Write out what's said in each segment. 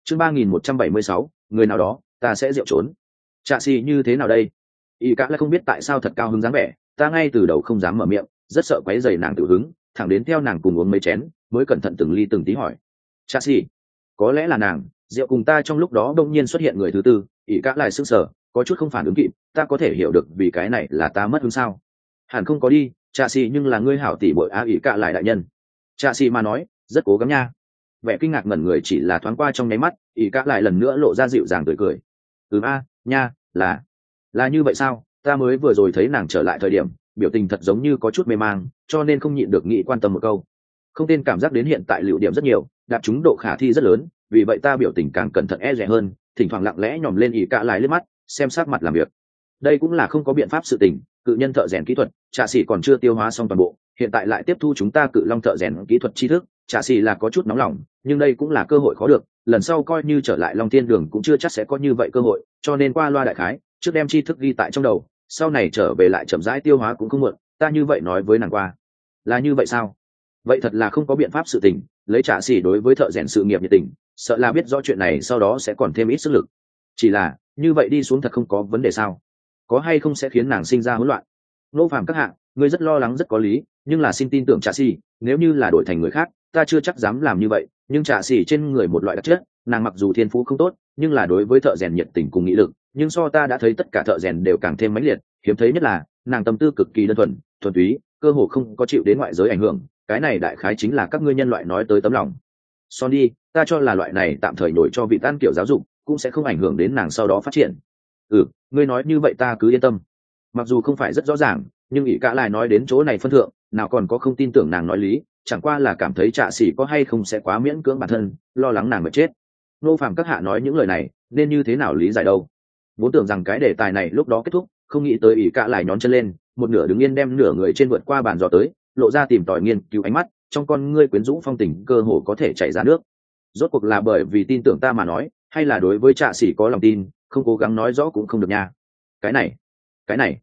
chương 3176, người nào đó ta sẽ rượu trốn. Trạ xì như thế nào đây? Y cả lại không biết tại sao thật cao hứng dáng vẻ, ta ngay từ đầu không dám mở miệng, rất sợ quấy rầy nàng tự hứng, thẳng đến theo nàng cùng uống mấy chén mới cẩn thận từng ly từng tí hỏi. Trạ xì, có lẽ là nàng, rượu cùng ta trong lúc đó đông nhiên xuất hiện người thứ tư. Y cả lại sững sờ, có chút không phản ứng kịp, ta có thể hiểu được vì cái này là ta mất hứng sao? Hẳn không có đi, Trạ xì, nhưng là ngươi hảo tỷ muội a. Y cả lại đại nhân. Trạ xì mà nói, rất cố gắng nha. Vẻ kinh ngạc ngẩn người chỉ là thoáng qua trong nháy mắt, Y cả lại lần nữa lộ ra dịu dàng tươi cười. A, nha, là như vậy sao? Ta mới vừa rồi thấy nàng trở lại thời điểm biểu tình thật giống như có chút mê mang, cho nên không nhịn được nghĩ quan tâm một câu. Không tên cảm giác đến hiện tại liệu điểm rất nhiều, đạp trúng độ khả thi rất lớn, vì vậy ta biểu tình càng cẩn thận e dè hơn, thỉnh thoảng lặng lẽ nhòm lên ỉ cả lại liếc mắt, xem sát mặt làm việc. Đây cũng là không có biện pháp sự tình, cự nhân thợ rèn kỹ thuật, Trạ sĩ còn chưa tiêu hóa xong toàn bộ, hiện tại lại tiếp thu chúng ta cự long thợ rèn kỹ thuật tri thức, Trạ sĩ là có chút nóng lòng, nhưng đây cũng là cơ hội khó được, lần sau coi như trở lại Long Thiên Đường cũng chưa chắc sẽ có như vậy cơ hội, cho nên qua loa đại khái, trước đem tri thức ghi tại trong đầu, sau này trở về lại chậm rãi tiêu hóa cũng không muộn. Ta như vậy nói với nàng qua. Là như vậy sao? Vậy thật là không có biện pháp sự tình, lấy Trạ sĩ đối với thợ rèn sự nghiệp nhiệt tình, sợ là biết rõ chuyện này sau đó sẽ còn thêm ít sức lực. Chỉ là như vậy đi xuống thật không có vấn đề sao? Có hay không sẽ khiến nàng sinh ra hỗn loạn? Nô Phàm các hạ, ngươi rất lo lắng rất có lý, nhưng là xin tin tưởng Trạ sĩ, nếu như là đổi thành người khác ta chưa chắc dám làm như vậy, nhưng Trạ sĩ trên người một loại đặc chất, nàng mặc dù thiên phú không tốt nhưng là đối với thợ rèn nhiệt tình cùng nghị lực, nhưng so ta đã thấy tất cả thợ rèn đều càng thêm mãnh liệt. Hiếm thấy nhất là nàng tâm tư cực kỳ đơn thuần thuần túy, cơ hồ không có chịu đến ngoại giới ảnh hưởng, cái này đại khái chính là các ngươi nhân loại nói tới tấm lòng. Son đi, ta cho là loại này tạm thời đổi cho vị tan kiểu giáo dục cũng sẽ không ảnh hưởng đến nàng sau đó phát triển. Ngươi nói như vậy ta cứ yên tâm. Mặc dù không phải rất rõ ràng, nhưng ỷ cả lại nói đến chỗ này phân thượng, nào còn có không tin tưởng nàng nói lý, chẳng qua là cảm thấy Trạ sĩ có hay không sẽ quá miễn cưỡng bản thân, lo lắng nàng mà chết. Nô Phàm các hạ nói những lời này nên như thế nào lý giải đâu? Vốn tưởng rằng cái đề tài này lúc đó kết thúc, không nghĩ tới ỷ cả lại nhón chân lên, một nửa đứng yên đem nửa người trên vượt qua bàn dò tới, lộ ra tìm tòi nghiên cứu ánh mắt, trong con ngươi quyến rũ phong tình cơ hồ có thể chảy ra nước. Rốt cuộc là bởi vì tin tưởng ta mà nói, hay là đối với Trạ sĩ có lòng tin, không cố gắng nói rõ cũng không được nha. Cái này,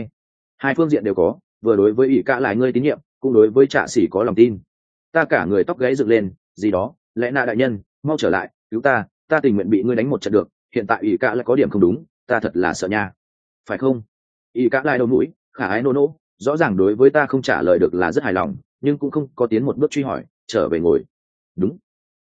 hai phương diện đều có, vừa đối với ỷ cả lại ngươi tín nhiệm, cũng đối với Trạ sĩ có lòng tin. Ta cả người tóc gáy dựng lên, gì đó, lẽ nạ đại nhân, mau trở lại, cứu ta tình nguyện bị ngươi đánh một trận được, hiện tại ỷ cả lại có điểm không đúng, ta thật là sợ nha. Phải không? ỷ cả lại đầu mũi, khả ái nô nô, rõ ràng đối với ta không trả lời được là rất hài lòng, nhưng cũng không có tiến một bước truy hỏi, trở về ngồi. Đúng.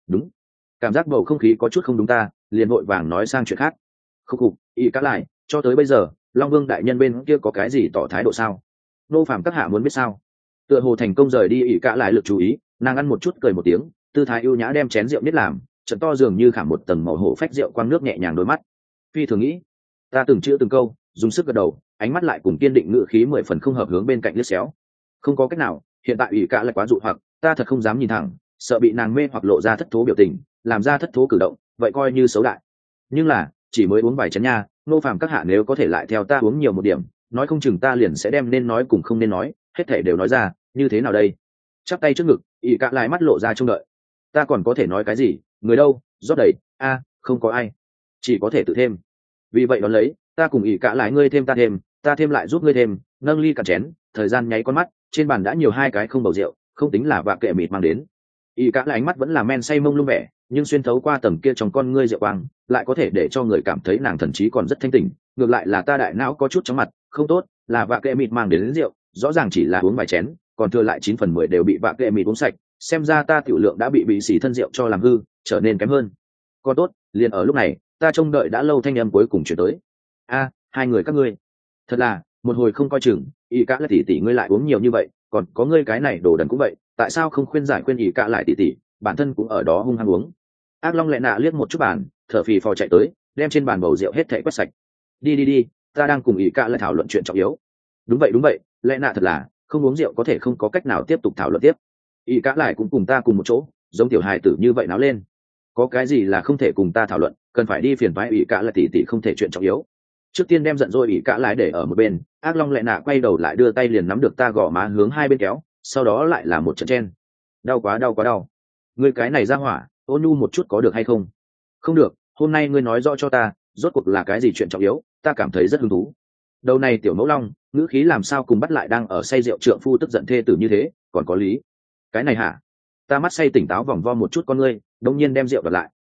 Cảm giác bầu không khí có chút không đúng, ta liền vội vàng nói sang chuyện khác. Khúc khục, ỷ cả lại, cho tới bây giờ Long Vương đại nhân bên kia có cái gì tỏ thái độ sao? Nô Phàm các hạ muốn biết sao? Tựa hồ thành công rời đi ỷ cả lại lực chú ý, nàng ăn một chút cười một tiếng, tư thái ưu nhã đem chén rượu biết làm trận to dường như khảm một tầng màu hổ phách rượu quang nước nhẹ nhàng đôi mắt. Phi thường nghĩ, ta từng chữ từng câu dùng sức gật đầu, ánh mắt lại cùng kiên định ngữ khí 10 phần không hợp hướng bên cạnh liếc xéo. Không có cách nào, hiện tại ỷ cả lại quá dụ hoặc, ta thật không dám nhìn thẳng, sợ bị nàng mê hoặc lộ ra thất thố biểu tình, làm ra thất thố cử động, vậy coi như xấu đại. Nhưng là chỉ mới uống vài chén nha, Nô Phàm các hạ nếu có thể lại theo ta uống nhiều một điểm, nói không chừng ta liền sẽ đem nên nói cùng không nên nói hết thể đều nói ra, như thế nào đây? Chắp tay trước ngực, ỷ cả lại mắt lộ ra trông đợi. Ta còn có thể nói cái gì? Người đâu? Rót đầy. Không có ai, chỉ có thể tự thêm. Vì vậy đón lấy, ta cùng ỷ cả lại ngươi thêm ta thêm lại giúp ngươi thêm, nâng ly cạn chén, thời gian nháy con mắt, trên bàn đã nhiều hai cái không bầu rượu, không tính là vạ kệ mịt mang đến. ỷ cả lại ánh mắt vẫn là men say mông lung vẻ, nhưng xuyên thấu qua tầng kia trong con ngươi rượu quang, lại có thể để cho người cảm thấy nàng thần trí còn rất thanh tỉnh. Ngược lại là ta đại não có chút chóng mặt, không tốt, là vạ kệ mịt mang đến rượu, rõ ràng chỉ là uống vài chén, còn thừa lại 9/10 đều bị vạ kệ mịt uống sạch, xem ra ta tiểu lượng đã bị xỉ thân rượu cho làm hư, trở nên kém hơn. Còn tốt, liền ở lúc này, ta trông đợi đã lâu thanh âm cuối cùng chuyển tới. Hai người các ngươi, thật là một hồi không coi chừng, ỷ cả lại tỷ ngươi lại uống nhiều như vậy, còn có ngươi cái này đồ đần cũng vậy, tại sao không khuyên giải khuyên ỷ cả lại tỷ, bản thân cũng ở đó hung hăng uống. Ác Long lẹ nạ liếc một chút bàn, thở phì phò chạy tới, đem trên bàn bầu rượu hết thảy quét sạch. Đi, ta đang cùng ỷ cả lại thảo luận chuyện trọng yếu. Đúng vậy, lẹ nạ thật là không uống rượu có thể không có cách nào tiếp tục thảo luận tiếp. ỷ cả lại cũng cùng ta cùng một chỗ, giống tiểu hài tử như vậy náo lên. Có cái gì là không thể cùng ta thảo luận, cần phải đi phiền toái ỷ cả lại tỷ không thể chuyện trọng yếu. Trước tiên đem giận dỗi ỷ cả lại để ở một bên, Ác Long lẹ nạ quay đầu lại đưa tay liền nắm được ta gò má hướng hai bên kéo, sau đó lại là một trận chen. Đau quá. Ngươi cái này ra hỏa, ôn nhu một chút có được hay không? Không được, hôm nay ngươi nói rõ cho ta, rốt cuộc là cái gì chuyện trọng yếu, ta cảm thấy rất hứng thú. Đầu này tiểu mẫu long, ngữ khí làm sao cùng bắt lại đang ở say rượu trượng phu tức giận thê tử như thế, còn có lý. Cái này hả? Ta mắt say tỉnh táo vòng vo một chút con ngươi, đột nhiên đem rượu đặt lại.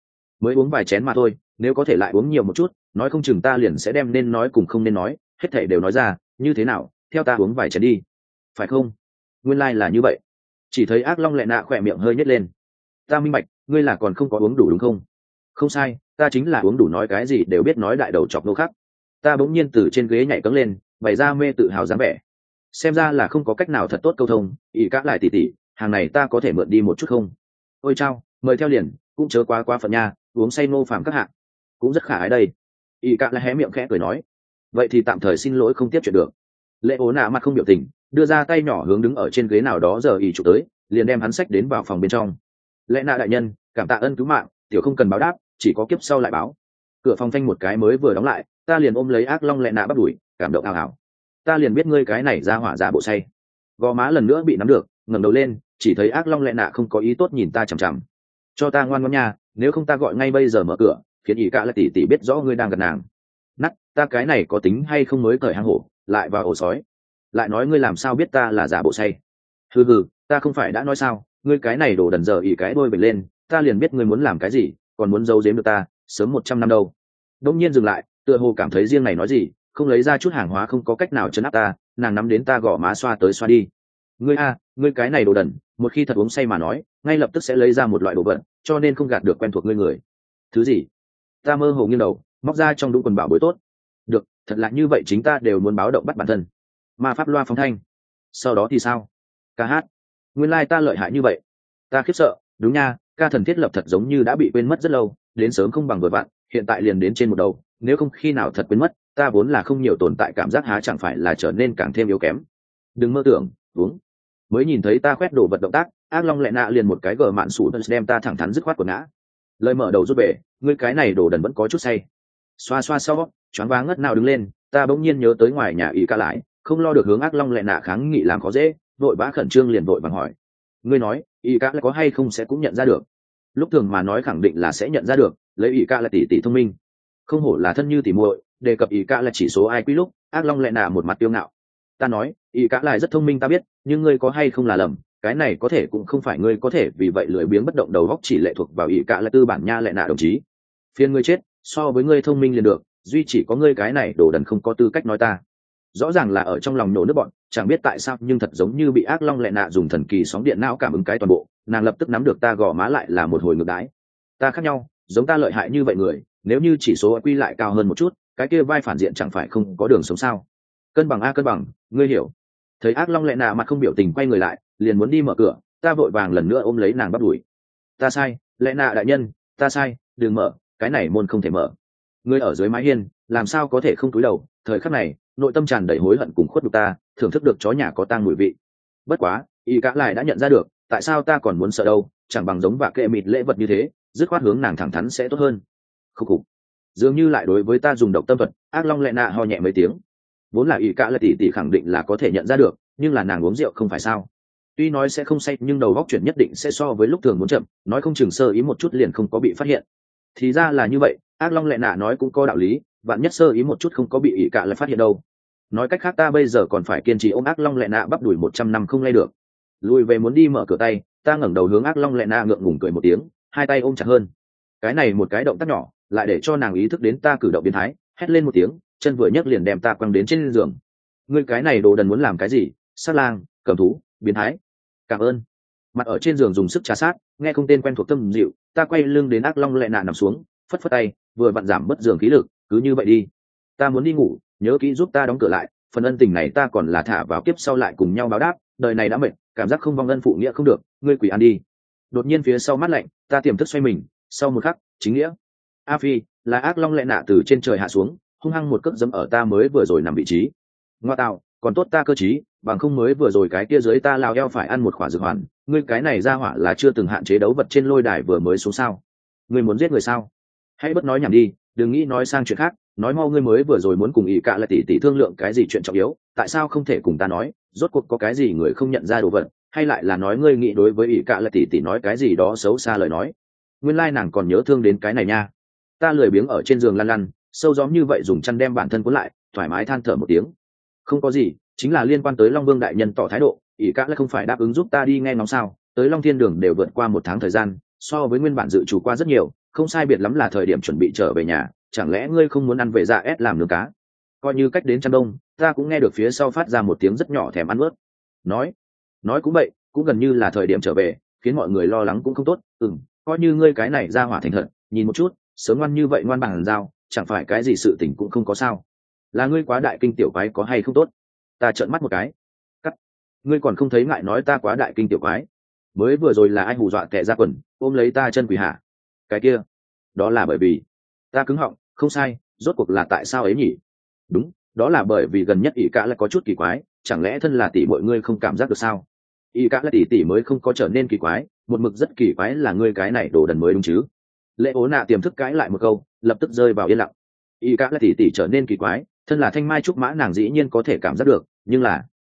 mới uống vài chén mà thôi, nếu có thể lại uống nhiều một chút, nói không chừng ta liền sẽ đem nên nói cùng không nên nói hết thảy đều nói ra. Như thế nào, theo ta uống vài chén đi, phải không? Nguyên lai、like、là như vậy. Chỉ thấy ác long lẹ nạ khỏe miệng hơi nhếch lên. Ta minh bạch, ngươi là còn không có uống đủ đúng không? Không sai, ta chính là uống đủ, nói cái gì đều biết nói đại đầu chọc nô khác. Ta bỗng nhiên từ trên ghế nhảy cẫng lên, bày ra mê tự hào dáng vẻ. Xem ra là không có cách nào thật tốt câu thông. Ỷ Cả lại tỉ tỉ, hàng này ta có thể mượn đi một chút không? Ôi chao, mời theo liền, cũng chớ quá quá phận nha, uống say nô phạm các hạng cũng rất khả ái đây. Ỷ Cả lại hé miệng khẽ cười nói, vậy thì tạm thời xin lỗi không tiếp chuyện được. Lệ ố nạ mặt không biểu tình, đưa ra tay nhỏ hướng đứng ở trên ghế nào đó giờ ỷ chụp tới, liền đem hắn xách đến vào phòng bên trong. Lệ nạ đại nhân, cảm tạ ân cứu mạng, tiểu không cần báo đáp, chỉ có kiếp sau lại báo. Cửa phòng phanh một cái mới vừa đóng lại, ta liền ôm lấy ác long lẹ nạ bắt đuổi, cảm động ảo ảo. Ta liền biết ngươi cái này ra hỏa giả bộ say. Gò má lần nữa bị nắm được, ngẩng đầu lên, chỉ thấy ác long lẹ nạ không có ý tốt nhìn ta chằm chằm. Cho ta ngoan ngoãn nha, nếu không ta gọi ngay bây giờ mở cửa, khiến Ỷ Cả là tỷ tỷ biết rõ ngươi đang gần nàng. Nắt, ta cái này có tính hay không mới cởi hang hổ, lại vào ổ sói. Lại nói ngươi làm sao biết ta là giả bộ say? Hừ hừ, ta không phải đã nói sao, ngươi cái này đổ đần giờ ỉ cái đôi bệt lên, ta liền biết ngươi muốn làm cái gì, còn muốn giấu giếm được ta, sớm 100 năm đâu. Đông nhiên dừng lại, tựa hồ cảm thấy riêng này nói gì, không lấy ra chút hàng hóa không có cách nào chấn áp ta, nàng nắm đến ta gõ má xoa tới xoa đi. Ngươi a, ngươi cái này đồ đần, một khi thật uống say mà nói, ngay lập tức sẽ lấy ra một loại đồ vật, cho nên không gạt được quen thuộc ngươi người. Thứ gì? Ta mơ hồ nghiêng đầu, móc ra trong đũng quần bảo bối tốt. Được, thật là như vậy, chính ta đều muốn báo động bắt bản thân. Ma pháp loa phóng thanh. Sau đó thì sao? Ca hát. Nguyên lai ta lợi hại như vậy. Ta khiếp sợ, đúng nha, ca thần thiết lập thật giống như đã bị quên mất rất lâu, đến sớm không bằng vừa vặn, hiện tại liền đến trên một đầu, nếu không khi nào thật quên mất, ta vốn là không nhiều tồn tại cảm giác há chẳng phải là trở nên càng thêm yếu kém. Đừng mơ tưởng, uống. Mới nhìn thấy ta khoét đồ vật động tác, ác long lẹ nạ liền một cái gờ mạn sủ đem ta thẳng thắn dứt khoát của ngã. Lời mở đầu rút bể, ngươi cái này đồ đần vẫn có chút say. Xoa xoa sau, choáng váng ngất nào đứng lên, ta bỗng nhiên nhớ tới ngoài nhà Ỷ Cả lại, không lo được hướng ác long lẹ nạ kháng nghị làm khó dễ, vội vã khẩn trương liền vội vàng hỏi, ngươi nói Ỷ Cả lại có hay không sẽ cũng nhận ra được? Lúc thường mà nói khẳng định là sẽ nhận ra được, lấy Ỷ Cả là tỷ tỷ thông minh, không hổ là thân như tỷ muội. Đề cập Ỷ Cả là chỉ số IQ lúc, ác long lẹ nạ một mặt tiêu ngạo. Ta nói Ỷ Cả lại rất thông minh ta biết, nhưng ngươi có hay không là lầm, cái này có thể cũng không phải ngươi có thể vì vậy lười biếng bất động đầu góc chỉ lệ thuộc vào Ỷ Cả là tư bản nha lẹ nạ đồng chí. Phiền ngươi chết, so với ngươi thông minh liền được, duy chỉ có ngươi cái này đồ đần không có tư cách nói ta. Rõ ràng là ở trong lòng nổ nước bọn, chẳng biết tại sao nhưng thật giống như bị ác long lẹ nạ dùng thần kỳ sóng điện não cảm ứng cái toàn bộ, nàng lập tức nắm được ta gò má lại là một hồi ngược đái. Ta khác nhau, giống ta lợi hại như vậy người, nếu như chỉ số quy lại cao hơn một chút, cái kia vai phản diện chẳng phải không có đường sống sao? Cân bằng a cân bằng, ngươi hiểu. Thấy ác long lẹ nạ mặt không biểu tình quay người lại, liền muốn đi mở cửa, ta vội vàng lần nữa ôm lấy nàng bắt đuổi. Ta sai, lẹ nạ đại nhân, ta sai, đừng mở, cái này môn không thể mở. Ngươi ở dưới mái hiên, làm sao có thể không cúi đầu? Thời khắc này, nội tâm tràn đầy hối hận cùng khuất nhục ta, thưởng thức được chó nhà có tang mùi vị. Bất quá, Ỷ Cả lại đã nhận ra được, tại sao ta còn muốn sợ đâu? Chẳng bằng giống vạ kệ mịt lễ vật như thế, dứt khoát hướng nàng thẳng thắn sẽ tốt hơn. Khúc khục. Dường như lại đối với ta dùng độc tâm thuật, ác long lẹ nạ ho nhẹ mấy tiếng. Vốn là Ỷ Cả là tỷ tỷ khẳng định là có thể nhận ra được, nhưng là nàng uống rượu không phải sao? Tuy nói sẽ không say, nhưng đầu góc chuyển nhất định sẽ so với lúc thường muốn chậm, nói không chừng sơ ý một chút liền không có bị phát hiện. Thì ra là như vậy, ác long lẹ nạ nói cũng có đạo lý, vạn nhất sơ ý một chút không có bị Ỷ Cả lại phát hiện đâu. Nói cách khác ta bây giờ còn phải kiên trì ôm ác long lẹ nạ bắp đuổi 100 năm không lay được. Lùi về muốn đi mở cửa tay, ta ngẩng đầu hướng ác long lẹ nạ ngượng ngùng cười một tiếng, hai tay ôm chặt hơn. Cái này một cái động tác nhỏ, lại để cho nàng ý thức đến ta cử động biến thái, hét lên một tiếng, chân vừa nhấc liền đem ta quăng đến trên giường. Ngươi cái này đồ đần muốn làm cái gì? Sát lang, cầm thú, biến thái. Cảm ơn. Mặt ở trên giường dùng sức trà sát, nghe không tên quen thuộc tâm dịu, ta quay lưng đến ác long lẹ nạ nằm xuống, phất phất tay, vừa vặn giảm bớt giường khí lực, cứ như vậy đi. Ta muốn đi ngủ, nhớ kỹ giúp ta đóng cửa lại, phần ân tình này ta còn là thả vào kiếp sau lại cùng nhau báo đáp, đời này đã mệt, cảm giác không vong ân phụ nghĩa không được, ngươi quỷ ăn đi. Đột nhiên phía sau mắt lạnh, ta tiềm thức xoay mình, sau một khắc, chính nghĩa. A Phi, là ác long lẹ nạ từ trên trời hạ xuống, hung hăng một cước giẫm ở ta mới vừa rồi nằm vị trí. Ngoa tạo, còn tốt ta cơ trí, bằng không mới vừa rồi cái kia dưới ta lao eo phải ăn một khỏa dược hoàn, ngươi cái này ra hỏa là chưa từng hạn chế đấu vật trên lôi đài vừa mới xuống sao? Ngươi muốn giết người sao? Hãy bất nói nhảm đi, đừng nghĩ nói sang chuyện khác, nói mau, ngươi mới vừa rồi muốn cùng Ỷ Cả là tỷ tỷ thương lượng cái gì chuyện trọng yếu, tại sao không thể cùng ta nói, rốt cuộc có cái gì người không nhận ra đồ vật, hay lại là nói ngươi nghĩ đối với Ỷ Cả là tỷ tỷ nói cái gì đó xấu xa lời nói. Nguyên lai nàng còn nhớ thương đến cái này nha. Ta lười biếng ở trên giường lăn lăn, sâu gióm như vậy dùng chăn đem bản thân cuốn lại, thoải mái than thở một tiếng. Không có gì, chính là liên quan tới Long Vương đại nhân tỏ thái độ, Ỷ Cả là không phải đáp ứng giúp ta đi nghe ngóng sao? Tới Long Thiên Đường đều vượt qua 1 tháng thời gian, so với nguyên bản dự trù qua rất nhiều, không sai biệt lắm là thời điểm chuẩn bị trở về nhà, chẳng lẽ ngươi không muốn ăn về dạ ép làm nướng cá? Coi như cách đến chăn đông, ta cũng nghe được phía sau phát ra một tiếng rất nhỏ thèm ăn ướt. Nói cũng vậy, cũng gần như là thời điểm trở về, khiến mọi người lo lắng cũng không tốt. Coi như ngươi cái này ra hỏa thành thật, nhìn một chút, sớm ngoan như vậy ngoan bằng dao, chẳng phải cái gì sự tình cũng không có sao. Là ngươi quá đại kinh tiểu quái có hay không tốt? Ta trợn mắt một cái. Cắt. Ngươi còn không thấy ngại nói ta quá đại kinh tiểu quái? Mới vừa rồi là ai hù dọa tệ ra quần, ôm lấy ta chân quỷ hạ? Cái kia, đó là bởi vì ta cứng họng, không sai, rốt cuộc là tại sao ấy nhỉ? Đúng, đó là bởi vì gần nhất ỷ cả là có chút kỳ quái, chẳng lẽ thân là tỷ mọi ngươi không cảm giác được sao? Ỷ cả là tỷ mới không có trở nên kỳ quái, một mực rất kỳ quái là ngươi cái này đồ đần mới đúng chứ? Lệ ố nạ tiềm thức cãi lại một câu, lập tức rơi vào yên lặng. Ỷ cả là tỷ trở nên kỳ quái, thân là thanh mai trúc mã nàng dĩ nhiên có thể cảm giác được, nhưng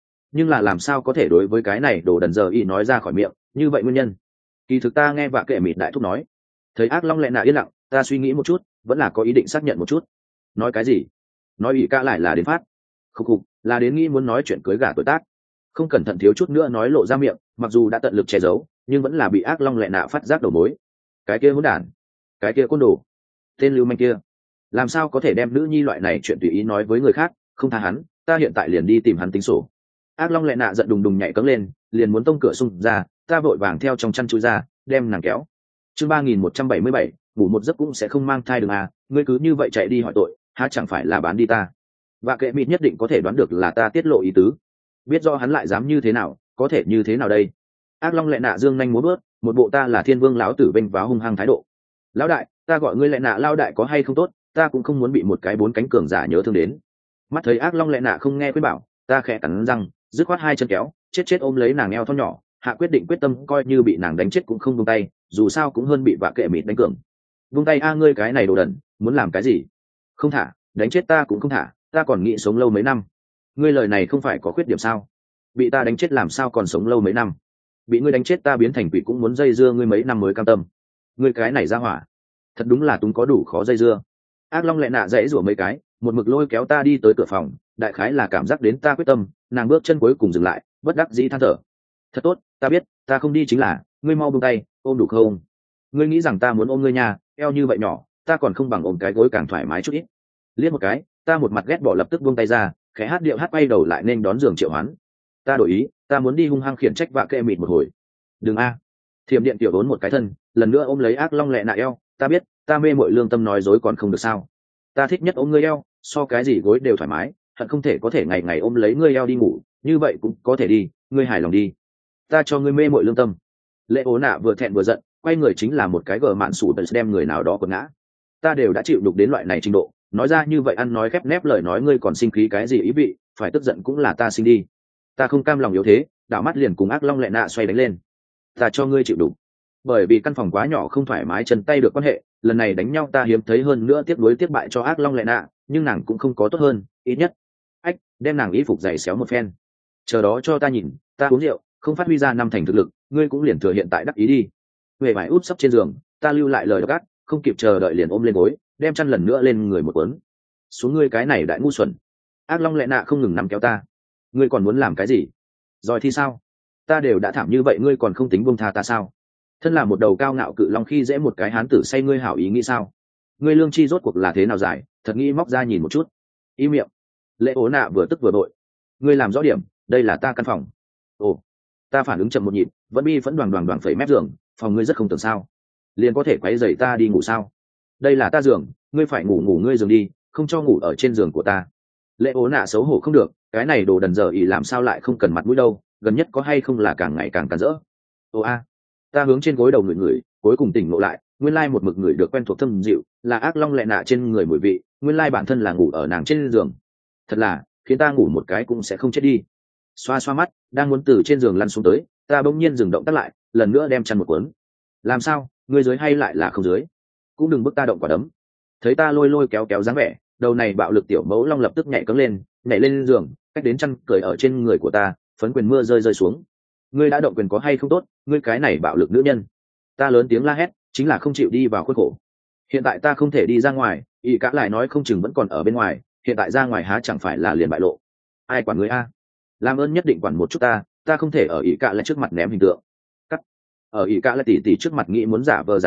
là làm sao có thể đối với cái này đồ đần giờ y nói ra khỏi miệng như vậy nguyên nhân? Kỳ thực ta nghe vạ kệ mịt đại thúc nói. Thấy ác long lệ nạ yên lặng, ta suy nghĩ một chút, vẫn là có ý định xác nhận một chút. Nói cái gì? Nói ỷ cả lại là đến phát khúc khục, là đến nghĩ muốn nói chuyện cưới gả tuổi tác, không cẩn thận thiếu chút nữa nói lộ ra miệng, mặc dù đã tận lực che giấu nhưng vẫn là bị ác long lệ nạ phát giác đầu mối. Cái kia hỗn đản, cái kia côn đồ, tên lưu manh kia, làm sao có thể đem nữ nhi loại này chuyện tùy ý nói với người khác? Không tha hắn, ta hiện tại liền đi tìm hắn tính sổ. Ác long lệ nạ giận đùng đùng nhảy cẫng lên, liền muốn tông cửa xung ra, ta vội vàng theo trong chăn chui ra, đem nàng kéo. Chương 3177, ngủ một giấc cũng sẽ không mang thai được à? Ngươi cứ như vậy chạy đi hỏi tội, há chẳng phải là bán đi ta? Và kệ mịt nhất định có thể đoán được là ta tiết lộ ý tứ, biết do hắn lại dám như thế nào, có thể như thế nào đây? Ác long lệ nạ dương nhanh múa bước, một bộ ta là thiên vương lão tử vênh váo hung hăng thái độ. Lão đại, ta gọi ngươi lệ nạ lao đại có hay không tốt, ta cũng không muốn bị một cái bốn cánh cường giả nhớ thương đến. Mắt thấy ác long lệ nạ không nghe khuyên bảo, ta khẽ cắn răng, dứt khoát hai chân kéo, chết ôm lấy nàng eo thon nhỏ, hạ quyết định quyết tâm coi như bị nàng đánh chết cũng không buông tay, dù sao cũng hơn bị vạ kệ mịt đánh cường. Buông tay a, ngươi cái này đồ đần, muốn làm cái gì? Không thả, đánh chết ta cũng không thả, ta còn nghĩ sống lâu mấy năm. Ngươi lời này không phải có khuyết điểm sao? Bị ta đánh chết làm sao còn sống lâu mấy năm? Bị ngươi đánh chết ta biến thành quỷ cũng muốn dây dưa ngươi mấy năm mới cam tâm. Ngươi cái này ra hỏa, thật đúng là túng có đủ khó dây dưa. Ác long lệ nạ dãy rủa mấy cái, một mực lôi kéo ta đi tới cửa phòng, đại khái là cảm giác đến ta quyết tâm, nàng bước chân cuối cùng dừng lại, bất đắc dĩ than thở. Thật tốt, ta biết, ta không đi chính là, ngươi mau buông tay, ôm đủ không? Ngươi nghĩ rằng ta muốn ôm ngươi nhà, eo như vậy nhỏ, ta còn không bằng ôm cái gối càng thoải mái chút ít. Liếc một cái, ta một mặt ghét bỏ lập tức buông tay ra, khẽ hát điệu hát quay đầu lại nên đón giường triệu hoán. Ta đổi ý, ta muốn đi hung hăng khiển trách vạ kệ mịt một hồi. Đừng a. Thiểm điện tiểu đốn một cái thân, lần nữa ôm lấy ác long lệ nạ eo, ta biết, ta mê mội lương tâm nói dối còn không được sao? Ta thích nhất ôm ngươi eo, so cái gì gối đều thoải mái, hận không thể có thể ngày ngày ôm lấy ngươi eo đi ngủ, như vậy cũng có thể đi, ngươi hài lòng đi. Ta cho ngươi mê mội lương tâm. Lệ ố nạ vừa thẹn vừa giận, quay người chính là một cái gờ mạn sủ tận đem người nào đó quật ngã. Ta đều đã chịu đục đến loại này trình độ, nói ra như vậy ăn nói khép nép lời nói ngươi còn sinh khí cái gì ý vị, phải tức giận cũng là ta sinh đi. Ta không cam lòng yếu thế, đảo mắt liền cùng ác long lệ nạ xoay đánh lên. Ta cho ngươi chịu đục. Bởi vì căn phòng quá nhỏ không thoải mái chân tay được quan hệ, lần này đánh nhau ta hiếm thấy hơn nữa tiếc nuối tiếc bại cho ác long lệ nạ, nhưng nàng cũng không có tốt hơn, ít nhất đem nàng y phục giày xéo một phen. Chờ đó cho ta nhìn, ta uống rượu không phát huy ra năm thành thực lực, ngươi cũng liền thừa hiện tại đắc ý đi. Huệ vải út sấp trên giường, ta lưu lại lời gắt, không kịp chờ đợi liền ôm lên gối, đem chăn lần nữa lên người một cuốn. Xuống ngươi cái này đại ngu xuẩn. Ác long lệ nạ không ngừng nằm kéo ta. Ngươi còn muốn làm cái gì? Rồi thì sao? Ta đều đã thảm như vậy ngươi còn không tính buông tha ta sao? Thân là một đầu cao ngạo cự long khi dễ một cái hán tử say ngươi hảo ý nghĩ sao? Ngươi lương chi rốt cuộc là thế nào giải, thật nghĩ móc ra nhìn một chút. Ý miệng. Lệ ố nạ vừa tức vừa bội. Ngươi làm rõ điểm, đây là ta căn phòng. Ồ. Ta phản ứng chậm một nhịp, vẫn bi vẫn đoàn phẩy mép giường, phòng ngươi rất không tưởng sao? Liền có thể quấy rầy ta đi ngủ sao? Đây là ta giường, ngươi phải ngủ ngươi giường đi, không cho ngủ ở trên giường của ta. Lệ ố nạ xấu hổ không được, cái này đồ đần giờ ỉ làm sao lại không cần mặt mũi đâu, gần nhất có hay không là càng ngày càng càn rỡ. Ồ a. Ta hướng trên gối đầu người, cuối cùng tỉnh ngộ lại, nguyên lai một mực người được quen thuộc thâm dịu, là ác long lệ nạ trên người mùi vị, nguyên lai bản thân là ngủ ở nàng trên giường. Thật là, khiến ta ngủ một cái cũng sẽ không chết đi. Xoa xoa mắt, đang muốn từ trên giường lăn xuống tới, ta bỗng nhiên dừng động tác lại, lần nữa đem chăn một cuốn. Làm sao, ngươi dưới hay lại là không dưới? Cũng đừng bức ta động quả đấm. Thấy ta lôi kéo dáng vẻ, đầu này bạo lực tiểu mẫu long lập tức nhảy cẫng lên, nhảy lên giường, cách đến chăn cởi ở trên người của ta, phấn quyền mưa rơi xuống. Ngươi đã động quyền có hay không tốt, ngươi cái này bạo lực nữ nhân. Ta lớn tiếng la hét, chính là không chịu đi vào khuôn khổ. Hiện tại ta không thể đi ra ngoài, ỷ cả lại nói không chừng vẫn còn ở bên ngoài, hiện tại ra ngoài há chẳng phải là liền bại lộ. Ai quản ngươi a? Làm ơn nhất định quản một chút ta không thể ở ỷ cả lại trước mặt ném hình tượng. Cắt. Ở ỷ cả lại tỉ trước mặt nghĩ muốn giả vờ giả vịt,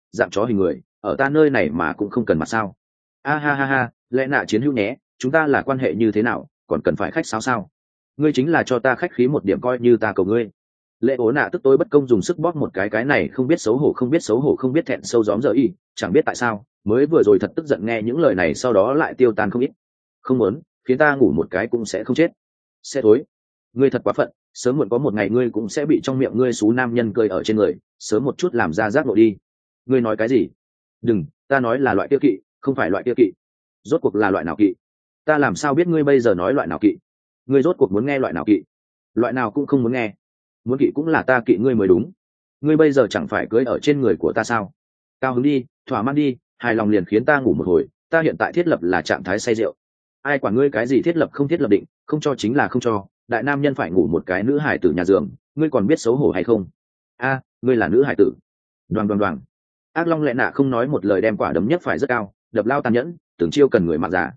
dạng chó hình người ở ta nơi này mà cũng không cần mặt sao? A ha ha ha, lẽ nạ chiến hữu nhé, chúng ta là quan hệ như thế nào còn cần phải khách sáo sao? Ngươi chính là cho ta khách khí một điểm coi như ta cầu ngươi. Lệ ố nạ tức tối bất công dùng sức bóp một cái này không biết xấu hổ không biết thẹn sâu gióm giờ y, chẳng biết tại sao mới vừa rồi thật tức giận nghe những lời này sau đó lại tiêu tan không ít. Không muốn khiến ta ngủ một cái cũng sẽ không chết. Sẽ thối, ngươi thật quá phận, sớm muộn có một ngày ngươi cũng sẽ bị trong miệng ngươi xú nam nhân cười ở trên người, sớm một chút làm ra giác ngộ đi. Ngươi nói cái gì? Đừng, ta nói là loại tiêu kỵ, không phải loại tiêu kỵ. Rốt cuộc là loại nào kỵ? Ta làm sao biết ngươi bây giờ nói loại nào kỵ? Ngươi rốt cuộc muốn nghe loại nào kỵ? Loại nào cũng không muốn nghe. Muốn kỵ cũng là ta kỵ ngươi mới đúng. Ngươi bây giờ chẳng phải cưới ở trên người của ta sao? Cao hứng đi, thỏa mãn đi, hài lòng liền khiến ta ngủ một hồi. Ta hiện tại thiết lập là trạng thái say rượu. Ai quản ngươi cái gì thiết lập không thiết lập định, không cho chính là không cho. Đại nam nhân phải ngủ một cái nữ hải tử nhà giường, ngươi còn biết xấu hổ hay không? A, ngươi là nữ hải tử. Đoàng đoàng đoàng. Ác long lẹ nạ không nói một lời đem quả đấm nhất phải rất cao, đập lao tàn nhẫn, tưởng chiêu cần người mặc giả.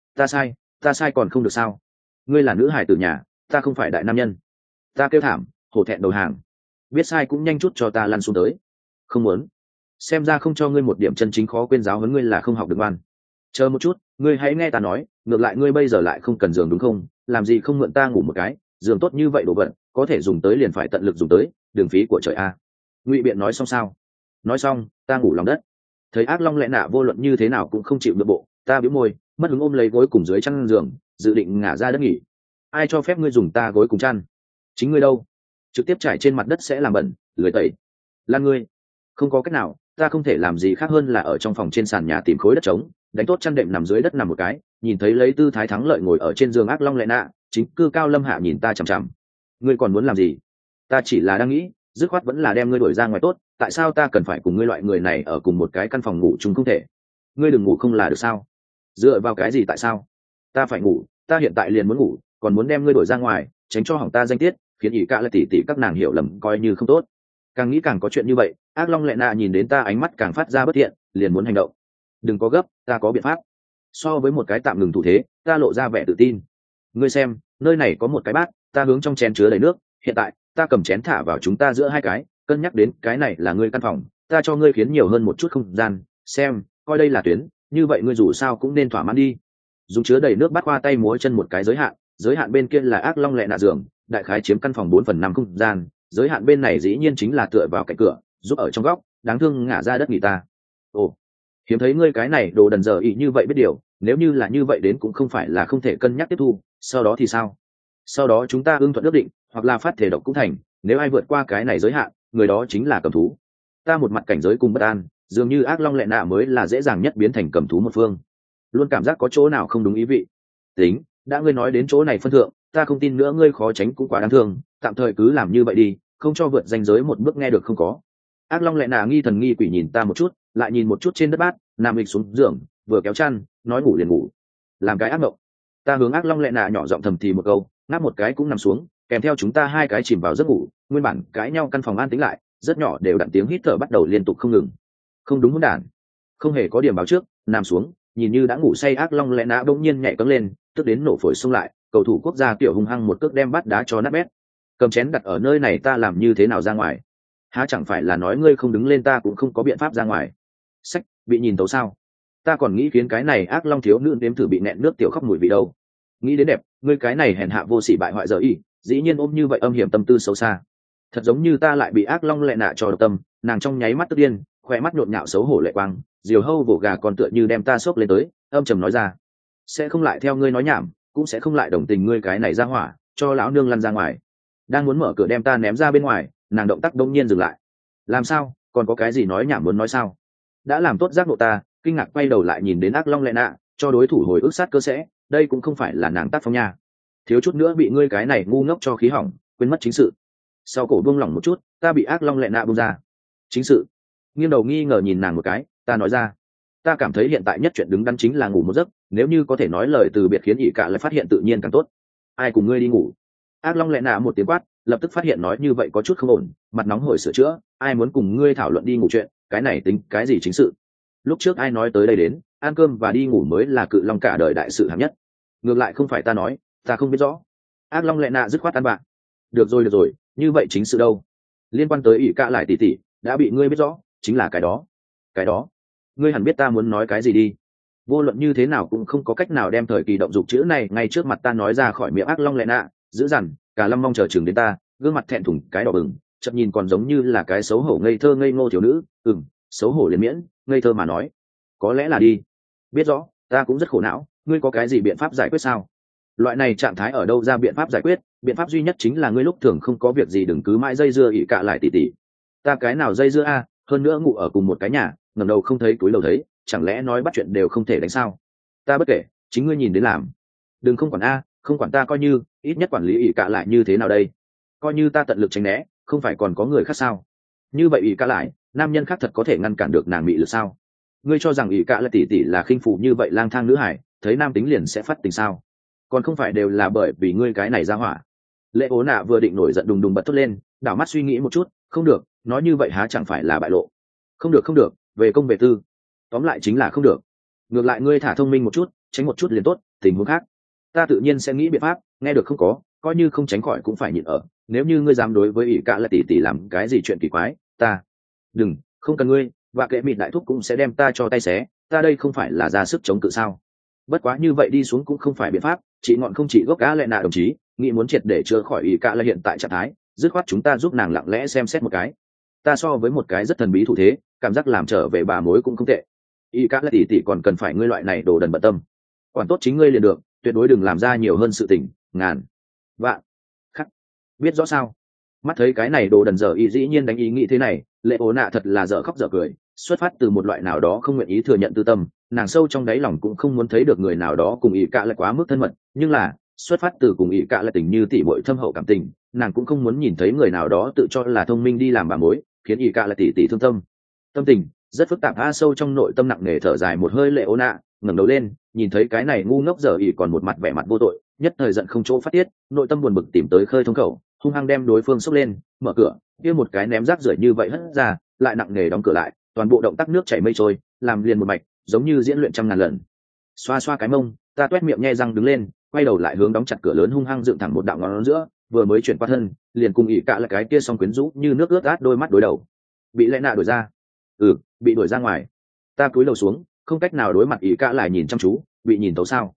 Ta sai còn không được sao? Ngươi là nữ hải tử nhà, ta không phải đại nam nhân. Ta kêu thảm, hổ thẹn đầu hàng. Biết sai cũng nhanh chút cho ta lăn xuống tới. Không muốn. Xem ra không cho ngươi một điểm chân chính khó quên giáo huấn ngươi là không học được ngoan. Chờ một chút, ngươi hãy nghe ta nói, ngược lại ngươi bây giờ lại không cần giường đúng không? Làm gì không mượn ta ngủ một cái, giường tốt như vậy đồ vật, có thể dùng tới liền phải tận lực dùng tới, đường phí của trời a. Ngụy biện nói xong sao? Nói xong, ta ngủ lòng đất. Thấy ác long lẹ nạ vô luận như thế nào cũng không chịu được bộ, ta bĩu môi, mất hứng ôm lấy gối cùng dưới chăn giường, dự định ngả ra đất nghỉ. Ai cho phép ngươi dùng ta gối cùng chăn? Chính ngươi đâu? Trực tiếp trải trên mặt đất sẽ làm bẩn, lười tẩy. Là ngươi. Không có cách nào, ta không thể làm gì khác hơn là ở trong phòng trên sàn nhà tìm khối đất trống, đánh tốt chăn đệm nằm dưới đất nằm một cái, nhìn thấy lấy tư thái thắng lợi ngồi ở trên giường ác long lẹ nạ, chính cư cao lâm hạ nhìn ta chằm chằm. Ngươi còn muốn làm gì? Ta chỉ là đang nghĩ, dứt khoát vẫn là đem ngươi đuổi ra ngoài tốt, tại sao ta cần phải cùng ngươi loại người này ở cùng một cái căn phòng ngủ chung không thể? Ngươi đừng ngủ không là được sao? Dựa vào cái gì tại sao? Ta phải ngủ, ta hiện tại liền muốn ngủ, còn muốn đem ngươi đuổi ra ngoài, tránh cho hỏng ta danh tiết, khiến ỷ cả là tỉ tỉ các nàng hiểu lầm coi như không tốt. Càng nghĩ càng có chuyện như vậy, ác long lẹ nạ nhìn đến ta ánh mắt càng phát ra bất thiện, liền muốn hành động. Đừng có gấp, ta có biện pháp. So với một cái tạm ngừng thủ thế, ta lộ ra vẻ tự tin. Ngươi xem, nơi này có một cái bát, ta hướng trong chén chứa đầy nước, hiện tại ta cầm chén thả vào chúng ta giữa hai cái, cân nhắc đến cái này là ngươi căn phòng, ta cho ngươi khiến nhiều hơn một chút không gian, xem, coi đây là tuyến, như vậy ngươi dù sao cũng nên thỏa mãn đi. Dùng chứa đầy nước bắt qua tay múa chân một cái giới hạn bên kia là ác long lẹ nạ giường, đại khái chiếm căn phòng 4/5 không gian, giới hạn bên này dĩ nhiên chính là tựa vào cạnh cửa, giúp ở trong góc, đáng thương ngả ra đất nghỉ ta. Ồ, hiếm thấy ngươi cái này đồ đần dở ý như vậy biết điều, nếu như là như vậy đến cũng không phải là không thể cân nhắc tiếp thu, sau đó thì sao? Sau đó chúng ta ưng thuận ước định, hoặc là phát thể độc cũng thành, nếu ai vượt qua cái này giới hạn, người đó chính là cầm thú. Ta một mặt cảnh giới cùng bất an, dường như ác long lẹ nạ mới là dễ dàng nhất biến thành cầm thú một phương. Luôn cảm giác có chỗ nào không đúng ý vị. Tính, đã ngươi nói đến chỗ này phân thượng, ta không tin nữa ngươi khó tránh cũng quá đáng thương, tạm thời cứ làm như vậy đi, không cho vượt ranh giới một bước nghe được không có. Ác long lẹ nạ nghi thần nghi quỷ nhìn ta một chút, lại nhìn một chút trên đất bát, nằm lịch xuống giường, vừa kéo chăn, nói ngủ liền ngủ. Làm cái ác mộng. Ta hướng ác long lẹ nạ nhỏ giọng thầm thì một câu, ngáp một cái cũng nằm xuống, kèm theo chúng ta hai cái chìm vào giấc ngủ. Nguyên bản cãi nhau căn phòng an tĩnh lại, rất nhỏ đều đặn tiếng hít thở bắt đầu liên tục không ngừng. Không đúng hỗn đản, không hề có điểm báo trước, nằm xuống, nhìn như đã ngủ say ác long lẹ nạ bỗng nhiên nhảy cẫng lên, tức đến nổ phổi xông lại, cầu thủ quốc gia tiểu hung hăng một cước đem bát đá cho nát bét. Cầm chén đặt ở nơi này ta làm như thế nào ra ngoài? Há chẳng phải là nói ngươi không đứng lên ta cũng không có biện pháp ra ngoài. Sách, bị nhìn tấu sao? Ta còn nghĩ khiến cái này ác long thiếu nữ nếm thử bị nẹn nước tiểu khóc mùi vị đâu. Nghĩ đến đẹp, ngươi cái này hèn hạ vô sỉ bại hoại giờ y, dĩ nhiên ôm như vậy âm hiểm tâm tư xấu xa. Thật giống như ta lại bị ác long lẹ nạ cho độc tâm, nàng trong nháy mắt tức điên, khỏe mắt nhộn nhạo xấu hổ lệ quang, diều hâu vỗ gà còn tựa như đem ta xốc lên tới, âm trầm nói ra: sẽ không lại theo ngươi nói nhảm, cũng sẽ không lại đồng tình ngươi cái này ra hỏa, cho lão nương lăn ra ngoài. Đang muốn mở cửa đem ta ném ra bên ngoài, nàng động tác đông nhiên dừng lại. Làm sao, còn có cái gì nói nhảm muốn nói sao? Đã làm tốt giác ngộ ta, kinh ngạc quay đầu lại nhìn đến ác long lẹ nạ, cho đối thủ hồi ức sát cơ sẽ, đây cũng không phải là nàng tác phong nha. Thiếu chút nữa bị ngươi cái này ngu ngốc cho khí hỏng, quên mất chính sự. Sau cổ buông lỏng một chút, ta bị ác long lẹ nạ buông ra. Chính sự? Nghiêng đầu nghi ngờ nhìn nàng một cái, ta nói ra, ta cảm thấy hiện tại nhất chuyện đứng đắn chính là ngủ một giấc, nếu như có thể nói lời từ biệt khiến ỷ cả lại phát hiện tự nhiên càng tốt. Ai cùng ngươi đi ngủ? Ác long lẹ nạ một tiếng quát, lập tức phát hiện nói như vậy có chút không ổn, mặt nóng hổi sửa chữa, ai muốn cùng ngươi thảo luận đi ngủ chuyện, cái này tính cái gì chính sự? Lúc trước ai nói tới đây đến, ăn cơm và đi ngủ mới là cự long cả đời đại sự hạng nhất. Ngược lại không phải ta nói, ta không biết rõ. Ác long lẹ nạ dứt khoát ăn bạc. Được rồi, như vậy chính sự đâu? Liên quan tới ỷ cả lại tỉ tỉ, đã bị ngươi biết rõ, chính là cái đó. cái đó ngươi hẳn biết ta muốn nói cái gì đi. Vô luận như thế nào cũng không có cách nào đem thời kỳ động dục chữ này ngay trước mặt ta nói ra khỏi miệng ác long lẹ nạ, dữ dằn cả lâm mong chờ chừng đến ta, gương mặt thẹn thùng cái đỏ bừng, chậm nhìn còn giống như là cái xấu hổ ngây thơ ngây ngô thiếu nữ. Xấu hổ liền miễn, ngây thơ mà nói có lẽ là đi. Biết rõ ta cũng rất khổ não, ngươi có cái gì biện pháp giải quyết sao? Loại này trạng thái ở đâu ra biện pháp giải quyết? Biện pháp duy nhất chính là ngươi lúc thường không có việc gì đừng cứ mãi dây dưa ỉ cạ lại tỉ tỉ. Ta cái nào dây dưa a, hơn nữa ngủ ở cùng một cái nhà, ngẩng đầu không thấy túi đầu thấy, chẳng lẽ nói bắt chuyện đều không thể đánh sao? Ta bất kể, chính ngươi nhìn đến làm. Đừng không quản a, không quản ta coi như, ít nhất quản lý ỉ cạ lại như thế nào đây? Coi như ta tận lực tránh né, không phải còn có người khác sao? Như vậy ỉ cạ lại, nam nhân khác thật có thể ngăn cản được nàng mị lực sao? Ngươi cho rằng ỉ cạ lại tỉ tỉ là khinh phụ như vậy lang thang nữ hải, thấy nam tính liền sẽ phát tình sao? Còn không phải đều là bởi vì ngươi cái này ra hỏa. Lệ ố nạ vừa định nổi giận đùng đùng bật thốt lên, đảo mắt suy nghĩ một chút, không được, nói như vậy há chẳng phải là bại lộ. Không được, về công về tư, tóm lại chính là không được. Ngược lại ngươi thả thông minh một chút, tránh một chút liền tốt, tình huống khác ta tự nhiên sẽ nghĩ biện pháp. Nghe được không có, coi như không tránh khỏi cũng phải nhịn ở. Nếu như ngươi dám đối với ỷ cạ là tỷ tỷ làm cái gì chuyện kỳ quái, ta đừng, không cần ngươi và kệ mịt đại thúc cũng sẽ đem ta cho tay xé. Ta đây không phải là ra sức chống cự sao? Bất quá như vậy đi xuống cũng không phải biện pháp, chị ngọn không chỉ gốc cá lệ nạ đồng chí nghĩ muốn triệt để chữa khỏi ỷ cạ là hiện tại trạng thái, dứt khoát chúng ta giúp nàng lặng lẽ xem xét một cái. Ta so với một cái rất thần bí thủ thế, cảm giác làm trở về bà mối cũng không tệ. Y các là tỷ tỷ còn cần phải ngươi loại này đồ đần bận tâm. Quản tốt chính ngươi liền được, tuyệt đối đừng làm ra nhiều hơn sự tình. Ngàn vạn khắc biết rõ sao? Mắt thấy cái này đồ đần dở y dĩ nhiên đánh ý nghĩ thế này, lệ ố nạ thật là dở khóc dở cười. Xuất phát từ một loại nào đó không nguyện ý thừa nhận tư tâm, nàng sâu trong đáy lòng cũng không muốn thấy được người nào đó cùng ỷ cạ lại quá mức thân mật, nhưng là xuất phát từ cùng ỷ cạ lại tình như tỷ muội thâm hậu cảm tình, nàng cũng không muốn nhìn thấy người nào đó tự cho là thông minh đi làm bà mối, khiến ỷ cạ lại tỷ tỷ thương tâm. Tâm tình rất phức tạp. Sâu trong nội tâm nặng nề thở dài một hơi, lệ ố nạ ngẩng đầu lên, nhìn thấy cái này ngu ngốc dở ỉ còn một mặt vẻ mặt vô tội, nhất thời giận không chỗ phát tiết, nội tâm buồn bực tìm tới khơi thông khẩu, hung hăng đem đối phương xốc lên, mở cửa, kia một cái ném rác rưởi như vậy hất ra, lại nặng nề đóng cửa lại, toàn bộ động tác nước chảy mây trôi, làm liền một mạch, giống như diễn luyện trăm ngàn lần. Xoa xoa cái mông, ta toét miệng nhe răng đứng lên, quay đầu lại hướng đóng chặt cửa lớn hung hăng dựng thẳng một đạo ngón giữa, vừa mới chuyển qua thân, liền cùng ỉ cạ là cái kia song quyến rũ như nước ướt át đôi mắt đối đầu. Bị lẽ nạ đuổi ra. Bị đuổi ra ngoài. Ta cúi đầu xuống, không cách nào đối mặt ỉ cạ lại nhìn chăm chú, bị nhìn tấu sao?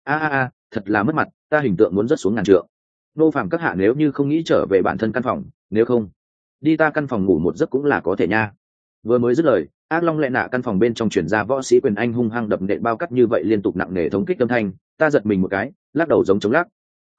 Thật là mất mặt, ta hình tượng muốn rớt xuống ngàn trượng. Nô phàm các hạ nếu như không nghĩ trở về bản thân căn phòng, nếu không đi ta căn phòng ngủ một giấc cũng là có thể nha. Vừa mới dứt lời, ác long lẹ nạ căn phòng bên trong chuyển ra võ sĩ quyền anh hung hăng đập nện bao cắt như vậy liên tục nặng nề thống kích âm thanh. Ta giật mình một cái, lắc đầu giống chống lắc.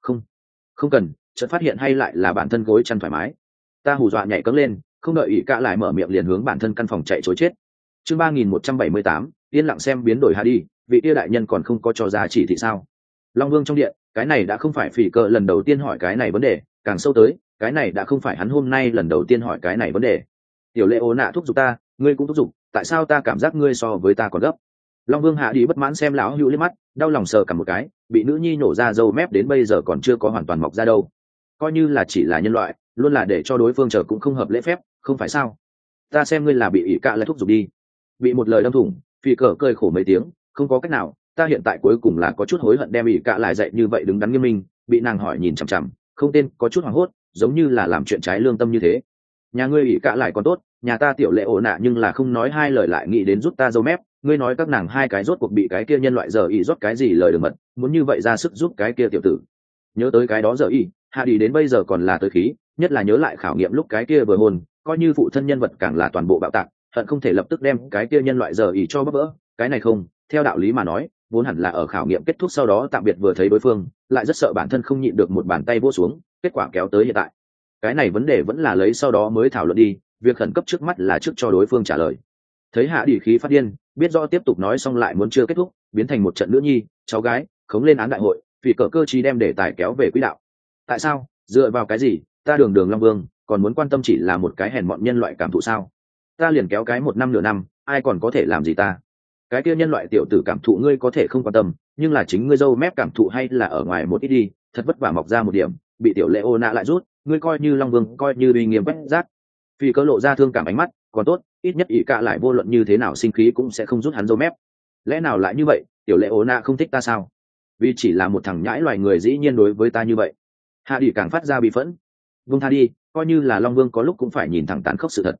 Không cần. Chợt phát hiện hay lại là bản thân gối chăn thoải mái. Ta hù dọa nhảy cẫng lên, không đợi ỷ cạ lại mở miệng liền hướng bản thân căn phòng chạy chối chết. Chương 3178, yên lặng xem biến đổi hạ đi. Vị tia đại nhân còn không có cho ra chỉ thị sao? Long Vương trong điện, cái này đã không phải phỉ cờ lần đầu tiên hỏi cái này vấn đề, càng sâu tới, cái này đã không phải hắn hôm nay lần đầu tiên hỏi cái này vấn đề. Tiểu lệ ố nạ thúc giục ta, ngươi cũng thúc giục, tại sao ta cảm giác ngươi so với ta còn gấp? Long Vương hạ đi bất mãn xem lão hữu liếc mắt, đau lòng sờ cả một cái, bị nữ nhi nổ ra râu mép đến bây giờ còn chưa có hoàn toàn mọc ra đâu. Coi như là chỉ là nhân loại, luôn là để cho đối phương chờ cũng không hợp lễ phép, không phải sao? Ta xem ngươi là bị ỷ cạ lại thúc giục đi. Bị một lời đâm thủng, phỉ cờ cười khổ mấy tiếng, không có cách nào, ta hiện tại cuối cùng là có chút hối hận đem ỷ cạ lại dạy như vậy đứng đắn nghiêm minh. Bị nàng hỏi nhìn chằm chằm, không tên có chút hoảng hốt, giống như là làm chuyện trái lương tâm như thế. Nhà ngươi ỷ cạ lại còn tốt, nhà ta tiểu lệ ổ nạ nhưng là không nói hai lời lại nghĩ đến rút ta dâu mép. Ngươi nói các nàng hai cái rốt cuộc bị cái kia nhân loại giờ ỷ rót cái gì lời đường mật, muốn như vậy ra sức giúp cái kia tiểu tử. Nhớ tới cái đó giờ ỷ, hạ đi đến bây giờ còn là tới khí, nhất là nhớ lại khảo nghiệm lúc cái kia vừa hôn, coi như phụ thân nhân vật càng là toàn bộ bạo tạc, hận không thể lập tức đem cái kia nhân loại giờ ỷ cho bắp vỡ. Cái này không, theo đạo lý mà nói, vốn hẳn là ở khảo nghiệm kết thúc sau đó tạm biệt vừa thấy đối phương, lại rất sợ bản thân không nhịn được một bàn tay vỗ xuống, kết quả kéo tới hiện tại. Cái này vấn đề vẫn là lấy sau đó mới thảo luận đi, việc khẩn cấp trước mắt là trước cho đối phương trả lời. Thấy hạ đi khí phát điên, biết rõ tiếp tục nói xong lại muốn chưa kết thúc, biến thành một trận nữ nhi cháu gái khống lên án đại hội, vì cỡ cơ chí đem đề tài kéo về quỹ đạo. Tại sao? Dựa vào cái gì? Ta đường đường Long Vương còn muốn quan tâm chỉ là một cái hèn mọn nhân loại cảm thụ sao? Ta liền kéo cái 1 năm nửa năm, ai còn có thể làm gì ta? Cái kia nhân loại tiểu tử cảm thụ ngươi có thể không quan tâm, nhưng là chính ngươi dâu mép cảm thụ hay là ở ngoài một ít đi, thật vất vả mọc ra một điểm, bị tiểu lệ ô nạ lại rút, ngươi coi như Long Vương coi như uy nghiêm quét rác. Vì cớ lộ ra thương cảm ánh mắt, còn tốt, ít nhất ỷ cạ lại vô luận như thế nào sinh khí cũng sẽ không rút hắn dâu mép. Lẽ nào lại như vậy? Tiểu lệ ô nạ không thích ta sao? Vì chỉ là một thằng nhãi loài người dĩ nhiên đối với ta như vậy. Hạ đi càng phát ra bị phẫn. Vương tha đi, coi như là Long Vương có lúc cũng phải nhìn thẳng tàn khốc sự thật.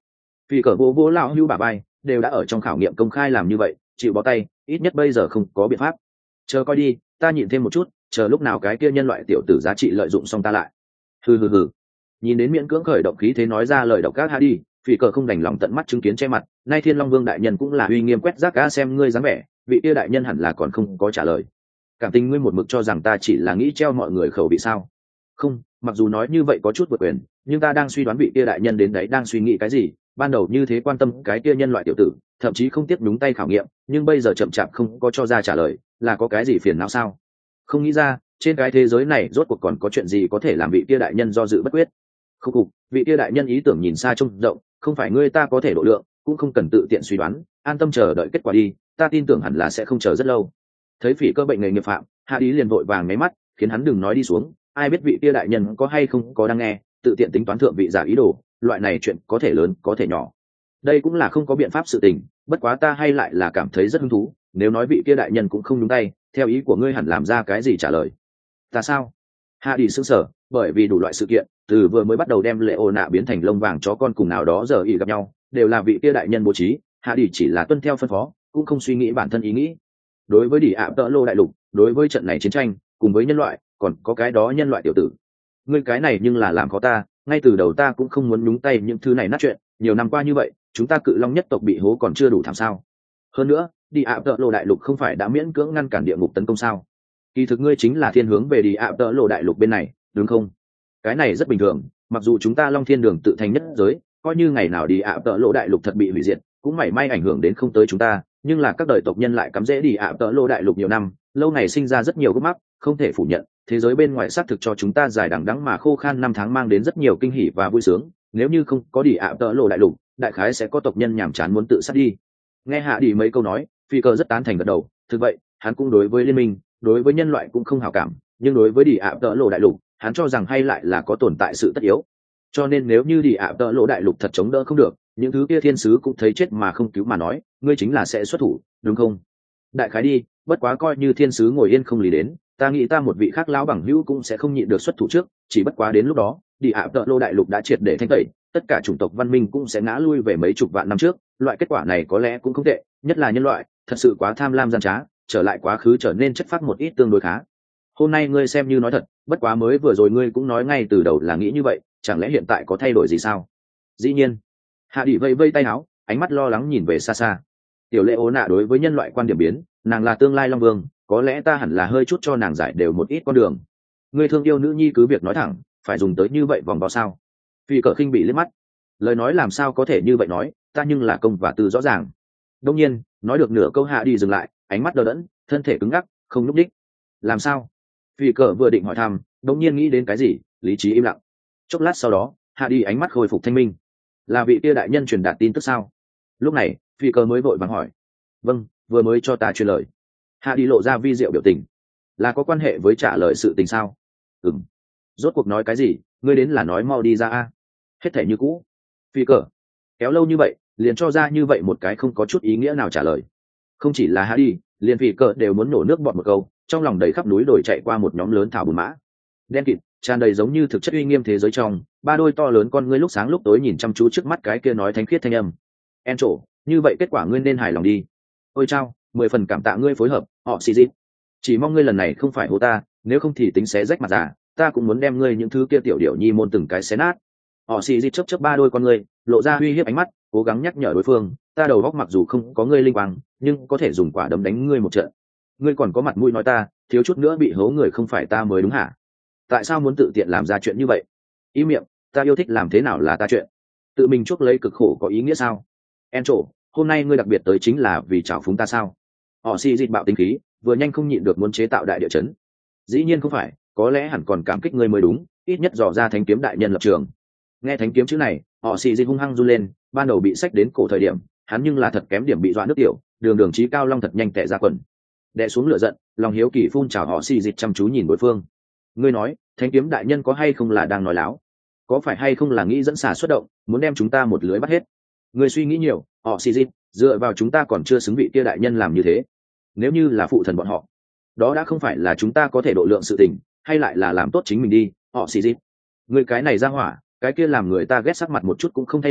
Phi cờ vô vô lão hưu bà bay đều đã ở trong khảo nghiệm công khai làm như vậy, chịu bó tay, ít nhất bây giờ không có biện pháp. Chờ coi đi, ta nhịn thêm một chút, chờ lúc nào cái kia nhân loại tiểu tử giá trị lợi dụng xong ta lại. Hừ. Nhìn đến miễn cưỡng khởi động khí thế nói ra lời độc ác đi, Phi cờ không đành lòng tận mắt chứng kiến che mặt, nay Thiên Long Vương đại nhân cũng là uy nghiêm quét rác cá xem ngươi dáng vẻ, vị kia đại nhân hẳn là còn không có trả lời. Cảm tình ngươi một mực cho rằng ta chỉ là nghĩ treo mọi người khẩu vị sao? Không, mặc dù nói như vậy có chút vượt quyền, nhưng ta đang suy đoán vị kia đại nhân đến đấy đang suy nghĩ cái gì, ban đầu như thế quan tâm cái kia nhân loại tiểu tử, thậm chí không tiếp đúng tay khảo nghiệm, nhưng bây giờ chậm chạp không có cho ra trả lời, là có cái gì phiền não sao? Không nghĩ ra, trên cái thế giới này rốt cuộc còn có chuyện gì có thể làm vị kia đại nhân do dự bất quyết. Khúc cục, vị kia đại nhân ý tưởng nhìn xa trông rộng, không phải ngươi ta có thể độ lượng, cũng không cần tự tiện suy đoán, an tâm chờ đợi kết quả đi, ta tin tưởng hẳn là sẽ không chờ rất lâu. Thấy Phỉ cơ bệnh nghề nghiệp phạm, Hạ Ý liền vội vàng nháy mắt, khiến hắn đừng nói đi xuống, ai biết vị kia đại nhân có hay không có đang nghe, tự tiện tính toán thượng vị giả ý đồ, loại này chuyện có thể lớn có thể nhỏ. Đây cũng là không có biện pháp sự tình, bất quá ta hay lại là cảm thấy rất hứng thú, nếu nói vị kia đại nhân cũng không nhúng tay, theo ý của ngươi hẳn làm ra cái gì trả lời. Ta sao? Hạ Ý sững sờ, bởi vì đủ loại sự kiện, từ vừa mới bắt đầu đem Lệ Ô Nạ biến thành lông vàng chó con cùng nào đó giờ ý gặp nhau, đều là vị kia đại nhân bố trí, Hạ Ý chỉ là tuân theo phân phó, cũng không suy nghĩ bản thân ý nghĩ. Đối với Đỉ ạ Tợ Lô đại lục, đối với trận này chiến tranh, cùng với nhân loại, còn có cái đó nhân loại tiểu tử. Ngươi cái này nhưng là làm khó ta, ngay từ đầu ta cũng không muốn nhúng tay những thứ này nát chuyện, nhiều năm qua như vậy, chúng ta Cự Long nhất tộc bị hố còn chưa đủ thảm sao? Hơn nữa, Đỉ ạ Tợ Lô đại lục không phải đã miễn cưỡng ngăn cản địa ngục tấn công sao? Kỳ thực ngươi chính là thiên hướng về Đỉ ạ Tợ Lô đại lục bên này, đúng không? Cái này rất bình thường, mặc dù chúng ta Long Thiên Đường tự thành nhất giới, coi như ngày nào Đỉ ạ Tợ Lô đại lục thật bị hủy diệt, cũng mảy may ảnh hưởng đến không tới chúng ta, nhưng là các đời tộc nhân lại cắm rễ Đỉ ạ Tợ Lô đại lục nhiều năm, lâu ngày sinh ra rất nhiều gốc mắc, không thể phủ nhận, thế giới bên ngoài xác thực cho chúng ta dài đằng đẵng mà khô khan năm tháng mang đến rất nhiều kinh hỉ và vui sướng, nếu như không có Đỉ ạ Tợ Lô đại lục, đại khái sẽ có tộc nhân nhàm chán muốn tự sát đi. Nghe Hạ Đỉ mấy câu nói, Phi Cơ rất tán thành gật đầu, thực vậy, hắn cũng đối với liên minh, đối với nhân loại cũng không hảo cảm, nhưng đối với Đỉ ạ Tợ Lô đại lục, hắn cho rằng hay lại là có tồn tại sự tất yếu. Cho nên nếu như Đỉ ạ Tợ Lô đại lục thật chống đỡ không được, những thứ kia thiên sứ cũng thấy chết mà không cứu mà nói, ngươi chính là sẽ xuất thủ, đúng không? Đại khái đi, bất quá coi như thiên sứ ngồi yên không lý đến, ta nghĩ ta một vị khác lão bằng hữu cũng sẽ không nhịn được xuất thủ trước, chỉ bất quá đến lúc đó, Đỉ ạ Tợ Lô đại lục đã triệt để thanh tẩy, tất cả chủng tộc văn minh cũng sẽ ngã lui về mấy chục vạn năm trước, loại kết quả này có lẽ cũng không tệ, nhất là nhân loại, thật sự quá tham lam gian trá, trở lại quá khứ trở nên chất phác một ít tương đối khá. Hôm nay ngươi xem như nói thật, bất quá mới vừa rồi ngươi cũng nói ngay từ đầu là nghĩ như vậy, chẳng lẽ hiện tại có thay đổi gì sao? Dĩ nhiên. Hạ Đỉ vây vây tay áo, ánh mắt lo lắng nhìn về xa xa. Tiểu Lệ Ô Nạ đối với nhân loại quan điểm biến, nàng là tương lai Long Vương, có lẽ ta hẳn là hơi chút cho nàng giải đều một ít con đường. Ngươi thương yêu nữ nhi cứ việc nói thẳng, phải dùng tới như vậy vòng vào sao? Vì cỡ khinh bị liếc mắt, lời nói làm sao có thể như vậy nói, ta nhưng là công và tư rõ ràng. Đông nhiên, nói được nửa câu Hạ Đỉ dừng lại, ánh mắt đờ đẫn, thân thể cứng ngắc, không nhúc nhích. Làm sao? Vì cỡ vừa định hỏi thăm, đông nhiên nghĩ đến cái gì, lý trí im lặng. Chốc lát sau đó, Hạ Đỉ ánh mắt khôi phục thanh minh. Là vị kia đại nhân truyền đạt tin tức sao? Lúc này, phi cơ mới vội vàng hỏi. Vâng, vừa mới cho ta truyền lời. Hạ Đi lộ ra vi diệu biểu tình. Là có quan hệ với trả lời sự tình sao? Ừm. Rốt cuộc nói cái gì, ngươi đến là nói mau đi ra a. Hết thể như cũ. Phi cơ kéo lâu như vậy, liền cho ra như vậy một cái không có chút ý nghĩa nào trả lời. Không chỉ là Hạ Đi, liền phi cơ đều muốn nổ nước bọt một câu, trong lòng đầy khắp núi đồi chạy qua một nhóm lớn thảo bùn mã. Đen kịt, tràn đầy giống như thực chất uy nghiêm thế giới trong, ba đôi to lớn con ngươi lúc sáng lúc tối nhìn chăm chú trước mắt cái kia nói thánh khiết thanh âm. En trổ, như vậy kết quả ngươi nên hài lòng đi. Ôi chao, 10 phần cảm tạ ngươi phối hợp, họ xì dịp. Chỉ mong ngươi lần này không phải hô ta, nếu không thì tính xé rách mặt giả, ta cũng muốn đem ngươi những thứ kia tiểu điệu nhi môn từng cái xé nát. Họ xì dịp chớp chớp ba đôi con ngươi, lộ ra uy hiếp ánh mắt, cố gắng nhắc nhở đối phương, ta đầu góc mặc dù không có ngươi linh quang, nhưng có thể dùng quả đấm đánh ngươi một trận. Ngươi còn có mặt mũi nói ta, thiếu chút nữa bị hố người không phải ta mới đúng hả? Tại sao muốn tự tiện làm ra chuyện như vậy? Ý miệng, ta yêu thích làm thế nào là ta chuyện. Tự mình chuốc lấy cực khổ có ý nghĩa sao? En trổ, hôm nay ngươi đặc biệt tới chính là vì chào phúng ta sao? Họ xì dịch bạo tính khí, vừa nhanh không nhịn được muốn chế tạo đại địa chấn. Dĩ nhiên không phải, có lẽ hẳn còn cảm kích ngươi mới đúng, ít nhất dò ra thánh kiếm đại nhân lập trường. Nghe thánh kiếm chữ này, họ xì dịch hung hăng run lên, ban đầu bị sách đến cổ thời điểm, hắn nhưng là thật kém điểm bị dọa nước tiểu, đường đường chí cao long thật nhanh tệ ra quần. Đè xuống lửa giận, lòng hiếu kỳ phun trào họ xì dịch chăm chú nhìn đối phương. Ngươi nói, thánh kiếm đại nhân có hay không là đang nói láo? Có phải hay không là nghĩ dẫn xà xuất động, muốn đem chúng ta một lưới bắt hết? Ngươi suy nghĩ nhiều, họ xì dịch, dựa vào chúng ta còn chưa xứng vị kia đại nhân làm như thế. Nếu như là phụ thần bọn họ, đó đã không phải là chúng ta có thể độ lượng sự tình, hay lại là làm tốt chính mình đi, họ xì dịch. Ngươi cái này ra hỏa, cái kia làm người ta ghét sắc mặt một chút cũng không thay đổi,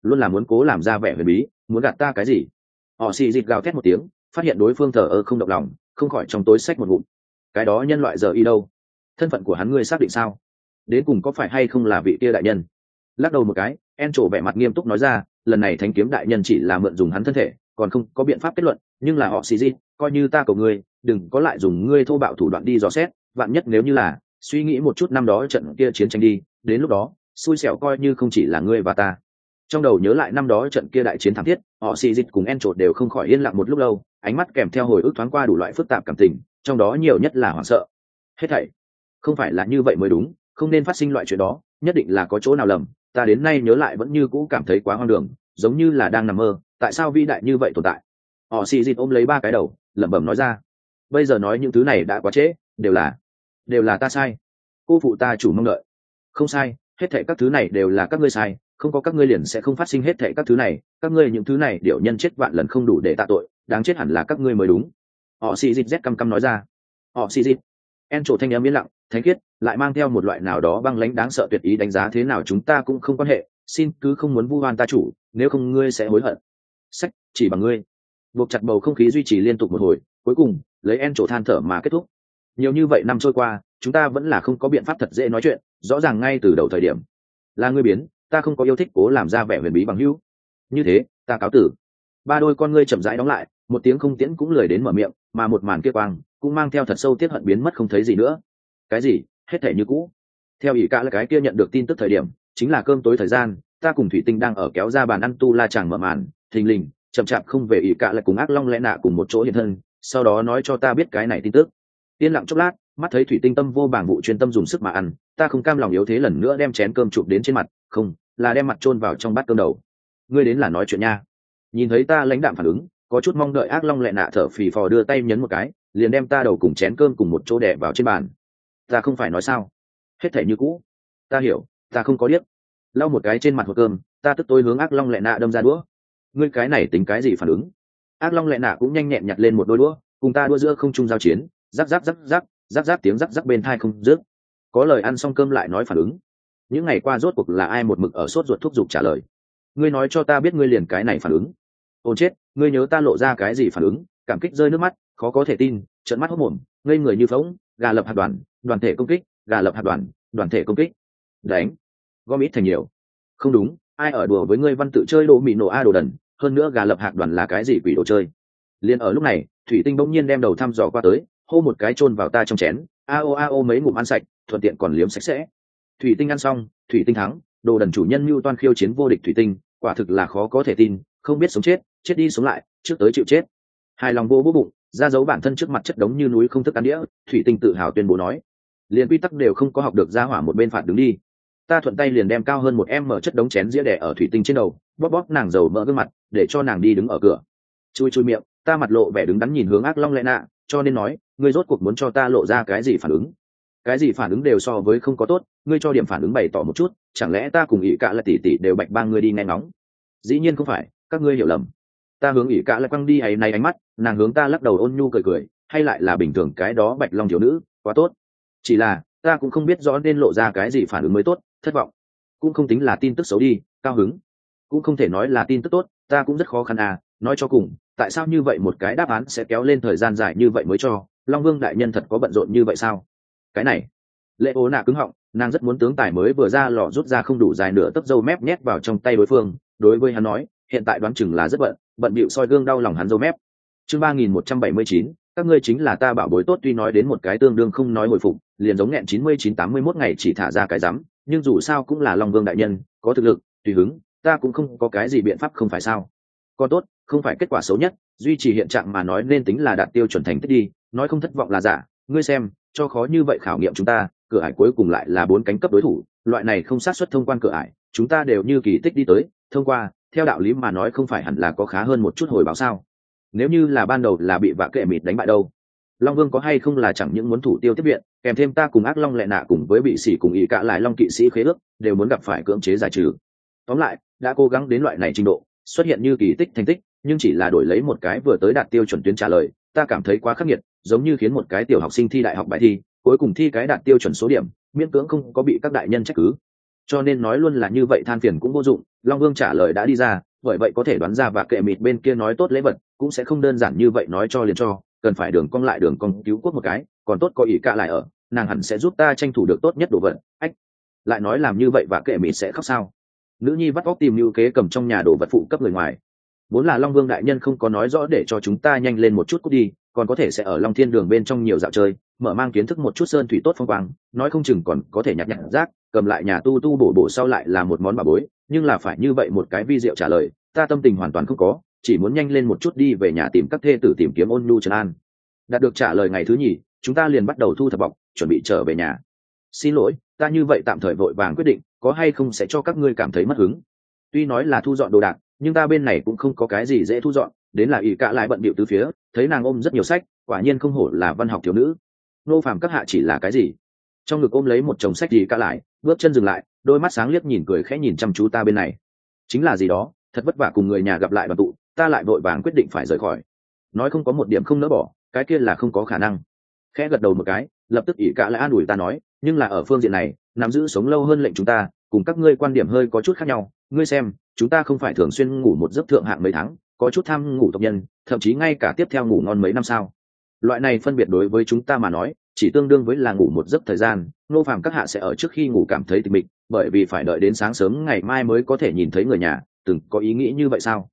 luôn là muốn cố làm ra vẻ huyền bí, muốn gạt ta cái gì? Họ xì dịt gào thét một tiếng, phát hiện đối phương thờ ơ không động lòng, không khỏi trong tối xách một ngụm. Cái đó nhân loại giờ y đâu? Thân phận của hắn ngươi xác định sao? Đến cùng có phải hay không là vị kia đại nhân? Lắc đầu một cái, En trổ vẻ mặt nghiêm túc nói ra, lần này thánh kiếm đại nhân chỉ là mượn dùng hắn thân thể, còn không có biện pháp kết luận, nhưng là họ xì dịt, coi như ta cầu ngươi, đừng có lại dùng ngươi thô bạo thủ đoạn đi dò xét, vạn nhất nếu như là suy nghĩ một chút năm đó trận kia chiến tranh đi, đến lúc đó xui xẻo coi như không chỉ là ngươi và ta. Trong đầu nhớ lại năm đó trận kia đại chiến thảm thiết, họ xì dịch cùng En trột đều không khỏi yên lặng một lúc lâu, ánh mắt kèm theo hồi ức thoáng qua đủ loại phức tạp cảm tình, trong đó nhiều nhất là hoảng sợ. Hết thảy không phải là như vậy mới đúng, không nên phát sinh loại chuyện đó, nhất định là có chỗ nào lầm, ta đến nay nhớ lại vẫn như cũ cảm thấy quá hoang đường, giống như là đang nằm mơ, tại sao vĩ đại như vậy tồn tại? Họ xì dịch ôm lấy ba cái đầu, lẩm bẩm nói ra. Bây giờ nói những thứ này đã quá trễ, đều là ta sai, cô phụ ta chủ mong đợi. Không sai, hết thảy các thứ này đều là các ngươi sai, không có các ngươi liền sẽ không phát sinh hết thảy các thứ này, các ngươi những thứ này điệu nhân chết vạn lần không đủ để tạ tội, đáng chết hẳn là các ngươi mới đúng. Họ xì dịch rét căm căm nói ra. Họ xì dịch. En trổ thanh âm yên lặng, thánh khiết, lại mang theo một loại nào đó băng lãnh đáng sợ tuyệt ý, đánh giá thế nào chúng ta cũng không quan hệ, xin cứ không muốn vu oan ta chủ, nếu không ngươi sẽ hối hận. Sách, chỉ bằng ngươi. Buộc chặt bầu không khí duy trì liên tục một hồi, cuối cùng lấy En trổ than thở mà kết thúc. Nhiều như vậy năm trôi qua, chúng ta vẫn là không có biện pháp thật dễ nói chuyện, rõ ràng ngay từ đầu thời điểm là ngươi biến, ta không có yêu thích cố làm ra vẻ huyền bí bằng hữu. Như thế, ta cáo tử. Ba đôi con ngươi chậm rãi đóng lại, một tiếng không tiễn cũng lười đến mở miệng, mà một màn kia quang cũng mang theo thật sâu tiếc hận biến mất không thấy gì nữa. Cái gì? Hết thể như cũ. Theo ỷ cả là cái kia nhận được tin tức thời điểm, chính là cơm tối thời gian, ta cùng thủy tinh đang ở kéo ra bàn ăn tu la chàng mở màn, thình lình, chậm chạp không về ỷ cả lại cùng ác long lẽ nạ cùng một chỗ hiện thân, sau đó nói cho ta biết cái này tin tức. Yên lặng chốc lát, mắt thấy thủy tinh tâm vô bảng vụ chuyên tâm dùng sức mà ăn, ta không cam lòng yếu thế lần nữa đem chén cơm chụp đến trên mặt, không, là đem mặt chôn vào trong bát cơm đầu. Ngươi đến là nói chuyện nha. Nhìn thấy ta lãnh đạm phản ứng, có chút mong đợi ác long lẹ nạ thở phì phò đưa tay nhấn một cái, liền đem ta đầu cùng chén cơm cùng một chỗ đè vào trên bàn. Ta không phải nói sao? Hết thể như cũ. Ta hiểu, ta không có điếc. Lau một cái trên mặt hộp cơm, ta tức tối hướng ác long lẹ nạ đâm ra đũa. Ngươi cái này tính cái gì phản ứng? Ác long lẹ nạ cũng nhanh nhẹn nhặt lên một đôi đũa, cùng ta đua giữa không trung giao chiến, rắc rắc rắc rắc, rắc rắc tiếng rắc rắc bên thai không dứt. Có lời ăn xong cơm lại nói phản ứng. Những ngày qua rốt cuộc là ai một mực ở sốt ruột thúc giục trả lời. Ngươi nói cho ta biết ngươi liền cái này phản ứng. Ôn chết, ngươi nhớ ta lộ ra cái gì phản ứng? Cảm kích rơi nước mắt, khó có thể tin, trợn mắt hốt mồm, ngây người như phỗng, gà lập hạt đoàn, đoàn thể công kích, gà lập hạt đoàn, đoàn thể công kích. Đánh, gom ít thành nhiều. Không đúng, ai ở đùa với ngươi văn tự chơi đồ mị nổ a đồ đần, hơn nữa gà lập hạt đoàn là cái gì quỷ đồ chơi. Liên ở lúc này, thủy tinh bỗng nhiên đem đầu thăm dò qua tới, hô một cái chôn vào ta trong chén, a ô mấy ngụm ăn sạch, thuận tiện còn liếm sạch sẽ. Thủy tinh ăn xong, thủy tinh thắng, đồ đần chủ nhân mưu toan khiêu chiến vô địch thủy tinh, quả thực là khó có thể tin, không biết sống chết, chết đi sống lại, trước tới chịu chết. Hài lòng vô bụng, ra dấu bản thân trước mặt chất đống như núi không thức ăn đĩa, thủy tinh tự hào tuyên bố nói, liền quy tắc đều không có học được, ra hỏa một bên phạt đứng đi. Ta thuận tay liền đem cao hơn một em mở chất đống chén dĩa đè ở thủy tinh trên đầu, bóp bóp nàng dầu mỡ gương mặt, để cho nàng đi đứng ở cửa. Chui chui miệng, ta mặt lộ vẻ đứng đắn nhìn hướng ác long lẽ nạ, cho nên nói, ngươi rốt cuộc muốn cho ta lộ ra cái gì phản ứng? Cái gì phản ứng đều so với không có tốt, ngươi cho điểm phản ứng bày tỏ một chút, chẳng lẽ ta cùng ỷ cả là tỷ tỷ đều bạch bang ngươi đi nghe ngóng? Dĩ nhiên không phải, các ngươi hiểu lầm. Ta hướng ỷ cả là quăng đi ấy này ánh mắt, nàng hướng ta lắc đầu ôn nhu cười cười, hay lại là bình thường cái đó bạch long thiếu nữ, quá tốt. Chỉ là, ta cũng không biết rõ nên lộ ra cái gì phản ứng mới tốt, thất vọng. Cũng không tính là tin tức xấu đi, cao hứng. Cũng không thể nói là tin tức tốt, ta cũng rất khó khăn à, nói cho cùng, tại sao như vậy một cái đáp án sẽ kéo lên thời gian dài như vậy mới cho, Long Vương đại nhân thật có bận rộn như vậy sao? Cái này, Lệ Ố nạ cứng họng, nàng rất muốn tướng tài mới vừa ra lò rút ra không đủ dài nửa tấc râu mép nhét vào trong tay đối phương, đối với hắn nói, hiện tại đoán chừng là rất bận bịu soi gương đau lòng hắn râu mép. Chương 3179, các ngươi chính là ta bảo bối tốt, tuy nói đến một cái tương đương không nói hồi phục, liền giống nghẹn 99-81 ngày chỉ thả ra cái rắm, nhưng dù sao cũng là Long Vương đại nhân, có thực lực, tùy hứng, ta cũng không có cái gì biện pháp không phải sao? Còn tốt, không phải kết quả xấu nhất, duy trì hiện trạng mà nói nên tính là đạt tiêu chuẩn thành tích đi, nói không thất vọng là giả, ngươi xem, cho khó như vậy khảo nghiệm chúng ta, cửa ải cuối cùng lại là 4 cánh cấp đối thủ, loại này không sát suất thông quan cửa ải, chúng ta đều như kỳ tích đi tới, thông qua, theo đạo lý mà nói không phải hẳn là có khá hơn một chút hồi báo sao? Nếu như là ban đầu là bị vạ kệ mịt đánh bại đâu? Long Vương có hay không là chẳng những muốn thủ tiêu tiếp viện, kèm thêm ta cùng ác long lệ nạ cùng với bị sỉ cùng ý cả lại long kỵ sĩ khế ước, đều muốn gặp phải cưỡng chế giải trừ. Tóm lại, đã cố gắng đến loại này trình độ, xuất hiện như kỳ tích thành tích, nhưng chỉ là đổi lấy một cái vừa tới đạt tiêu chuẩn tuyến trả lời, ta cảm thấy quá khắc nghiệt, giống như khiến một cái tiểu học sinh thi đại học bài thi, cuối cùng thi cái đạt tiêu chuẩn số điểm, miễn cưỡng không có bị các đại nhân trách cứ. Cho nên nói luôn là như vậy than phiền cũng vô dụng, Long Vương trả lời đã đi ra, bởi vậy có thể đoán ra và kệ mịt bên kia nói tốt lễ vật cũng sẽ không đơn giản như vậy nói cho liền cho, cần phải đường cong lại đường cong cứu quốc một cái, còn tốt có ỷ cả lại ở, nàng hẳn sẽ giúp ta tranh thủ được tốt nhất đồ vật. Ách, lại nói làm như vậy và kệ mịt sẽ khóc sao? Nữ nhi vắt óc tìm lưu kế cầm trong nhà đồ vật phụ cấp người ngoài. Vốn là Long Vương đại nhân không có nói rõ để cho chúng ta nhanh lên một chút cút đi, còn có thể sẽ ở Long Thiên Đường bên trong nhiều dạo chơi, mở mang kiến thức một chút sơn thủy tốt phong quang, nói không chừng còn có thể nhặt nhặt rác, cầm lại nhà tu tu bổ bổ sau lại là một món bà bối, nhưng là phải như vậy một cái vi diệu trả lời, ta tâm tình hoàn toàn không có, chỉ muốn nhanh lên một chút đi về nhà tìm các thê tử tìm kiếm Ôn Nhu Trần An. Đạt được trả lời ngày thứ nhì, chúng ta liền bắt đầu thu thập bọc, chuẩn bị trở về nhà. Xin lỗi, ta như vậy tạm thời vội vàng quyết định, có hay không sẽ cho các ngươi cảm thấy mất hứng. Tuy nói là thu dọn đồ đạc, nhưng ta bên này cũng không có cái gì dễ thu dọn, đến là ỷ cả lại bận bịu từ phía, thấy nàng ôm rất nhiều sách, quả nhiên không hổ là văn học thiếu nữ. Nô Phàm các hạ chỉ là cái gì? Trong ngực ôm lấy một chồng sách ỷ cả lại, bước chân dừng lại, đôi mắt sáng liếc nhìn cười khẽ nhìn chăm chú ta bên này. Chính là gì đó, thật vất vả cùng người nhà gặp lại đoàn tụ, ta lại vội vàng quyết định phải rời khỏi. Nói không có một điểm không nỡ bỏ, cái kia là không có khả năng. Khẽ gật đầu một cái, lập tức ỷ cả lại an ủi ta nói, nhưng là ở phương diện này, nắm giữ sống lâu hơn lệnh chúng ta, cùng các ngươi quan điểm hơi có chút khác nhau. Ngươi xem, chúng ta không phải thường xuyên ngủ một giấc thượng hạng mấy tháng, có chút tham ngủ tộc nhân, thậm chí ngay cả tiếp theo ngủ ngon mấy năm sao. Loại này phân biệt đối với chúng ta mà nói, chỉ tương đương với là ngủ một giấc thời gian. Nô Phàm các hạ sẽ ở trước khi ngủ cảm thấy tịch mịch, bởi vì phải đợi đến sáng sớm ngày mai mới có thể nhìn thấy người nhà, từng có ý nghĩ như vậy sao?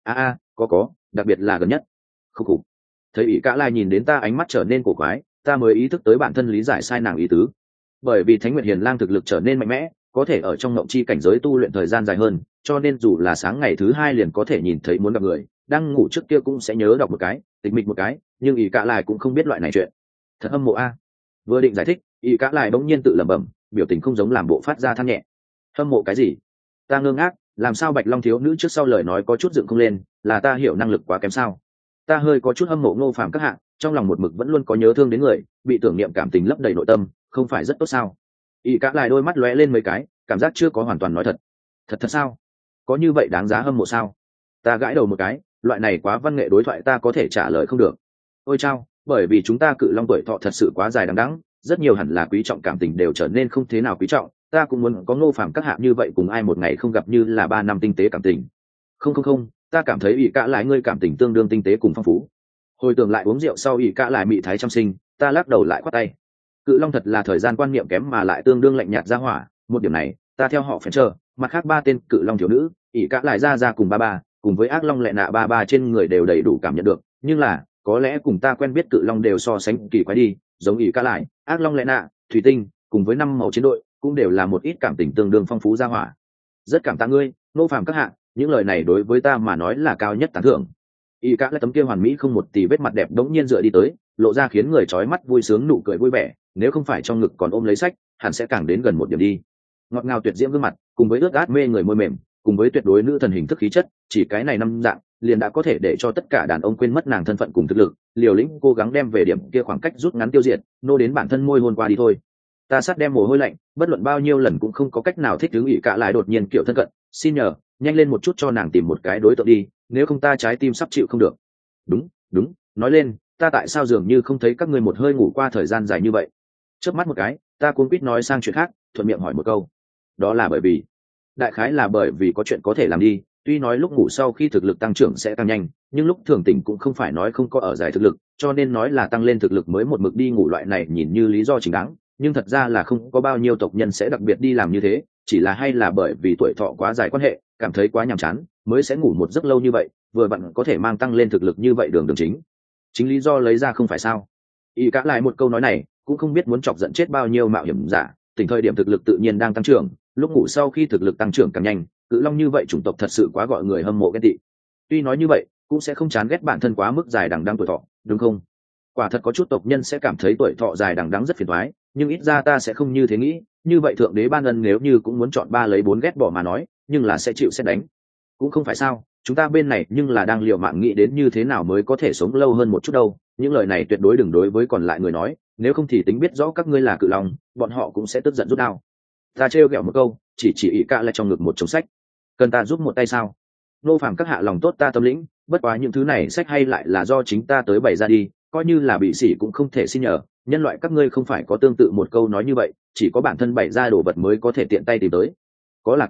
Có, đặc biệt là gần nhất. Khúc khục. Thấy ỷ cả lại nhìn đến ta ánh mắt trở nên cổ quái, ta mới ý thức tới bản thân lý giải sai nàng ý tứ. Bởi vì Thánh Nguyệt Hiền Lang thực lực trở nên mạnh mẽ, có thể ở trong ngộng chi cảnh giới tu luyện thời gian dài hơn, cho nên dù là sáng ngày thứ hai liền có thể nhìn thấy muốn gặp người, đang ngủ trước kia cũng sẽ nhớ đọc một cái, tịch mịch một cái, nhưng ỷ cả lại cũng không biết loại này chuyện. Thật hâm mộ a. Vừa định giải thích, ỷ cả lại bỗng nhiên tự lẩm bẩm, biểu tình không giống làm bộ phát ra than nhẹ. Hâm mộ cái gì? Ta ngơ ngác, làm sao Bạch Long thiếu nữ trước sau lời nói có chút dựng không lên, là ta hiểu năng lực quá kém sao? Ta hơi có chút hâm mộ Ngô Phàm các hạ, trong lòng một mực vẫn luôn có nhớ thương đến người, bị tưởng niệm cảm tình lấp đầy nội tâm, không phải rất tốt sao? ỷ cả lại đôi mắt lóe lên mấy cái, cảm giác chưa có hoàn toàn nói thật. Thật sao? Có như vậy đáng giá hâm mộ sao? Ta gãi đầu một cái, loại này quá văn nghệ đối thoại ta có thể trả lời không được. Ôi chao, bởi vì chúng ta Cự Long tuổi thọ thật sự quá dài đằng đẵng, rất nhiều hẳn là quý trọng cảm tình đều trở nên không thế nào quý trọng, ta cũng muốn có Ngô Phàm các hạ như vậy cùng ai một ngày không gặp như là 3 năm tinh tế cảm tình. Không, ta cảm thấy ỷ cả lại ngươi cảm tình tương đương tinh tế cùng phong phú. Hồi tưởng lại uống rượu sau ỷ cả lại mị thái trăm sinh, ta lắc đầu lại khoát tay. Cự Long thật là thời gian quan niệm kém mà lại tương đương lạnh nhạt ra hỏa, một điểm này ta theo họ phải chờ, mặt khác 3 tên Cự Long thiếu nữ, ỷ cả lại ra cùng ba cùng với ác long lệ nạ ba trên người đều đầy đủ cảm nhận được, nhưng là có lẽ cùng ta quen biết Cự Long đều so sánh kỳ quái đi, giống ỷ cả lại, ác long lệ nạ, thủy tinh cùng với 5 màu chiến đội cũng đều là một ít cảm tình tương đương phong phú ra hỏa. Rất cảm tạ ngươi, Ngô Phàm các hạ, những lời này đối với ta mà nói là cao nhất tán thưởng. Y cả là tấm kia hoàn mỹ không một tì vết mặt đẹp đống nhiên dựa đi tới, lộ ra khiến người chói mắt vui sướng nụ cười vui vẻ, nếu không phải trong ngực còn ôm lấy sách, hẳn sẽ càng đến gần một điểm đi. Ngọt ngào tuyệt diễm gương mặt, cùng với ướt át mê người môi mềm, cùng với tuyệt đối nữ thần hình thức khí chất, chỉ cái này năm dạng, liền đã có thể để cho tất cả đàn ông quên mất nàng thân phận cùng thực lực, liều lĩnh cố gắng đem về điểm kia khoảng cách rút ngắn tiêu diệt, nô đến bản thân môi hôn qua đi thôi. Ta sát đem mồ hôi lạnh, bất luận bao nhiêu lần cũng không có cách nào thích ứng ỷ cả lại đột nhiên kiểu thân cận, xin nhờ, nhanh lên một chút cho nàng tìm một cái đối tượng đi, nếu không ta trái tim sắp chịu không được. Đúng, nói lên, ta tại sao dường như không thấy các ngươi một hơi ngủ qua thời gian dài như vậy? Chớp mắt một cái, ta cuống quýt nói sang chuyện khác, thuận miệng hỏi một câu. Đó là bởi vì, đại khái là bởi vì có chuyện có thể làm đi, tuy nói lúc ngủ sau khi thực lực tăng trưởng sẽ tăng nhanh, nhưng lúc thường tỉnh cũng không phải nói không có ở giải thực lực, cho nên nói là tăng lên thực lực mới một mực đi ngủ, loại này nhìn như lý do chính đáng, nhưng thật ra là không có bao nhiêu tộc nhân sẽ đặc biệt đi làm như thế, chỉ là hay là bởi vì tuổi thọ quá dài quan hệ, cảm thấy quá nhàm chán, mới sẽ ngủ một giấc lâu như vậy, vừa vặn có thể mang tăng lên thực lực như vậy đường chính lý do lấy ra không phải sao? Y cả lại một câu nói này, cũng không biết muốn chọc giận chết bao nhiêu mạo hiểm giả, tỉnh thời điểm thực lực tự nhiên đang tăng trưởng, lúc ngủ sau khi thực lực tăng trưởng càng nhanh, Cự Long như vậy chủng tộc thật sự quá gọi người hâm mộ ghen tị. Tuy nói như vậy, cũng sẽ không chán ghét bản thân quá mức dài đằng đẵng tuổi thọ, đúng không? Quả thật có chút tộc nhân sẽ cảm thấy tuổi thọ dài đằng đẵng rất phiền toái, nhưng ít ra ta sẽ không như thế nghĩ, như vậy thượng đế ban ân nếu như cũng muốn chọn 3 lấy 4 ghét bỏ mà nói, nhưng là sẽ chịu xét đánh. Cũng không phải sao, chúng ta bên này nhưng là đang liều mạng nghĩ đến như thế nào mới có thể sống lâu hơn một chút đâu, những lời này tuyệt đối đừng đối với còn lại người nói, nếu không thì tính biết rõ các ngươi là Cự Long, bọn họ cũng sẽ tức giận rút đao. Ta trêu ghẹo một câu, chỉ ỷ cả lại trong ngực một chồng sách. Cần ta giúp một tay sao? Nô Phàm các hạ lòng tốt ta tâm lĩnh, bất quá những thứ này sách hay lại là do chính ta tới bày ra đi, coi như là bị sỉ cũng không thể xin nhờ, nhân loại các ngươi không phải có tương tự một câu nói như vậy, chỉ có bản thân bày ra đồ vật mới có thể tiện tay tìm tới. Có là có,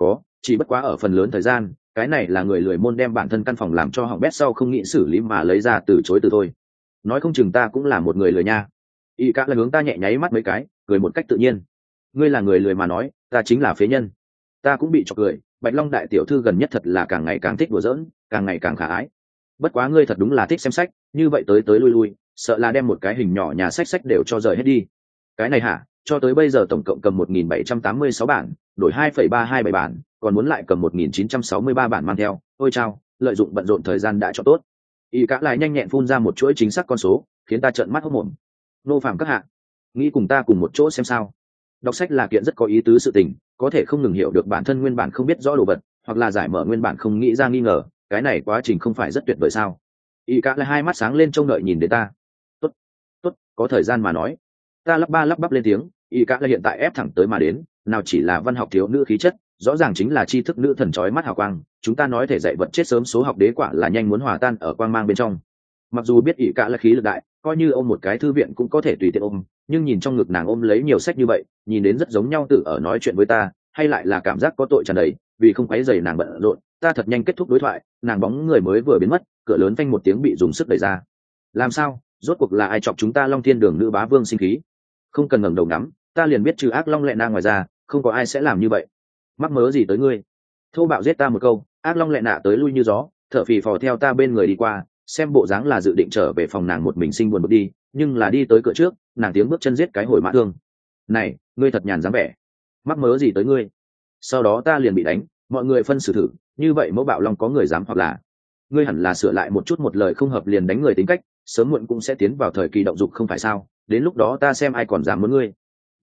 chỉ bất quá ở phần lớn thời gian cái này là người lười môn đem bản thân căn phòng làm cho hỏng bét sau không nghĩ xử lý mà lấy ra từ chối từ thôi. Nói không chừng ta cũng là một người lười nha. Y cả là hướng ta nhẹ nháy mắt mấy cái, cười một cách tự nhiên. Ngươi là người lười mà nói, ta chính là phế nhân. Ta cũng bị chọc cười. Bạch Long đại tiểu thư gần nhất thật là càng ngày càng thích đùa giỡn, càng ngày càng khả ái. Bất quá ngươi thật đúng là thích xem sách, như vậy tới tới lui lui, sợ là đem một cái hình nhỏ nhà sách đều cho rời hết đi. Cái này hả? Cho tới bây giờ tổng cộng cầm 1786 bản, đổi 2,327 bản, còn muốn lại cầm 1963 bản mang theo. Ôi chao, lợi dụng bận rộn thời gian đã cho tốt. Y cả lại nhanh nhẹn phun ra một chuỗi chính xác con số, khiến ta trợn mắt hốt mồm. Nô phạm các hạ, nghĩ cùng ta cùng một chỗ xem sao? Đọc sách là kiện rất có ý tứ sự tình, có thể không ngừng hiểu được bản thân nguyên bản không biết rõ đồ vật, hoặc là giải mở nguyên bản không nghĩ ra nghi ngờ, cái này quá trình không phải rất tuyệt vời sao? Y cả lại hai mắt sáng lên trông đợi nhìn đến ta. Tốt, tốt, có thời gian mà nói. Ta lắp ba lắp bắp lên tiếng. Y cả lại hiện tại ép thẳng tới mà đến, nào chỉ là văn học thiếu nữ khí chất, rõ ràng chính là tri thức nữ thần chói mắt hào quang. Chúng ta nói thể dạy vật chết sớm số học đế quả là nhanh muốn hòa tan ở quang mang bên trong. Mặc dù biết Y cả là khí lực đại, coi như ôm một cái thư viện cũng có thể tùy tiện ôm, nhưng nhìn trong ngực nàng ôm lấy nhiều sách như vậy, nhìn đến rất giống nhau tự ở nói chuyện với ta, hay lại là cảm giác có tội tràn đầy, vì không quấy rầy nàng bận rộn, ta thật nhanh kết thúc đối thoại, nàng bóng người mới vừa biến mất, cửa lớn phanh một tiếng bị dùng sức đẩy ra. Làm sao? Rốt cuộc là ai chọc chúng ta Long Thiên Đường nữ bá vương sinh khí? Không cần ngẩng đầu ngắm, ta liền biết trừ ác long lệ na ngoài ra, không có ai sẽ làm như vậy. Mắc mớ gì tới ngươi? Thô bạo giết ta một câu, ác long lệ nạ tới lui như gió, thở phì phò theo ta bên người đi qua, xem bộ dáng là dự định trở về phòng nàng một mình sinh buồn bực đi, nhưng là đi tới cửa trước, nàng tiếng bước chân giết cái hồi mã thương. Này, ngươi thật nhàn dáng vẻ. Mắc mớ gì tới ngươi? Sau đó ta liền bị đánh, mọi người phân xử thử, như vậy mẫu bạo long có người dám hoặc là ngươi hẳn là sửa lại một chút một lời không hợp liền đánh người tính cách, sớm muộn cũng sẽ tiến vào thời kỳ động dục không phải sao? Đến lúc đó ta xem ai còn dám muốn ngươi.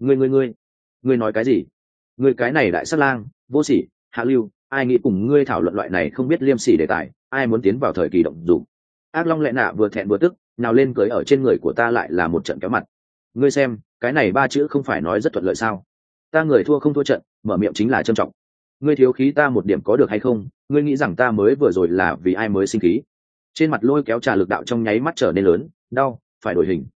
Ngươi nói cái gì? Ngươi cái này đại sát lang, vô sỉ, hạ lưu, ai nghĩ cùng ngươi thảo luận loại này không biết liêm sỉ đề tài, ai muốn tiến vào thời kỳ động dục? Ác long lệ nạ vừa thẹn vừa tức, nào lên cưới ở trên người của ta lại là một trận kéo mặt. Ngươi xem, cái này ba chữ không phải nói rất thuận lợi sao? Ta người thua không thua trận, mở miệng chính là trân trọng. Ngươi thiếu khí ta một điểm có được hay không? Ngươi nghĩ rằng ta mới vừa rồi là vì ai mới sinh khí? Trên mặt lôi kéo trà lực đạo trong nháy mắt trở nên lớn, đau, phải đổi hình.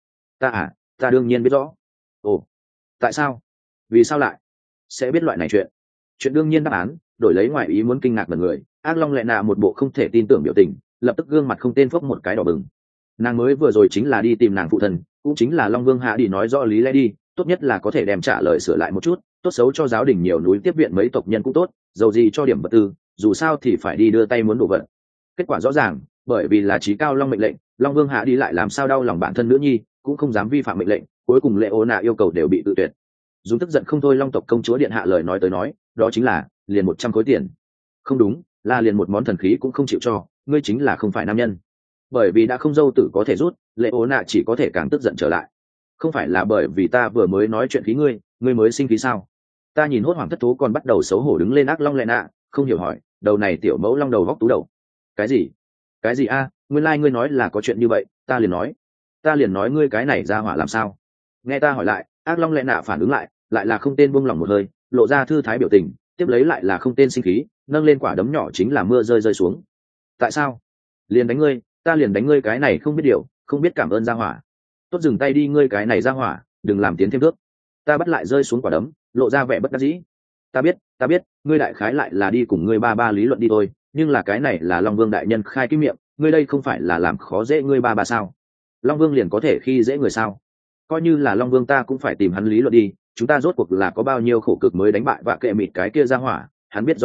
Ta đương nhiên biết rõ. Ồ, tại sao? Vì sao lại sẽ biết loại này chuyện đương nhiên đáp án đổi lấy ngoài ý muốn kinh ngạc lần người. Ác long lệ nạ một bộ không thể tin tưởng biểu tình, lập tức gương mặt không tên phốc một cái đỏ bừng. Nàng mới vừa rồi chính là đi tìm nàng phụ thần, cũng chính là Long Vương hạ đi nói rõ lý lẽ đi, tốt nhất là có thể đem trả lời sửa lại một chút, tốt xấu cho giáo đình nhiều núi tiếp viện mấy tộc nhân cũng tốt, dầu gì cho điểm vật tư, dù sao thì phải đi đưa tay muốn đổ vật. Kết quả rõ ràng, bởi vì là chí cao long mệnh lệnh, Long Vương hạ đi lại làm sao đau lòng bản thân nữ nhi, cũng không dám vi phạm mệnh lệnh, cuối cùng Leona yêu cầu đều bị tự tuyệt. Dùng tức giận không thôi, Long tộc công chúa điện hạ lời nói tới nói, đó chính là liền 100 khối tiền. Không đúng, là liền một món thần khí cũng không chịu cho, ngươi chính là không phải nam nhân. Bởi vì đã không dâu tử có thể rút, Leona chỉ có thể càng tức giận trở lại. Không phải là bởi vì ta vừa mới nói chuyện khí ngươi mới sinh khí sao? Ta nhìn hốt hoảng thất thố còn bắt đầu xấu hổ đứng lên. Ác long lệ nạ không hiểu hỏi, đầu này tiểu mẫu long đầu góc tú đầu. Cái gì a? Nguyên lai ngươi nói là có chuyện như vậy, ta liền nói ngươi cái này ra hỏa làm sao? Nghe ta hỏi lại, ác long lệ nạ phản ứng lại là không tên buông lòng một hơi, lộ ra thư thái biểu tình, tiếp lấy lại là không tên sinh khí, nâng lên quả đấm nhỏ chính là mưa rơi xuống. Tại sao? Liền đánh ngươi, ta liền đánh ngươi cái này không biết điều, không biết cảm ơn ra hỏa. Tốt dừng tay đi ngươi cái này ra hỏa, đừng làm tiến thêm bước. Ta bắt lại rơi xuống quả đấm, lộ ra vẻ bất đắc dĩ. Ta biết, ngươi đại khái lại là đi cùng ngươi ba lý luận đi thôi, nhưng là cái này là Long Vương đại nhân khai cái miệng, ngươi đây không phải là làm khó dễ ngươi ba sao? Long Vương liền có thể khi dễ người sao? Coi như là Long Vương ta cũng phải tìm hắn lý luận đi, chúng ta rốt cuộc là có bao nhiêu khổ cực mới đánh bại và kệ mịt cái kia ra hỏa, hắn biết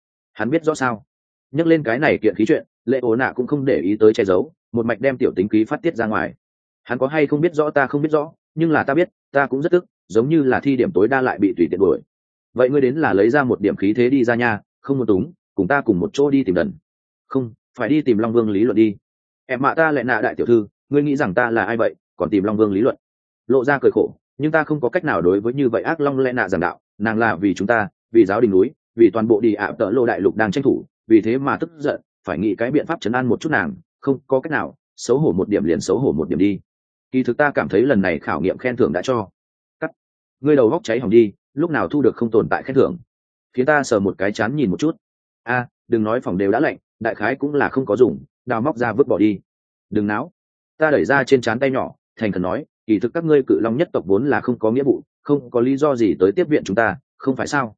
rõ sao? Nhắc lên cái này kiện khí chuyện, Lệ Ố Nạ cũng không để ý tới che giấu, một mạch đem tiểu tính khí phát tiết ra ngoài. Hắn có hay không biết rõ ta không biết rõ, nhưng là ta biết, ta cũng rất tức, giống như là thi điểm tối đa lại bị tùy tiện đuổi. Vậy ngươi đến là lấy ra một điểm khí thế đi ra nha, không muốn túng, cùng ta cùng một chỗ đi tìm đần. Không, phải đi tìm Long Vương lý luận đi. Em mạ ta Lệ Nạ đại tiểu thư, ngươi nghĩ rằng ta là ai vậy, còn tìm Long Vương lý luận? Lộ ra cười khổ, nhưng ta không có cách nào đối với như vậy ác long Lệ Nạ giảng đạo, nàng là vì chúng ta, vì giáo đình núi, vì toàn bộ đi ạ tợ lô đại lục đang tranh thủ, vì thế mà tức giận, phải nghĩ cái biện pháp trấn an một chút nàng, không có cách nào, xấu hổ một điểm liền xấu hổ một điểm đi. Kỳ thực ta cảm thấy lần này khảo nghiệm khen thưởng đã cho cắt, ngươi đầu góc cháy hỏng đi, lúc nào thu được không tồn tại khen thưởng. Khiến ta sờ một cái chán nhìn một chút. Đừng nói phòng đều đã lạnh, đại khái cũng là không có dùng, đào móc ra vứt bỏ đi. Đừng náo. Ta đẩy ra trên trán tay nhỏ, thành khẩn nói, kỳ thực các ngươi cự long nhất tộc vốn là không có nghĩa vụ, không có lý do gì tới tiếp viện chúng ta, không phải sao?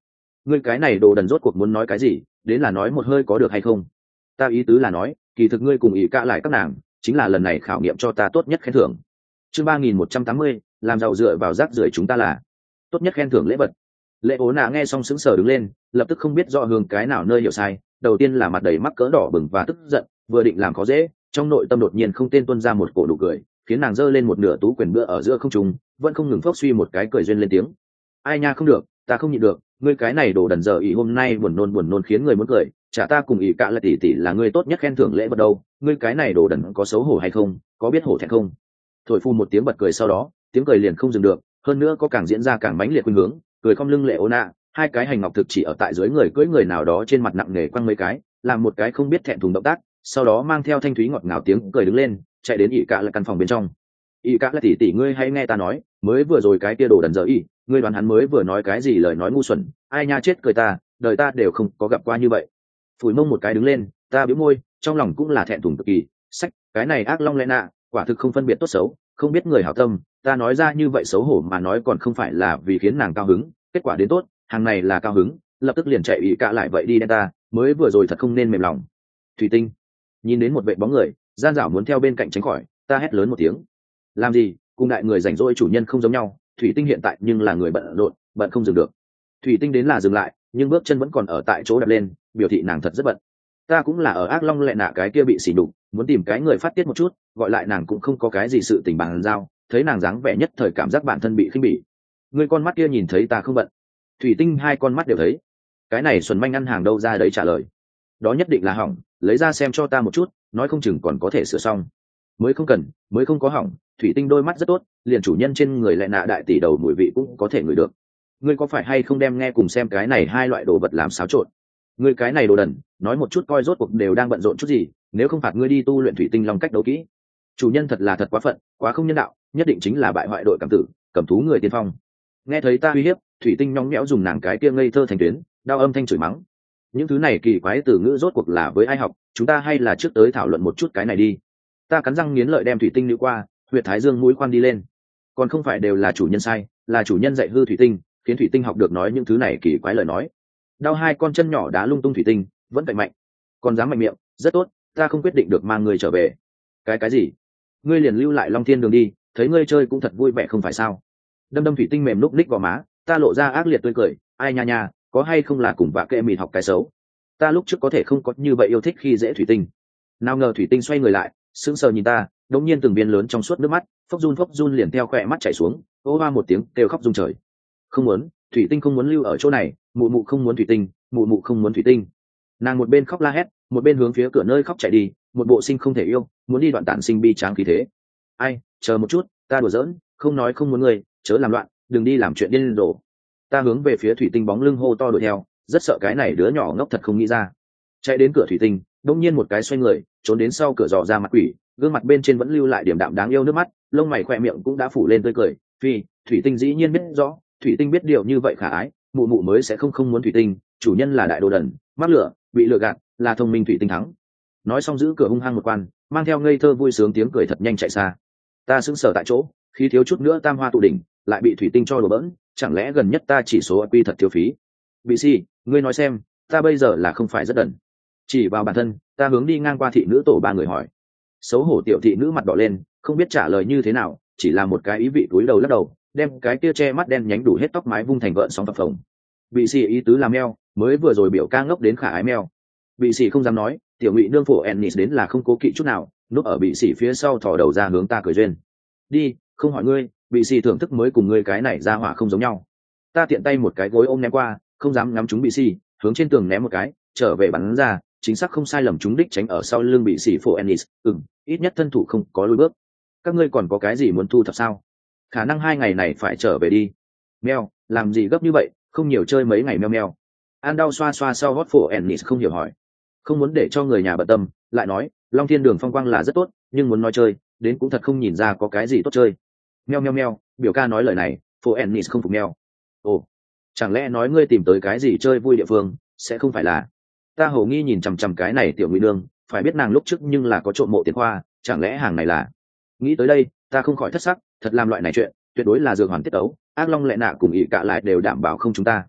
ngươi cái này đồ đần rốt cuộc muốn nói cái gì, đến là nói một hơi có được hay không? Ta ý tứ là nói, kỳ thực ngươi cùng ý cả lại các nàng chính là lần này khảo nghiệm cho ta tốt nhất khen thưởng. Chương 3180, làm giàu dựa vào rác rưởi chúng ta là tốt nhất khen thưởng lễ vật. Lệ ố nạ nghe xong sững sờ đứng lên, lập tức không biết rõ hướng cái nào nơi hiểu sai, đầu tiên là mặt đầy mắc cỡ đỏ bừng và tức giận, vừa định làm khó dễ, trong nội tâm đột nhiên không tên tuôn ra một cổ nụ cười, khiến nàng giơ lên một nửa tú quyền bữa ở giữa không trung, vẫn không ngừng phốc suy một cái cười duyên lên tiếng. Ai nha, không được, ta không nhịn được, ngươi cái này đồ đần giờ ý hôm nay buồn nôn khiến người muốn cười, chả ta cùng ý cả là tỷ tỷ là ngươi tốt nhất khen thưởng lễ vật đâu, ngươi cái này đồ đần có xấu hổ hay không, có biết hổ thẹn không? Thổi phu một tiếng bật cười, sau đó tiếng cười liền không dừng được, hơn nữa có càng diễn ra càng mãnh liệt khuynh hướng, cười không lưng Lệ ố nạ, hai cái hành ngọc thực chỉ ở tại dưới người cưỡi người nào đó trên mặt nặng nề quăng mấy cái, làm một cái không biết thẹn thùng động tác, sau đó mang theo thanh thúy ngọt ngào tiếng cười đứng lên, chạy đến ỷ cả là căn phòng bên trong. Ỷ cả là tỷ tỷ, ngươi hãy nghe ta nói, mới vừa rồi cái kia đồ đần giờ ỷ, ngươi đoán hắn mới vừa nói cái gì lời nói ngu xuẩn, ai nha chết cười ta, đời ta đều không có gặp qua như vậy. Phủi mông một cái đứng lên, ta bĩu môi, trong lòng cũng là thẹn thùng cực kỳ, sách, cái này ác long lẽ nạ, quả thực không phân biệt tốt xấu, không biết người hảo tâm, ta nói ra như vậy xấu hổ mà nói còn không phải là vì khiến nàng cao hứng, kết quả đến tốt, hàng này là cao hứng, lập tức liền chạy ỷ cả lại vậy đi đen ta, mới vừa rồi thật không nên mềm lòng. Thủy Tinh nhìn đến một vệ bóng người, gian dảo muốn theo bên cạnh tránh khỏi, ta hét lớn một tiếng. Làm gì, cùng đại người rảnh rỗi chủ nhân không giống nhau, Thủy Tinh hiện tại nhưng là người bận rộn, bận không dừng được. Thủy Tinh đến là dừng lại, nhưng bước chân vẫn còn ở tại chỗ đạp lên, biểu thị nàng thật rất bận. Ta cũng là ở ác long lẹ nạ cái kia bị xỉ nhục, muốn tìm cái người phát tiết một chút, gọi lại nàng cũng không có cái gì sự tình bàn giao, thấy nàng dáng vẻ nhất thời cảm giác bản thân bị khinh bỉ. Người con mắt kia nhìn thấy ta không bận? Thủy Tinh hai con mắt đều thấy. Cái này xuẩn manh ăn hàng đâu ra đấy trả lời. Đó nhất định là hỏng, lấy ra xem cho ta một chút, nói không chừng còn có thể sửa xong. Mới không cần, mới không có hỏng. Thủy Tinh đôi mắt rất tốt, liền chủ nhân trên người lẹ nạ đại tỷ đầu mùi vị cũng có thể ngửi được. Ngươi có phải hay không đem nghe cùng xem cái này hai loại đồ vật làm xáo trộn? Ngươi cái này đồ đần, nói một chút coi rốt cuộc đều đang bận rộn chút gì, nếu không phạt ngươi đi tu luyện Thủy Tinh Long cách đấu kỹ. Chủ nhân thật là thật quá phận, quá không nhân đạo, nhất định chính là bại hoại đội cảm tử, cầm thú người tiên phong. Nghe thấy ta uy hiếp, Thủy Tinh nhõng nhẽo dùng nàng cái kia ngây thơ thành tuyến, đau âm thanh chửi mắng. Những thứ này kỳ quái từ ngữ rốt cuộc là với ai học, chúng ta hay là trước tới thảo luận một chút cái này đi. Ta cắn răng nghiến lợi đem Thủy Tinh nữ qua, huyệt thái dương mũi khoan đi lên. Còn không phải đều là chủ nhân sai, là chủ nhân dạy hư Thủy Tinh, khiến Thủy Tinh học được nói những thứ này kỳ quái lời nói. Đau hai con chân nhỏ đá lung tung Thủy Tinh, vẫn cạnh mạnh. Còn dám mạnh miệng, rất tốt, ta không quyết định được mang người trở về. Cái gì? Ngươi liền lưu lại Long Thiên Đường đi, thấy ngươi chơi cũng thật vui vẻ không phải sao? Đâm Thủy Tinh mềm lúc ních vào má, ta lộ ra ác liệt tươi cười, ai nha nha, có hay không là cùng vạ kệ mịt học cái xấu. Ta lúc trước có thể không có như vậy yêu thích khi dễ Thủy Tinh. Nào ngờ Thủy Tinh xoay người lại, sững sờ nhìn ta, đột nhiên từng viên lớn trong suốt nước mắt, phốc run liền theo khỏe mắt chảy xuống, ô hoa một tiếng kêu khóc rung trời. Không muốn, Thủy Tinh không muốn lưu ở chỗ này, mụ mụ không muốn Thủy Tinh, mụ mụ không muốn Thủy Tinh. Nàng một bên khóc la hét, một bên hướng phía cửa nơi khóc chạy đi, một bộ sinh không thể yêu, muốn đi đoạn tản sinh bi tráng khí thế. Ai, chờ một chút, ta đùa giỡn, không nói không muốn người, chớ làm loạn, đừng đi làm chuyện điên rồ. Ta hướng về phía Thủy Tinh bóng lưng hô to đuổi theo, rất sợ cái này đứa nhỏ ngốc thật không nghĩ ra. Chạy đến cửa Thủy Tinh, đông nhiên một cái xoay người, trốn đến sau cửa dò ra mặt quỷ, gương mặt bên trên vẫn lưu lại điểm đạm đáng yêu nước mắt, lông mày khỏe miệng cũng đã phủ lên tươi cười. Phi, Thủy Tinh dĩ nhiên biết rõ, Thủy Tinh biết điều như vậy khả ái, mụ mụ mới sẽ không muốn Thủy Tinh, chủ nhân là đại đồ đần, mắc lửa, bị lừa gạt, là thông minh Thủy Tinh thắng. Nói xong giữ cửa hung hăng một quan, mang theo ngây thơ vui sướng tiếng cười thật nhanh chạy xa. Ta sững sờ tại chỗ, khi thiếu chút nữa tam hoa tụ đỉnh, lại bị Thủy Tinh cho đùa bỡn, chẳng lẽ gần nhất ta chỉ số IQ thật thiếu phí? Bị si, ngươi nói xem, ta bây giờ là không phải rất đần? Chỉ vào bản thân, ta hướng đi ngang qua thị nữ tổ ba người hỏi. Xấu hổ tiểu thị nữ mặt đỏ lên, không biết trả lời như thế nào, chỉ là một cái ý vị túi đầu lắc đầu, đem cái kia che mắt đen nhánh đủ hết tóc mái vung thành gợn sóng phập phồng. Bị si ý tứ làm meo, mới vừa rồi biểu ca ngốc đến khả ái meo. Bị si không dám nói, tiểu ngụy nương phổ Ennis đến là không cố kỵ chút nào, núp ở bị si phía sau thò đầu ra hướng ta cười duyên. Đi, không hỏi ngươi, bị si thưởng thức mới cùng ngươi cái này ra hỏa không giống nhau. Ta tiện tay một cái gối ôm ném qua, không dám ngắm chúng bị si, hướng trên tường ném một cái, trở về bắn ra, chính xác không sai lầm chúng đích tránh ở sau lưng bị si phổ Ennis. Ít nhất thân thủ không có lùi bước. Các ngươi còn có cái gì muốn thu thập sao? Khả năng 2 ngày này phải trở về đi. Meo, làm gì gấp như vậy, không nhiều chơi mấy ngày meo meo. An đau xoa xoa sau hót phổ Ennis không hiểu hỏi. Không muốn để cho người nhà bận tâm, lại nói, Long Thiên Đường phong quang là rất tốt, nhưng muốn nói chơi, đến cũng thật không nhìn ra có cái gì tốt chơi. Meo meo meo, biểu ca nói lời này, phổ Ennis không phục meo. Ồ, chẳng lẽ nói ngươi tìm tới cái gì chơi vui địa phương, sẽ không phải là... Ta hổ nghi nhìn chằm chằm cái này tiểu ngụy nương, phải biết nàng lúc trước nhưng là có trộm mộ tiền khoa, chẳng lẽ hàng này là... Nghĩ tới đây, ta không khỏi thất sắc, thật làm loại này chuyện, tuyệt đối là dược hoàn tiết ấu, ác long lệ nạ cùng ỷ cả lại đều đảm bảo không chúng ta.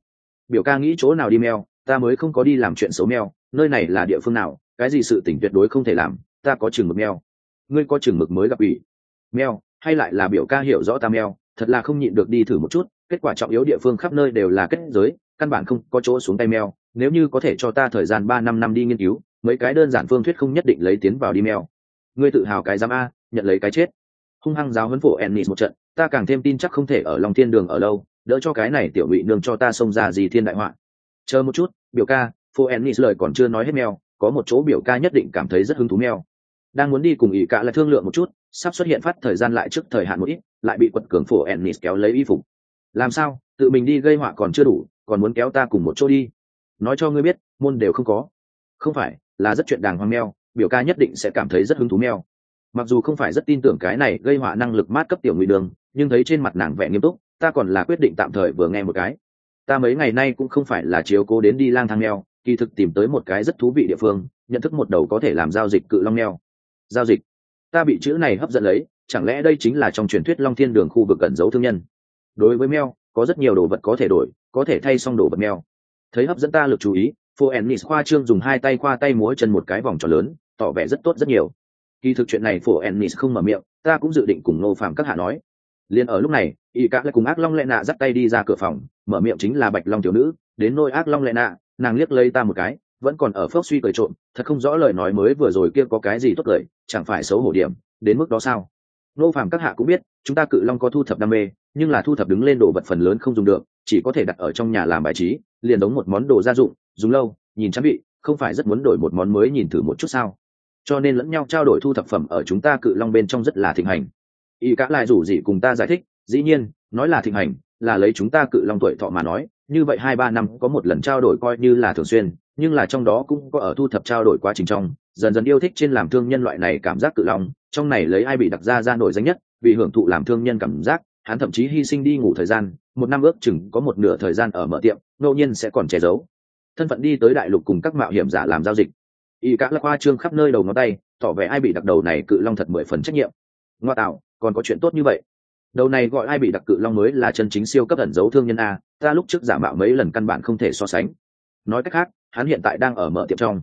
biểu ca nghĩ chỗ nào đi meo, ta mới không có đi làm chuyện xấu meo, nơi này là địa phương nào, cái gì sự tình tuyệt đối không thể làm, ta có chừng mực meo. Ngươi có chừng mực mới gặp ủy meo, hay lại là biểu ca hiểu rõ ta meo, thật là không nhịn được đi thử một chút, kết quả trọng yếu địa phương khắp nơi đều là kết giới, căn bản không có chỗ xuống tay meo, nếu như có thể cho ta thời gian 3-5 năm đi nghiên cứu, mấy cái đơn giản phương thuyết không nhất định lấy tiến vào đi meo. Ngươi tự hào cái giám a, nhận lấy cái chết. Hung hăng giáo huấn phổ Ennis một trận, ta càng thêm tin chắc không thể ở Long Thiên Đường ở lâu, đỡ cho cái này tiểu ngụy nương cho ta xông ra gì thiên đại họa. Chờ một chút, biểu ca, phổ Ennis lời còn chưa nói hết meo, có một chỗ biểu ca nhất định cảm thấy rất hứng thú meo. Đang muốn đi cùng ỷ cả là thương lượng một chút, sắp xuất hiện phát thời gian lại trước thời hạn một ít, lại bị quật cường phổ Ennis kéo lấy y phục. Làm sao, tự mình đi gây họa còn chưa đủ, còn muốn kéo ta cùng một chỗ đi? Nói cho ngươi biết, môn đều không có. Không phải, là rất chuyện đàng hoàng meo, biểu ca nhất định sẽ cảm thấy rất hứng thú meo. Mặc dù không phải rất tin tưởng cái này gây họa năng lực mát cấp tiểu ngụy đường, nhưng thấy trên mặt nàng vẻ nghiêm túc, ta còn là quyết định tạm thời vừa nghe một cái. Ta mấy ngày nay cũng không phải là chiếu cố đến đi lang thang meo, kỳ thực tìm tới một cái rất thú vị địa phương, nhận thức một đầu có thể làm giao dịch cự long meo. Giao dịch? Ta bị chữ này hấp dẫn lấy, chẳng lẽ đây chính là trong truyền thuyết Long Thiên Đường khu vực ẩn giấu thương nhân? Đối với meo, có rất nhiều đồ vật có thể đổi, có thể thay xong đồ vật meo. Thấy hấp dẫn ta lực chú ý, Phô Ennis khoa trương dùng hai tay khoa tay múa chân một cái vòng tròn lớn, tỏ vẻ rất tốt rất nhiều. Kỳ thực chuyện này Phổ Ennis không mở miệng, ta cũng dự định cùng Ngô Phạm các hạ nói. Liên ở lúc này, y cả lại cùng ác long lệ nạ dắt tay đi ra cửa phòng, mở miệng chính là bạch long tiểu nữ. Đến nôi ác long lệ nạ, nàng liếc lấy ta một cái, vẫn còn ở phốc suy cười trộm, thật không rõ lời nói mới vừa rồi kia có cái gì tốt cười, chẳng phải xấu hổ điểm đến mức đó sao? Ngô Phạm các hạ cũng biết, chúng ta cự long có thu thập đam mê, nhưng là thu thập đứng lên đồ vật phần lớn không dùng được, chỉ có thể đặt ở trong nhà làm bài trí, liền đống một món đồ gia dụng, dùng lâu, nhìn chán bị, không phải rất muốn đổi một món mới nhìn thử một chút sao? Cho nên lẫn nhau trao đổi thu thập phẩm ở chúng ta cự long bên trong rất là thịnh hành. Y cả lại rủ gì cùng ta giải thích, dĩ nhiên nói là thịnh hành là lấy chúng ta cự long tuổi thọ mà nói, như vậy 2-3 năm có một lần trao đổi coi như là thường xuyên, nhưng là trong đó cũng có ở thu thập trao đổi quá trình trong dần dần yêu thích trên làm thương nhân loại này cảm giác cự long, trong này lấy ai bị đặc ra nổi danh nhất, vì hưởng thụ làm thương nhân cảm giác, hắn thậm chí hy sinh đi ngủ thời gian, một năm ước chừng có một nửa thời gian ở mở tiệm, ngẫu nhiên sẽ còn che giấu thân phận đi tới đại lục cùng các mạo hiểm giả làm giao dịch. Y cả là khoa trương khắp nơi đầu ngón tay, tỏ vẻ ai bị đặc đầu này cự long thật 10 phần trách nhiệm. Ngoa tạo, còn có chuyện tốt như vậy? Đầu này gọi ai bị đặc cự long mới là chân chính siêu cấp ẩn giấu thương nhân a, ta lúc trước giả mạo mấy lần căn bản không thể so sánh. Nói cách khác, hắn hiện tại đang ở mở tiệm trong.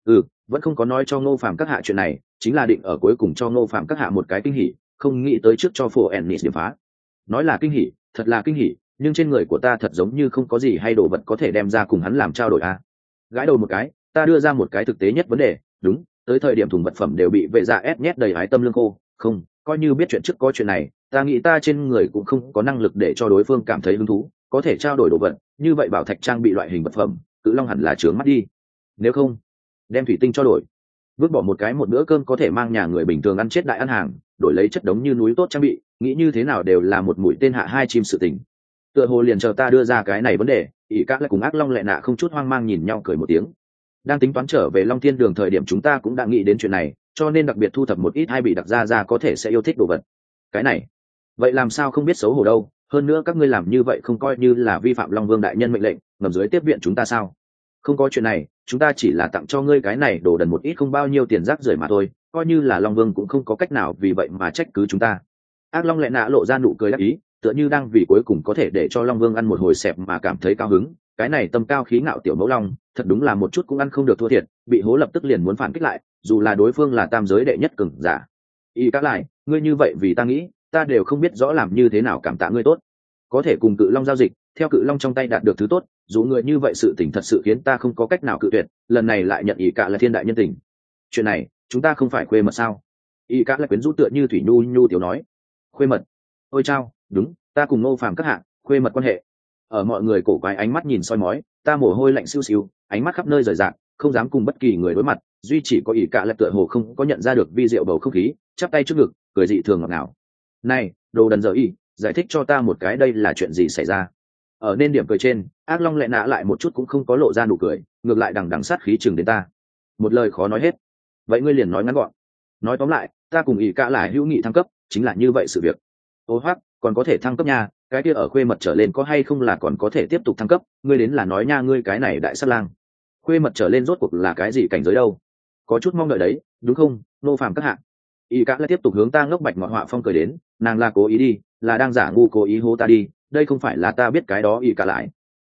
Vẫn không có nói cho Ngô Phạm các hạ chuyện này, chính là định ở cuối cùng cho Ngô Phạm các hạ một cái kinh hỉ, không nghĩ tới trước cho Phổ Ennis điểm phá. Nói là kinh hỉ, thật là kinh hỉ, nhưng trên người của ta thật giống như không có gì hay đồ vật có thể đem ra cùng hắn làm trao đổi a. Gãi đầu một cái, ta đưa ra một cái thực tế nhất vấn đề, đúng, tới thời điểm thùng vật phẩm đều bị vệ dạ ép nhét đầy ái tâm lương khô, không, coi như biết chuyện trước có chuyện này, ta nghĩ ta trên người cũng không có năng lực để cho đối phương cảm thấy hứng thú, có thể trao đổi đồ vật, như vậy bảo thạch trang bị loại hình vật phẩm, cự long hẳn là trướng mắt đi. Nếu không, đem thủy tinh cho đổi, vứt bỏ một cái một bữa cơm có thể mang nhà người bình thường ăn chết đại ăn hàng, đổi lấy chất đống như núi tốt trang bị, nghĩ như thế nào đều là một mũi tên hạ hai chim sự tình. Tựa hồ liền chờ ta đưa ra cái này vấn đề, ỷ các lại cùng ác long lệ nạ không chút hoang mang nhìn nhau cười một tiếng. Đang tính toán trở về Long Thiên Đường thời điểm chúng ta cũng đã nghĩ đến chuyện này, cho nên đặc biệt thu thập một ít hai bị đặc ra có thể sẽ yêu thích đồ vật. Cái này, vậy làm sao không biết xấu hổ đâu, hơn nữa các ngươi làm như vậy không coi như là vi phạm Long Vương đại nhân mệnh lệnh, ngầm dưới tiếp viện chúng ta sao? Không có chuyện này, chúng ta chỉ là tặng cho ngươi cái này đồ đần một ít không bao nhiêu tiền rác rưởi mà thôi, coi như là Long Vương cũng không có cách nào vì vậy mà trách cứ chúng ta. Ác Long lệ nạ lộ ra nụ cười đắc ý, tựa như đang vì cuối cùng có thể để cho Long Vương ăn một hồi xẹp mà cảm thấy cao hứng. Cái này tâm cao khí ngạo tiểu mẫu long, thật đúng là một chút cũng ăn không được thua thiệt, bị hố lập tức liền muốn phản kích lại, dù là đối phương là tam giới đệ nhất cường giả. Y các lại, ngươi như vậy vì ta nghĩ, ta đều không biết rõ làm như thế nào cảm tạ ngươi tốt. Có thể cùng cự long giao dịch, theo cự long trong tay đạt được thứ tốt, dù người như vậy sự tình thật sự khiến ta không có cách nào cự tuyệt, lần này lại nhận Y cả là thiên đại nhân tình. Chuyện này, chúng ta không phải khuê mật sao? Y cả là quyến rũ tựa như thủy nhu nhu tiểu nói. Khuê mật? Ôi chao, đúng, ta cùng Ngô Phàm các hạ, khuê mật quan hệ. Ở mọi người cổ quái ánh mắt nhìn soi mói, ta mồ hôi lạnh siêu siêu, ánh mắt khắp nơi rời rạc, không dám cùng bất kỳ người đối mặt, duy chỉ có ỷ cả là tựa hồ không có nhận ra được vi diệu bầu không khí, chắp tay trước ngực, cười dị thường ngọt ngào. Này, đồ đần dở y, giải thích cho ta một cái đây là chuyện gì xảy ra? Ở nên điểm cười trên, ác long lệ nã lại một chút cũng không có lộ ra nụ cười, ngược lại đằng đằng sát khí chừng đến ta. Một lời khó nói hết. Vậy ngươi liền nói ngắn gọn. Nói tóm lại, ta cùng ỷ cả là hữu nghị thăng cấp, chính là như vậy sự việc. Ô hoắc, còn có thể thăng cấp nha, cái kia ở khuê mật trở lên có hay không là còn có thể tiếp tục thăng cấp, ngươi đến là nói nha, ngươi cái này đại sát lang. Khuê mật trở lên rốt cuộc là cái gì cảnh giới đâu? Có chút mong đợi đấy, đúng không, Nô Phàm các hạ? Y cả lại tiếp tục hướng ta ngốc bạch ngọt họa phong cười đến, nàng là cố ý đi, là đang giả ngu cố ý hố ta đi, đây không phải là ta biết cái đó y cả lại.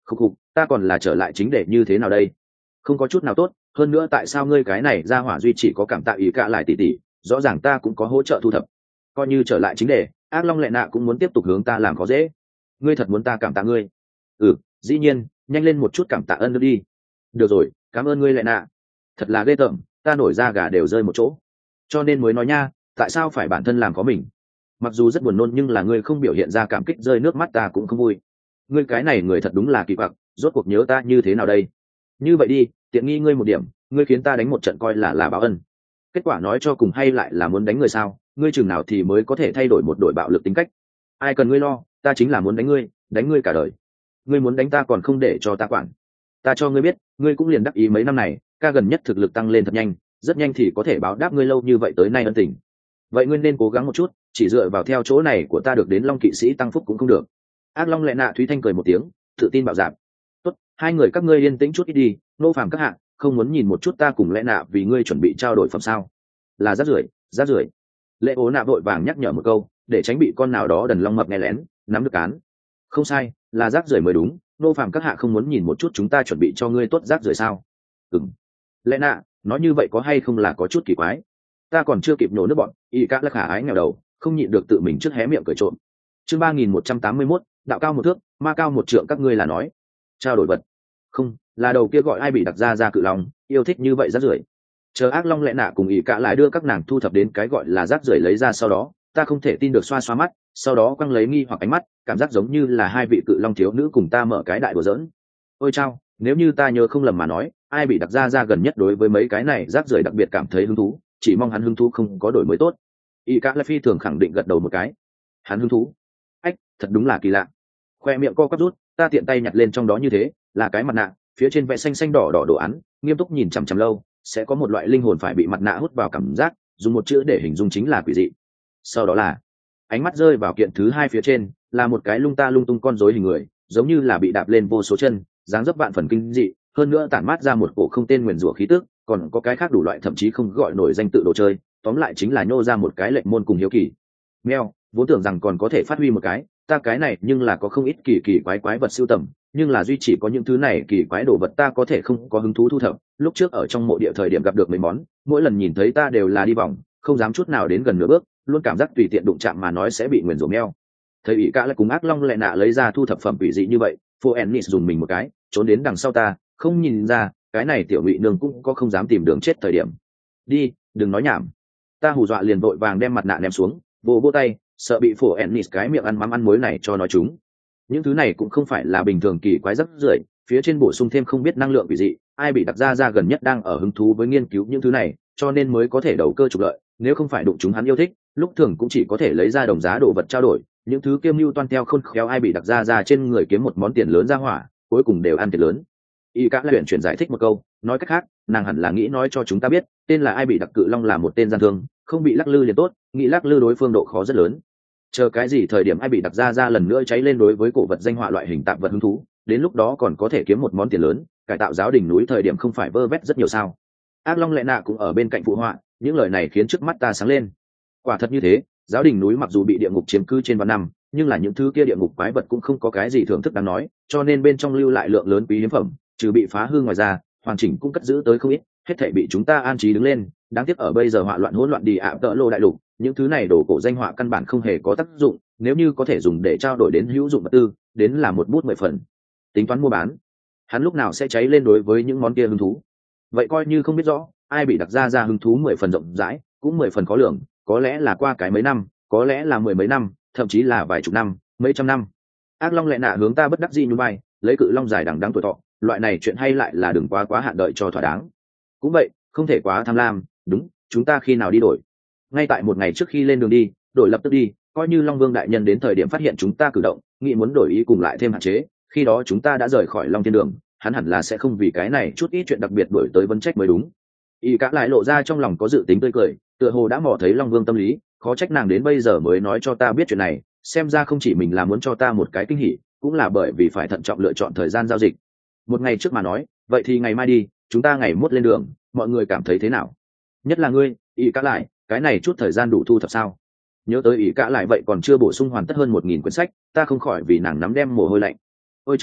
Khúc khục, ta còn là trở lại chính đề như thế nào đây? Không có chút nào tốt, hơn nữa tại sao ngươi cái này ra hỏa duy chỉ có cảm tạ ý cả lại tỉ tỉ, rõ ràng ta cũng có hỗ trợ thu thập. Coi như trở lại chính đề, ác long lệ nạ cũng muốn tiếp tục hướng ta làm khó dễ. Ngươi thật muốn ta cảm tạ ngươi? Ừ, dĩ nhiên, nhanh lên một chút cảm tạ ơn nữa đi. Được rồi, cảm ơn ngươi lệ nạ. Thật là ghê tởm, ta nổi da gà đều rơi một chỗ. Cho nên mới nói nha, tại sao phải bản thân làm có mình? Mặc dù rất buồn nôn nhưng là ngươi không biểu hiện ra cảm kích rơi nước mắt ta cũng không vui. Ngươi cái này người thật đúng là kỳ quặc, rốt cuộc nhớ ta như thế nào đây? Như vậy đi, tiện nghi ngươi một điểm, ngươi khiến ta đánh một trận coi là báo ân. Kết quả nói cho cùng hay lại là muốn đánh người sao? Ngươi chừng nào thì mới có thể thay đổi một đội bạo lực tính cách? Ai cần ngươi lo, ta chính là muốn đánh ngươi cả đời. Ngươi muốn đánh ta còn không để cho ta quản. Ta cho ngươi biết, ngươi cũng liền đắc ý mấy năm này, ca gần nhất thực lực tăng lên thật nhanh, rất nhanh thì có thể báo đáp ngươi lâu như vậy tới nay ân tình. Vậy ngươi nên cố gắng một chút, chỉ dựa vào theo chỗ này của ta được đến Long kỵ sĩ tăng phúc cũng không được. Ác Long lệ nạ Thúy Thanh cười một tiếng, tự tin bảo giảm. Tốt, hai người các ngươi yên tĩnh chút ít đi, nô phàm các hạ, không muốn nhìn một chút ta cùng lẽ nạ vì ngươi chuẩn bị trao đổi phẩm sao? Là rác rưởi, rác rưởi. Lệ ố nạ vội vàng nhắc nhở một câu, để tránh bị con nào đó đần long mập nghe lén, nắm được cán. Không sai, là rác rưởi mới đúng, nô phàm các hạ không muốn nhìn một chút chúng ta chuẩn bị cho ngươi tốt rác rưởi sao? Ừm. Lẽ nạ, nói như vậy có hay không là có chút kỳ quái. Ta còn chưa kịp nhổ nước bọn, y các là khả ái nghèo đầu, không nhịn được tự mình trước hé miệng cười trộm. Chương 3181, đạo cao một thước, ma cao một trượng, các ngươi là nói trao đổi vật? Không, là đầu kia gọi ai bị đặt ra cự long, yêu thích như vậy rác rưởi. Chờ ác long lẽ nạ cùng ỷ cả lại đưa các nàng thu thập đến cái gọi là rác rưởi lấy ra sau đó, ta không thể tin được xoa xoa mắt, sau đó quăng lấy nghi hoặc ánh mắt, cảm giác giống như là hai vị cự long thiếu nữ cùng ta mở cái đại đùa giỡn. Ôi chao, nếu như ta nhớ không lầm mà nói, ai bị đặt ra gần nhất đối với mấy cái này rác rưởi đặc biệt cảm thấy hứng thú, chỉ mong hắn hứng thú không có đổi mới tốt. Y cả lại phi thường khẳng định gật đầu một cái. Hắn hứng thú? Ách, thật đúng là kỳ lạ. Khoe miệng co quắp rút, ta tiện tay nhặt lên trong đó như thế, là cái mặt nạ, phía trên vẽ xanh xanh đỏ đỏ đồ án, nghiêm túc nhìn chằm chằm lâu, sẽ có một loại linh hồn phải bị mặt nạ hút vào cảm giác, dùng một chữ để hình dung chính là quỷ dị. Sau đó là ánh mắt rơi vào kiện thứ hai phía trên, là một cái lung ta lung tung con rối hình người, giống như là bị đạp lên vô số chân, dáng dấp vạn phần kinh dị, hơn nữa tản mát ra một cổ không tên nguyền rủa khí tức, còn có cái khác đủ loại thậm chí không gọi nổi danh tự đồ chơi, tóm lại chính là nhô ra một cái lệnh môn cùng hiếu kỳ. Mèo, vốn tưởng rằng còn có thể phát huy một cái, ta cái này nhưng là có không ít kỳ kỳ quái quái vật sưu tầm, nhưng là duy chỉ có những thứ này kỳ quái đồ vật ta có thể không có hứng thú thu thập. Lúc trước ở trong mộ địa thời điểm gặp được mấy món, mỗi lần nhìn thấy ta đều là đi vòng, không dám chút nào đến gần nửa bước, luôn cảm giác tùy tiện đụng chạm mà nói sẽ bị nguyền rủa meo. Thấy ý cả lại cùng ác long lệ nạ lấy ra thu thập phẩm quỷ dị như vậy, Phô Ennis dùng mình một cái, trốn đến đằng sau ta, không nhìn ra, cái này tiểu ngụy nương cũng có không dám tìm đường chết thời điểm. Đi, đừng nói nhảm. Ta hù dọa liền vội vàng đem mặt nạ ném xuống, vô tay, sợ bị Phô Ennis cái miệng ăn mắm ăn muối này cho nói chúng. Những thứ này cũng không phải là bình thường kỳ quái rất rưởi, phía trên bổ sung thêm không biết năng lượng quỷ dị, ai bị đặt ra gần nhất đang ở hứng thú với nghiên cứu những thứ này, cho nên mới có thể đầu cơ trục lợi, nếu không phải đụng chúng hắn yêu thích, lúc thường cũng chỉ có thể lấy ra đồng giá đồ vật trao đổi, những thứ kiêm mưu toan theo khôn khéo ai bị đặt ra trên người kiếm một món tiền lớn ra hỏa, cuối cùng đều ăn thiệt lớn. Y cả luyện chuyển giải thích một câu, nói cách khác, nàng hẳn là nghĩ nói cho chúng ta biết, tên là ai bị đặc cự long là một tên gian thương, không bị lắc lư liền tốt, nghĩ lắc lư đối phương độ khó rất lớn. Chờ cái gì thời điểm ai bị đặt ra lần nữa cháy lên đối với cổ vật danh họa loại hình tạp vật hứng thú, đến lúc đó còn có thể kiếm một món tiền lớn, cải tạo giáo đỉnh núi thời điểm không phải vơ vét rất nhiều sao? Ác long lệ nạ cũng ở bên cạnh phụ họa, những lời này khiến trước mắt ta sáng lên. Quả thật như thế, giáo đỉnh núi mặc dù bị địa ngục chiếm cư trên vạn năm, nhưng là những thứ kia địa ngục quái vật cũng không có cái gì thưởng thức đáng nói, cho nên bên trong lưu lại lượng lớn quý hiếm phẩm, trừ bị phá hư ngoài ra, hoàn chỉnh cũng cất giữ tới không ít, hết thảy bị chúng ta an trí đứng lên. Đáng tiếc ở bây giờ họa loạn hỗn loạn đi ạ tợ lô đại lục, những thứ này đồ cổ danh họa căn bản không hề có tác dụng, nếu như có thể dùng để trao đổi đến hữu dụng vật tư, đến là một bút 10 phần. Tính toán mua bán, hắn lúc nào sẽ cháy lên đối với những món kia hứng thú. Vậy coi như không biết rõ, ai bị đặt ra hứng thú 10 phần rộng rãi, cũng 10 phần khó lường, có lẽ là qua cái mấy năm, có lẽ là 10 mấy năm, thậm chí là vài chục năm, mấy trăm năm. Ác long lệ nạ hướng ta bất đắc dĩ nhún vai, lấy cự long dài đằng đẵng tuổi thọ, loại này chuyện hay lại là đừng quá hạn đợi cho thỏa đáng. Cũng vậy, không thể quá tham lam, đúng, chúng ta khi nào đi đổi? Ngay tại một ngày trước khi lên đường đi, đổi lập tức đi, coi như Long Vương đại nhân đến thời điểm phát hiện chúng ta cử động, nghĩ muốn đổi ý cùng lại thêm hạn chế, khi đó chúng ta đã rời khỏi Long Thiên Đường, hắn hẳn là sẽ không vì cái này chút ít chuyện đặc biệt đổi tới vấn trách mới đúng. Y cả lại lộ ra trong lòng có dự tính tươi cười, tựa hồ đã mò thấy Long Vương tâm lý, khó trách nàng đến bây giờ mới nói cho ta biết chuyện này, xem ra không chỉ mình là muốn cho ta một cái kinh hỉ, cũng là bởi vì phải thận trọng lựa chọn thời gian giao dịch. Một ngày trước mà nói, vậy thì ngày mai đi, chúng ta ngày mốt lên đường, mọi người cảm thấy thế nào? Nhất là ngươi, Y cả lại, cái này chút thời gian đủ thu thập sao? Nhớ tới ý cả lại vậy còn chưa bổ sung hoàn tất hơn 1000 quyển sách, ta không khỏi vì nàng nắm đem mồ hôi lạnh. Ôi chao,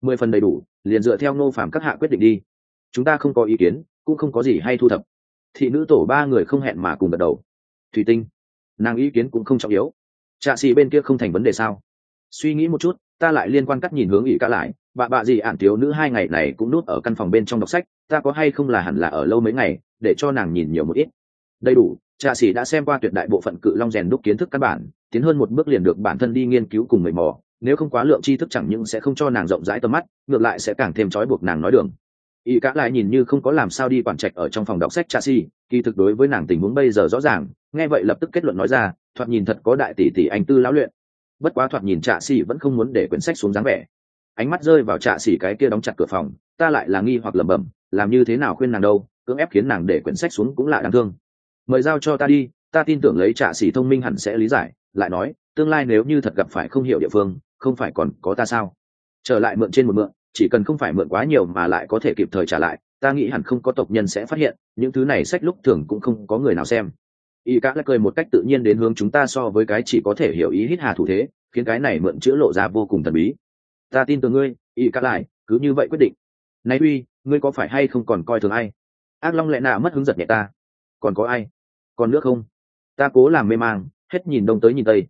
10 phần đầy đủ, liền dựa theo Ngô Phàm các hạ quyết định đi. Chúng ta không có ý kiến, cũng không có gì hay thu thập. Thị nữ tổ ba người không hẹn mà cùng gật đầu. Thủy Tinh, nàng ý kiến cũng không trọng yếu. Trạ sĩ bên kia không thành vấn đề sao? Suy nghĩ một chút, ta lại liên quan cắt nhìn hướng ỷ cả lại, bà gì ản thiếu nữ 2 ngày này cũng núp ở căn phòng bên trong đọc sách, ta có hay không là hẳn là ở lâu mấy ngày, để cho nàng nhìn nhiều một ít. Đầy đủ, Trạ sĩ đã xem qua tuyệt đại bộ phận cự long rèn đúc kiến thức căn bản, tiến hơn một bước liền được bản thân đi nghiên cứu cùng người mò, nếu không quá lượng tri thức chẳng những sẽ không cho nàng rộng rãi tầm mắt, ngược lại sẽ càng thêm trói buộc nàng nói đường. Y cả lại nhìn như không có làm sao đi quản trạch ở trong phòng đọc sách Trạ sĩ, kỳ thực đối với nàng tình huống bây giờ rõ ràng, nghe vậy lập tức kết luận nói ra, thoạt nhìn thật có đại tỷ tỷ anh tư lão luyện. Bất quá thoạt nhìn Trạ sĩ vẫn không muốn để quyển sách xuống dáng vẻ. Ánh mắt rơi vào Trạ sĩ cái kia đóng chặt cửa phòng, ta lại là nghi hoặc lẩm bẩm, làm như thế nào khuyên nàng đâu, cưỡng ép khiến nàng để quyển sách xuống cũng lạ đáng thương. Mời giao cho ta đi, ta tin tưởng lấy Trạ sĩ thông minh hẳn sẽ lý giải, lại nói, tương lai nếu như thật gặp phải không hiểu địa phương, không phải còn có ta sao? Trở lại mượn trên một mượn, chỉ cần không phải mượn quá nhiều mà lại có thể kịp thời trả lại, ta nghĩ hẳn không có tộc nhân sẽ phát hiện, những thứ này sách lúc thường cũng không có người nào xem. Y cả lại cười một cách tự nhiên đến hướng chúng ta so với cái chỉ có thể hiểu ý hít hà thủ thế, khiến cái này mượn chữa lộ ra vô cùng thần bí. Ta tin tưởng ngươi, Y cả lại, cứ như vậy quyết định. Này uy, ngươi có phải hay không còn coi thường ai? Ác Long lẹ nạ mất hứng giật nhẹ ta. Còn có ai? Còn nước không? Ta cố làm mê mang, hết nhìn đông tới nhìn tây.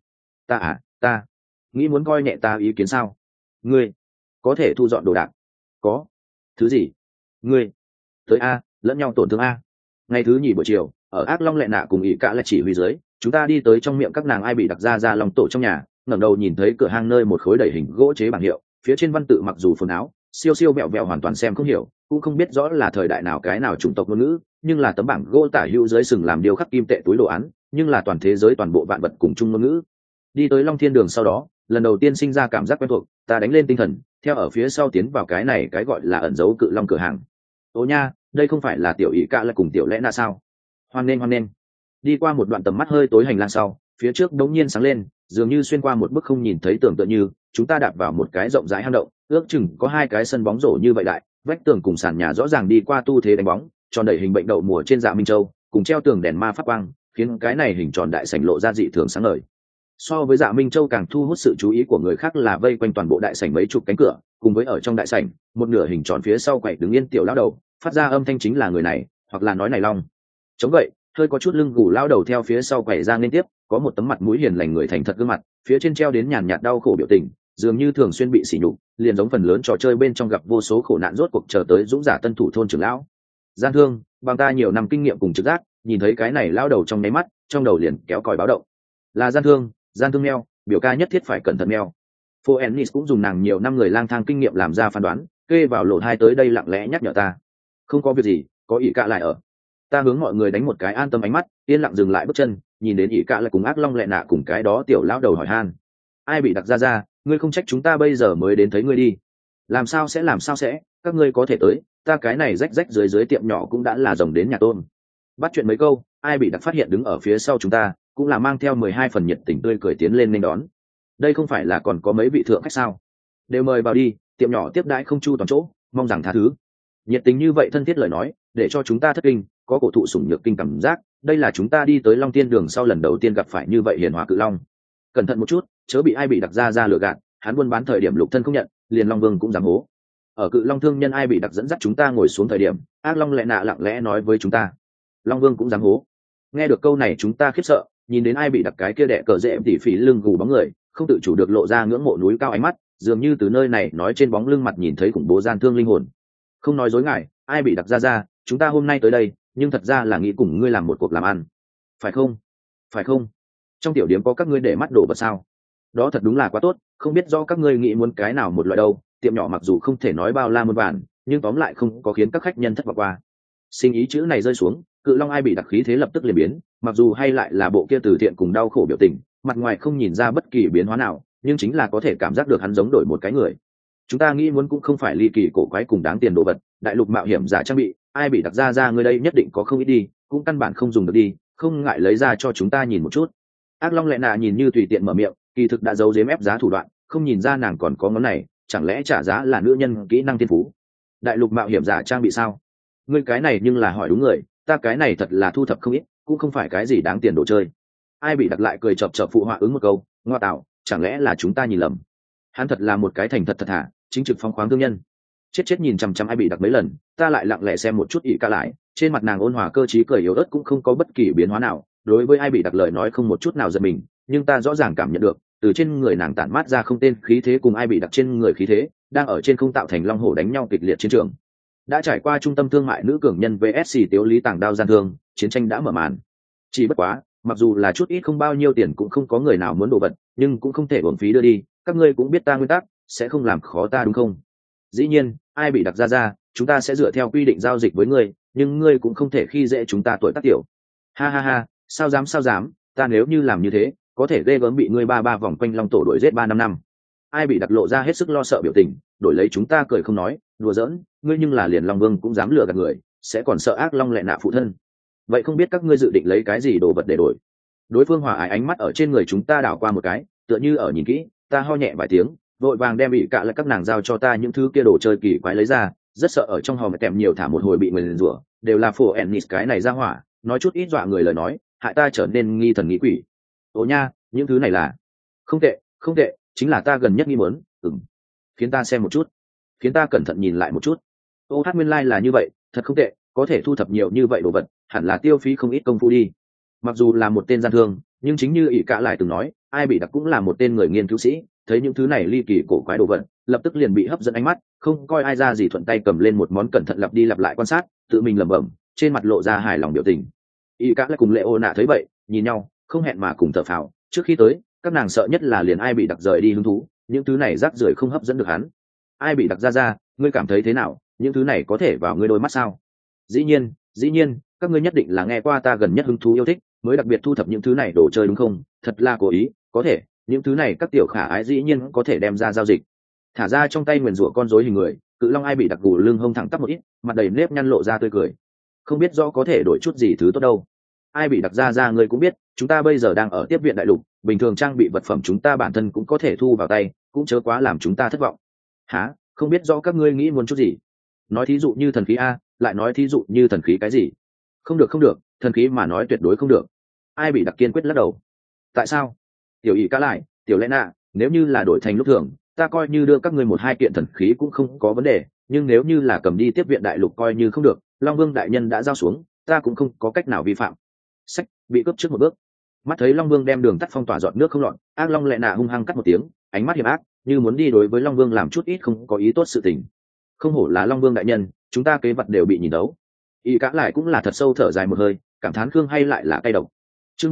Ta nghĩ muốn coi nhẹ ta ý kiến sao? Ngươi có thể thu dọn đồ đạc. Có. Thứ gì? Ngươi tới a, lẫn nhau tổn thương a. Ngày thứ nhì buổi chiều, ở Ác Long lẹ nạ cùng ỷ cả là chỉ huy dưới, chúng ta đi tới trong miệng các nàng ai bị đặc ra lòng tổ trong nhà, ngẩng đầu nhìn thấy cửa hang nơi một khối đầy hình gỗ chế bảng hiệu, phía trên văn tự mặc dù phồn áo, siêu siêu vẹo vẹo hoàn toàn xem không hiểu, cũng không biết rõ là thời đại nào cái nào chủng tộc ngôn ngữ, nhưng là tấm bảng gỗ tả hữu dưới sừng làm điêu khắc kim tệ túi đồ án, nhưng là toàn thế giới toàn bộ vạn vật cùng chung ngôn ngữ. Đi tới Long Thiên Đường sau đó, lần đầu tiên sinh ra cảm giác quen thuộc, ta đánh lên tinh thần, theo ở phía sau tiến vào cái này cái gọi là ẩn dấu cự long cửa hàng. Ô nha, đây không phải là tiểu ỷ cả là cùng tiểu lẽ na sao? Hoan nên. Đi qua một đoạn tầm mắt hơi tối hành lang sau, phía trước đống nhiên sáng lên, dường như xuyên qua một bức không nhìn thấy tường tựa như, chúng ta đạp vào một cái rộng rãi hang động, ước chừng có 2 cái sân bóng rổ như vậy đại, vách tường cùng sàn nhà rõ ràng đi qua tu thế đánh bóng, tròn đẩy hình bệnh đậu mùa trên Dạ Minh Châu, cùng treo tường đèn ma pháp quang, khiến cái này hình tròn đại sảnh lộ ra dị thường sáng ngời. So với Dạ Minh Châu càng thu hút sự chú ý của người khác là vây quanh toàn bộ đại sảnh mấy chục cánh cửa, cùng với ở trong đại sảnh, một nửa hình tròn phía sau quậy đứng yên tiểu lão đầu, phát ra âm thanh chính là người này, hoặc là nói này long. Chống vậy, hơi có chút lưng gù lão đầu theo phía sau quậy ra liên tiếp, có một tấm mặt mũi hiền lành người thành thật gương mặt, phía trên treo đến nhàn nhạt đau khổ biểu tình, dường như thường xuyên bị sỉ nhục, liền giống phần lớn trò chơi bên trong gặp vô số khổ nạn rốt cuộc chờ tới dũng giả tân thủ thôn trưởng lão. Gian thương, bằng ta nhiều năm kinh nghiệm cùng trực giác, nhìn thấy cái này lão đầu trong nháy mắt, trong đầu liền kéo còi báo động. Là gian thương meo, biểu ca nhất thiết phải cẩn thận meo. Phố Ennis cũng dùng nàng nhiều năm người lang thang kinh nghiệm làm ra phán đoán, kê vào lỗ hai tới đây lặng lẽ nhắc nhở ta. Không có việc gì, có ỷ cạ lại ở. Ta hướng mọi người đánh một cái an tâm ánh mắt, yên lặng dừng lại bước chân, nhìn đến ỷ cạ lại cùng Ác Long lẹ nạ cùng cái đó tiểu lão đầu hỏi han. Ai bị đặc ra, ngươi không trách chúng ta bây giờ mới đến thấy ngươi đi. Làm sao sẽ, các ngươi có thể tới, ta cái này rách dưới tiệm nhỏ cũng đã là rồng đến nhà tôn. Bắt chuyện mấy câu, ai bị đặc phát hiện đứng ở phía sau chúng ta, cũng là mang theo 12 phần nhiệt tình tươi cười tiến lên nên đón. Đây không phải là còn có mấy vị thượng khách sao? Đều mời vào đi, tiệm nhỏ tiếp đãi không chu toàn chỗ, mong rằng tha thứ. Nhiệt tình như vậy thân thiết lời nói, để cho chúng ta thất kinh, có cổ thụ sủng nhược kinh cảm giác, đây là chúng ta đi tới Long Tiên Đường sau lần đầu tiên gặp phải như vậy hiền hòa cự long. Cẩn thận một chút, chớ bị ai bị đặc ra lừa gạt, hắn buôn bán thời điểm lục thân không nhận, liền Long Vương cũng dám hố. Ở cự long thương nhân ai bị đặc dẫn dắt chúng ta ngồi xuống thời điểm, Ác Long lẹ nạ lặng lẽ nói với chúng ta, Long Vương cũng dám hố. Nghe được câu này chúng ta khiếp sợ, nhìn đến ai bị đặc cái kia đẻ cờ rễ tỉ phỉ lưng gù bóng người, không tự chủ được lộ ra ngưỡng mộ núi cao ánh mắt, dường như từ nơi này nói trên bóng lưng mặt nhìn thấy khủng bố gian thương linh hồn. Không nói dối ngại, ai bị đặc ra, chúng ta hôm nay tới đây, nhưng thật ra là nghĩ cùng ngươi làm một cuộc làm ăn. Phải không? Trong tiểu điểm có các ngươi để mắt đổ vật sao? Đó thật đúng là quá tốt, không biết do các ngươi nghĩ muốn cái nào một loại đâu, tiệm nhỏ mặc dù không thể nói bao la muôn vàn, nhưng tóm lại không có khiến các khách nhân thất vọng qua. Sinh ý chữ này rơi xuống, cự long ai bị đặc khí thế lập tức liền biến, mặc dù hay lại là bộ kia từ thiện cùng đau khổ biểu tình, mặt ngoài không nhìn ra bất kỳ biến hóa nào, nhưng chính là có thể cảm giác được hắn giống đổi một cái người. Chúng ta nghĩ muốn cũng không phải ly kỳ cổ quái cùng đáng tiền đồ vật, đại lục mạo hiểm giả trang bị, ai bị đặc ra người đây nhất định có không ít đi, cũng căn bản không dùng được đi, không ngại lấy ra cho chúng ta nhìn một chút. Ác Long lẹ nạ nhìn như tùy tiện mở miệng, kỳ thực đã giấu giếm ép giá thủ đoạn, không nhìn ra nàng còn có món này, chẳng lẽ trả giá là nữ nhân kỹ năng thiên phú. Đại lục mạo hiểm giả trang bị sao? Ngươi cái này nhưng là hỏi đúng người, ta cái này thật là thu thập không ít, cũng không phải cái gì đáng tiền đồ chơi. Ai bị đặt lại cười chọc chọc phụ họa ứng một câu, ngoa tạo, chẳng lẽ là chúng ta nhìn lầm. Hắn thật là một cái thành thật thật thà, chính trực phóng khoáng thương nhân. Chết nhìn chằm chằm ai bị đặc mấy lần, ta lại lặng lẽ xem một chút ỷ cả lại, trên mặt nàng ôn hòa cơ trí cười yếu ớt cũng không có bất kỳ biến hóa nào, đối với ai bị đặc lời nói không một chút nào giật mình, nhưng ta rõ ràng cảm nhận được từ trên người nàng tản mát ra không tên khí thế cùng ai bị đặc trên người khí thế đang ở trên không tạo thành long hổ đánh nhau kịch liệt chiến trường. Đã trải qua trung tâm thương mại nữ cường nhân vs tiếu lý tàng đao gian thương, chiến tranh đã mở màn. Chỉ bất quá, mặc dù là chút ít không bao nhiêu tiền cũng không có người nào muốn đồ vật, nhưng cũng không thể uổng phí đưa đi, các ngươi cũng biết ta nguyên tắc, sẽ không làm khó ta đúng không? Dĩ nhiên, ai bị đặc ra, chúng ta sẽ dựa theo quy định giao dịch với ngươi, nhưng ngươi cũng không thể khi dễ chúng ta tuổi tác tiểu. Ha ha ha, sao dám, ta nếu như làm như thế, có thể ghê gớm bị ngươi ba vòng quanh long tổ đuổi giết 3 5 năm. Ai bị đặc lộ ra hết sức lo sợ biểu tình, đổi lấy chúng ta cười không nói, đùa giỡn, ngươi nhưng là liền long vương cũng dám lừa gạt người, sẽ còn sợ ác long lệ nạ phụ thân. Vậy không biết các ngươi dự định lấy cái gì đồ vật để đổi? Đối phương hòa ái ánh mắt ở trên người chúng ta đảo qua một cái, tựa như ở nhìn kỹ, ta ho nhẹ vài tiếng, vội vàng đem bị cạ lại các nàng giao cho ta những thứ kia đồ chơi kỳ quái lấy ra, rất sợ ở trong hòm kèm nhiều thả một hồi bị người liền rủa, đều là phổ ennis cái này ra hỏa, nói chút ít dọa người lời nói, hại ta trở nên nghi thần nghĩ quỷ. Ồ nha, những thứ này là không tệ, chính là ta gần nhất nghi muốn, khiến ta xem một chút, khiến ta cẩn thận nhìn lại một chút. Ô hát nguyên lai là như vậy, thật không tệ, có thể thu thập nhiều như vậy đồ vật, hẳn là tiêu phí không ít công phu đi. Mặc dù là một tên gian thương, nhưng chính như ỷ cả lại từng nói, ai bị đặc cũng là một tên người nghiên cứu sĩ, thấy những thứ này ly kỳ cổ quái đồ vật, lập tức liền bị hấp dẫn ánh mắt, không coi ai ra gì thuận tay cầm lên một món cẩn thận lặp đi lặp lại quan sát, tự mình lẩm bẩm, trên mặt lộ ra hài lòng biểu tình. ỷ cả lại cùng lệ ô nạ thấy vậy, nhìn nhau, không hẹn mà cùng thở phào. Trước khi tới, các nàng sợ nhất là liền ai bị đặc rời đi hứng thú, những thứ này rác rưởi không hấp dẫn được hắn. Ai bị đặc ra, ngươi cảm thấy thế nào, những thứ này có thể vào ngươi đôi mắt sao? Dĩ nhiên, các ngươi nhất định là nghe qua ta gần nhất hứng thú yêu thích, mới đặc biệt thu thập những thứ này đồ chơi đúng không? Thật là cố ý, có thể, những thứ này các tiểu khả ái dĩ nhiên có thể đem ra giao dịch. Thả ra trong tay nguyền rủa con rối hình người, cự long ai bị đặc gù lưng hông thẳng tắp một ít, mặt đầy nếp nhăn lộ ra tươi cười. Không biết rõ có thể đổi chút gì thứ tốt đâu. Ai bị đặc ra ngươi cũng biết, chúng ta bây giờ đang ở tiếp viện đại lục, bình thường trang bị vật phẩm chúng ta bản thân cũng có thể thu vào tay, cũng chớ quá làm chúng ta thất vọng. Hả? Không biết rõ các ngươi nghĩ muốn chút gì? Nói thí dụ như thần khí a, lại nói thí dụ như thần khí cái gì? Không được, thần khí mà nói tuyệt đối không được. Ai bị đặc kiên quyết lắc đầu. Tại sao? Tiểu ỷ cá lại, tiểu lẽ nạ, nếu như là đổi thành lúc thường, ta coi như đưa các ngươi 1-2 kiện thần khí cũng không có vấn đề, nhưng nếu như là cầm đi tiếp viện đại lục coi như không được, long vương đại nhân đã giao xuống, ta cũng không có cách nào vi phạm. Sách, bị cướp trước một bước. Mắt thấy long vương đem đường tắt phong tỏa giọt nước không lọt, ác long lệ nạ hung hăng cắt một tiếng, ánh mắt hiểm ác, như muốn đi đối với long vương làm chút ít không có ý tốt sự tình. Không hổ là long vương đại nhân, chúng ta kế vật đều bị nhìn đấu. Y cả lại cũng là thật sâu thở dài một hơi, cảm thán khương hay lại là cay độc. Chương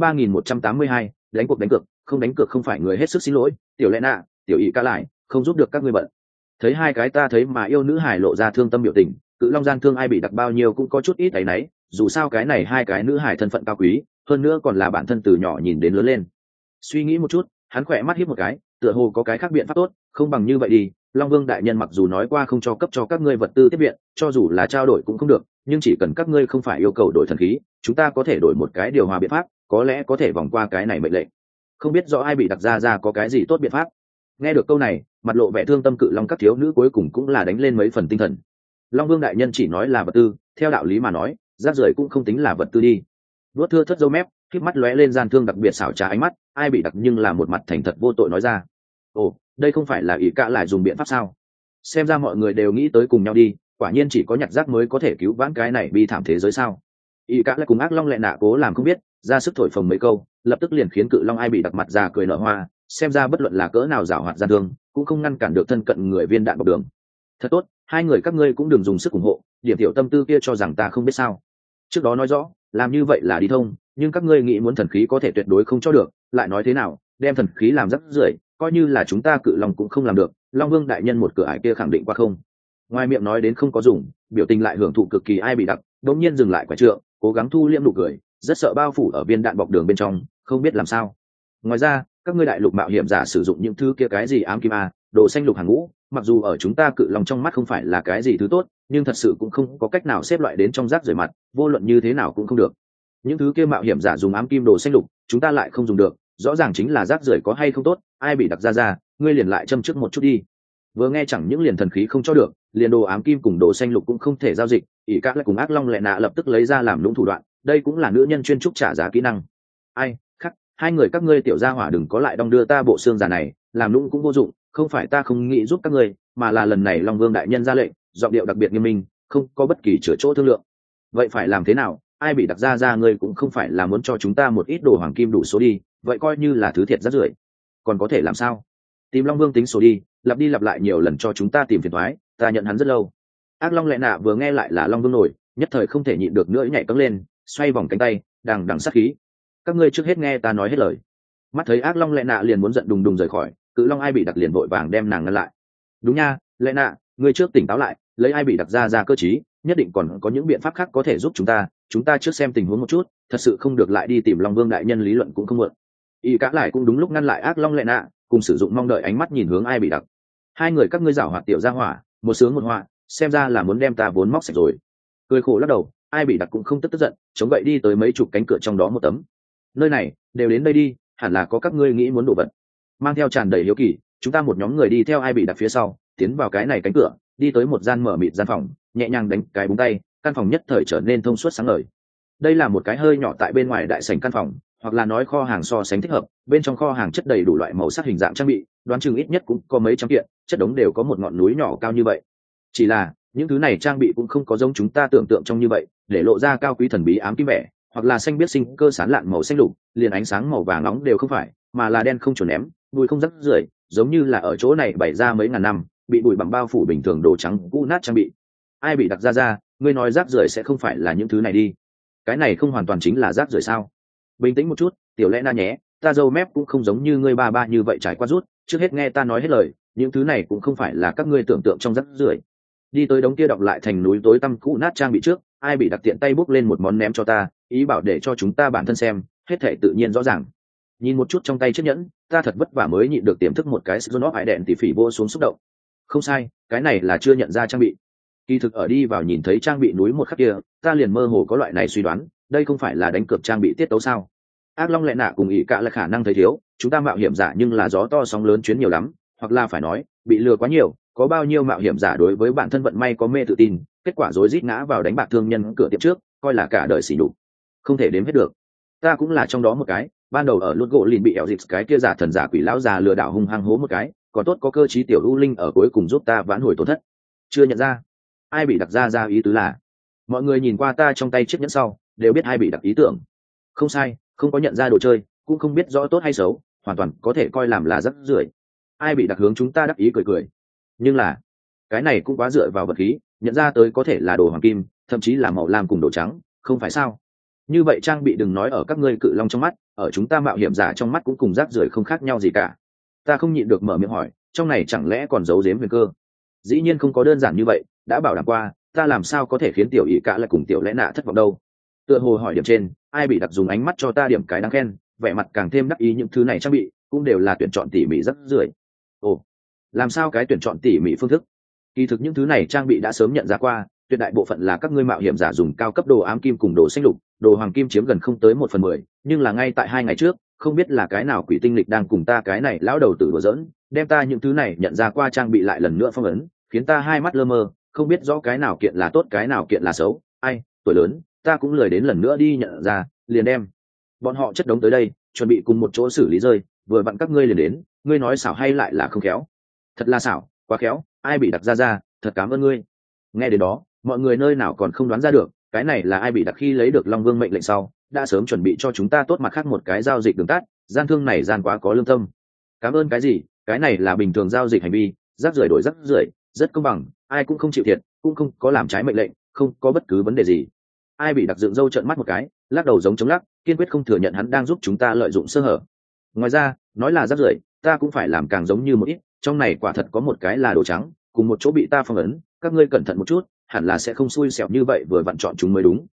3182, đánh cược, không đánh cược không phải người hết sức xin lỗi, tiểu lệ nạ, tiểu Y cả lại, không giúp được các ngươi bận. Thấy hai cái ta thấy mà yêu nữ hài lộ ra thương tâm biểu tình, cự long gian thương ai bị đặc bao nhiêu cũng có chút ít áy náy, dù sao cái này hai cái nữ hài thân phận cao quý, hơn nữa còn là bản thân từ nhỏ nhìn đến lớn lên. Suy nghĩ một chút, hắn khỏe mắt híp một cái, tựa hồ có cái khác biện pháp tốt, không bằng như vậy đi, long vương đại nhân mặc dù nói qua không cho cấp cho các ngươi vật tư tiếp viện, cho dù là trao đổi cũng không được, nhưng chỉ cần các ngươi không phải yêu cầu đổi thần khí, chúng ta có thể đổi một cái điều hòa biện pháp, có lẽ có thể vòng qua cái này mệnh lệnh. Không biết rõ ai bị đặc ra có cái gì tốt biện pháp. Nghe được câu này, mặt lộ vẻ thương tâm cự long các thiếu nữ cuối cùng cũng là đánh lên mấy phần tinh thần. Long vương đại nhân chỉ nói là vật tư, theo đạo lý mà nói, rác rưởi cũng không tính là vật tư đi. Vuốt thưa thất dâu mép, khép mắt lóe lên gian thương đặc biệt xảo trá ánh mắt, ai bị đặc nhưng là một mặt thành thật vô tội nói ra. Ồ, đây không phải là ỷ cả lại dùng biện pháp sao? Xem ra mọi người đều nghĩ tới cùng nhau đi, quả nhiên chỉ có nhặt rác mới có thể cứu vãn cái này bi thảm thế giới sao? ỷ cả lại cùng ác long lẹ nạ cố làm không biết, ra sức thổi phồng mấy câu, lập tức liền khiến cự long ai bị đặc mặt ra cười nở hoa, xem ra bất luận là cỡ nào giảo hoạt gian thương, cũng không ngăn cản được thân cận người viên đạn bọc đường. Thật tốt, hai người các ngươi cũng đừng dùng sức ủng hộ, điểm tiểu tâm tư kia cho rằng ta không biết sao? Trước đó nói rõ, làm như vậy là đi thông, nhưng các ngươi nghĩ muốn thần khí có thể tuyệt đối không cho được, lại nói thế nào, đem thần khí làm rắc rưởi, coi như là chúng ta cự long cũng không làm được. Long vương đại nhân một cửa ải kia khẳng định qua không. Ngoài miệng nói đến không có dùng, biểu tình lại hưởng thụ cực kỳ ai bị đặc, đột nhiên dừng lại quả trượng, cố gắng thu liễm nụ cười, rất sợ bao phủ ở viên đạn bọc đường bên trong, không biết làm sao. Ngoài ra, các ngươi đại lục mạo hiểm giả sử dụng những thứ kia cái gì ám kim a, đồ xanh lục hàng ngũ, mặc dù ở chúng ta cự long trong mắt không phải là cái gì thứ tốt, nhưng thật sự cũng không có cách nào xếp loại đến trong rác rưởi mặt, vô luận như thế nào cũng không được. Những thứ kia mạo hiểm giả dùng ám kim đồ xanh lục, chúng ta lại không dùng được, rõ ràng chính là rác rưởi có hay không tốt, ai bị đặc ra, ngươi liền lại châm trước một chút đi. Vừa nghe chẳng những liền thần khí không cho được, liền đồ ám kim cùng đồ xanh lục cũng không thể giao dịch, ỷ các lại cùng ác long lẹ nạ lập tức lấy ra làm lũng thủ đoạn, đây cũng là nữ nhân chuyên trúc trả giá kỹ năng. Ai, khắc, hai người các ngươi tiểu gia hỏa đừng có lại đong đưa ta bộ xương già này, làm lũng cũng vô dụng, không phải ta không nghĩ giúp các ngươi, mà là lần này long vương đại nhân ra lệnh, giọng điệu đặc biệt nghiêm minh, không có bất kỳ chữa chỗ thương lượng. Vậy phải làm thế nào? Ai bị đặc ra ngươi cũng không phải là muốn cho chúng ta một ít đồ hoàng kim đủ số đi, vậy coi như là thứ thiệt rất rưởi. Còn có thể làm sao? Tìm long vương tính số đi lặp lại nhiều lần cho chúng ta tìm phiền thoái, ta nhận hắn rất lâu. Ác long lẹ nạ vừa nghe lại là long vương nổi, nhất thời không thể nhịn được nữa, nhảy cẫng lên, xoay vòng cánh tay, đằng đằng sát khí. Các ngươi trước hết nghe ta nói hết lời. Mắt thấy ác long lẹ nạ liền muốn giận đùng đùng rời khỏi, cự long ai bị đặc liền vội vàng đem nàng ngăn lại. Đúng nha, lẹ nạ, ngươi trước tỉnh táo lại, lấy ai bị đặc ra cơ trí, nhất định còn có những biện pháp khác có thể giúp chúng ta trước xem tình huống một chút, thật sự không được lại đi tìm long vương đại nhân lý luận cũng không muộn. Y cả lại cũng đúng lúc ngăn lại ác long lẹ nạ, cùng sử dụng mong đợi ánh mắt nhìn hướng ai bị đặc. Hai người các ngươi giảo hoạt tiểu gia hỏa, một sướng một họa, xem ra là muốn đem ta vốn móc sạch rồi. Cười khổ lắc đầu, ai bị đặc cũng không tức giận, chống gậy đi tới mấy chục cánh cửa trong đó một tấm. Nơi này đều đến đây đi, hẳn là có các ngươi nghĩ muốn đổ vật. Mang theo tràn đầy hiếu kỳ, chúng ta một nhóm người đi theo ai bị đặc phía sau, tiến vào cái này cánh cửa, đi tới một gian mở mịt gian phòng, nhẹ nhàng đánh cái búng tay, căn phòng nhất thời trở nên thông suốt sáng ngời. Đây là một cái hơi nhỏ tại bên ngoài đại sảnh căn phòng, hoặc là nói kho hàng so sánh thích hợp, bên trong kho hàng chất đầy đủ loại màu sắc hình dạng trang bị, đoán chừng ít nhất cũng có mấy trăm kiện, chất đống đều có một ngọn núi nhỏ cao như vậy. Chỉ là những thứ này trang bị cũng không có giống chúng ta tưởng tượng trong như vậy, để lộ ra cao quý thần bí ám kim vẻ, hoặc là xanh biết sinh cơ sán lạn màu xanh lục, liền ánh sáng màu vàng nóng đều không phải, mà là đen không chuẩn ném, bụi không rắc rưởi, giống như là ở chỗ này bày ra mấy ngàn năm, bị bụi bặm bao phủ bình thường đồ trắng cũ nát trang bị. Ai bị đặc ra, ngươi nói rác rưởi sẽ không phải là những thứ này đi? Cái này không hoàn toàn chính là rác rưởi sao? Bình tĩnh một chút, tiểu lẽ na nhé, ta dâu mép cũng không giống như ngươi ba như vậy trải qua rút, trước hết nghe ta nói hết lời, những thứ này cũng không phải là các ngươi tưởng tượng trong rác rưởi. Đi tới đống kia đọng lại thành núi tối tăm cũ nát trang bị trước, ai bị đặc tiện tay bốc lên một món ném cho ta, ý bảo để cho chúng ta bản thân xem, hết thể tự nhiên rõ ràng. Nhìn một chút trong tay chiếc nhẫn, ta thật vất vả mới nhịn được tiềm thức một cái S존op ải đèn tỉ phỉ vô xuống xúc động. Không sai, cái này là chưa nhận ra trang bị. Kỳ thực ở đi vào nhìn thấy trang bị núi một khắc kia, ta liền mơ hồ có loại này suy đoán, đây không phải là đánh cược trang bị tiết tấu sao? Ác long lẹ nạ cùng ỷ cả là khả năng thấy thiếu, chúng ta mạo hiểm giả nhưng là gió to sóng lớn chuyến nhiều lắm, hoặc là phải nói bị lừa quá nhiều, có bao nhiêu mạo hiểm giả đối với bản thân vận may có mê tự tin, kết quả rối rít ngã vào đánh bạc thương nhân cửa tiệm trước, coi là cả đời xỉ nhục, không thể đếm hết được. Ta cũng là trong đó một cái, ban đầu ở lút gỗ liền bị ẻo dịp cái kia giả thần giả quỷ lão già lừa đảo hung hăng hố một cái, còn tốt có cơ trí tiểu u linh ở cuối cùng giúp ta vãn hồi tổn thất. Chưa nhận ra, ai bị đặc ra ý tứ là, mọi người nhìn qua ta trong tay chiếc nhẫn sau, đều biết ai bị đặc ý tưởng. Không sai, không có nhận ra đồ chơi, cũng không biết rõ tốt hay xấu, hoàn toàn có thể coi làm là rất rưởi. Ai bị đặc hướng chúng ta đắc ý cười. Nhưng là, cái này cũng quá dựa vào vật khí, nhận ra tới có thể là đồ hoàng kim, thậm chí là màu lam cùng đồ trắng, không phải sao? Như vậy trang bị đừng nói ở các ngươi cự long trong mắt, ở chúng ta mạo hiểm giả trong mắt cũng cùng rác rưởi không khác nhau gì cả. Ta không nhịn được mở miệng hỏi, trong này chẳng lẽ còn giấu giếm huyền cơ? Dĩ nhiên không có đơn giản như vậy, đã bảo đảm qua, ta làm sao có thể khiến tiểu ý cả lại cùng tiểu lẽ nạ thất vọng đâu? Tựa hồ hỏi điểm trên, ai bị đặc dùng ánh mắt cho ta điểm cái đáng khen, vẻ mặt càng thêm đắc ý, những thứ này trang bị cũng đều là tuyển chọn tỉ mỉ rất rưởi. Ồ, làm sao cái tuyển chọn tỉ mỉ phương thức? Kỳ thực những thứ này trang bị đã sớm nhận ra qua, tuyệt đại bộ phận là các ngươi mạo hiểm giả dùng cao cấp đồ ám kim cùng đồ xanh lục, đồ hoàng kim chiếm gần không tới 1/10, nhưng là ngay tại 2 ngày trước, không biết là cái nào quỷ tinh lịch đang cùng ta cái này lão đầu tử đùa giỡn, đem ta những thứ này nhận ra qua trang bị lại lần nữa phong ấn, khiến ta hai mắt lơ mơ, không biết rõ cái nào kiện là tốt cái nào kiện là xấu. Ai, tuổi lớn, ta cũng lười đến lần nữa đi nhận ra, liền đem bọn họ chất đống tới đây, chuẩn bị cùng một chỗ xử lý rơi, vừa vặn các ngươi liền đến, ngươi nói xảo hay lại là không khéo? Thật là xảo, quá khéo, ai bị đặc ra, thật cảm ơn ngươi. Nghe đến đó, mọi người nơi nào còn không đoán ra được, cái này là ai bị đặc khi lấy được Long Vương mệnh lệnh sau, đã sớm chuẩn bị cho chúng ta tốt mặt khác một cái giao dịch đường tắt, gian thương này gian quá có lương tâm. Cảm ơn cái gì, cái này là bình thường giao dịch hành vi, rác rưởi đổi rác rưởi, rất công bằng, ai cũng không chịu thiệt, cũng không có làm trái mệnh lệnh, không có bất cứ vấn đề gì. Ai bị đặc dựng râu trợn mắt một cái, lắc đầu giống chống lắc, kiên quyết không thừa nhận hắn đang giúp chúng ta lợi dụng sơ hở. Ngoài ra, nói là rác rưởi, ta cũng phải làm càng giống như một ít, trong này quả thật có một cái là đồ trắng, cùng một chỗ bị ta phong ấn, các ngươi cẩn thận một chút, hẳn là sẽ không xui xẻo như vậy vừa vặn chọn chúng mới đúng.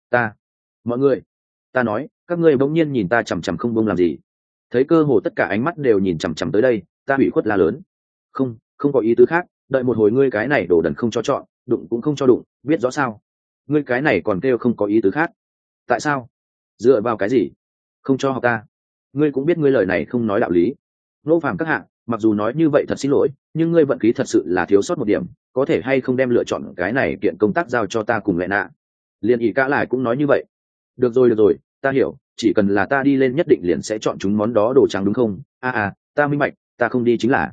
Mọi người, ta nói, các ngươi bỗng nhiên nhìn ta chằm chằm không buông làm gì? Thấy cơ hồ tất cả ánh mắt đều nhìn chằm chằm tới đây, ta hủy khuất la lớn. Không có ý tứ khác, đợi một hồi ngươi cái này đồ đần không cho chọn, đụng cũng không cho đụng, biết rõ sao? Ngươi cái này còn kêu không có ý tứ khác? Tại sao? Dựa vào cái gì? Không cho học ta? Ngươi cũng biết ngươi lời này không nói đạo lý. Nô Phàm các hạ, mặc dù nói như vậy thật xin lỗi, nhưng ngươi vận khí thật sự là thiếu sót một điểm, có thể hay không đem lựa chọn cái này kiện công tác giao cho ta cùng Lệ Nạ? Liên ý cả lại cũng nói như vậy. Được rồi, ta hiểu, chỉ cần là ta đi lên nhất định liền sẽ chọn chúng món đó đồ trắng đúng không? Ta minh bạch, ta không đi chính là.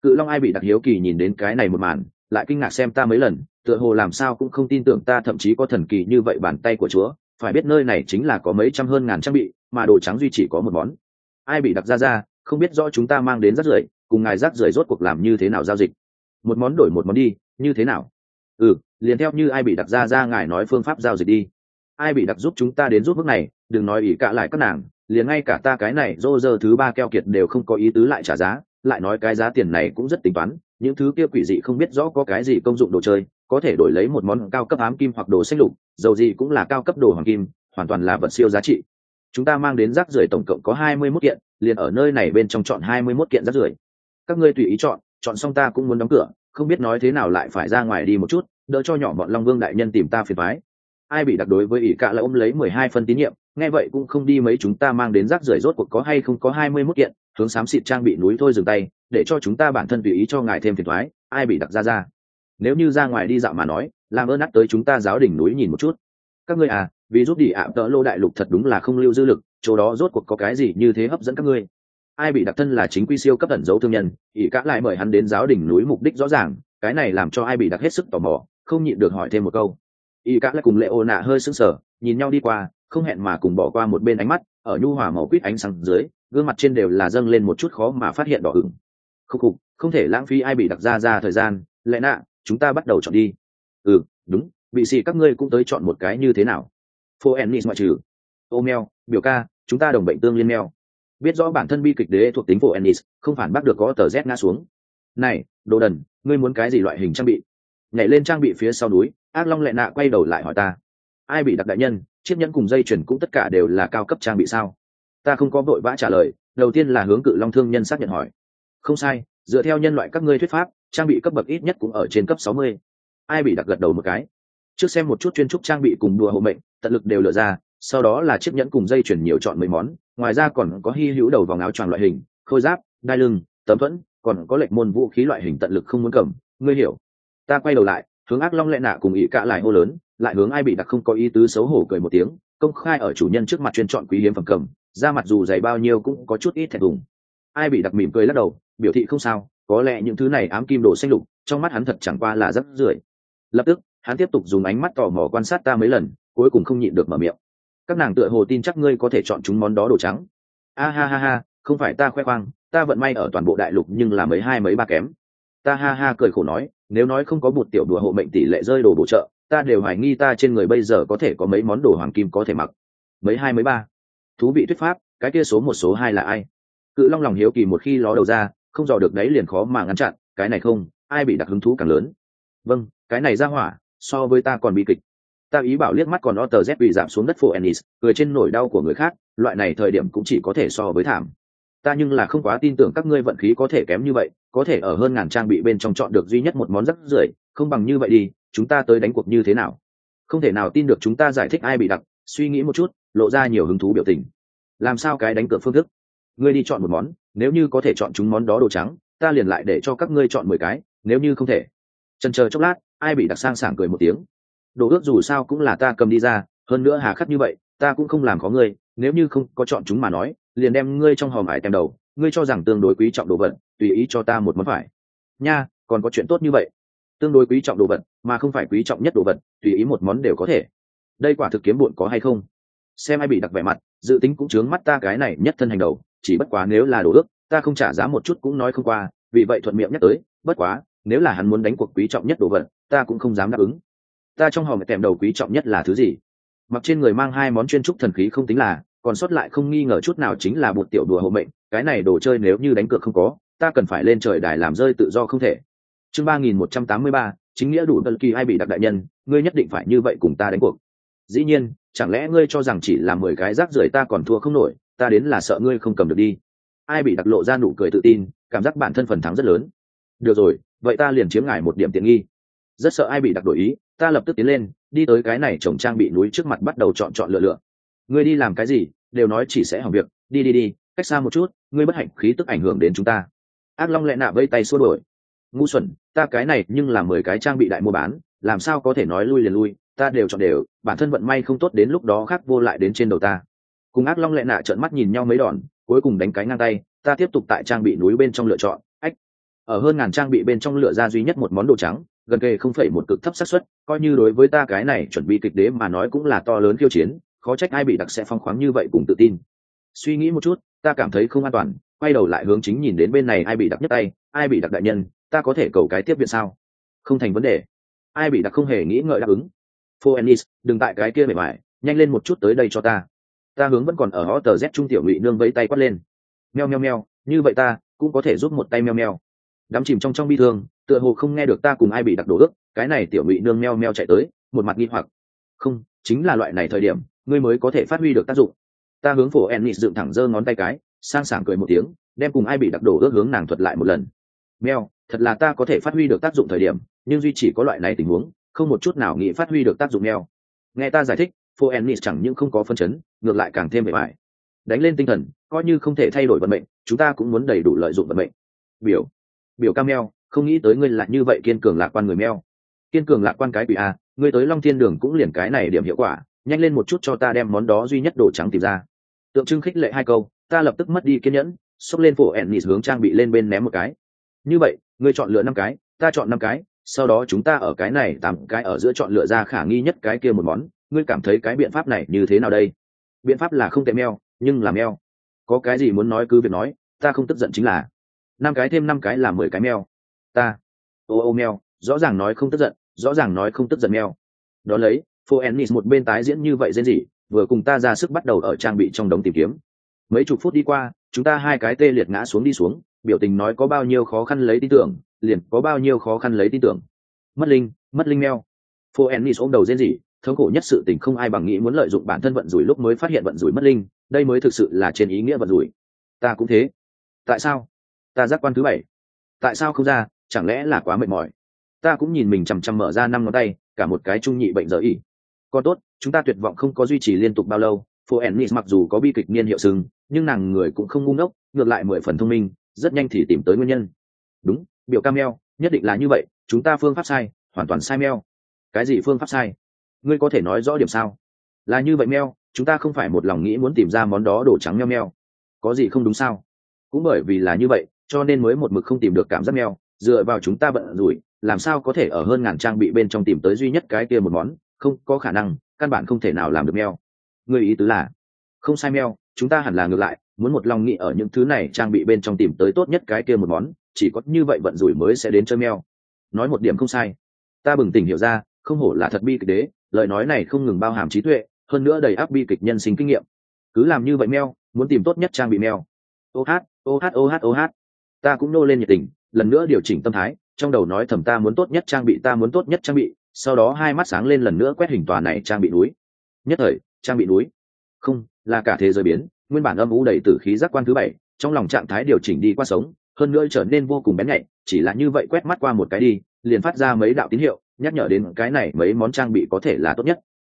Cự long ai bị đặc hiếu kỳ nhìn đến cái này một màn, lại kinh ngạc xem ta mấy lần, tựa hồ làm sao cũng không tin tưởng ta thậm chí có thần kỳ như vậy bàn tay của chúa. Phải biết nơi này chính là có mấy trăm hơn ngàn trang bị, mà đồ trắng duy chỉ có một món. Ai bị đặc ra, không biết rõ chúng ta mang đến rác rưởi, cùng ngài rác rưởi rốt cuộc làm như thế nào giao dịch. Một món đổi một món đi, như thế nào? Liền theo như ai bị đặc ra ngài nói phương pháp giao dịch đi. Ai bị đặc giúp chúng ta đến giúp bước này, đừng nói ý cả lại các nàng, liền ngay cả ta cái này rô rơ thứ 3 keo kiệt đều không có ý tứ lại trả giá, lại nói cái giá tiền này cũng rất tính toán, những thứ kia quỷ dị không biết rõ có cái gì công dụng đồ chơi, có thể đổi lấy một món cao cấp ám kim hoặc đồ xanh lục, dầu gì cũng là cao cấp đồ hoàng kim, hoàn toàn là vật siêu giá trị. Chúng ta mang đến rác rưởi tổng cộng có 21 kiện, liền ở nơi này bên trong chọn 21 kiện rác rưởi. Các ngươi tùy ý chọn xong ta cũng muốn đóng cửa, không biết nói thế nào lại phải ra ngoài đi một chút, đỡ cho nhỏ bọn Long Vương đại nhân tìm ta phiền toái. Ai bị đặc đối với ỷ cạ là ôm lấy 12 phân tín nhiệm, nghe vậy cũng không đi mấy chúng ta mang đến rác rưởi rốt cuộc có hay không có 21 kiện, hướng xám xịt trang bị núi thôi dừng tay, để cho chúng ta bản thân tùy ý cho ngài thêm phiền toái. Ai bị đặc ra. Nếu như ra ngoài đi dạo mà nói, làm ơn nát tới chúng ta giáo đỉnh núi nhìn một chút. Các ngươi vì giúp đi ạ tợ lô đại lục thật đúng là không lưu dư lực, chỗ đó rốt cuộc có cái gì như thế hấp dẫn các ngươi. Ai bị đặc thân là chính quy siêu cấp ẩn dấu thương nhân, ỷ cạ lại mời hắn đến giáo đỉnh núi mục đích rõ ràng, cái này làm cho ai bị đặc hết sức tò mò, không nhịn được hỏi thêm một câu. Y cả lại cùng lệ ô nạ hơi sững sờ, nhìn nhau đi qua, không hẹn mà cùng bỏ qua một bên ánh mắt, ở nhu hòa màu quýt ánh sáng dưới, gương mặt trên đều là dâng lên một chút khó mà phát hiện đỏ ửng. Không thể lãng phí ai bị đặc ra thời gian, lệ nạ, chúng ta bắt đầu chọn đi. Đúng, bị xì các ngươi cũng tới chọn một cái như thế nào? Phô Ennis ngoại trừ. Ô meo, biểu ca, chúng ta đồng bệnh tương liên meo. Biết rõ bản thân bi kịch đế thuộc tính Phô Ennis, không phản bác được có tờ Z ngã xuống. Này, đồ đần, ngươi muốn cái gì loại hình trang bị? Nhảy lên trang bị phía sau núi, ác long lệ nạ quay đầu lại hỏi ta. Ai bị đặc đại nhân, chiếc nhẫn cùng dây chuyền cũng tất cả đều là cao cấp trang bị sao? Ta không có vội vã trả lời, đầu tiên là hướng cự long thương nhân xác nhận hỏi. Không sai, dựa theo nhân loại các ngươi thuyết pháp, trang bị cấp bậc ít nhất cũng ở trên cấp 60. Ai bị đặc gật đầu một cái. Trước xem một chút chuyên trúc trang bị cùng đùa hộ mệnh, tận lực đều lựa ra, sau đó là chiếc nhẫn cùng dây chuyền nhiều chọn mấy món, ngoài ra còn có hy hữu đầu vòng áo choàng loại hình, khôi giáp, đai lưng, tấm thuẫn, còn có lệnh môn vũ khí loại hình tận lực không muốn cầm, ngươi hiểu. Ta quay đầu lại, hướng ác long lệ nạ cùng ỷ cạ lại hô lớn, lại hướng ai bị đặc không có ý tứ xấu hổ cười một tiếng, công khai ở chủ nhân trước mặt chuyên chọn quý hiếm phẩm cầm, ra mặt dù dày bao nhiêu cũng có chút ít thẹn thùng. Ai bị đặc mỉm cười lắc đầu, biểu thị không sao, có lẽ những thứ này ám kim đồ xanh lục, trong mắt hắn thật chẳng qua là rất rưởi. Lập tức, hắn tiếp tục dùng ánh mắt tò mò quan sát ta mấy lần, cuối cùng không nhịn được mở miệng. Các nàng tựa hồ tin chắc ngươi có thể chọn chúng món đó đồ trắng. Ha, không phải ta khoe khoang, ta vận may ở toàn bộ đại lục nhưng là mấy hai mấy ba kém. Ta ha cười khổ nói, nếu nói không có một tiểu đùa hộ mệnh tỷ lệ rơi đồ bổ trợ, ta đều hoài nghi ta trên người bây giờ có thể có mấy món đồ hoàng kim có thể mặc. Mấy hai mấy ba. Thú vị thuyết pháp, cái kia số một số hai là ai? Cự long lòng hiếu kỳ một khi ló đầu ra, không dò được đấy liền khó mà ngăn chặn, cái này không, ai bị đặc hứng thú càng lớn. Vâng, cái này ra hỏa, so với ta còn bi kịch. Ta ý bảo liếc mắt còn Otter Z bị giảm xuống đất Phô Ennis, cười trên nỗi đau của người khác, loại này thời điểm cũng chỉ có thể so với thảm. Ta nhưng là không quá tin tưởng các ngươi vận khí có thể kém như vậy, có thể ở hơn ngàn trang bị bên trong chọn được duy nhất một món rác rưởi, không bằng như vậy đi, chúng ta tới đánh cuộc như thế nào? Không thể nào tin được chúng ta giải thích ai bị đặc, suy nghĩ một chút, lộ ra nhiều hứng thú biểu tình. Làm sao cái đánh cược phương thức? Ngươi đi chọn một món, nếu như có thể chọn chúng món đó đồ trắng, ta liền lại để cho các ngươi chọn 10 cái, nếu như không thể. Chần chờ chốc lát, ai bị đặc sang sảng cười một tiếng. Đồ ước dù sao cũng là ta cầm đi ra, hơn nữa hà khắc như vậy, ta cũng không làm khó ngươi, nếu như không có chọn chúng mà nói, liền đem ngươi trong hòm ải tem đầu, ngươi cho rằng tương đối quý trọng đồ vật, tùy ý cho ta một món phải. Nha, còn có chuyện tốt như vậy. Tương đối quý trọng đồ vật, mà không phải quý trọng nhất đồ vật, tùy ý một món đều có thể. Đây quả thực kiếm bộn có hay không? Xem ai bị đặc vẻ mặt, dự tính cũng chướng mắt ta cái này nhất thân hành đầu, chỉ bất quá nếu là đồ ước, ta không trả giá một chút cũng nói không qua, vì vậy thuận miệng nhắc tới, bất quá, nếu là hắn muốn đánh cuộc quý trọng nhất đồ vật, ta cũng không dám đáp ứng. Ta trong hòm kèm đầu quý trọng nhất là thứ gì? Mặc trên người mang 2 món chuyên trúc thần khí không tính là, còn sót lại không nghi ngờ chút nào chính là một tiểu đùa hộ mệnh, cái này đồ chơi nếu như đánh cược không có, ta cần phải lên trời đài làm rơi tự do không thể. Chương 3183, chính nghĩa đủ đơn kỳ ai bị đặc đại nhân, ngươi nhất định phải như vậy cùng ta đánh cuộc. Dĩ nhiên, chẳng lẽ ngươi cho rằng chỉ là 10 cái rác rưởi ta còn thua không nổi, ta đến là sợ ngươi không cầm được đi. Ai bị đặc lộ ra nụ cười tự tin, cảm giác bản thân phần thắng rất lớn. Được rồi, vậy ta liền chiếm ngài một điểm tiện nghi. Rất sợ ai bị đặc đổi ý, ta lập tức tiến lên, đi tới cái này trồng trang bị núi trước mặt bắt đầu chọn lựa. Ngươi đi làm cái gì, đều nói chỉ sẽ hỏng việc, đi, cách xa một chút, ngươi bất hạnh khí tức ảnh hưởng đến chúng ta. Ác long lẹ nạ vây tay xua đuổi. Ngu xuẩn, ta cái này nhưng là 10 cái trang bị đại mua bán, làm sao có thể nói lui liền lui, ta đều chọn đều, bản thân vận may không tốt đến lúc đó khác vô lại đến trên đầu ta. Cùng ác long lẹ nạ trợn mắt nhìn nhau mấy đòn, cuối cùng đánh cái ngang tay, ta tiếp tục tại trang bị núi bên trong lựa chọn. ở hơn ngàn trang bị bên trong lựa ra duy nhất một món đồ trắng, gần kề 0,1 cực thấp xác suất, coi như đối với ta cái này chuẩn bị kịch đế mà nói cũng là to lớn khiêu chiến, khó trách ai bị đặc sẽ phong khoáng như vậy cùng tự tin. Suy nghĩ một chút, ta cảm thấy không an toàn, quay đầu lại hướng chính nhìn đến bên này ai bị đặc nhất tay, ai bị đặc đại nhân, ta có thể cầu cái tiếp viện sao? Không thành vấn đề. Ai bị đặc không hề nghĩ ngợi đáp ứng. Phoenix, đừng tại cái kia bề mại, nhanh lên một chút tới đây cho ta. Ta hướng vẫn còn ở hó tờ Z trung tiểu ngụy nương vẫy tay quát lên. Meo meo meo, như vậy ta cũng có thể giúp một tay meo meo. Đắm chìm trong bi thương, tựa hồ không nghe được ta cùng ai bị đặc đổ ước, cái này tiểu ngụy nương meo meo chạy tới, một mặt nghi hoặc. Không, chính là loại này thời điểm, ngươi mới có thể phát huy được tác dụng. Ta hướng Phoenix dựng thẳng giơ ngón tay cái, sang sảng cười một tiếng, đem cùng ai bị đặc đổ ước hướng nàng thuật lại một lần. Meo, thật là ta có thể phát huy được tác dụng thời điểm, nhưng duy chỉ có loại này tình huống, không một chút nào nghĩ phát huy được tác dụng meo. Nghe ta giải thích, Phoenix chẳng những không có phân chấn, ngược lại càng thêm vẻ vải. Đánh lên tinh thần, coi như không thể thay đổi vận mệnh, chúng ta cũng muốn đầy đủ lợi dụng vận mệnh. Biểu ca meo, không nghĩ tới ngươi lại như vậy kiên cường lạc quan người meo. Kiên cường lạc quan cái quỷ a, ngươi tới Long Thiên Đường cũng liền cái này điểm hiệu quả, nhanh lên một chút cho ta đem món đó duy nhất đồ trắng tìm ra. Tượng trưng khích lệ hai câu, ta lập tức mất đi kiên nhẫn, xốc lên Phoenix hướng trang bị lên bên ném một cái. Như vậy, ngươi chọn lựa 5 cái, ta chọn 5 cái, sau đó chúng ta ở cái này 8 cái ở giữa chọn lựa ra khả nghi nhất cái kia một món, ngươi cảm thấy cái biện pháp này như thế nào đây? Biện pháp là không tệ meo, nhưng là meo. Có cái gì muốn nói cứ việc nói, ta không tức giận chính là. 5 cái thêm 5 cái là 10 cái meo. Ta. Ô meo, rõ ràng nói không tức giận, rõ ràng nói không tức giận meo. Đó lấy, Phoenix một bên tái diễn như vậy rên rỉ, vừa cùng ta ra sức bắt đầu ở trang bị trong đống tìm kiếm. Mấy chục phút đi qua, chúng ta hai cái tê liệt ngã xuống đi xuống, biểu tình nói có bao nhiêu khó khăn lấy tin tưởng, liền có bao nhiêu khó khăn lấy tin tưởng. Mất linh meo. Phoenix ôm đầu rên rỉ, thống khổ nhất sự tình không ai bằng nghĩ muốn lợi dụng bản thân vận rủi lúc mới phát hiện vận rủi mất linh, đây mới thực sự là trên ý nghĩa vận rủi. Ta cũng thế. Tại sao? Ta giác quan thứ 7. Tại sao không ra, chẳng lẽ là quá mệt mỏi? Ta cũng nhìn mình chằm chằm mở ra 5 ngón tay, cả một cái trung nhị bệnh dở ỉ. Còn tốt, chúng ta tuyệt vọng không có duy trì liên tục bao lâu. Phoenix mặc dù có bi kịch niên hiệu sừng, nhưng nàng người cũng không ngu ngốc, ngược lại 10 phần thông minh, rất nhanh thì tìm tới nguyên nhân. Đúng, biểu ca meo, nhất định là như vậy, chúng ta phương pháp sai, hoàn toàn sai meo. Cái gì phương pháp sai? Ngươi có thể nói rõ điểm sao? Là như vậy meo, chúng ta không phải một lòng nghĩ muốn tìm ra món đó đồ trắng meo meo. Có gì không đúng sao? Cũng bởi vì là như vậy, cho nên mới một mực không tìm được cảm giác meo, dựa vào chúng ta bận rủi, làm sao có thể ở hơn ngàn trang bị bên trong tìm tới duy nhất cái kia một món, không có khả năng, căn bản không thể nào làm được meo. Ngươi ý tứ là, không sai meo, chúng ta hẳn là ngược lại, muốn một lòng nghĩ ở những thứ này trang bị bên trong tìm tới tốt nhất cái kia một món, chỉ có như vậy vận rủi mới sẽ đến chơi meo. Nói một điểm không sai. Ta bừng tỉnh hiểu ra, không hổ là thật bi kịch đế, lời nói này không ngừng bao hàm trí tuệ, hơn nữa đầy áp bi kịch nhân sinh kinh nghiệm. Cứ làm như vậy meo, muốn tìm tốt nhất trang bị meo. Ô hát. Ta cũng nô lên nhiệt tình, lần nữa điều chỉnh tâm thái, trong đầu nói thầm ta muốn tốt nhất trang bị, ta muốn tốt nhất trang bị, sau đó hai mắt sáng lên lần nữa quét hình tòa này trang bị núi. Nhất thời, trang bị núi. Không, là cả thế giới biến, nguyên bản âm u đầy tử khí giác quan thứ 7, trong lòng trạng thái điều chỉnh đi qua sống, hơn nữa trở nên vô cùng bén nhạy, chỉ là như vậy quét mắt qua một cái đi, liền phát ra mấy đạo tín hiệu, nhắc nhở đến cái này mấy món trang bị có thể là tốt nhất.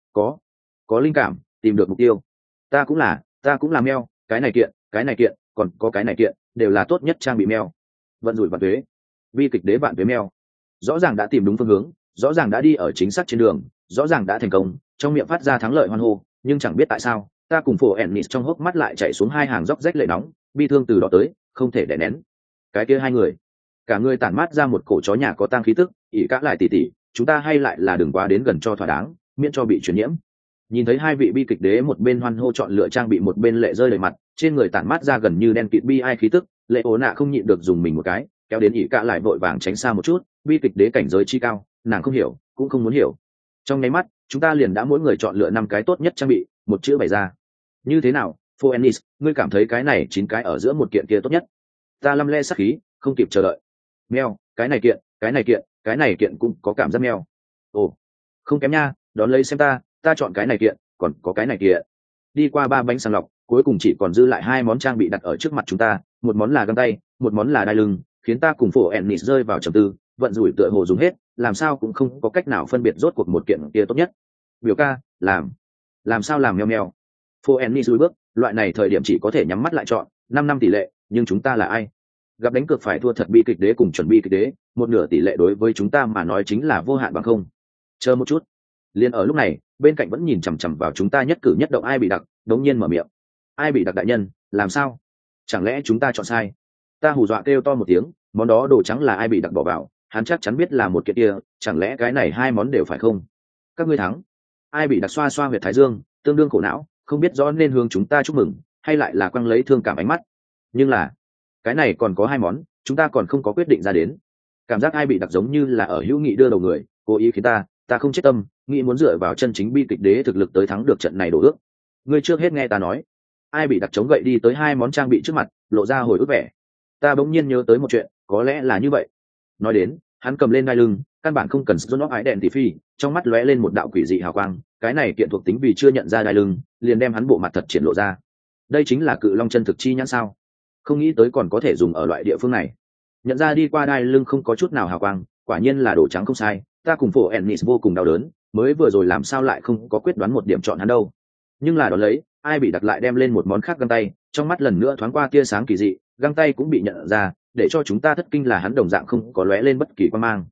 Có linh cảm, tìm được mục tiêu. Ta cũng là meo, cái này kiện, còn có cái này kiện, đều là tốt nhất trang bị meo. Vận rủi vạn tuế, vi kịch đế vạn tuế meo. Rõ ràng đã tìm đúng phương hướng, rõ ràng đã đi ở chính xác trên đường, rõ ràng đã thành công, trong miệng phát ra thắng lợi hoan hô, nhưng chẳng biết tại sao, ta cùng Phoenix trong hốc mắt lại chảy xuống hai hàng dốc rách lệ nóng, bi thương từ đó tới, không thể đè nén. Cái kia hai người, cả người tản mát ra một cổ chó nhà có tang khí tức, ỉ cả lại tỉ, chúng ta hay lại là đừng quá đến gần cho thỏa đáng, miễn cho bị truyền nhiễm. Nhìn thấy hai vị bi kịch đế một bên hoan hô chọn lựa trang bị, một bên lệ rơi đầy mặt, trên người tản mát ra gần như đen kịt bi ai khí tức, lệ ố nạ không nhịn được dùng mình một cái, kéo đến ỉ cả lại vội vàng tránh xa một chút, bi kịch đế cảnh giới chi cao, nàng không hiểu, cũng không muốn hiểu. Trong nháy mắt, chúng ta liền đã mỗi người chọn lựa 5 cái tốt nhất trang bị, một chữ bày ra. Như thế nào, Phoenix, ngươi cảm thấy cái này 9 cái ở giữa một kiện kia tốt nhất? Ta lăm le sắc khí, không kịp chờ đợi. Meo, cái này kiện cũng có cảm giác meo. Ồ, không kém nha, đón lấy xem ta chọn cái này kiện, còn có cái này kiện. Đi qua 3 bánh sàng lọc, cuối cùng chỉ còn dư lại 2 món trang bị đặt ở trước mặt chúng ta, một món là găng tay, một món là đai lưng, khiến ta cùng Phoenix rơi vào trầm tư, vận rủi tựa hồ dùng hết, làm sao cũng không có cách nào phân biệt rốt cuộc một kiện kia tốt nhất. Biểu ca, làm sao làm meo meo. Phoenix lùi bước, loại này thời điểm chỉ có thể nhắm mắt lại chọn, 5 năm tỷ lệ, nhưng chúng ta là ai? Gặp đánh cược phải thua thật bi kịch đế cùng chuẩn bi kịch đế, một nửa tỷ lệ đối với chúng ta mà nói chính là vô hạn bằng không. Chờ một chút. Liên ở lúc này, bên cạnh vẫn nhìn chằm chằm vào chúng ta nhất cử nhất động ai bị đặc, đống nhiên mở miệng. Ai bị đặc đại nhân, làm sao? Chẳng lẽ chúng ta chọn sai? Ta hù dọa kêu to một tiếng, Món đó đồ trắng là ai bị đặc bỏ vào, hắn chắc chắn biết là một kiện kia, chẳng lẽ cái này hai món đều phải không? Các ngươi thắng. Ai bị đặc xoa xoa huyệt thái dương, tương đương khổ não, không biết rõ nên hướng chúng ta chúc mừng hay lại là quăng lấy thương cảm ánh mắt. Nhưng là cái này còn có hai món, chúng ta còn không có quyết định ra đến. Cảm giác ai bị đặc giống như là ở hữu nghị đưa đầu người, cố ý khiến ta không chết tâm, nghĩ muốn dựa vào chân chính bi kịch đế thực lực tới thắng được trận này đổ ước. Ngươi trước hết nghe ta nói. Ai bị đặc chống gậy đi tới hai món trang bị trước mặt, lộ ra hồi ức vẻ. Ta bỗng nhiên nhớ tới một chuyện, có lẽ là như vậy. Nói đến, hắn cầm lên đai lưng, căn bản không cần John ái đèn tỷ phi, trong mắt lóe lên một đạo quỷ dị hào quang, cái này kiện thuộc tính vì chưa nhận ra đai lưng, liền đem hắn bộ mặt thật triển lộ ra. Đây chính là cự long chân thực chi nhãn sao? Không nghĩ tới còn có thể dùng ở loại địa phương này. Nhận ra đi qua đai lưng không có chút nào hào quang, quả nhiên là đồ trắng không sai, ta cùng phổ Ennis vô cùng đau đớn, mới vừa rồi làm sao lại không có quyết đoán một điểm chọn hắn đâu. Nhưng là đó lấy, ai bị đặt lại đem lên một món khác găng tay, trong mắt lần nữa thoáng qua tia sáng kỳ dị, găng tay cũng bị nhận ra, để cho chúng ta thất kinh là hắn đồng dạng không có lóe lên bất kỳ quan mang.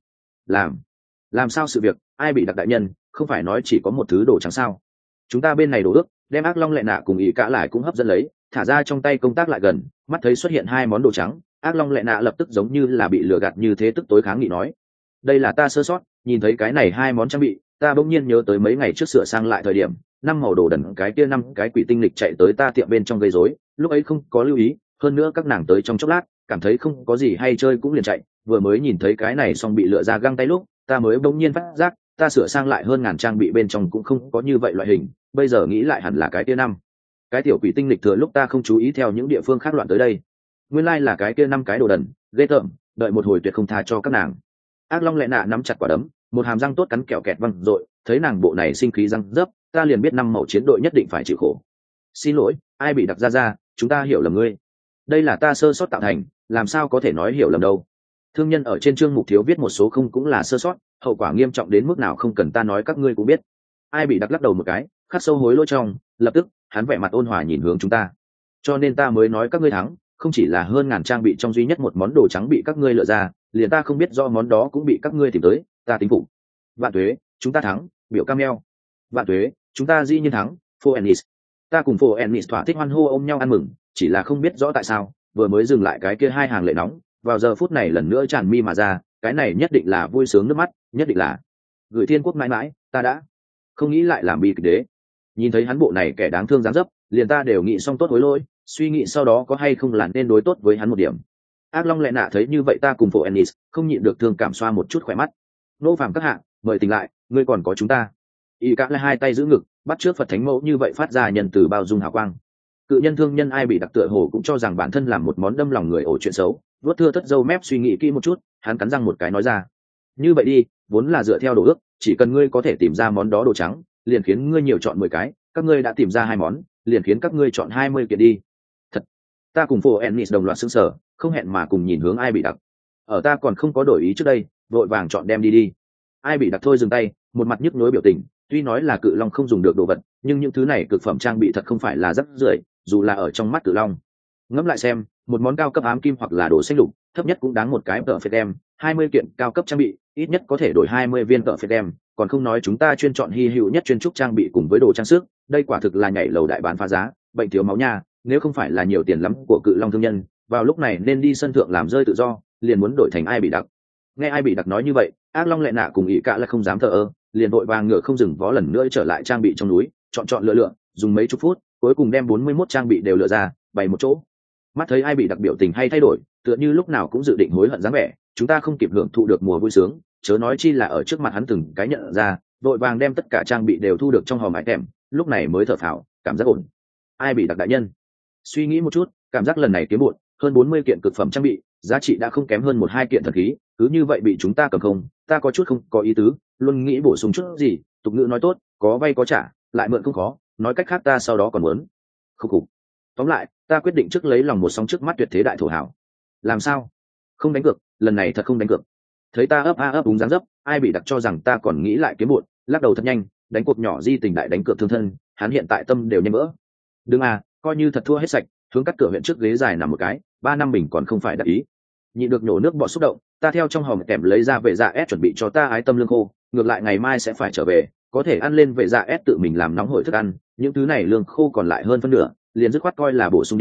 Làm sao sự việc, ai bị đặc đại nhân, không phải nói chỉ có một thứ đồ trắng sao? Chúng ta bên này đồ ước, đem ác long lệ nạ cùng ý cả lại cũng hấp dẫn lấy, thả ra trong tay công tác lại gần, mắt thấy xuất hiện hai món đồ trắng, ác long lệ nạ lập tức giống như là bị lừa gạt như thế, tức tối kháng nghị nói: đây là ta sơ sót, nhìn thấy cái này hai món trang bị, ta bỗng nhiên nhớ tới mấy ngày trước sửa sang lại thời điểm, năm màu đồ đần cái kia năm cái quỷ tinh lịch chạy tới ta tiệm bên trong gây rối, lúc ấy không có lưu ý, hơn nữa các nàng tới trong chốc lát, cảm thấy không có gì hay chơi cũng liền chạy, vừa mới nhìn thấy cái này xong bị lựa ra găng tay lúc, ta mới bỗng nhiên phát giác, ta sửa sang lại hơn ngàn trang bị bên trong cũng không có như vậy loại hình, bây giờ nghĩ lại hẳn là cái kia năm cái tiểu quỷ tinh lịch thừa lúc ta không chú ý theo những địa phương khác loạn tới đây, nguyên lai là cái kia năm cái đồ đần, ghê tởm, đợi một hồi tuyệt không tha cho các nàng. Ác long lệ nạ nắm chặt quả đấm, một hàm răng tốt cắn kẹo kẹt văng rồi, thấy nàng bộ này sinh khí răng dấp, ta liền biết năm màu chiến đội nhất định phải chịu khổ. Xin lỗi, ai bị đặc ra, chúng ta hiểu lầm ngươi. Đây là ta sơ sót tạo thành, làm sao có thể nói hiểu lầm đâu. Thương nhân ở trên chương mục thiếu viết một số không cũng là sơ sót, hậu quả nghiêm trọng đến mức nào không cần ta nói các ngươi cũng biết. Ai bị đặc lắc đầu một cái, khắc sâu hối lỗi trong, lập tức hắn vẻ mặt ôn hòa nhìn hướng chúng ta. Cho nên ta mới nói các ngươi thắng, không chỉ là hơn ngàn trang bị trong duy nhất một món đồ trắng bị các ngươi lựa ra, liền ta không biết do món đó cũng bị các ngươi tìm tới, ta tính phục. Vạn tuế, chúng ta thắng, biểu cam eo. Vạn tuế, chúng ta dĩ nhiên thắng, Phô Ennis. Ta cùng Phô Ennis thỏa thích hoan hô ôm nhau ăn mừng, chỉ là không biết rõ tại sao, vừa mới dừng lại cái kia hai hàng lệ nóng, vào giờ phút này lần nữa tràn mi mà ra, cái này nhất định là vui sướng nước mắt, nhất định là gửi thiên quốc mãi mãi, ta đã không nghĩ lại làm bi kịch đế. Nhìn thấy hắn bộ này kẻ đáng thương dáng dấp, liền ta đều nghĩ xong tốt hối lỗi, suy nghĩ sau đó có hay không là nên đối tốt với hắn một điểm. Ác long lệ nạ thấy như vậy ta cùng Phổ Ennis không nhịn được thương cảm xoa một chút khỏe mắt. Nô phàm các hạ, mời tỉnh lại, ngươi còn có chúng ta. Y các lại hai tay giữ ngực, bắt trước Phật thánh mẫu như vậy phát ra nhân từ bao dung hào quang. Cự nhân thương nhân ai bị đặc tựa hồ cũng cho rằng bản thân làm một món đâm lòng người ổ chuyện xấu, vuốt thưa thất dâu mép suy nghĩ kỹ một chút, hắn cắn răng một cái nói ra: như vậy đi, vốn là dựa theo đồ ước, chỉ cần ngươi có thể tìm ra món đó đồ trắng, liền khiến ngươi nhiều chọn 10 cái, các ngươi đã tìm ra hai món, liền khiến các ngươi chọn 20 kiện đi. Thật. Ta cùng Phổ Ennis đồng loạt sững sờ, không hẹn mà cùng nhìn hướng ai bị đặc. Ở ta còn không có đổi ý trước đây, vội vàng chọn đem đi. Ai bị đặc thôi dừng tay, một mặt nhức nhối biểu tình, tuy nói là cự long không dùng được đồ vật, nhưng những thứ này cực phẩm trang bị thật không phải là rất rưởi, dù là ở trong mắt cự long. Ngẫm lại xem, một món cao cấp ám kim hoặc là đồ xanh lục, thấp nhất cũng đáng một cái tợ phệt đem, 20 kiện cao cấp trang bị, ít nhất có thể đổi 20 viên tợ phệt đem, còn không nói chúng ta chuyên chọn hy hữu nhất chuyên trúc trang bị cùng với đồ trang sức, đây quả thực là nhảy lầu đại bán phá giá, bệnh thiếu máu nha, nếu không phải là nhiều tiền lắm của cự long thương nhân, vào lúc này nên đi sân thượng làm rơi tự do, liền muốn đổi thành ai bị đặc. Nghe ai bị đặc nói như vậy, ác long lệ nạ cùng ý cả là không dám thờ ơ, liền vội vàng ngựa không dừng vó lần nữa trở lại trang bị trong núi, chọn lựa, dùng mấy chục phút, cuối cùng đem 41 trang bị đều lựa ra, bày một chỗ. Mắt thấy ai bị đặc biểu tình hay thay đổi, tựa như lúc nào cũng dự định hối hận dáng vẻ, chúng ta không kịp hưởng thụ được mùa vui sướng, chớ nói chi là ở trước mặt hắn từng cái nhận ra, vội vàng đem tất cả trang bị đều thu được trong hòm mái tèm, lúc này mới thở phào, cảm giác ổn. Ai bị đặc đại nhân, suy nghĩ một chút, cảm giác lần này kiếm bộn, hơn 40 kiện cực phẩm trang bị, giá trị đã không kém hơn 1-2 kiện thần khí, cứ như vậy bị chúng ta cầm không, ta có chút không có ý tứ, luôn nghĩ bổ sung chút gì, tục ngữ nói tốt, có vay có trả, lại mượn không khó, nói cách khác ta sau đó còn muốn. Khúc khục. Tóm lại, ta quyết định trước lấy lòng một sóng trước mắt tuyệt thế đại thổ hảo. Làm sao? Không đánh cược, lần này thật không đánh cược. Thấy ta ấp úng dáng dấp, ai bị đặc cho rằng ta còn nghĩ lại kiếm bộn, lắc đầu thật nhanh, đánh cuộc nhỏ di tình đại đánh cược thương thân, hắn hiện tại tâm đều nhanh vỡ. Đừng coi như thật thua hết sạch, hướng cắt cửa huyện trước ghế dài nằm một cái, 3 năm mình còn không phải đắc ý. Nhịn được nhổ nước bọt xúc động, ta theo trong hòm kèm lấy ra vệ dạ S chuẩn bị cho ta ái tâm lương khô, ngược lại ngày mai sẽ phải trở về, có thể ăn lên vệ dạ S tự mình làm nóng hổi thức ăn, những thứ này lương khô còn lại hơn phân nửa, liền dứt khoát coi là bổ sung đi,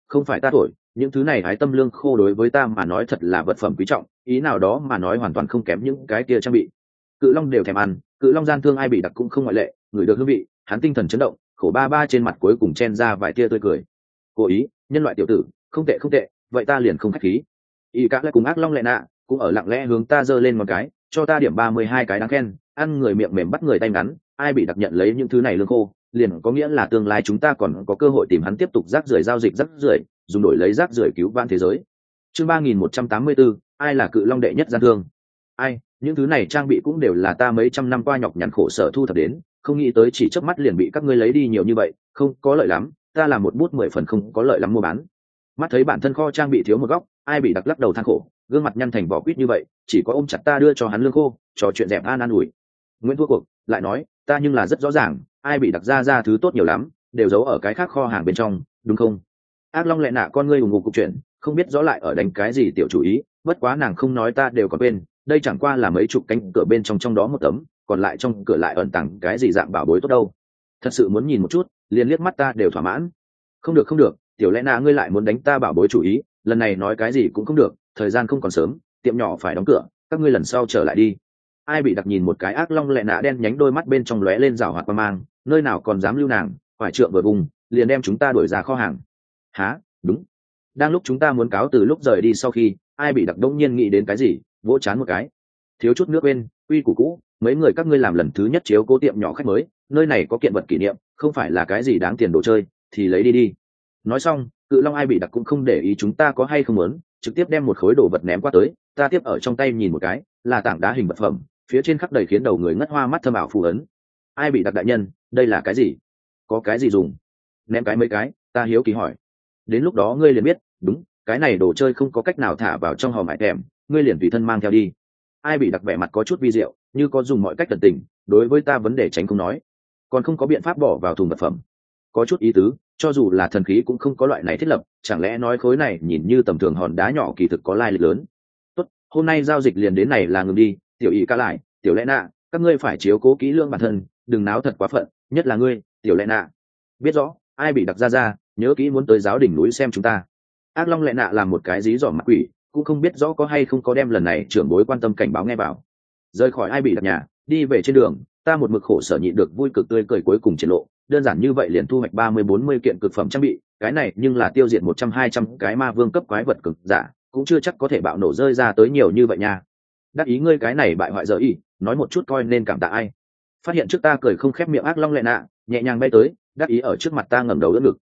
không phải ta thổi, những thứ này ái tâm lương khô đối với ta mà nói thật là vật phẩm quý trọng, ý nào đó mà nói hoàn toàn không kém những cái kia trang bị. Cự long đều thèm ăn, cự long gian thương ai bị đặc cũng không ngoại lệ, người được hương vị, hắn tinh thần chấn động, khổ ba ba trên mặt cuối cùng chen ra vài tia tươi cười. Cố ý, nhân loại tiểu tử, không tệ không tệ, vậy ta liền không khách khí. Y cả lại cùng ác long lệ nạ, cũng ở lặng lẽ hướng ta giơ lên một cái, cho ta điểm 32 cái đáng khen, ăn người miệng mềm bắt người tay ngắn, ai bị đặc nhận lấy những thứ này lương khô, liền có nghĩa là tương lai chúng ta còn có cơ hội tìm hắn tiếp tục rác rưởi giao dịch rác rưởi, dùng đổi lấy rác rưởi cứu vãn thế giới. Chương 3184, ai là cự long đệ nhất gian thương? Ai, những thứ này trang bị cũng đều là ta mấy trăm năm qua nhọc nhằn khổ sở thu thập đến, không nghĩ tới chỉ chớp mắt liền bị các ngươi lấy đi nhiều như vậy, không có lợi lắm, ta làm một bút 10 phần không có lợi lắm mua bán. Mắt thấy bản thân kho trang bị thiếu một góc, ai bị đặc lắc đầu than khổ, gương mặt nhăn thành vỏ quýt như vậy, chỉ có ôm chặt ta đưa cho hắn lương khô, trò chuyện dẹp an ủi. Nguyễn thua cuộc lại nói, ta nhưng là rất rõ ràng, ai bị đặc ra thứ tốt nhiều lắm, đều giấu ở cái khác kho hàng bên trong, đúng không? Ác long lệ nạ con ngươi ủng ngục cục chuyện, không biết rõ lại ở đánh cái gì tiểu chủ ý, bất quá nàng không nói ta đều có quên, đây chẳng qua là mấy chục cánh cửa bên trong đó một tấm, còn lại trong cửa lại ẩn tàng cái gì dạng bảo bối tốt đâu. Thật sự muốn nhìn một chút, liền liếc mắt ta đều thỏa mãn. Không được không được, tiểu lẽ nạ ngươi lại muốn đánh ta bảo bối chủ ý, lần này nói cái gì cũng không được, thời gian không còn sớm, tiệm nhỏ phải đóng cửa, các ngươi lần sau trở lại đi. Ai bị đặc nhìn một cái ác long lệ nạ đen nhánh đôi mắt bên trong lóe lên rảo hoạt qua mang, nơi nào còn dám lưu nàng, phải trượng vừa vùng, liền đem chúng ta đuổi ra kho hàng. Há, đúng. Đang lúc chúng ta muốn cáo từ lúc rời đi sau khi, ai bị đặc đông nhiên nghĩ đến cái gì, vỗ chán một cái. Thiếu chút nước bên, uy củ cũ, mấy người các ngươi làm lần thứ nhất chiếu cố tiệm nhỏ khách mới, nơi này có kiện vật kỷ niệm, không phải là cái gì đáng tiền đồ chơi, thì lấy đi đi. Nói xong, cự long ai bị đặc cũng không để ý chúng ta có hay không muốn, trực tiếp đem một khối đồ vật ném qua tới, ta tiếp ở trong tay nhìn một cái, là tảng đá hình vật phẩm, phía trên khắc đầy khiến đầu người ngất hoa mắt thâm ảo phù ấn. Ai bị đặc đại nhân, đây là cái gì? Có cái gì dùng? Ném cái mấy cái, ta hiếu kỳ hỏi. Đến lúc đó ngươi liền biết, đúng, cái này đồ chơi không có cách nào thả vào trong hòm hải thèm, ngươi liền tùy thân mang theo đi. Ai bị đặc vẻ mặt có chút vi diệu, như có dùng mọi cách tận tình, đối với ta vấn đề tránh không nói, còn không có biện pháp bỏ vào thùng vật phẩm. Có chút ý tứ, cho dù là thần khí cũng không có loại này thiết lập, chẳng lẽ nói khối này nhìn như tầm thường hòn đá nhỏ kỳ thực có lai lịch lớn. Tốt, hôm nay giao dịch liền đến này là ngừng đi, tiểu ý ca lại, tiểu lẽ nạ, các ngươi phải chiếu cố kỹ lưỡng bản thân, đừng náo thật quá phận, nhất là ngươi, tiểu lẽ nạ. Biết rõ, ai bị đặc ra, nhớ kỹ muốn tới giáo đỉnh núi xem chúng ta. Ác long lẽ nạ làm một cái dí dỏm mặt quỷ, cũng không biết rõ có hay không có đem lần này trưởng bối quan tâm cảnh báo nghe vào. Rời khỏi ai bị đặc nhà, đi về trên đường, ta một mực khổ sở nhịn được vui cực tươi cười cuối cùng triển lộ, đơn giản như vậy liền thu hoạch 30-40 kiện cực phẩm trang bị, cái này nhưng là tiêu diệt 100-200 cái ma vương cấp quái vật cực giả, cũng chưa chắc có thể bạo nổ rơi ra tới nhiều như vậy nha. Đắc ý ngươi cái này bại hoại dở ý, nói một chút coi nên cảm tạ ai. Phát hiện trước ta cười không khép miệng ác long lệ nạ, nhẹ nhàng bay tới, đắc ý ở trước mặt ta ngẩng đầu đỡ ngực.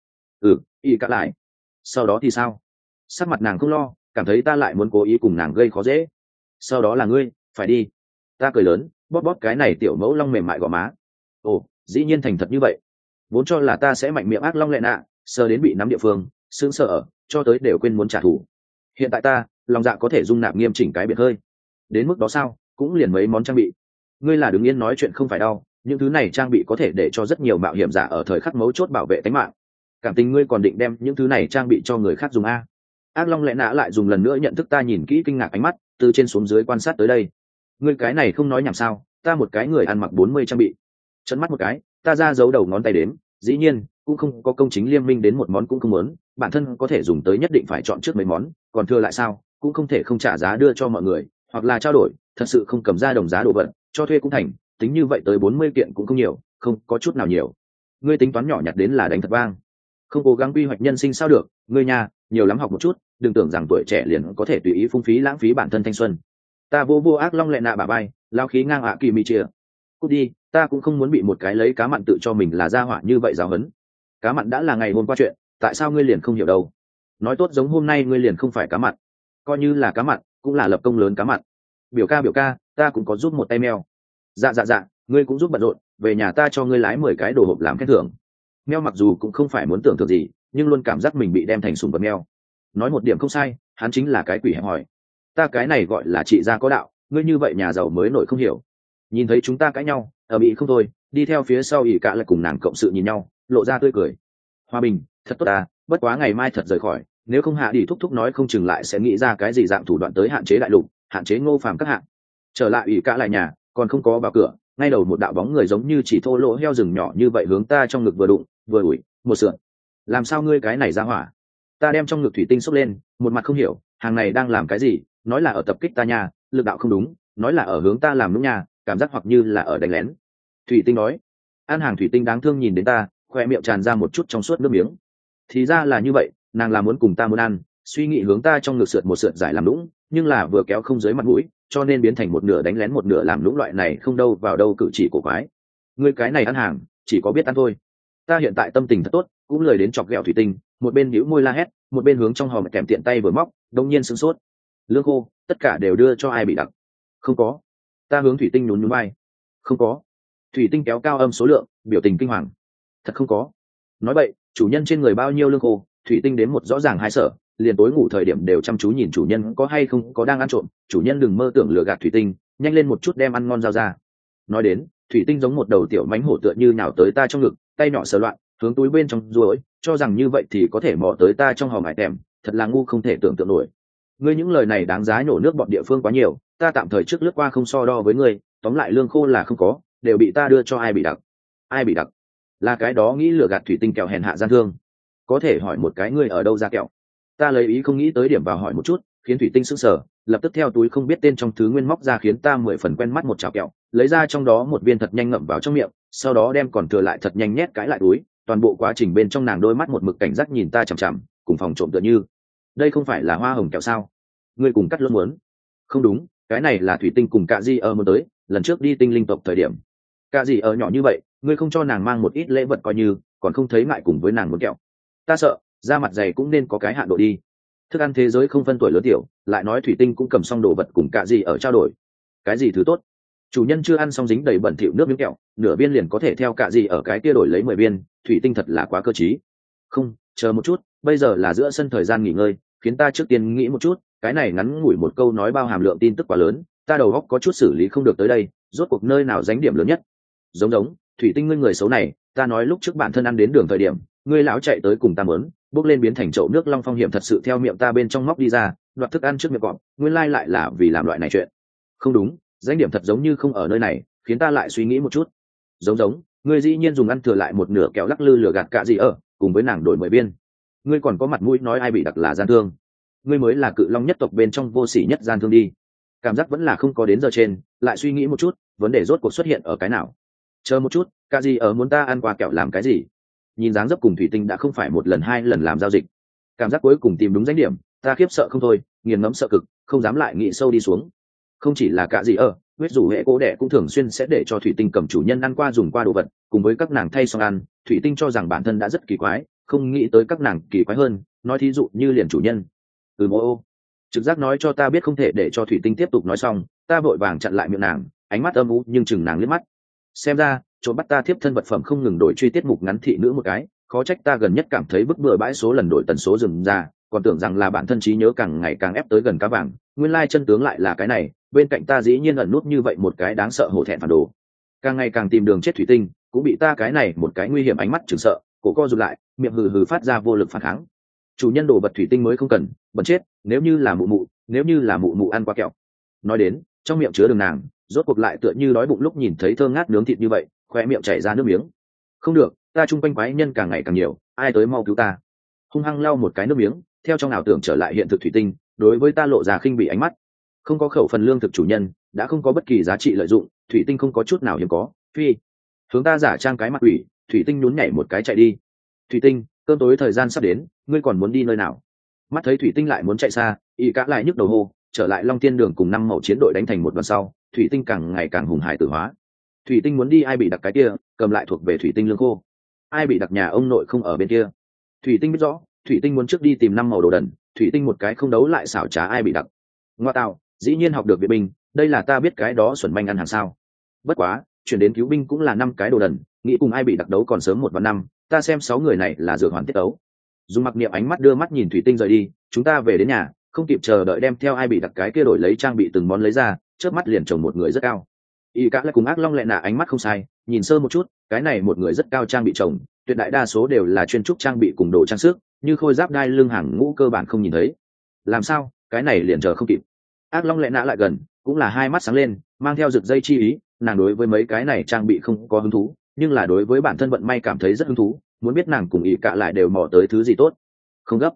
Y cả lại. Sau đó thì sao? Sắc mặt nàng không lo, cảm thấy ta lại muốn cố ý cùng nàng gây khó dễ. Sau đó là ngươi, phải đi. Ta cười lớn, bóp bóp cái này tiểu mẫu long mềm mại gò má. Ồ, dĩ nhiên thành thật như vậy. Vốn cho là ta sẽ mạnh miệng ác long lệ nạ, sờ đến bị nắm địa phương, sững sờ ở, cho tới đều quên muốn trả thù. Hiện tại ta, lòng dạ có thể dung nạp nghiêm chỉnh cái biệt hơi. Đến mức đó sao, cũng liền mấy món trang bị. Ngươi là đứng yên nói chuyện không phải đau, những thứ này trang bị có thể để cho rất nhiều mạo hiểm giả ở thời khắc mấu chốt bảo vệ tính mạng. Cảm tình ngươi còn định đem những thứ này trang bị cho người khác dùng a? Ác long lẽ nã lại dùng lần nữa nhận thức ta nhìn kỹ kinh ngạc ánh mắt, từ trên xuống dưới quan sát tới đây. Ngươi cái này không nói nhảm sao? Ta một cái người ăn mặc 40 trang bị. Chấn mắt một cái, ta ra giấu đầu ngón tay đếm, dĩ nhiên cũng không có công chính liêm minh đến một món cũng không muốn, bản thân có thể dùng tới nhất định phải chọn trước mấy món, còn thừa lại sao, cũng không thể không trả giá đưa cho mọi người, hoặc là trao đổi, thật sự không cầm ra đồng giá đồ vật, cho thuê cũng thành, tính như vậy tới 40 kiện cũng không nhiều, không có chút nào nhiều. Ngươi tính toán nhỏ nhặt đến là đánh thật vang, không cố gắng quy hoạch nhân sinh sao được, ngươi nhà nhiều lắm học một chút, đừng tưởng rằng tuổi trẻ liền có thể tùy ý phung phí lãng phí bản thân thanh xuân. Ta vô ác long lệ nạ bả bay, lao khí ngang kỳ mì chia. Cút đi, ta cũng không muốn bị một cái lấy cá mặn tự cho mình là gia hỏa như vậy giáo hấn. Cá mặn đã là ngày hôm qua chuyện, tại sao ngươi liền không hiểu đâu? Nói tốt giống hôm nay ngươi liền không phải cá mặn, coi như là cá mặn cũng là lập công lớn cá mặn. Biểu ca, ta cũng có giúp một tay mèo. Dạ, ngươi cũng giúp bận rộn, về nhà ta cho ngươi lái 10 cái đồ hộp làm khen thưởng. Mèo mặc dù cũng không phải muốn tưởng tượng gì, nhưng luôn cảm giác mình bị đem thành sủng vật mèo. Nói một điểm không sai, hắn chính là cái quỷ hẹp hòi. Ta cái này gọi là trị gia có đạo, ngươi như vậy nhà giàu mới nổi không hiểu. Nhìn thấy chúng ta cãi nhau, ở bị không thôi, đi theo phía sau ỉ cả lại cùng nàng cộng sự nhìn nhau, lộ ra tươi cười. Hòa bình, thật tốt à, bất quá ngày mai thật rời khỏi, nếu không hạ đi thúc nói không chừng lại sẽ nghĩ ra cái gì dạng thủ đoạn tới hạn chế đại lục, hạn chế Ngô Phàm các hạng. Trở lại ỉ cả lại nhà, còn không có vào cửa, ngay đầu một đạo bóng người giống như chỉ thô lỗ heo rừng nhỏ như vậy hướng ta trong ngực vừa đụng, vừa ủi, một sượn. Làm sao ngươi cái này ra hỏa? Ta đem trong ngực thủy tinh xốc lên, một mặt không hiểu hàng này đang làm cái gì, nói là ở tập kích ta nha, lực đạo không đúng, nói là ở hướng ta làm đúng nha, cảm giác hoặc như là ở đánh lén. Thủy tinh nói. Ăn hàng thủy tinh đáng thương nhìn đến ta, khoe miệng tràn ra một chút trong suốt nước miếng. Thì ra là như vậy, nàng là muốn cùng ta muốn ăn, suy nghĩ hướng ta trong ngực sượt một sượt giải làm lũng, nhưng là vừa kéo không dưới mặt mũi, cho nên biến thành một nửa đánh lén một nửa làm lũng, loại này không đâu vào đâu cử chỉ cổ quái. Ngươi cái này ăn hàng chỉ có biết ăn thôi. Ta hiện tại tâm tình thật tốt, cũng lười đến chọc ghẹo thủy tinh, một bên nhíu môi la hét, một bên hướng trong hòm kèm tiện tay vừa móc, đông nhiên sửng sốt. Lương khô, tất cả đều đưa cho ai bị đặc? Không có. Ta hướng thủy tinh nhún nhún vai. Không có. Thủy tinh kéo cao âm số lượng, biểu tình kinh hoàng. Thật không có. Nói vậy, chủ nhân trên người bao nhiêu lương khô? Thủy tinh đến một rõ ràng hai sợ, liền tối ngủ thời điểm đều chăm chú nhìn chủ nhân có hay không có đang ăn trộm. Chủ nhân đừng mơ tưởng lừa gạt thủy tinh, nhanh lên một chút đem ăn ngon giao ra. Nói đến, thủy tinh giống một đầu tiểu mánh hổ tựa như nhào tới ta trong ngực, tay nhỏ sờ loạn, hướng túi bên trong ruồi, cho rằng như vậy thì có thể mò tới ta trong hòm hải tèm, thật là ngu không thể tưởng tượng nổi. Ngươi những lời này đáng giá nhổ nước bọn địa phương quá nhiều, ta tạm thời trước lướt qua không so đo với ngươi, tóm lại lương khô là không có, đều bị ta đưa cho ai bị đặc. Ai bị đặc? Là cái đó nghĩ lừa gạt thủy tinh kẹo hèn hạ gian thương. Có thể hỏi một cái ngươi ở đâu ra kẹo? Ta lấy ý không nghĩ tới điểm vào hỏi một chút, khiến thủy tinh sững sờ, lập tức theo túi không biết tên trong thứ nguyên móc ra khiến ta 10 phần quen mắt một chảo kẹo, lấy ra trong đó một viên thật nhanh ngậm vào trong miệng, sau đó đem còn thừa lại thật nhanh nhét cái lại túi. Toàn bộ quá trình bên trong nàng đôi mắt một mực cảnh giác nhìn ta chằm chằm, cùng phòng trộm tựa như. Đây không phải là hoa hồng kẹo sao? Ngươi cùng cắt luôn muốn? Không đúng, cái này là thủy tinh cùng cạ di ở muốn tới, lần trước đi tinh linh tộc thời điểm. Cạ di ở nhỏ như vậy, ngươi không cho nàng mang một ít lễ vật coi như, còn không thấy ngại cùng với nàng muốn kẹo. Ta sợ, da mặt dày cũng nên có cái hạn độ đi. Thức ăn thế giới không phân tuổi lớn tiểu, lại nói thủy tinh cũng cầm xong đồ vật cùng cạ di ở trao đổi. Cái gì thứ tốt? Chủ nhân chưa ăn xong dính đầy bẩn thỉu nước miếng kẹo, nửa viên liền có thể theo cạ di ở cái kia đổi lấy 10 viên, thủy tinh thật là quá cơ trí. Không, chờ một chút, bây giờ là giữa sân thời gian nghỉ ngơi, khiến ta trước tiên nghĩ một chút, cái này ngắn ngủi một câu nói bao hàm lượng tin tức quá lớn, ta đầu óc có chút xử lý không được tới đây, rốt cuộc nơi nào dánh điểm lớn nhất. Giống thủy tinh ngươi người xấu này, ta nói lúc trước bản thân ăn đến đường thời điểm, ngươi lão chạy tới cùng ta mớn, bước lên biến thành chậu nước long phong hiểm thật sự theo miệng ta bên trong móc đi ra, đoạt thức ăn trước miệng cọp, nguyên lai lại là vì làm loại này chuyện. Không đúng, danh điểm thật giống như không ở nơi này, khiến ta lại suy nghĩ một chút. Giống ngươi dĩ nhiên dùng ăn thừa lại một nửa kẹo lắc lư lừa gạt cả gì ở, cùng với nàng đổi 10 viên. Ngươi còn có mặt mũi nói ai bị đặc là gian thương? Ngươi mới là cự long nhất tộc bên trong vô sỉ nhất gian thương đi. Cảm giác vẫn là không có đến giờ trên, lại suy nghĩ một chút, vấn đề rốt cuộc xuất hiện ở cái nào. Chờ một chút, cả gì ở muốn ta ăn qua kẹo làm cái gì? Nhìn dáng dấp cùng thủy tinh đã không phải một lần hai lần làm giao dịch. Cảm giác cuối cùng tìm đúng danh điểm, ta khiếp sợ không thôi, nghiền ngẫm sợ cực, không dám lại nghĩ sâu đi xuống. Không chỉ là cả gì ở, huyết rủ hệ cố đẻ cũng thường xuyên sẽ để cho thủy tinh cầm chủ nhân ăn qua dùng qua đồ vật, cùng với các nàng thay xong ăn. Thủy tinh cho rằng bản thân đã rất kỳ quái, không nghĩ tới các nàng kỳ quái hơn, nói thí dụ như liền chủ nhân. Ô trực giác nói cho ta biết không thể để cho thủy tinh tiếp tục nói xong, ta vội vàng chặn lại miệng nàng, ánh mắt âm u nhưng chừng nàng liếc mắt. Xem ra trộm bắt ta thiếp thân vật phẩm không ngừng đổi truy tiết mục ngắn thị nữ một cái, khó trách ta gần nhất cảm thấy bức bừa bãi số lần đổi tần số dừng ra, còn tưởng rằng là bản thân trí nhớ càng ngày càng ép tới gần cá vàng, nguyên lai chân tướng lại là cái này. Bên cạnh ta dĩ nhiên ẩn nút như vậy một cái đáng sợ hổ thẹn phản đồ, càng ngày càng tìm đường chết thủy tinh cũng bị ta cái này một cái nguy hiểm ánh mắt chừng sợ, cổ co rụt lại, miệng hừ hừ phát ra vô lực phản kháng. Chủ nhân đồ vật thủy tinh mới không cần, bẩn chết, nếu như là mụ mụ ăn qua kẹo. Nói đến trong miệng chứa đường nàng, rốt cuộc lại tựa như đói bụng lúc nhìn thấy thơm ngát nướng thịt như vậy, khoe miệng chảy ra nước miếng. Không được, ta chung quanh quái nhân càng ngày càng nhiều, ai tới mau cứu ta. Hung hăng lau một cái nước miếng, theo trong ảo tưởng trở lại hiện thực thủy tinh, đối với ta lộ ra khinh bỉ ánh mắt. Không có khẩu phần lương thực chủ nhân, đã không có bất kỳ giá trị lợi dụng, thủy tinh không có chút nào hiếm có. Phi, hướng ta giả trang cái mặt quỷ, thủy tinh nhún nhảy một cái chạy đi. Thủy tinh, cơm tối thời gian sắp đến, ngươi còn muốn đi nơi nào? Mắt thấy thủy tinh lại muốn chạy xa, y cả lại nhức đầu hô, trở lại Long Tiên Đường cùng năm màu chiến đội đánh thành một đoàn sau, thủy tinh càng ngày càng hùng hải tử hóa. Thủy tinh muốn đi ai bị đặc cái kia, cầm lại thuộc về thủy tinh lương khô. Ai bị đặc nhà ông nội không ở bên kia. Thủy tinh biết rõ, thủy tinh muốn trước đi tìm năm màu đồ đần, thủy tinh một cái không đấu lại xảo trá ai bị đặc. Ngoa tạo, dĩ nhiên học được viện binh, đây là ta biết cái đó xuẩn manh ăn hàng sao. Bất quá, chuyển đến cứu binh cũng là 5 cái đồ đần, nghĩ cùng ai bị đặc đấu còn sớm 1 và 5, ta xem 6 người này là dược hoàn tiết đấu. Dùng mặc niệm ánh mắt đưa mắt nhìn thủy tinh rời đi, chúng ta về đến nhà, không kịp chờ đợi đem theo ai bị đặc cái kia đổi lấy trang bị từng món lấy ra, chớp mắt liền chồng một người rất cao. Y cả lại cùng ác long lẹ nạ ánh mắt không sai, nhìn sơ một chút, cái này một người rất cao trang bị chồng, tuyệt đại đa số đều là chuyên trúc trang bị cùng đồ trang sức, như khôi giáp đai lưng hàng ngũ cơ bản không nhìn thấy. Làm sao, cái này liền chờ không kịp. Ác long lẹ nạ lại gần, cũng là hai mắt sáng lên, mang theo rực dây chi ý, nàng đối với mấy cái này trang bị không có hứng thú, nhưng là đối với bản thân vận may cảm thấy rất hứng thú, muốn biết nàng cùng Y cả lại đều mò tới thứ gì tốt. Không gấp,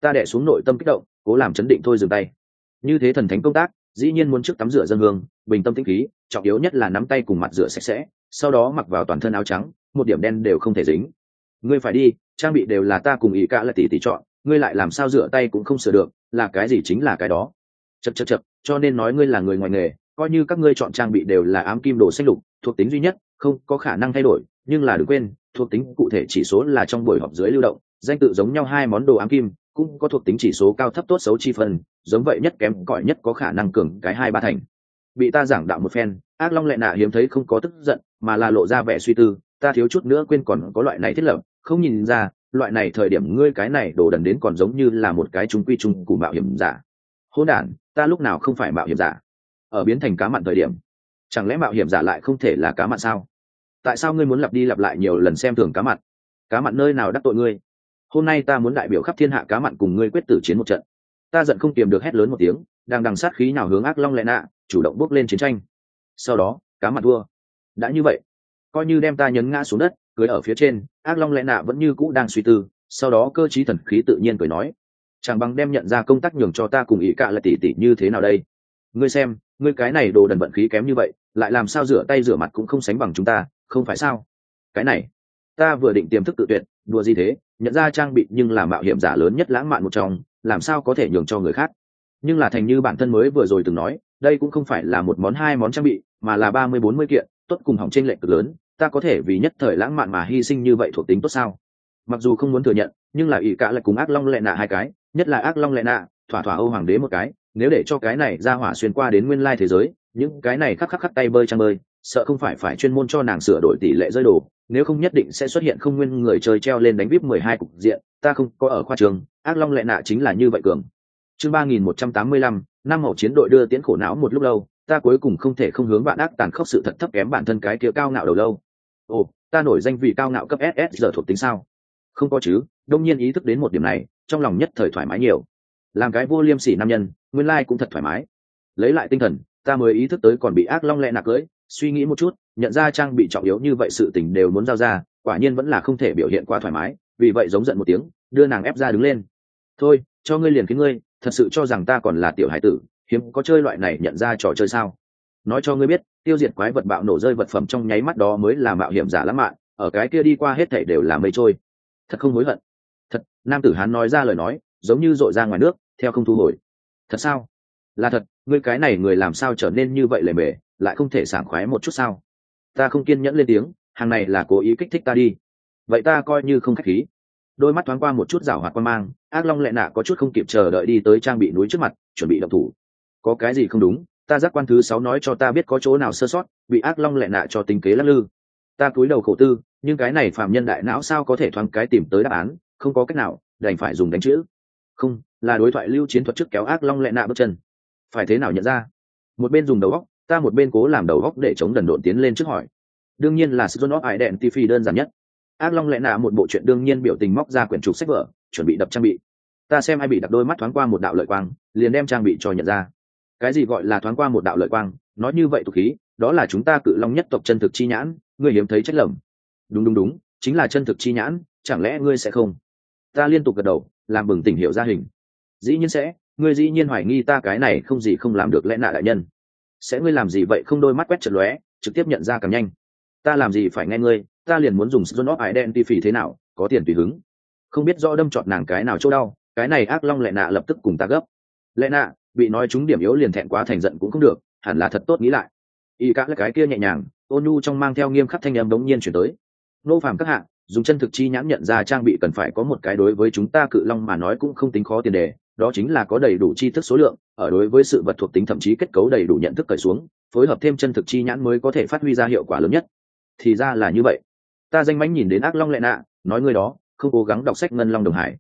Ta đẻ xuống nội tâm kích động, cố làm chấn định thôi dừng tay. Như thế thần thánh công tác dĩ nhiên muốn trước tắm rửa dân hương, bình tâm tĩnh khí, trọng yếu nhất là nắm tay cùng mặt rửa sạch sẽ, sau đó mặc vào toàn thân áo trắng, một điểm đen đều không thể dính. Ngươi phải đi, trang bị đều là ta cùng ý cả là tỷ tỷ chọn, ngươi lại làm sao rửa tay cũng không sửa được, là cái gì chính là cái đó. Chậc, cho nên nói ngươi là người ngoài nghề, coi như các ngươi chọn trang bị đều là ám kim đồ xanh lục, thuộc tính duy nhất, không có khả năng thay đổi, nhưng là đừng quên, thuộc tính cụ thể chỉ số là trong buổi họp dưới lưu động, danh tự giống nhau hai món đồ ám kim, cũng có thuộc tính chỉ số cao thấp tốt xấu chi phần, giống vậy nhất kém cỏi nhất có khả năng cường cái 2-3 thành. Bị ta giảng đạo một phen, ác long lệ nạ hiếm thấy không có tức giận, mà là lộ ra vẻ suy tư, ta thiếu chút nữa quên còn có loại này thiết lập, không nhìn ra, loại này thời điểm ngươi cái này đồ đần đến còn giống như là một cái trung quy trung cụ mạo hiểm giả. Hỗn đản, ta lúc nào không phải mạo hiểm giả? Ở biến thành cá mặn thời điểm, chẳng lẽ mạo hiểm giả lại không thể là cá mặn sao? Tại sao ngươi muốn lặp đi lặp lại nhiều lần xem thường cá mặn? Cá mặn nơi nào đắc tội ngươi? Hôm nay ta muốn đại biểu khắp thiên hạ cá mặn cùng ngươi quyết tử chiến một trận. Ta giận không kiềm được hét lớn một tiếng, đang đằng sát khí nào hướng ác long lệ nạ, chủ động bước lên chiến tranh. Sau đó, cá mặn thua. Đã như vậy, coi như đem ta nhấn ngã xuống đất, cưới ở phía trên, ác long lệ nạ vẫn như cũ đang suy tư, sau đó cơ trí thần khí tự nhiên cười nói, chẳng bằng đem nhận ra công tác nhường cho ta cùng ý cả là tỷ tỷ như thế nào đây. Ngươi xem, ngươi cái này đồ đần vận khí kém như vậy, lại làm sao rửa tay rửa mặt cũng không sánh bằng chúng ta, không phải sao? Cái này, ta vừa định tiềm thức tự tuyệt, đùa gì thế, nhận ra trang bị nhưng là mạo hiểm giả lớn nhất lãng mạn một trong, làm sao có thể nhường cho người khác. Nhưng là thành như bản thân mới vừa rồi từng nói, đây cũng không phải là một món hai món trang bị, mà là 30-40 kiện, tốt cùng hỏng chênh lệch cực lớn, ta có thể vì nhất thời lãng mạn mà hy sinh như vậy thuộc tính tốt sao? Mặc dù không muốn thừa nhận, nhưng là ý cả lại cùng ác long lệ nạ hai cái, nhất là ác long lệ nạ, thỏa thỏa Âu hoàng đế một cái, nếu để cho cái này ra hỏa xuyên qua đến nguyên lai thế giới, những cái này khắc tay bơi trang bơi, sợ không phải chuyên môn cho nàng sửa đổi tỷ lệ rơi đồ, nếu không nhất định sẽ xuất hiện không nguyên người chơi treo lên đánh vip 12 cục diện, ta không có ở khoa trường, ác long lệ nạ chính là như vậy cường. Chương 3185, năm màu chiến đội đưa tiễn khổ não một lúc lâu, ta cuối cùng không thể không hướng bạn ác tàn khốc sự thật thấp kém bản thân cái kia cao ngạo đầu lâu. Ồ, ta nổi danh vì cao ngạo cấp SS giờ thuộc tính sao? Không có chứ, đông nhiên ý thức đến một điểm này, trong lòng nhất thời thoải mái nhiều. Làm cái vô liêm sỉ nam nhân, nguyên lai cũng thật thoải mái. Lấy lại tinh thần, ta mới ý thức tới còn bị ác long lệ nạ cưỡi, suy nghĩ một chút, nhận ra trang bị trọng yếu như vậy sự tình đều muốn giao ra, quả nhiên vẫn là không thể biểu hiện quá thoải mái, vì vậy giống giận một tiếng, đưa nàng ép ra đứng lên. Thôi, cho ngươi liền khiến ngươi, thật sự cho rằng ta còn là tiểu hải tử, hiếm có chơi loại này nhận ra trò chơi sao? Nói cho ngươi biết, tiêu diệt quái vật bạo nổ rơi vật phẩm trong nháy mắt đó mới là mạo hiểm giả lãng mạn, ở cái kia đi qua hết thảy đều là mây trôi. Thật không hối hận. Thật, nam tử hán nói ra lời nói, giống như dội ra ngoài nước, theo không thu hồi. Thật sao? Là thật, ngươi cái này người làm sao trở nên như vậy lề mề, lại không thể sảng khoái một chút sao? Ta không kiên nhẫn lên tiếng, hàng này là cố ý kích thích ta đi. Vậy ta coi như không khách khí. Đôi mắt thoáng qua một chút giảo hoạt quan mang, ác long lệ nạ có chút không kịp chờ đợi đi tới trang bị núi trước mặt, chuẩn bị động thủ. Có cái gì không đúng? Ta giác quan thứ 6 nói cho ta biết có chỗ nào sơ sót, bị ác long lệ nạ cho tính kế lắc lư. Ta cúi đầu khổ tư, nhưng cái này phạm nhân đại não sao có thể thoáng cái tìm tới đáp án, không có cách nào, đành phải dùng đánh chữ. Không, là đối thoại lưu chiến thuật trước kéo ác long lệ nạ bước chân. Phải thế nào nhận ra? Một bên dùng đầu óc, ta một bên cố làm đầu óc để chống đần độn tiến lên trước hỏi. Đương nhiên là Zone of Identity đơn giản nhất. Ác long lệ nạ một bộ chuyện đương nhiên biểu tình móc ra quyển trục sách vở, chuẩn bị đập trang bị. Ta xem ai bị đập đôi mắt thoáng qua một đạo lợi quang, liền đem trang bị cho nhận ra. Cái gì gọi là thoáng qua một đạo lợi quang? Nói như vậy tục khí, đó là chúng ta cự long nhất tộc chân thực chi nhãn, ngươi hiếm thấy trách lầm. Đúng, chính là chân thực chi nhãn, chẳng lẽ ngươi sẽ không? Ta liên tục gật đầu, làm bừng tỉnh hiểu ra hình. Dĩ nhiên sẽ, ngươi dĩ nhiên hoài nghi ta cái này không gì không làm được lẽ nạ đại nhân. Sẽ ngươi làm gì vậy không đôi mắt quét chật lóe, trực tiếp nhận ra càng nhanh. Ta làm gì phải nghe ngươi, ta liền muốn dùng Zone of Identity thế nào, có tiền tùy hứng. Không biết rõ đâm chọt nàng cái nào chỗ đau, cái này ác long lệ nạ lập tức cùng ta gấp. Lệ nạ, bị nói trúng điểm yếu liền thẹn quá thành giận cũng không được, hẳn là thật tốt nghĩ lại. Y cả là cái kia nhẹ nhàng, ôn nhu trong mang theo nghiêm khắc thanh âm đống nhiên chuyển tới. Nô phàm các hạ, dùng chân thực chi nhãn nhận ra trang bị cần phải có một cái đối với chúng ta cự long mà nói cũng không tính khó tiền đề, đó chính là có đầy đủ tri thức số lượng, ở đối với sự vật thuộc tính thậm chí kết cấu đầy đủ nhận thức cởi xuống, phối hợp thêm chân thực chi nhãn mới có thể phát huy ra hiệu quả lớn nhất. Thì ra là như vậy. Ta danh mãnh nhìn đến ác long lệ nạ, nói người đó không cố gắng đọc sách ngân long đồng hải.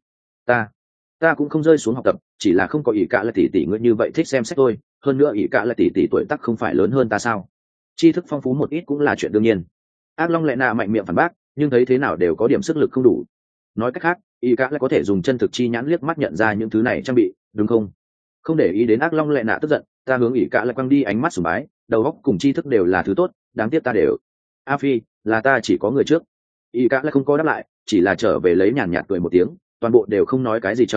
Ta cũng không rơi xuống học tập, chỉ là không có ý cả là tỷ tỷ ngươi như vậy thích xem sách thôi, hơn nữa ý cả là tỷ tỷ tuổi tác không phải lớn hơn ta sao? Tri thức phong phú một ít cũng là chuyện đương nhiên. Ác long lệ nạ mạnh miệng phản bác, nhưng thấy thế nào đều có điểm sức lực không đủ. Nói cách khác, ý cả là có thể dùng chân thực chi nhãn liếc mắt nhận ra những thứ này trang bị, đúng không? Không để ý đến ác long lệ nạ tức giận, ta hướng ý cả là quăng đi ánh mắt sùng bái, đầu óc cùng tri thức đều là thứ tốt, đáng tiếc ta đều. A Phi, là ta chỉ có người trước. Ý cả là không có đáp lại, chỉ là trở về lấy nhàn nhạt cười một tiếng, toàn bộ đều không nói cái gì trong,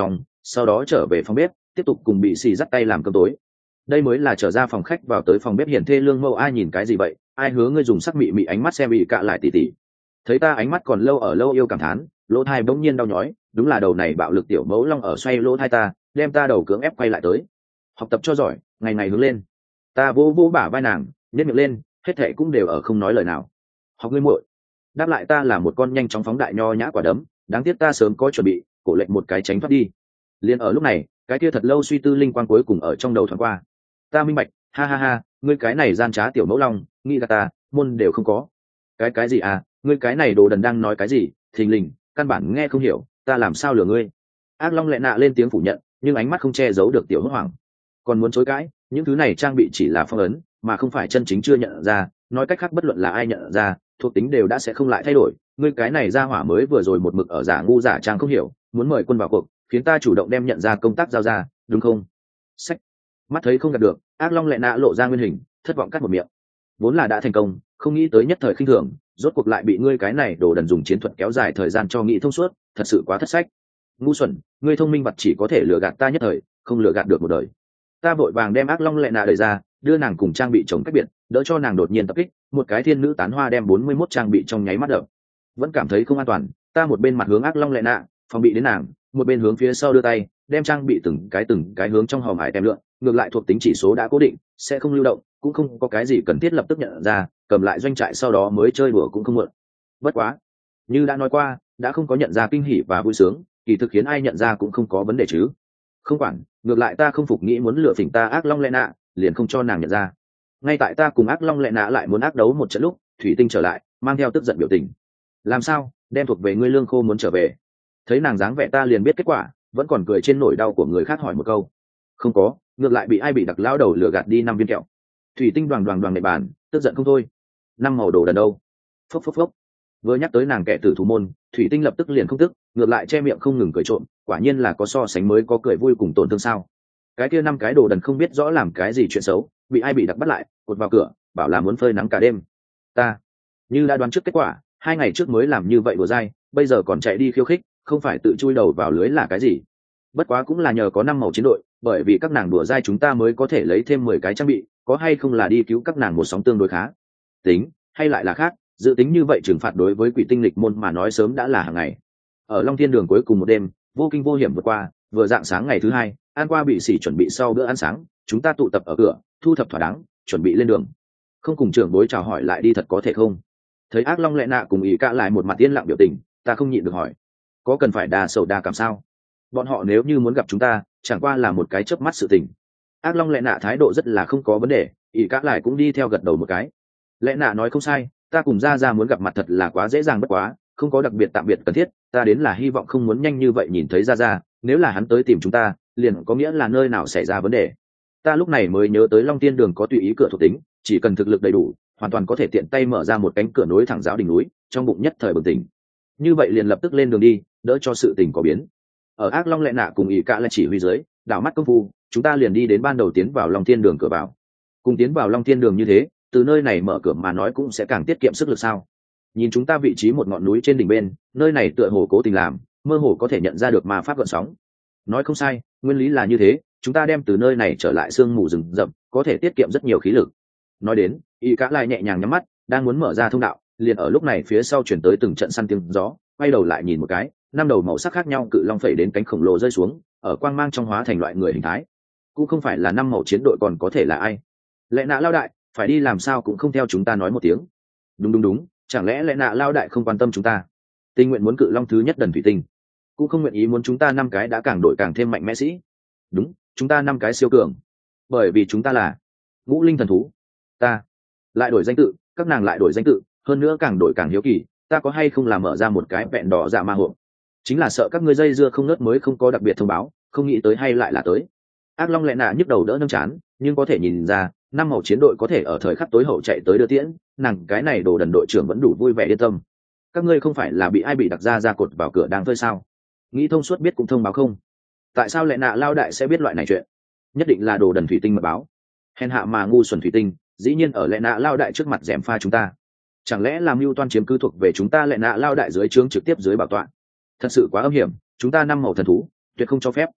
sau đó trở về phòng bếp tiếp tục cùng bị xì dắt tay làm cơm tối. Đây mới là trở ra phòng khách vào tới phòng bếp hiển thê lương mẫu. Ai nhìn cái gì vậy, ai hứa ngươi dùng sắc mị mị ánh mắt xem bị cạ lại tỉ tỉ. Thấy ta ánh mắt còn lâu ở lâu yêu cảm thán, lỗ thai bỗng nhiên đau nhói, đúng là đầu này bạo lực tiểu mẫu long ở xoay lỗ thai ta, đem ta đầu cưỡng ép quay lại tới. Học tập cho giỏi, ngày ngày hướng lên. Ta vỗ vỗ bả vai nàng, nhếch miệng lên, hết thệ cũng đều ở không nói lời nào. Học ngươi muội. Đáp lại ta là một con nhanh chóng phóng đại nho nhã quả đấm, đáng tiếc ta sớm có chuẩn bị, cổ lệnh một cái tránh thoát đi. Liên ở lúc này, cái kia thật lâu suy tư linh quang cuối cùng ở trong đầu thoáng qua. Ta minh bạch, ha ha ha, ngươi cái này gian trá tiểu mẫu long, nghĩ gạt ta, môn đều không có. Cái gì à, ngươi cái này đồ đần đang nói cái gì, thình lình, căn bản nghe không hiểu, ta làm sao lừa ngươi. Ác long lẹ nạ lên tiếng phủ nhận, nhưng ánh mắt không che giấu được tiểu hốt hoảng. Còn muốn chối cãi, những thứ này trang bị chỉ là phong ấn, mà không phải chân chính chưa nhận ra, nói cách khác bất luận là ai nhận ra, thuộc tính đều đã sẽ không lại thay đổi. Ngươi cái này ra hỏa mới vừa rồi một mực ở giả ngu giả trang không hiểu, muốn mời quân vào cuộc, khiến ta chủ động đem nhận ra công tác giao ra, đúng không? Sách. Mắt thấy không gặp được, ác long lẹ nạ lộ ra nguyên hình, thất vọng cắt một miệng. Vốn là đã thành công, không nghĩ tới nhất thời khinh thường, rốt cuộc lại bị ngươi cái này đồ đần dùng chiến thuật kéo dài thời gian cho nghĩ thông suốt, thật sự quá thất sách. Ngu xuẩn, ngươi thông minh vật chỉ có thể lừa gạt ta nhất thời, không lừa gạt được một đời. Ta vội vàng đem ác long lẹ nạ đẩy ra, đưa nàng cùng trang bị chống cách biệt, đỡ cho nàng đột nhiên tập kích, một cái thiên nữ tán hoa đem 41 trang bị trong nháy mắt đập. Vẫn cảm thấy không an toàn, ta một bên mặt hướng ác long lẹ nạ, phòng bị đến nàng, một bên hướng phía sau đưa tay, đem trang bị từng cái hướng trong hòm hải tem lượng, ngược lại thuộc tính chỉ số đã cố định, sẽ không lưu động, cũng không có cái gì cần thiết lập tức nhận ra, cầm lại doanh trại sau đó mới chơi đùa cũng không muộn. Bất quá, như đã nói qua, đã không có nhận ra kinh hỉ và vui sướng, kỳ thực khiến ai nhận ra cũng không có vấn đề chứ. Không quản, ngược lại ta không phục nghĩ muốn lừa phỉnh ta ác long lẹ nạ, liền không cho nàng nhận ra. Ngay tại ta cùng ác long lẹ nạ lại muốn ác đấu một trận lúc, thủy tinh trở lại, mang theo tức giận biểu tình. Làm sao, đem thuộc về ngươi lương khô muốn trở về? Thấy nàng dáng vẻ ta liền biết kết quả, vẫn còn cười trên nỗi đau của người khác hỏi một câu. Không có, ngược lại bị ai bị đặc lão đầu lừa gạt đi 5 viên kẹo. Thủy tinh đoàn nệ bàn, tức giận không thôi. 5 màu đồ đần đâu? Phốc phốc phốc. Vừa nhắc tới nàng kẻ tử thủ môn, thủy tinh lập tức liền không tức, ngược lại che miệng không ngừng cười trộm, quả nhiên là có so sánh mới có cười vui cùng tổn thương sao? Cái kia 5 cái đồ đần không biết rõ làm cái gì chuyện xấu, bị ai bị đặc bắt lại, cột vào cửa, bảo là muốn phơi nắng cả đêm. Ta, như đã đoán trước kết quả, 2 ngày trước mới làm như vậy đùa dai, bây giờ còn chạy đi khiêu khích, không phải tự chui đầu vào lưới là cái gì? Bất quá cũng là nhờ có 5 màu chiến đội, bởi vì các nàng đùa dai chúng ta mới có thể lấy thêm 10 cái trang bị, có hay không là đi cứu các nàng một sóng tương đối khá. Tính, hay lại là khác, dự tính như vậy trừng phạt đối với quỷ tinh lịch môn mà nói sớm đã là hàng ngày. Ở Long Thiên Đường cuối cùng một đêm, vô kinh vô hiểm vượt qua, vừa dạng sáng ngày thứ hai, An qua bị sỉ chuẩn bị sau bữa ăn sáng, chúng ta tụ tập ở cửa, thu thập thỏa đáng, chuẩn bị lên đường. Không cùng trưởng bối chào hỏi lại đi thật có thể không? Thấy ác long lẹ nạ cùng ý cả lại một mặt yên lặng biểu tình, ta không nhịn được hỏi, có cần phải đa sầu đa cảm sao? Bọn họ nếu như muốn gặp chúng ta, chẳng qua là một cái chớp mắt sự tình. Ác long lẹ nạ thái độ rất là không có vấn đề, ý cả lại cũng đi theo gật đầu một cái. Lẹ nạ nói không sai, ta cùng ra muốn gặp mặt thật là quá dễ dàng bất quá, không có đặc biệt tạm biệt cần thiết, ta đến là hy vọng không muốn nhanh như vậy nhìn thấy ra, nếu là hắn tới tìm chúng ta, liền có nghĩa là nơi nào xảy ra vấn đề. Ta lúc này mới nhớ tới Long Tiên Đường có tùy ý cửa thuộc tính, chỉ cần thực lực đầy đủ, hoàn toàn có thể tiện tay mở ra một cánh cửa nối thẳng giáo đỉnh núi, trong bụng nhất thời bừng tỉnh. Như vậy liền lập tức lên đường đi, đỡ cho sự tình có biến. Ở ác long lẹ nạ cùng ý cả là chỉ huy dưới, đảo mắt công phu, chúng ta liền đi đến ban đầu tiến vào Long Tiên Đường cửa vào. Cùng tiến vào Long Tiên Đường như thế, từ nơi này mở cửa mà nói cũng sẽ càng tiết kiệm sức lực sao? Nhìn chúng ta vị trí một ngọn núi trên đỉnh bên, nơi này tựa hồ cố tình làm, mơ hồ có thể nhận ra được ma pháp gợn sóng. Nói không sai, nguyên lý là như thế, chúng ta đem từ nơi này trở lại sương mù rừng rậm, có thể tiết kiệm rất nhiều khí lực. Nói đến, y cả lại nhẹ nhàng nhắm mắt, đang muốn mở ra thông đạo, liền ở lúc này phía sau chuyển tới từng trận săn tiếng gió, quay đầu lại nhìn một cái, 5 đầu màu sắc khác nhau cự long phẩy đến cánh khổng lồ rơi xuống, ở quang mang trong hóa thành loại người hình thái. Cũng không phải là 5 màu chiến đội còn có thể là ai. Lẽ nạ lao đại, phải đi làm sao cũng không theo chúng ta nói một tiếng. Đúng, chẳng lẽ lẽ nạ lao đại không quan tâm chúng ta? Tình nguyện muốn cự long thứ nhất đần thủy tinh, cũng không nguyện ý muốn chúng ta 5 cái đã càng đổi càng thêm mạnh mẽ sĩ. Đúng, chúng ta 5 cái siêu cường, bởi vì chúng ta là ngũ linh thần thú. Ta lại đổi danh tự, các nàng lại đổi danh tự, hơn nữa càng đổi càng hiếu kỳ, ta có hay không làm mở ra một cái vẹn đỏ dạ ma hộp, chính là sợ các ngươi dây dưa không nớt mới không có đặc biệt thông báo, không nghĩ tới hay lại là tới. Ác long lẹ nạ nhức đầu đỡ nâng chán, nhưng có thể nhìn ra 5 màu chiến đội có thể ở thời khắc tối hậu chạy tới đưa tiễn, nàng cái này đồ đần đội trưởng vẫn đủ vui vẻ yên tâm. Các ngươi không phải là bị ai bị đặc ra cột vào cửa đang phơi sao? Nghĩ thông suốt biết cũng thông báo không? Tại sao lẹ nạ lao đại sẽ biết loại này chuyện? Nhất định là đồ đần thủy tinh mà báo. Hèn hạ mà ngu xuẩn thủy tinh, dĩ nhiên ở lẹ nạ lao đại trước mặt gièm pha chúng ta. Chẳng lẽ làm mưu toan chiếm cứ thuộc về chúng ta lẹ nạ lao đại dưới trướng trực tiếp dưới bảo tọa? Thật sự quá âm hiểm, chúng ta 5 màu thần thú, tuyệt không cho phép.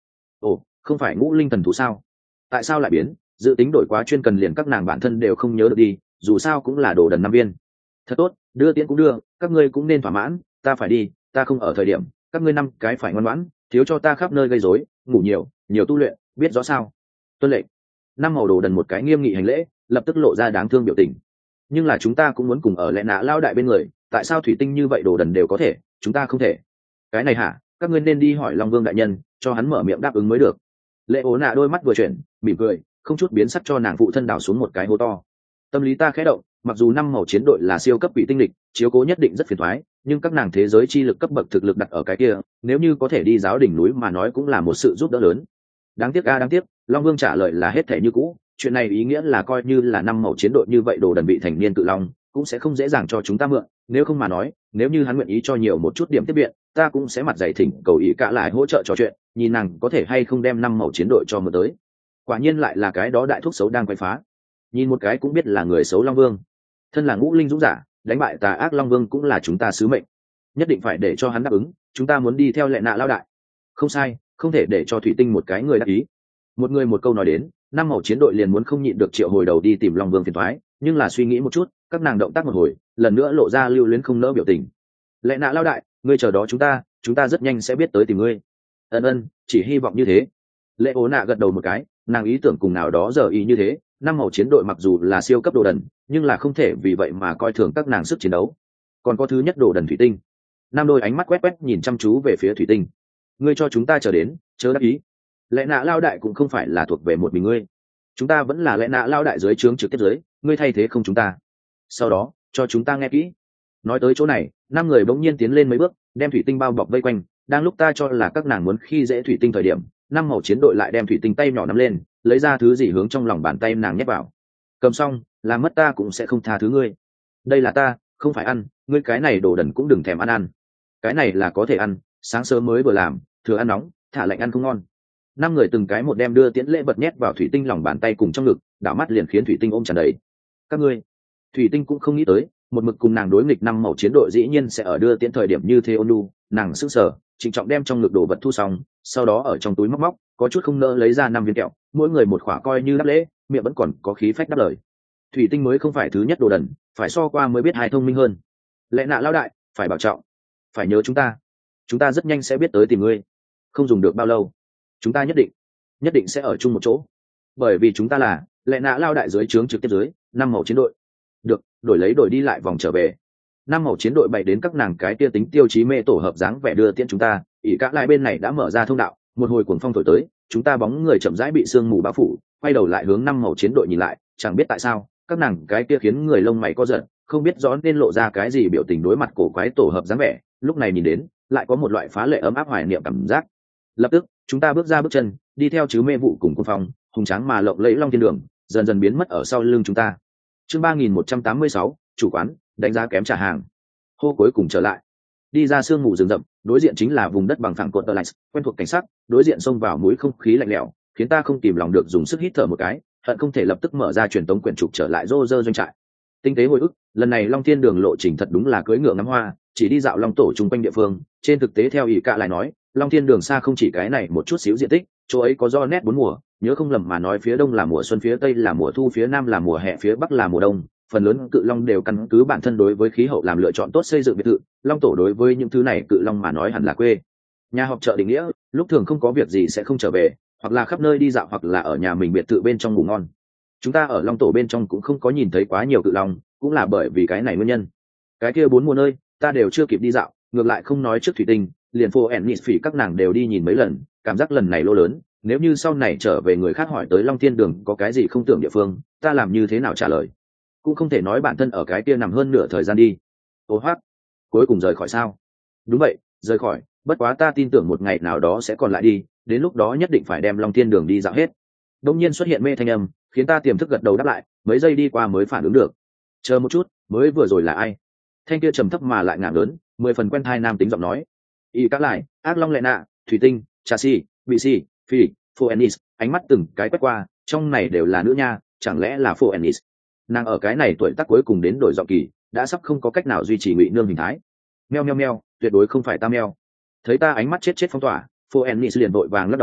Ồ, không phải ngũ linh thần thú sao? Tại sao lại biến? Dự tính đổi quá chuyên cần liền các nàng bản thân đều không nhớ được đi, dù sao cũng là đồ đần 5 viên. Thật tốt, đưa tiễn cũng đưa, các ngươi cũng nên thỏa mãn, ta phải đi, ta không ở thời điểm, các ngươi 5 cái phải ngoan ngoãn, thiếu cho ta khắp nơi gây rối, ngủ nhiều, nhiều tu luyện, biết rõ sao? Tuân lệnh. 5 màu đồ đần một cái nghiêm nghị hành lễ, lập tức lộ ra đáng thương biểu tình. Nhưng là chúng ta cũng muốn cùng ở lẽ nạ lao đại bên người, tại sao thủy tinh như vậy đồ đần đều có thể, chúng ta không thể? Cái này hả? Các ngươi nên đi hỏi Long Vương đại nhân, cho hắn mở miệng đáp ứng mới được. Lệ ố nạ đôi mắt vừa chuyển, mỉm cười, không chút biến sắc cho nàng phụ thân đào xuống một cái hố to. Tâm lý ta khẽ động, mặc dù 5 màu chiến đội là siêu cấp quỷ tinh lịch, chiếu cố nhất định rất phiền toái, nhưng các nàng thế giới chi lực cấp bậc thực lực đặt ở cái kia, nếu như có thể đi giáo đỉnh núi mà nói cũng là một sự giúp đỡ lớn. Đáng tiếc đáng tiếc, Long Vương trả lời là hết thể như cũ, chuyện này ý nghĩa là coi như là 5 màu chiến đội như vậy đồ đần bị thành niên cự long cũng sẽ không dễ dàng cho chúng ta mượn, nếu không mà nói, nếu như hắn nguyện ý cho nhiều một chút điểm tiếp viện, ta cũng sẽ mặt dày thỉnh cầu ý cả lại hỗ trợ trò chuyện, nhìn nàng có thể hay không đem 5 màu chiến đội cho mượn tới. Quả nhiên lại là cái đó đại thuốc xấu đang quay phá, nhìn một cái cũng biết là người xấu Long Vương. Thân là ngũ linh dũng giả, đánh bại tà ác Long Vương cũng là chúng ta sứ mệnh, nhất định phải để cho hắn đáp ứng, chúng ta muốn đi theo lệ nạ lao đại. Không sai, không thể để cho thủy tinh một cái người đáp ý. Một người một câu nói đến, 5 màu chiến đội liền muốn không nhịn được triệu hồi đầu đi tìm Long Vương phiền toái, nhưng là suy nghĩ một chút, các nàng động tác một hồi, lần nữa lộ ra lưu luyến không nỡ biểu tình. Lệ nạ lao đại, ngươi chờ đó chúng ta rất nhanh sẽ biết tới tìm ngươi. Ân, chỉ hy vọng như thế. Lệ ố nạ gật đầu một cái, nàng ý tưởng cùng nào đó giờ ý như thế, 5 màu chiến đội mặc dù là siêu cấp đồ đần, nhưng là không thể vì vậy mà coi thường các nàng sức chiến đấu. Còn có thứ nhất đồ đần thủy tinh. Nam đôi ánh mắt quét nhìn chăm chú về phía thủy tinh. Ngươi cho chúng ta chờ đến, chớ đáp ý. Lẽ nạ lao đại cũng không phải là thuộc về một mình ngươi, chúng ta vẫn là lẽ nạ lao đại dưới trướng trực tiếp dưới, ngươi thay thế không chúng ta. Sau đó cho chúng ta nghe kỹ. Nói tới chỗ này, 5 người bỗng nhiên tiến lên mấy bước, đem thủy tinh bao bọc vây quanh. Đang lúc ta cho là các nàng muốn khi dễ thủy tinh thời điểm, 5 màu chiến đội lại đem thủy tinh tay nhỏ nắm lên, lấy ra thứ gì hướng trong lòng bàn tay nàng nhét vào. Cầm xong, làm mất ta cũng sẽ không tha thứ ngươi. Đây là ta, không phải ăn, ngươi cái này đồ đần cũng đừng thèm ăn. Cái này là có thể ăn, sáng sớm mới vừa làm, thừa ăn nóng, thả lạnh ăn không ngon. 5 người từng cái một đem đưa tiễn lễ vật nhét vào thủy tinh lòng bàn tay cùng trong ngực, đảo mắt liền khiến thủy tinh ôm tràn đầy. Các ngươi, thủy tinh cũng không nghĩ tới, một mực cùng nàng đối nghịch 5 màu chiến đội dĩ nhiên sẽ ở đưa tiễn thời điểm như thế ôn nhu. Nàng sững sờ, trịnh trọng đem trong ngực đồ vật thu xong, sau đó ở trong túi móc, có chút không nỡ lấy ra 5 viên kẹo, mỗi người một khỏa coi như đáp lễ, miệng vẫn còn có khí phách đáp lời. Thủy tinh mới không phải thứ nhất đồ đần, phải so qua mới biết hai thông minh hơn. Lẽ nạ lao đại, phải bảo trọng, phải nhớ chúng ta rất nhanh sẽ biết tới tìm ngươi, không dùng được bao lâu, chúng ta nhất định sẽ ở chung một chỗ, bởi vì chúng ta là lẽ nạ lao đại dưới trướng trực tiếp dưới 5 màu chiến đội. Được, đổi đi lại vòng trở về. 5 màu chiến đội bày đến các nàng cái tia tính tiêu chí mê tổ hợp dáng vẻ đưa tiễn chúng ta, ỷ cả lại bên này đã mở ra thông đạo, một hồi cuồng phong thổi tới, chúng ta bóng người chậm rãi bị sương mù bao phủ, quay đầu lại hướng 5 màu chiến đội nhìn lại, chẳng biết tại sao các nàng cái kia khiến người lông mày co giật, không biết rõ nên lộ ra cái gì biểu tình đối mặt cổ quái tổ hợp dáng vẻ, lúc này nhìn đến lại có một loại phá lệ ấm áp hoài niệm cảm giác. Lập tức chúng ta bước ra bước chân, đi theo chứ mê vụ cùng cuồng phong hùng tráng mà lộng lẫy long thiên đường dần dần biến mất ở sau lưng chúng ta. Chương 3186, chủ quán đánh giá kém trả hàng. Hô cuối cùng trở lại, đi ra sương mù rừng rậm, đối diện chính là vùng đất bằng phẳng cột tơ lạnh quen thuộc cảnh sắc, đối diện xông vào mũi không khí lạnh lẽo, khiến ta không kìm lòng được dùng sức hít thở một cái, hận không thể lập tức mở ra truyền tống quyển trục trở lại rô rơ doanh trại. Tinh tế hồi ức, lần này long thiên đường lộ trình thật đúng là cưỡi ngựa ngắm hoa, chỉ đi dạo long tổ chung quanh địa phương. Trên thực tế theo ỷ cạ lại nói, long thiên đường xa không chỉ cái này một chút xíu diện tích, chỗ ấy có do nét 4 mùa, nhớ không lầm mà nói phía đông là mùa xuân, phía tây là mùa thu, phía nam là mùa hè, phía bắc là mùa đông. Phần lớn cự long đều căn cứ bản thân đối với khí hậu làm lựa chọn tốt xây dựng biệt thự. Long tổ đối với những thứ này cự long mà nói hẳn là quê nhà họp chợ định nghĩa, lúc thường không có việc gì sẽ không trở về, hoặc là khắp nơi đi dạo, hoặc là ở nhà mình biệt thự bên trong ngủ ngon. Chúng ta ở long tổ bên trong cũng không có nhìn thấy quá nhiều cự long, cũng là bởi vì cái này nguyên nhân. Cái kia 4 mùa nơi ta đều chưa kịp đi dạo, ngược lại không nói trước thủy tinh, liền phô ennis phỉ các nàng đều đi nhìn mấy lần, cảm giác lần này lô lớn. Nếu như sau này trở về người khác hỏi tới long thiên đường có cái gì không tưởng địa phương, ta làm như thế nào trả lời? Cũng không thể nói bản thân ở cái kia nằm hơn nửa thời gian đi. Ô hoác, cuối cùng rời khỏi sao? Đúng vậy, rời khỏi, bất quá ta tin tưởng một ngày nào đó sẽ còn lại đi, đến lúc đó nhất định phải đem long thiên đường đi dạo hết. Đông nhiên xuất hiện mê thanh âm, khiến ta tiềm thức gật đầu đáp lại, mấy giây đi qua mới phản ứng được. Chờ một chút, mới vừa rồi là ai? Thanh kia trầm thấp mà lại ngả lớn, 10 phần quen thai nam tính giọng nói. Y các lại, ác long lệ nạ, thủy tinh, chassis, bị si, phi, phoenix, ánh mắt từng cái quét qua, trong này đều là nữ nha, chẳng lẽ là phoenix? Nàng ở cái này tuổi tác cuối cùng đến đổi giọng kỳ, đã sắp không có cách nào duy trì ngụy nương hình thái. Meo meo meo, tuyệt đối không phải ta meo. Thấy ta ánh mắt chết phong tỏa, phoenix liền vội vàng lắc đầu,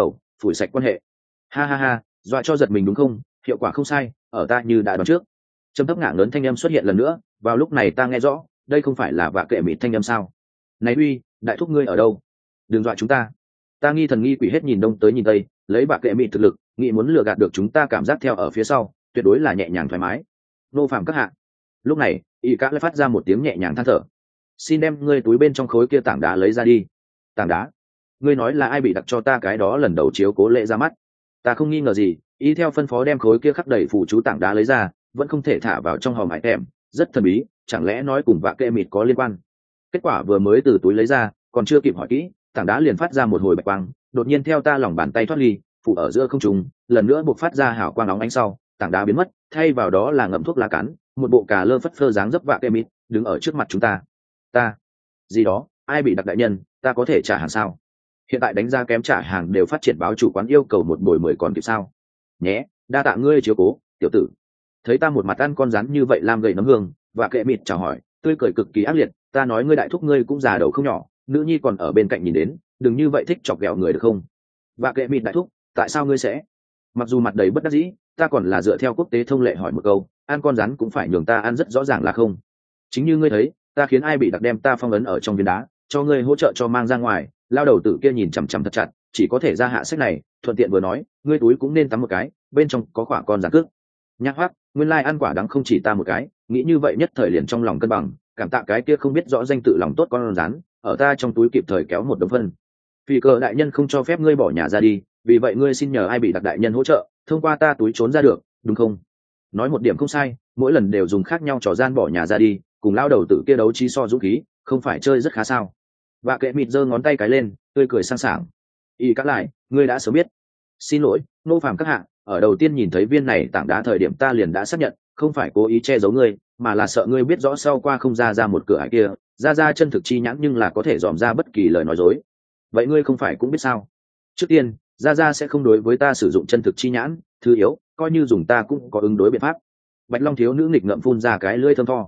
phủi sạch quan hệ. Ha ha ha, dọa cho giật mình đúng không? Hiệu quả không sai, ở ta như đã đoán trước. Trầm thấp ngả lớn thanh âm xuất hiện lần nữa, vào lúc này ta nghe rõ, đây không phải là vạ kệ mịt thanh âm sao? Này uy, đại thúc ngươi ở đâu? Đừng dọa chúng ta. Ta nghi thần nghi quỷ hết nhìn đông tới nhìn tây, lấy vạ kệ mịt thực lực, nghĩ muốn lừa gạt được chúng ta cảm giác theo ở phía sau, tuyệt đối là nhẹ nhàng thoải mái. Nô phạm các hạ. Lúc này, y cá lại phát ra một tiếng nhẹ nhàng than thở. Xin đem ngươi túi bên trong khối kia tảng đá lấy ra đi. Tảng đá? Ngươi nói là ai bị đặt cho ta cái đó lần đầu chiếu cố lễ ra mắt? Ta không nghi ngờ gì, y theo phân phó đem khối kia khắc đầy phù chú tảng đá lấy ra, vẫn không thể thả vào trong hòm hải tèm, rất thần bí, chẳng lẽ nói cùng vạ kệ mịt có liên quan? Kết quả vừa mới từ túi lấy ra, còn chưa kịp hỏi kỹ, tảng đá liền phát ra một hồi bạch quang, đột nhiên theo ta lòng bàn tay thoát ly, phủ ở giữa không trung, lần nữa buộc phát ra hào quang óng ánh sau, tảng đá biến mất, thay vào đó là ngậm thuốc lá cắn, một bộ cà lơ phất phơ dáng dấp vạ kệ mịt, đứng ở trước mặt chúng ta. Ta, gì đó, ai bị đặc đại nhân, ta có thể trả hàng sao? Hiện tại đánh giá kém trả hàng đều phát triển báo chủ quán yêu cầu một bồi 10 còn kịp sao? Nhé, đa tạ ngươi chiếu cố, tiểu tử. Thấy ta một mặt ăn con rắn như vậy làm gầy nấm hương, và kệ mịt chào hỏi, tươi cười cực kỳ ác liệt. Ta nói ngươi đại thúc ngươi cũng già đầu không nhỏ, nữ nhi còn ở bên cạnh nhìn đến, đừng như vậy thích chọc ghẹo người được không? Và kệ mịt đại thúc, tại sao ngươi sẽ? Mặc dù mặt đầy bất đắc dĩ, ta còn là dựa theo quốc tế thông lệ hỏi một câu, ăn con rắn cũng phải nhường ta ăn rất rõ ràng là không? Chính như ngươi thấy, ta khiến ai bị đặc đem ta phong ấn ở trong viên đá, cho ngươi hỗ trợ cho mang ra ngoài. Lao đầu tử kia nhìn chằm chằm thật chặt, chỉ có thể ra hạ sách này, thuận tiện vừa nói, ngươi túi cũng nên tắm một cái, bên trong có quả con rắn cước. Nhắc hoắc, nguyên lai ăn quả đắng không chỉ ta một cái, nghĩ như vậy nhất thời liền trong lòng cân bằng, cảm tạ cái kia không biết rõ danh tự lòng tốt con rắn, ở ta trong túi kịp thời kéo một đống phân. Vì cờ đại nhân không cho phép ngươi bỏ nhà ra đi, vì vậy ngươi xin nhờ ai bị đặc đại nhân hỗ trợ, thông qua ta túi trốn ra được, đúng không? Nói một điểm không sai, mỗi lần đều dùng khác nhau trò gian bỏ nhà ra đi, cùng lao đầu tử kia đấu trí so dũng khí, không phải chơi rất khá sao? Và kệ mịt giơ ngón tay cái lên, tươi cười sang sảng. Y cắt lại, ngươi đã sớm biết. Xin lỗi, nô phàm các hạ, ở đầu tiên nhìn thấy viên này tảng đá thời điểm ta liền đã xác nhận, không phải cố ý che giấu ngươi, mà là sợ ngươi biết rõ sau qua không ra một cửa ải kia, ra chân thực chi nhãn nhưng là có thể dòm ra bất kỳ lời nói dối. Vậy ngươi không phải cũng biết sao? Trước tiên, ra sẽ không đối với ta sử dụng chân thực chi nhãn, thứ yếu, coi như dùng ta cũng có ứng đối biện pháp. Bạch Long thiếu nữ nghịch ngậm phun ra cái lưỡi thơm tho.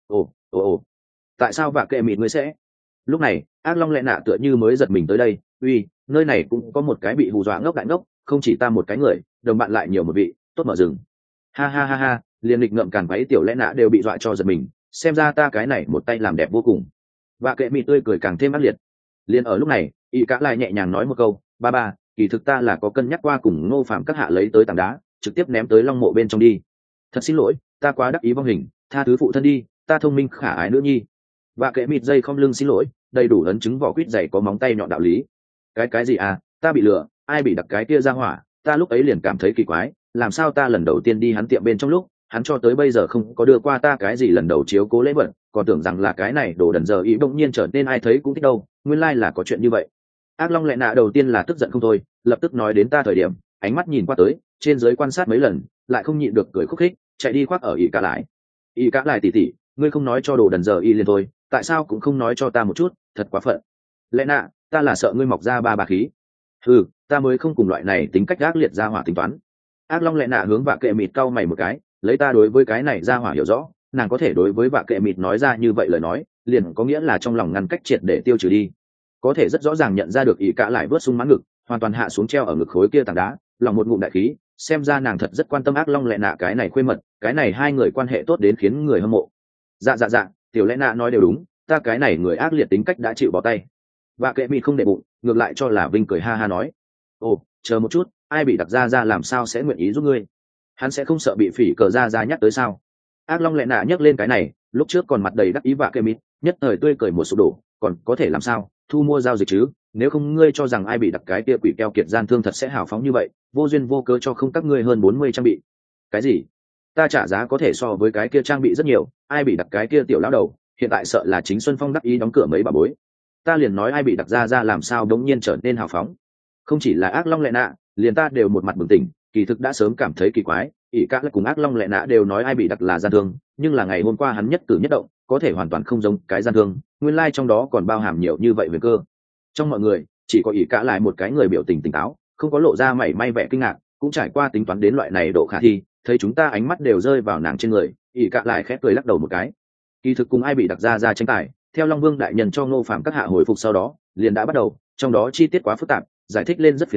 Ồ, tại sao vạ kệ mịt ngươi sẽ? Lúc này, ác long lẹ nạ tựa như mới giật mình tới đây. Uy, nơi này cũng có một cái bị hù dọa ngốc đại ngốc, không chỉ ta một cái người, đồng bạn lại nhiều một vị, tốt mở rừng. Ha ha ha ha, liền nghịch ngậm càn váy tiểu lẽ nạ đều bị dọa cho giật mình, xem ra ta cái này một tay làm đẹp vô cùng. Vạ kệ mịt tươi cười càng thêm ác liệt. Liền ở lúc này, y cá lại nhẹ nhàng nói một câu, ba, kỳ thực ta là có cân nhắc qua cùng Ngô Phạm các hạ lấy tới tảng đá, trực tiếp ném tới long mộ bên trong đi. Thật xin lỗi, ta quá đắc ý vong hình, tha thứ phụ thân đi, ta thông minh khả ái nữ nhi. Vạ kệ mịt dây không lưng xin lỗi, đầy đủ ấn chứng vỏ quýt dày có móng tay nhọn đạo lý. Cái gì à, ta bị lừa, ai bị đặt cái kia ra hỏa, ta lúc ấy liền cảm thấy kỳ quái, làm sao ta lần đầu tiên đi hắn tiệm bên trong lúc, hắn cho tới bây giờ không có đưa qua ta cái gì lần đầu chiếu cố lễ vật, còn tưởng rằng là cái này đồ đần giờ ý bỗng nhiên trở nên ai thấy cũng thích đâu, nguyên lai là có chuyện như vậy. Ác long lẹ nạ đầu tiên là tức giận không thôi, lập tức nói đến ta thời điểm, ánh mắt nhìn qua tới, trên dưới quan sát mấy lần, lại không nhịn được cười khúc khích, chạy đi khoác ở ỉ cả lại. Ỉ cả lại tỉ, ngươi không nói cho đồ đần giờ y liền thôi, tại sao cũng không nói cho ta một chút, thật quá phận. Lẽ nạ, ta là sợ ngươi mọc ra ba khí. Ừ, ta mới không cùng loại này tính cách ác liệt ra hỏa tính toán. Ác long lẽ nạ hướng vạ kệ mịt cau mày một cái, lấy ta đối với cái này ra hỏa hiểu rõ, nàng có thể đối với vạ kệ mịt nói ra như vậy lời nói, liền có nghĩa là trong lòng ngăn cách triệt để tiêu trừ đi. Có thể rất rõ ràng nhận ra được ý cả lại vớt sung mãn ngực, hoàn toàn hạ xuống treo ở ngực khối kia tảng đá, lòng một ngụm đại khí, xem ra nàng thật rất quan tâm ác long lẽ nạ cái này khuê mật, cái này hai người quan hệ tốt đến khiến người hâm mộ. Dạ, tiểu lẽ nạ nói đều đúng, ta cái này người ác liệt tính cách đã chịu bỏ tay. Và kệ mịt không để bụng, ngược lại cho là vinh cười ha ha nói, ồ, chờ một chút, ai bị đặc ra làm sao sẽ nguyện ý giúp ngươi? Hắn sẽ không sợ bị phỉ cờ ra nhắc tới sao? Ác long lẹ nạ nhắc lên cái này, lúc trước còn mặt đầy đắc ý vạ kệ mịt, nhất thời tươi cười một sụp đổ, còn có thể làm sao? Thu mua giao dịch chứ? Nếu không ngươi cho rằng ai bị đặc cái kia quỷ keo kiệt gian thương thật sẽ hào phóng như vậy, vô duyên vô cớ cho không các ngươi hơn 40 trang bị? Cái gì? Ta trả giá có thể so với cái kia trang bị rất nhiều, ai bị đặc cái kia tiểu lão đầu, hiện tại sợ là chính Xuân Phong đắc ý đóng cửa mấy bà bối. Ta liền nói ai bị đặc ra làm sao đống nhiên trở nên hào phóng. Không chỉ là ác long lẹ nạ, liền ta đều một mặt bừng tỉnh, kỳ thực đã sớm cảm thấy kỳ quái, ỷ cả cùng ác long lẹ nạ đều nói ai bị đặc là gian thương, nhưng là ngày hôm qua hắn nhất cử nhất động có thể hoàn toàn không giống cái gian thương, nguyên lai trong đó còn bao hàm nhiều như vậy về cơ. Trong mọi người chỉ có ỷ cả lại một cái người biểu tình tỉnh táo, không có lộ ra mảy may vẻ kinh ngạc, cũng trải qua tính toán đến loại này độ khả thi, thấy chúng ta ánh mắt đều rơi vào nàng trên người, ỷ cả lại khẽ cười lắc đầu một cái. Kỳ thực cùng ai bị đặc ra tranh tài, theo Long Vương đại nhân cho Ngô Phạm các hạ hồi phục sau đó, liền đã bắt đầu, trong đó chi tiết quá phức tạp, giải thích lên rất phiền toái,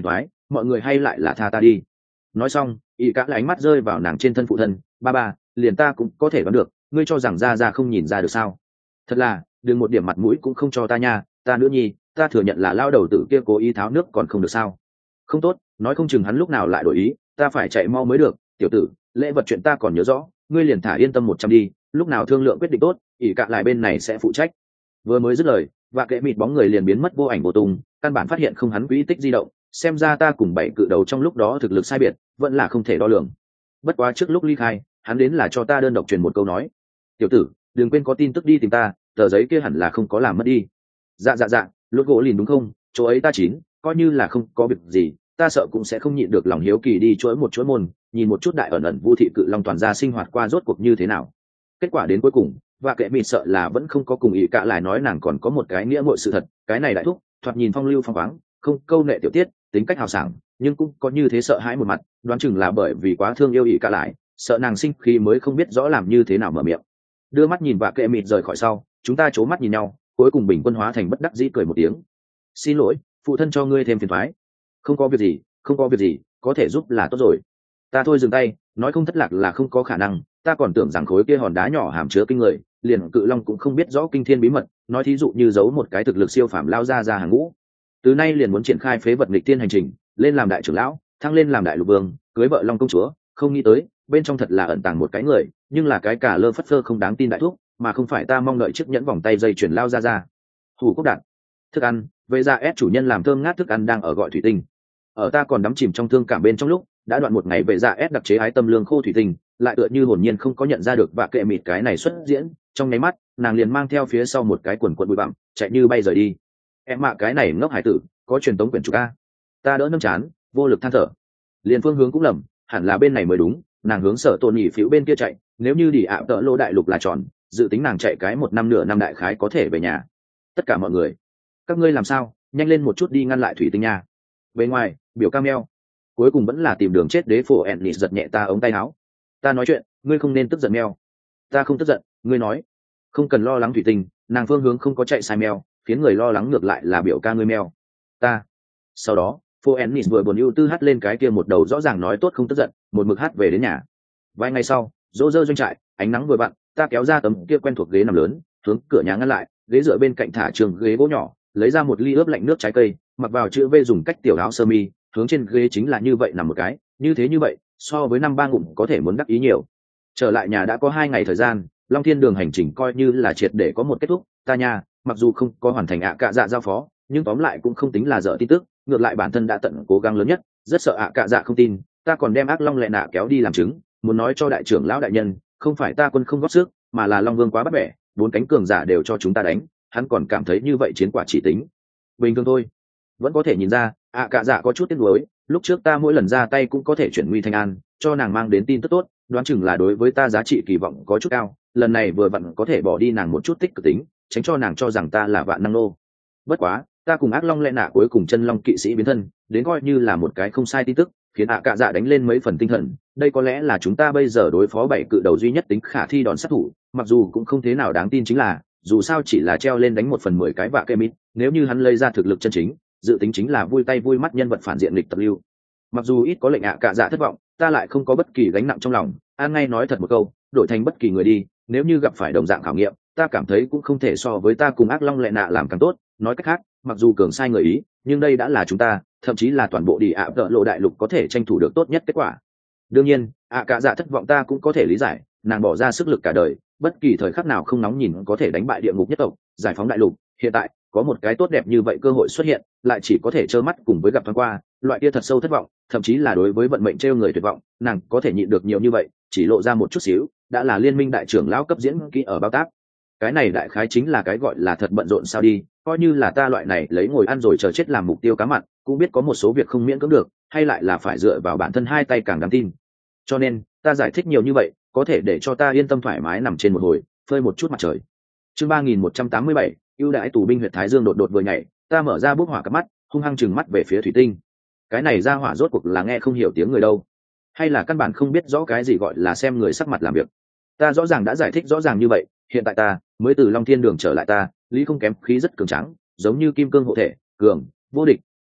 mọi người hay lại là tha ta đi. Nói xong ỷ cả lại ánh mắt rơi vào nàng trên thân phụ thân. Ba liền ta cũng có thể đoán được, ngươi cho rằng ra ra không nhìn ra được sao? Thật là đừng một điểm mặt mũi cũng không cho ta nha. Ta nữ nhi, ta thừa nhận là lao đầu tử kia cố ý tháo nước còn không được sao? Không tốt, nói không chừng hắn lúc nào lại đổi ý, ta phải chạy mau mới được. Tiểu tử, lễ vật chuyện ta còn nhớ rõ, ngươi liền thả yên tâm 100 đi, lúc nào thương lượng quyết định tốt, ỷ cạ lại bên này sẽ phụ trách. Vừa mới dứt lời, và kệ mịt bóng người liền biến mất vô ảnh vô tung, căn bản phát hiện không hắn quỹ tích di động. Xem ra ta cùng 7 cự đầu trong lúc đó thực lực sai biệt vẫn là không thể đo lường. Bất quá trước lúc ly khai, hắn đến là cho ta đơn độc truyền một câu nói: tiểu tử, đừng quên có tin tức đi tìm ta, tờ giấy kia hẳn là không có làm mất đi. Dạ, lốt gỗ lìn đúng không? Chỗ ấy ta chín, coi như là không có việc gì, ta sợ cũng sẽ không nhịn được lòng hiếu kỳ đi chuỗi một chuỗi môn, nhìn một chút đại ẩn ẩn Vu thị cự long toàn gia sinh hoạt qua rốt cuộc như thế nào. Kết quả đến cuối cùng, và kệ mịt sợ là vẫn không có cùng ý cả lại nói nàng còn có một cái nghĩa muội sự thật. Cái này đại thúc thoạt nhìn phong lưu phong khoáng, không câu nệ tiểu tiết, tính cách hào sảng, nhưng cũng có như thế sợ hãi một mặt, đoán chừng là bởi vì quá thương yêu ý cả lại, sợ nàng sinh khí mới không biết rõ làm như thế nào mở miệng. Đưa mắt nhìn và kệ mịt rời khỏi sau, chúng ta c mắt nhìn nhau, cuối cùng bình quân hóa thành bất đắc dĩ cười một tiếng. Xin lỗi, phụ thân cho ngươi thêm phiền toái. Không có việc gì, có thể giúp là tốt rồi. Ta thôi dừng tay, nói không thất lạc là không có khả năng, ta còn tưởng rằng khối kia hòn đá nhỏ hàm chứa kinh người, liền cự long cũng không biết rõ kinh thiên bí mật, nói thí dụ như giấu một cái thực lực siêu phàm lao ra hàng ngũ. Từ nay liền muốn triển khai phế vật nghịch thiên hành trình, lên làm đại trưởng lão, thăng lên làm đại lục vương, cưới vợ long công chúa, không nghĩ tới bên trong thật là ẩn tàng một cái người, nhưng là cái cả lơ phất phơ không đáng tin đại thúc, mà không phải ta mong đợi chiếc nhẫn vòng tay dây chuyển lao ra. Hủ Quốc Đạt, thức ăn, vệ gia ép chủ nhân làm thơm ngát thức ăn đang ở gọi thủy tinh. Ở ta còn đắm chìm trong thương cảm bên trong lúc, đã đoạn một ngày vệ gia ép đặc chế ái tâm lương khô thủy tinh, lại tựa như hồn nhiên không có nhận ra được và kệ mịt cái này xuất diễn, trong nháy mắt, nàng liền mang theo phía sau một cái quần bụi bặm, chạy như bay rời đi. Em mạ cái này ngốc hải tử, có truyền tống quyển chủ ca. Ta đỡ nâng chán, vô lực than thở. Liền phương hướng cũng lầm, hẳn là bên này mới đúng, nàng hướng sở tồn nhị phiếu bên kia chạy, nếu như đi ạ tợ lô đại lục là tròn, dự tính nàng chạy cái 1 năm nửa năm đại khái có thể về nhà. Tất cả mọi người, các ngươi làm sao, nhanh lên một chút đi ngăn lại thủy tinh nha. Bên ngoài, biểu Camel, cuối cùng vẫn là tìm đường chết đế phổ Ennis giật nhẹ ta ống tay áo. Ta nói chuyện, ngươi không nên tức giận meo. Ta không tức giận, ngươi nói. Không cần lo lắng thủy tinh, nàng phương hướng không có chạy sai meo, khiến người lo lắng ngược lại là biểu ca ngươi meo. Ta. Sau đó, phổ Ennis vừa buồn ưu tư hát lên cái kia một đầu rõ ràng nói tốt không tức giận, một mực hát về đến nhà. Vài ngày sau, dỗ dơ doanh trại, ánh nắng vừa vặn, ta kéo ra tấm kia quen thuộc ghế nằm lớn, hướng cửa nhà ngăn lại, ghế dựa bên cạnh thả trường ghế gỗ nhỏ, lấy ra một ly ướp lạnh nước trái cây, mặc vào chữ V dùng cách tiểu áo sơ mi, hướng trên ghế chính là như vậy nằm một cái, như vậy, so với năm ba ngụm có thể muốn đắc ý nhiều. Trở lại nhà đã có 2 ngày thời gian, Long Thiên Đường hành trình coi như là triệt để có một kết thúc. Ta nha, mặc dù không có hoàn thành cạ dạ giao phó, nhưng tóm lại cũng không tính là dở tin tức, ngược lại bản thân đã tận cố gắng lớn nhất, rất sợ cạ dạ không tin, ta còn đem ác long lệ nạ kéo đi làm chứng, muốn nói cho đại trưởng lão đại nhân, không phải ta quân không góp sức, mà là Long Vương quá bắt bẻ, 4 cánh cường giả đều cho chúng ta đánh, hắn còn cảm thấy như vậy chiến quả chỉ tính bình thường thôi. Vẫn có thể nhìn ra cạ dạ có chút tiếc nuối, lúc trước ta mỗi lần ra tay cũng có thể chuyển nguy thành an, cho nàng mang đến tin tức tốt, đoán chừng là đối với ta giá trị kỳ vọng có chút cao, lần này vừa vặn có thể bỏ đi nàng một chút tích cực tính, tránh cho nàng cho rằng ta là vạn năng nô. Bất quá ta cùng ác long lệ nạ cuối cùng chân long kỵ sĩ biến thân, đến coi như là một cái không sai tin tức, khiến cạ dạ đánh lên mấy phần tinh thần. Đây có lẽ là chúng ta bây giờ đối phó 7 cự đầu duy nhất tính khả thi đòn sát thủ, mặc dù cũng không thế nào đáng tin, chính là dù sao chỉ là treo lên đánh 1/10 cái vạ kê mít, nếu như hắn lấy ra thực lực chân chính, dự tính chính là vui tay vui mắt nhân vật phản diện lịch tập lưu. Mặc dù ít có lệnh cạ dạ thất vọng, ta lại không có bất kỳ gánh nặng trong lòng, an ngay nói thật một câu, đổi thành bất kỳ người đi, nếu như gặp phải đồng dạng khảo nghiệm, ta cảm thấy cũng không thể so với ta cùng ác long lệ nạ làm càng tốt. Nói cách khác, mặc dù cường sai người ý, nhưng đây đã là chúng ta, thậm chí là toàn bộ đi tợ lộ đại lục có thể tranh thủ được tốt nhất kết quả. Đương nhiên cạ dạ thất vọng ta cũng có thể lý giải, nàng bỏ ra sức lực cả đời, bất kỳ thời khắc nào không nóng nhìn có thể đánh bại địa ngục nhất tộc, giải phóng đại lục, hiện tại có một cái tốt đẹp như vậy cơ hội xuất hiện, lại chỉ có thể trơ mắt cùng với gặp thoáng qua, loại kia thật sâu thất vọng, thậm chí là đối với vận mệnh trêu người tuyệt vọng, nàng có thể nhịn được nhiều như vậy, chỉ lộ ra một chút xíu, đã là liên minh đại trưởng lão cấp diễn kỹ ở bao tác. Cái này đại khái chính là cái gọi là thật bận rộn sao đi, coi như là ta loại này lấy ngồi ăn rồi chờ chết làm mục tiêu cá mặn, cũng biết có một số việc không miễn cưỡng được, hay lại là phải dựa vào bản thân hai tay càng đáng tin. Cho nên ta giải thích nhiều như vậy, có thể để cho ta yên tâm thoải mái nằm trên một hồi, phơi một chút mặt trời. Chương 3187, ưu đãi tù binh huyện Thái Dương đột vừa nhảy, ta mở ra bốc hỏa cặp mắt, hung hăng chừng mắt về phía thủy tinh. Cái này ra hỏa rốt cuộc là nghe không hiểu tiếng người đâu, hay là căn bản không biết rõ cái gì gọi là xem người sắc mặt làm việc. Ta rõ ràng đã giải thích rõ ràng như vậy, hiện tại ta mới từ Long Thiên Đường trở lại, ta lý không kém khí rất cường tráng, giống như kim cương hộ thể, cường vô địch,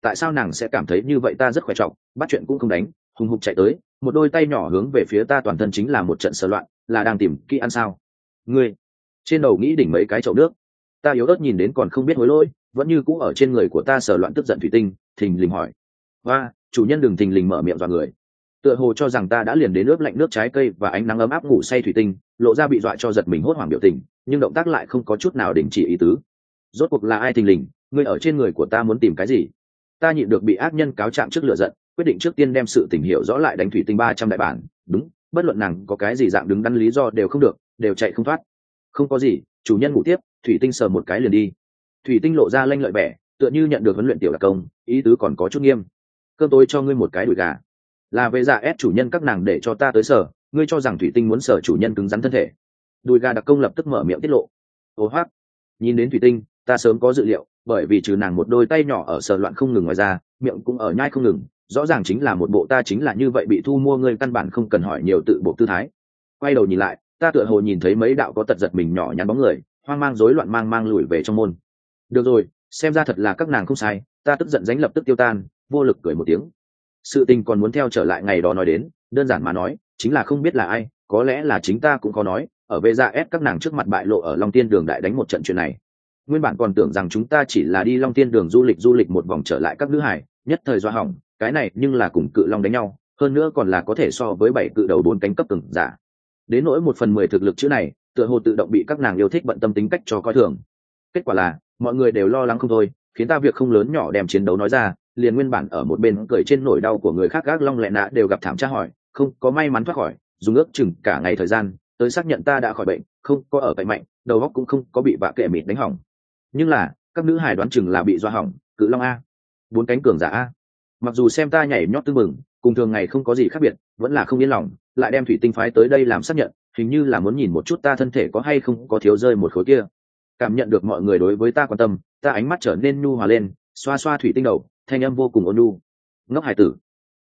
tại sao nàng sẽ cảm thấy như vậy? Ta rất khỏe trọng, bắt chuyện cũng không đánh, hùng hục chạy tới, một đôi tay nhỏ hướng về phía ta, toàn thân chính là một trận sờ loạn, là đang tìm kỹ ăn sao? Ngươi trên đầu nghĩ đỉnh mấy cái chậu nước. Ta yếu ớt nhìn đến còn không biết hối lỗi, vẫn như cũ ở trên người của ta sờ loạn, tức giận thủy tinh thình lình hỏi. Và chủ nhân đừng thình lình mở miệng dọa người. Tựa hồ cho rằng ta đã liền đến ướp lạnh nước trái cây và ánh nắng ấm áp ngủ say thủy tinh lộ ra bị dọa cho giật mình hốt hoảng biểu tình, nhưng động tác lại không có chút nào đình chỉ ý tứ. Rốt cuộc là ai thình lình? Ngươi ở trên người của ta muốn tìm cái gì? Ta nhịn được bị ác nhân cáo trạng trước lửa giận, quyết định trước tiên đem sự tình hiểu rõ lại, đánh thủy tinh 300 đại bản. Đúng, bất luận nàng có cái gì dạng đứng đắn lý do đều không được, đều chạy không thoát. Không có gì, chủ nhân ngủ tiếp. Thủy tinh sờ một cái liền đi. Thủy tinh lộ ra lanh lợi vẻ, tựa như nhận được huấn luyện tiểu đặc công, ý tứ còn có chút nghiêm. Cơm tối cho ngươi một cái đùi gà. Là về dạ ép chủ nhân các nàng để cho ta tới sờ, ngươi cho rằng thủy tinh muốn sờ chủ nhân cứng rắn thân thể? Đùi gà đặc công lập tức mở miệng tiết lộ. Ô hoác, nhìn đến thủy tinh ta sớm có dự liệu, bởi vì trừ nàng một đôi tay nhỏ ở sờ loạn không ngừng, ngoài ra miệng cũng ở nhai không ngừng, rõ ràng chính là một bộ ta chính là như vậy bị thu mua, ngươi căn bản không cần hỏi nhiều tự bộ tư thái. Quay đầu nhìn lại, ta tựa hồ nhìn thấy mấy đạo có tật giật mình nhỏ nhắn bóng người, hoang mang rối loạn mang lùi về trong môn. Được rồi, xem ra thật là các nàng không sai. Ta tức giận dánh lập tức tiêu tan, vô lực cười một tiếng. Sự tình còn muốn theo trở lại ngày đó nói đến, đơn giản mà nói chính là không biết là ai, có lẽ là chính ta cũng có nói, ở về ra ép các nàng trước mặt bại lộ ở Long Tiên Đường đại đánh một trận chuyện này. Nguyên bản còn tưởng rằng chúng ta chỉ là đi Long Tiên Đường du lịch một vòng trở lại các nữ hải, nhất thời do hỏng, cái này nhưng là cùng cự long đánh nhau, hơn nữa còn là có thể so với 7 cự đầu 4 cánh cấp từng giả. Đến nỗi 1/10 thực lực chữ này, tựa hồ tự động bị các nàng yêu thích bận tâm tính cách cho coi thường. Kết quả là mọi người đều lo lắng không thôi, khiến ta việc không lớn nhỏ đem chiến đấu nói ra, liền nguyên bản ở một bên cười trên nỗi đau của người khác gác long lẹ nạ đều gặp thảm tra hỏi, không có may mắn thoát khỏi, dùng ước chừng cả ngày thời gian tới xác nhận ta đã khỏi bệnh, không có ở cậy mạnh, đầu óc cũng không có bị vạ kệ mịt đánh hỏng. Nhưng là các nữ hài đoán chừng là bị doa hỏng, cự long a, 4 cánh cường giả a. Mặc dù xem ta nhảy nhót tưng bừng, cùng thường ngày không có gì khác biệt, vẫn là không yên lòng, lại đem thủy tinh phái tới đây làm xác nhận, hình như là muốn nhìn một chút ta thân thể có hay không có thiếu rơi một khối kia. Cảm nhận được mọi người đối với ta quan tâm, ta ánh mắt trở nên nhu hòa lên, xoa xoa thủy tinh đầu, thanh âm vô cùng ôn nhu. Ngốc hải tử.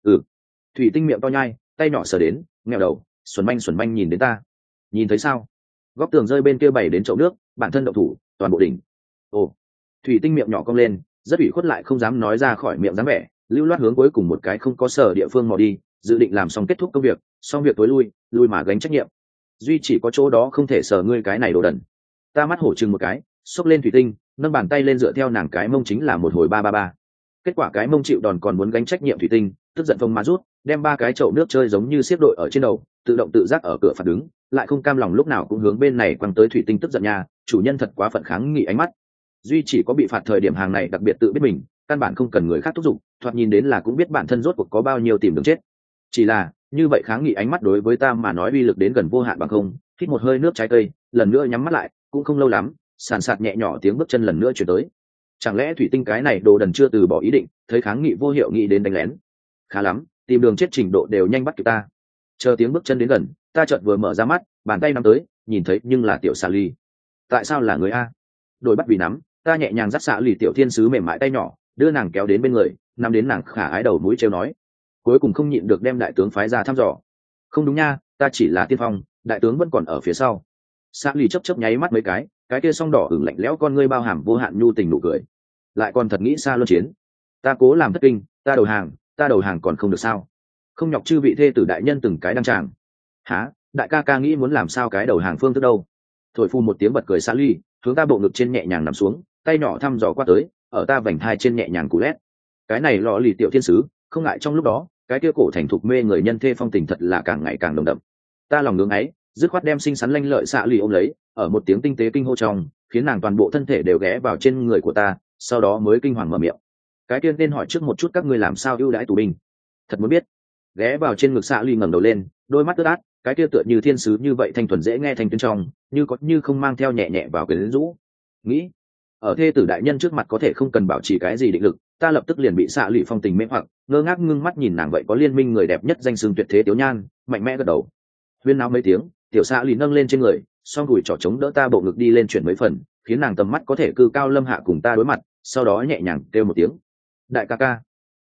Thủy tinh miệng to nhai, tay nhỏ sờ đến, nghèo đầu, xuẩn manh nhìn đến ta. Nhìn thấy sao? Góc tường rơi bên kia bày đến chậu nước, bản thân động thủ, toàn bộ đỉnh. Ồ. Thủy tinh miệng nhỏ cong lên, rất ủy khuất lại không dám nói ra khỏi miệng dáng vẻ, lưu loát hướng cuối cùng một cái không có sở địa phương mò đi, dự định làm xong kết thúc công việc, xong việc tối lui mà gánh trách nhiệm. Duy chỉ có chỗ đó không thể sờ ngươi cái này đồ đần. Ta mắt hổ chừng một cái, xốc lên thủy tinh, nâng bàn tay lên dựa theo nàng cái mông chính là một hồi 333. Kết quả cái mông chịu đòn còn muốn gánh trách nhiệm thủy tinh, tức giận phông má rút, đem 3 cái chậu nước chơi giống như xiếp đội ở trên đầu, tự động tự giác ở cửa phạt đứng, lại không cam lòng lúc nào cũng hướng bên này quăng tới thủy tinh, tức giận nha, chủ nhân thật quá phận, kháng nghị ánh mắt. Duy chỉ có bị phạt thời điểm hàng này đặc biệt tự biết mình, căn bản không cần người khác thúc giục, thoạt nhìn đến là cũng biết bản thân rốt cuộc có bao nhiêu tìm đường chết. Chỉ là như vậy kháng nghị ánh mắt đối với ta mà nói uy lực đến gần vô hạn bằng không. Hít một hơi nước trái cây, lần nữa nhắm mắt lại, cũng không lâu lắm, sàn sạt nhẹ nhỏ tiếng bước chân lần nữa chuyển tới. Chẳng lẽ thủy tinh cái này đồ đần chưa từ bỏ ý định, thấy kháng nghị vô hiệu nghĩ đến đánh lén. Khá lắm, tìm đường chết trình độ đều nhanh bắt kịp ta. Chờ tiếng bước chân đến gần, ta chợt vừa mở ra mắt, bàn tay nắm tới, nhìn thấy nhưng là tiểu xà ly. Tại sao là người a? Đổi bắt vì nắm, ta nhẹ nhàng dắt xạ lì tiểu thiên sứ mềm mại tay nhỏ, đưa nàng kéo đến bên người, nắm đến nàng khả ái đầu mũi trêu nói. Cuối cùng không nhịn được đem đại tướng phái ra thăm dò. Không đúng nha, ta chỉ là tiên phong, đại tướng vẫn còn ở phía sau. Xạ lì chớp nháy mắt mấy cái kia song đỏ ửng lạnh lẽo con ngươi bao hàm vô hạn nhu tình nụ cười. Lại còn thật nghĩ xa luân chiến. Ta cố làm thất kinh, ta đầu hàng còn không được sao? Không nhọc chư vị thê tử đại nhân từng cái đăng tràng. Hả? Đại ca ca nghĩ muốn làm sao cái đầu hàng phương thức đâu? Thổi phu một tiếng bật cười xạ ly, hướng ta bộ ngực trên nhẹ nhàng nằm xuống, tay nhỏ thăm dò qua tới, ở ta vành thai trên nhẹ nhàng cú lét. Cái này lọ lì tiểu thiên sứ, không ngại trong lúc đó, cái kia cổ thành thục mê người nhân thê phong tình thật là càng ngày càng nồng đậm. Ta lòng ngưỡng ấy, dứt khoát đem xinh xắn lanh lợi xạ lì ôm lấy, ở một tiếng tinh tế kinh hô trong, khiến nàng toàn bộ thân thể đều ghé vào trên người của ta, sau đó mới kinh hoàng mở miệng. Cái tiên nên hỏi trước một chút các ngươi làm sao ưu đãi tù binh. Thật muốn biết. Ghé vào trên ngực xạ lì ngẩng đầu lên, đôi mắt ướt át, cái kia tựa như thiên sứ như vậy thanh thuần dễ nghe thanh tuyến trong, như có như không mang theo nhẹ nhẹ vào quyến rũ. Nghĩ, ở thê tử đại nhân trước mặt có thể không cần bảo trì cái gì định lực, ta lập tức liền bị xạ lì phong tình mê hoặc, ngơ ngác ngưng mắt nhìn nàng vậy có liên minh người đẹp nhất danh xưng tuyệt thế tiểu nhan, mạnh mẽ gật đầu. Huyên náo mấy tiếng, tiểu xạ lì nâng lên trên người, song đùi trỏ chống đỡ ta bộ ngực đi lên chuyển mấy phần, khiến nàng tầm mắt có thể cư cao lâm hạ cùng ta đối mặt, sau đó nhẹ nhàng kêu một tiếng. Đại ca ca.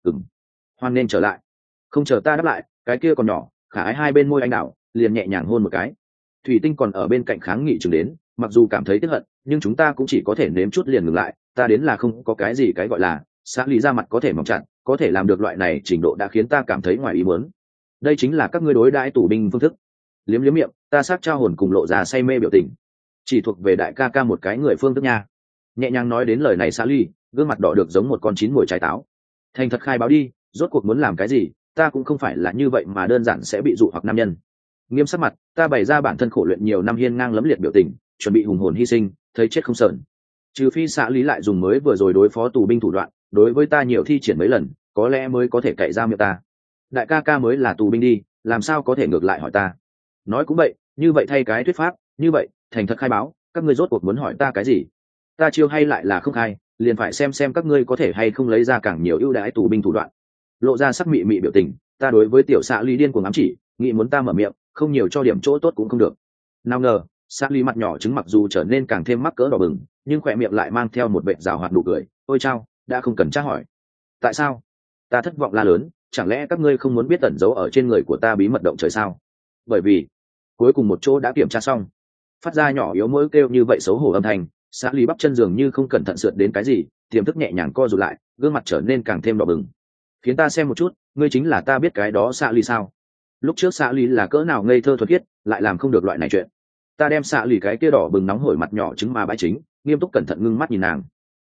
Hoan nên trở lại. Không chờ ta đáp lại, cái kia còn nhỏ, khả ái hai bên môi anh đảo, liền nhẹ nhàng hôn một cái. Thủy tinh còn ở bên cạnh kháng nghị chừng đến, mặc dù cảm thấy tiếc hận, nhưng chúng ta cũng chỉ có thể nếm chút liền ngừng lại, ta đến là không có cái gì cái gọi là, xã lý ra mặt có thể mỏng chặt, có thể làm được loại này trình độ đã khiến ta cảm thấy ngoài ý muốn. Đây chính là các ngươi đối đãi tù binh phương thức. Liếm liếm miệng, ta sát trao hồn cùng lộ ra say mê biểu tình, chỉ thuộc về đại ca ca một cái người phương thức nha. Nhẹ nhàng nói đến lời này xã ly, gương mặt đỏ được giống một con chín mùi trái táo. Thành thật khai báo đi, rốt cuộc muốn làm cái gì? Ta cũng không phải là như vậy mà đơn giản sẽ bị dụ hoặc nam nhân. Nghiêm sắc mặt, ta bày ra bản thân khổ luyện nhiều năm hiên ngang lấm liệt biểu tình, chuẩn bị hùng hồn hy sinh, thấy chết không sờn. Trừ phi xã lý lại dùng mới vừa rồi đối phó tù binh thủ đoạn, đối với ta nhiều thi triển mấy lần, có lẽ mới có thể cậy ra miệng ta. Đại ca ca mới là tù binh đi, làm sao có thể ngược lại hỏi ta? Nói cũng vậy, như vậy thay cái thuyết pháp, như vậy, thành thật khai báo, các ngươi rốt cuộc muốn hỏi ta cái gì? Ta chiêu hay lại là không khai, liền phải xem các ngươi có thể hay không lấy ra càng nhiều ưu đãi tù binh thủ đoạn. Lộ ra sắc mị mị biểu tình, ta đối với tiểu xã lý điên cuồng ám chỉ, nghĩ muốn ta mở miệng, không nhiều cho điểm chỗ tốt cũng không được. Nào ngờ, xã lý mặt nhỏ trứng mặc dù trở nên càng thêm mắc cỡ đỏ bừng, nhưng khỏe miệng lại mang theo một vệt rào hoạt nụ cười. Ôi chao, đã không cần tra hỏi. Tại sao? Ta thất vọng la lớn, chẳng lẽ các ngươi không muốn biết tẩn giấu ở trên người của ta bí mật động trời sao? Bởi vì cuối cùng một chỗ đã kiểm tra xong, phát ra nhỏ yếu mỗi kêu như vậy xấu hổ âm thanh, xã lý bắp chân dường như không cẩn thận sượt đến cái gì, tiềm thức nhẹ nhàng co rụt lại, gương mặt trở nên càng thêm đỏ bừng. Khiến ta xem một chút, ngươi chính là ta biết cái đó xã lý sao? Lúc trước xã lý là cỡ nào ngây thơ thuần khiết, lại làm không được loại này chuyện. Ta đem xã lý cái kia đỏ bừng nóng hổi mặt nhỏ trứng mà bãi chính, nghiêm túc cẩn thận ngưng mắt nhìn nàng.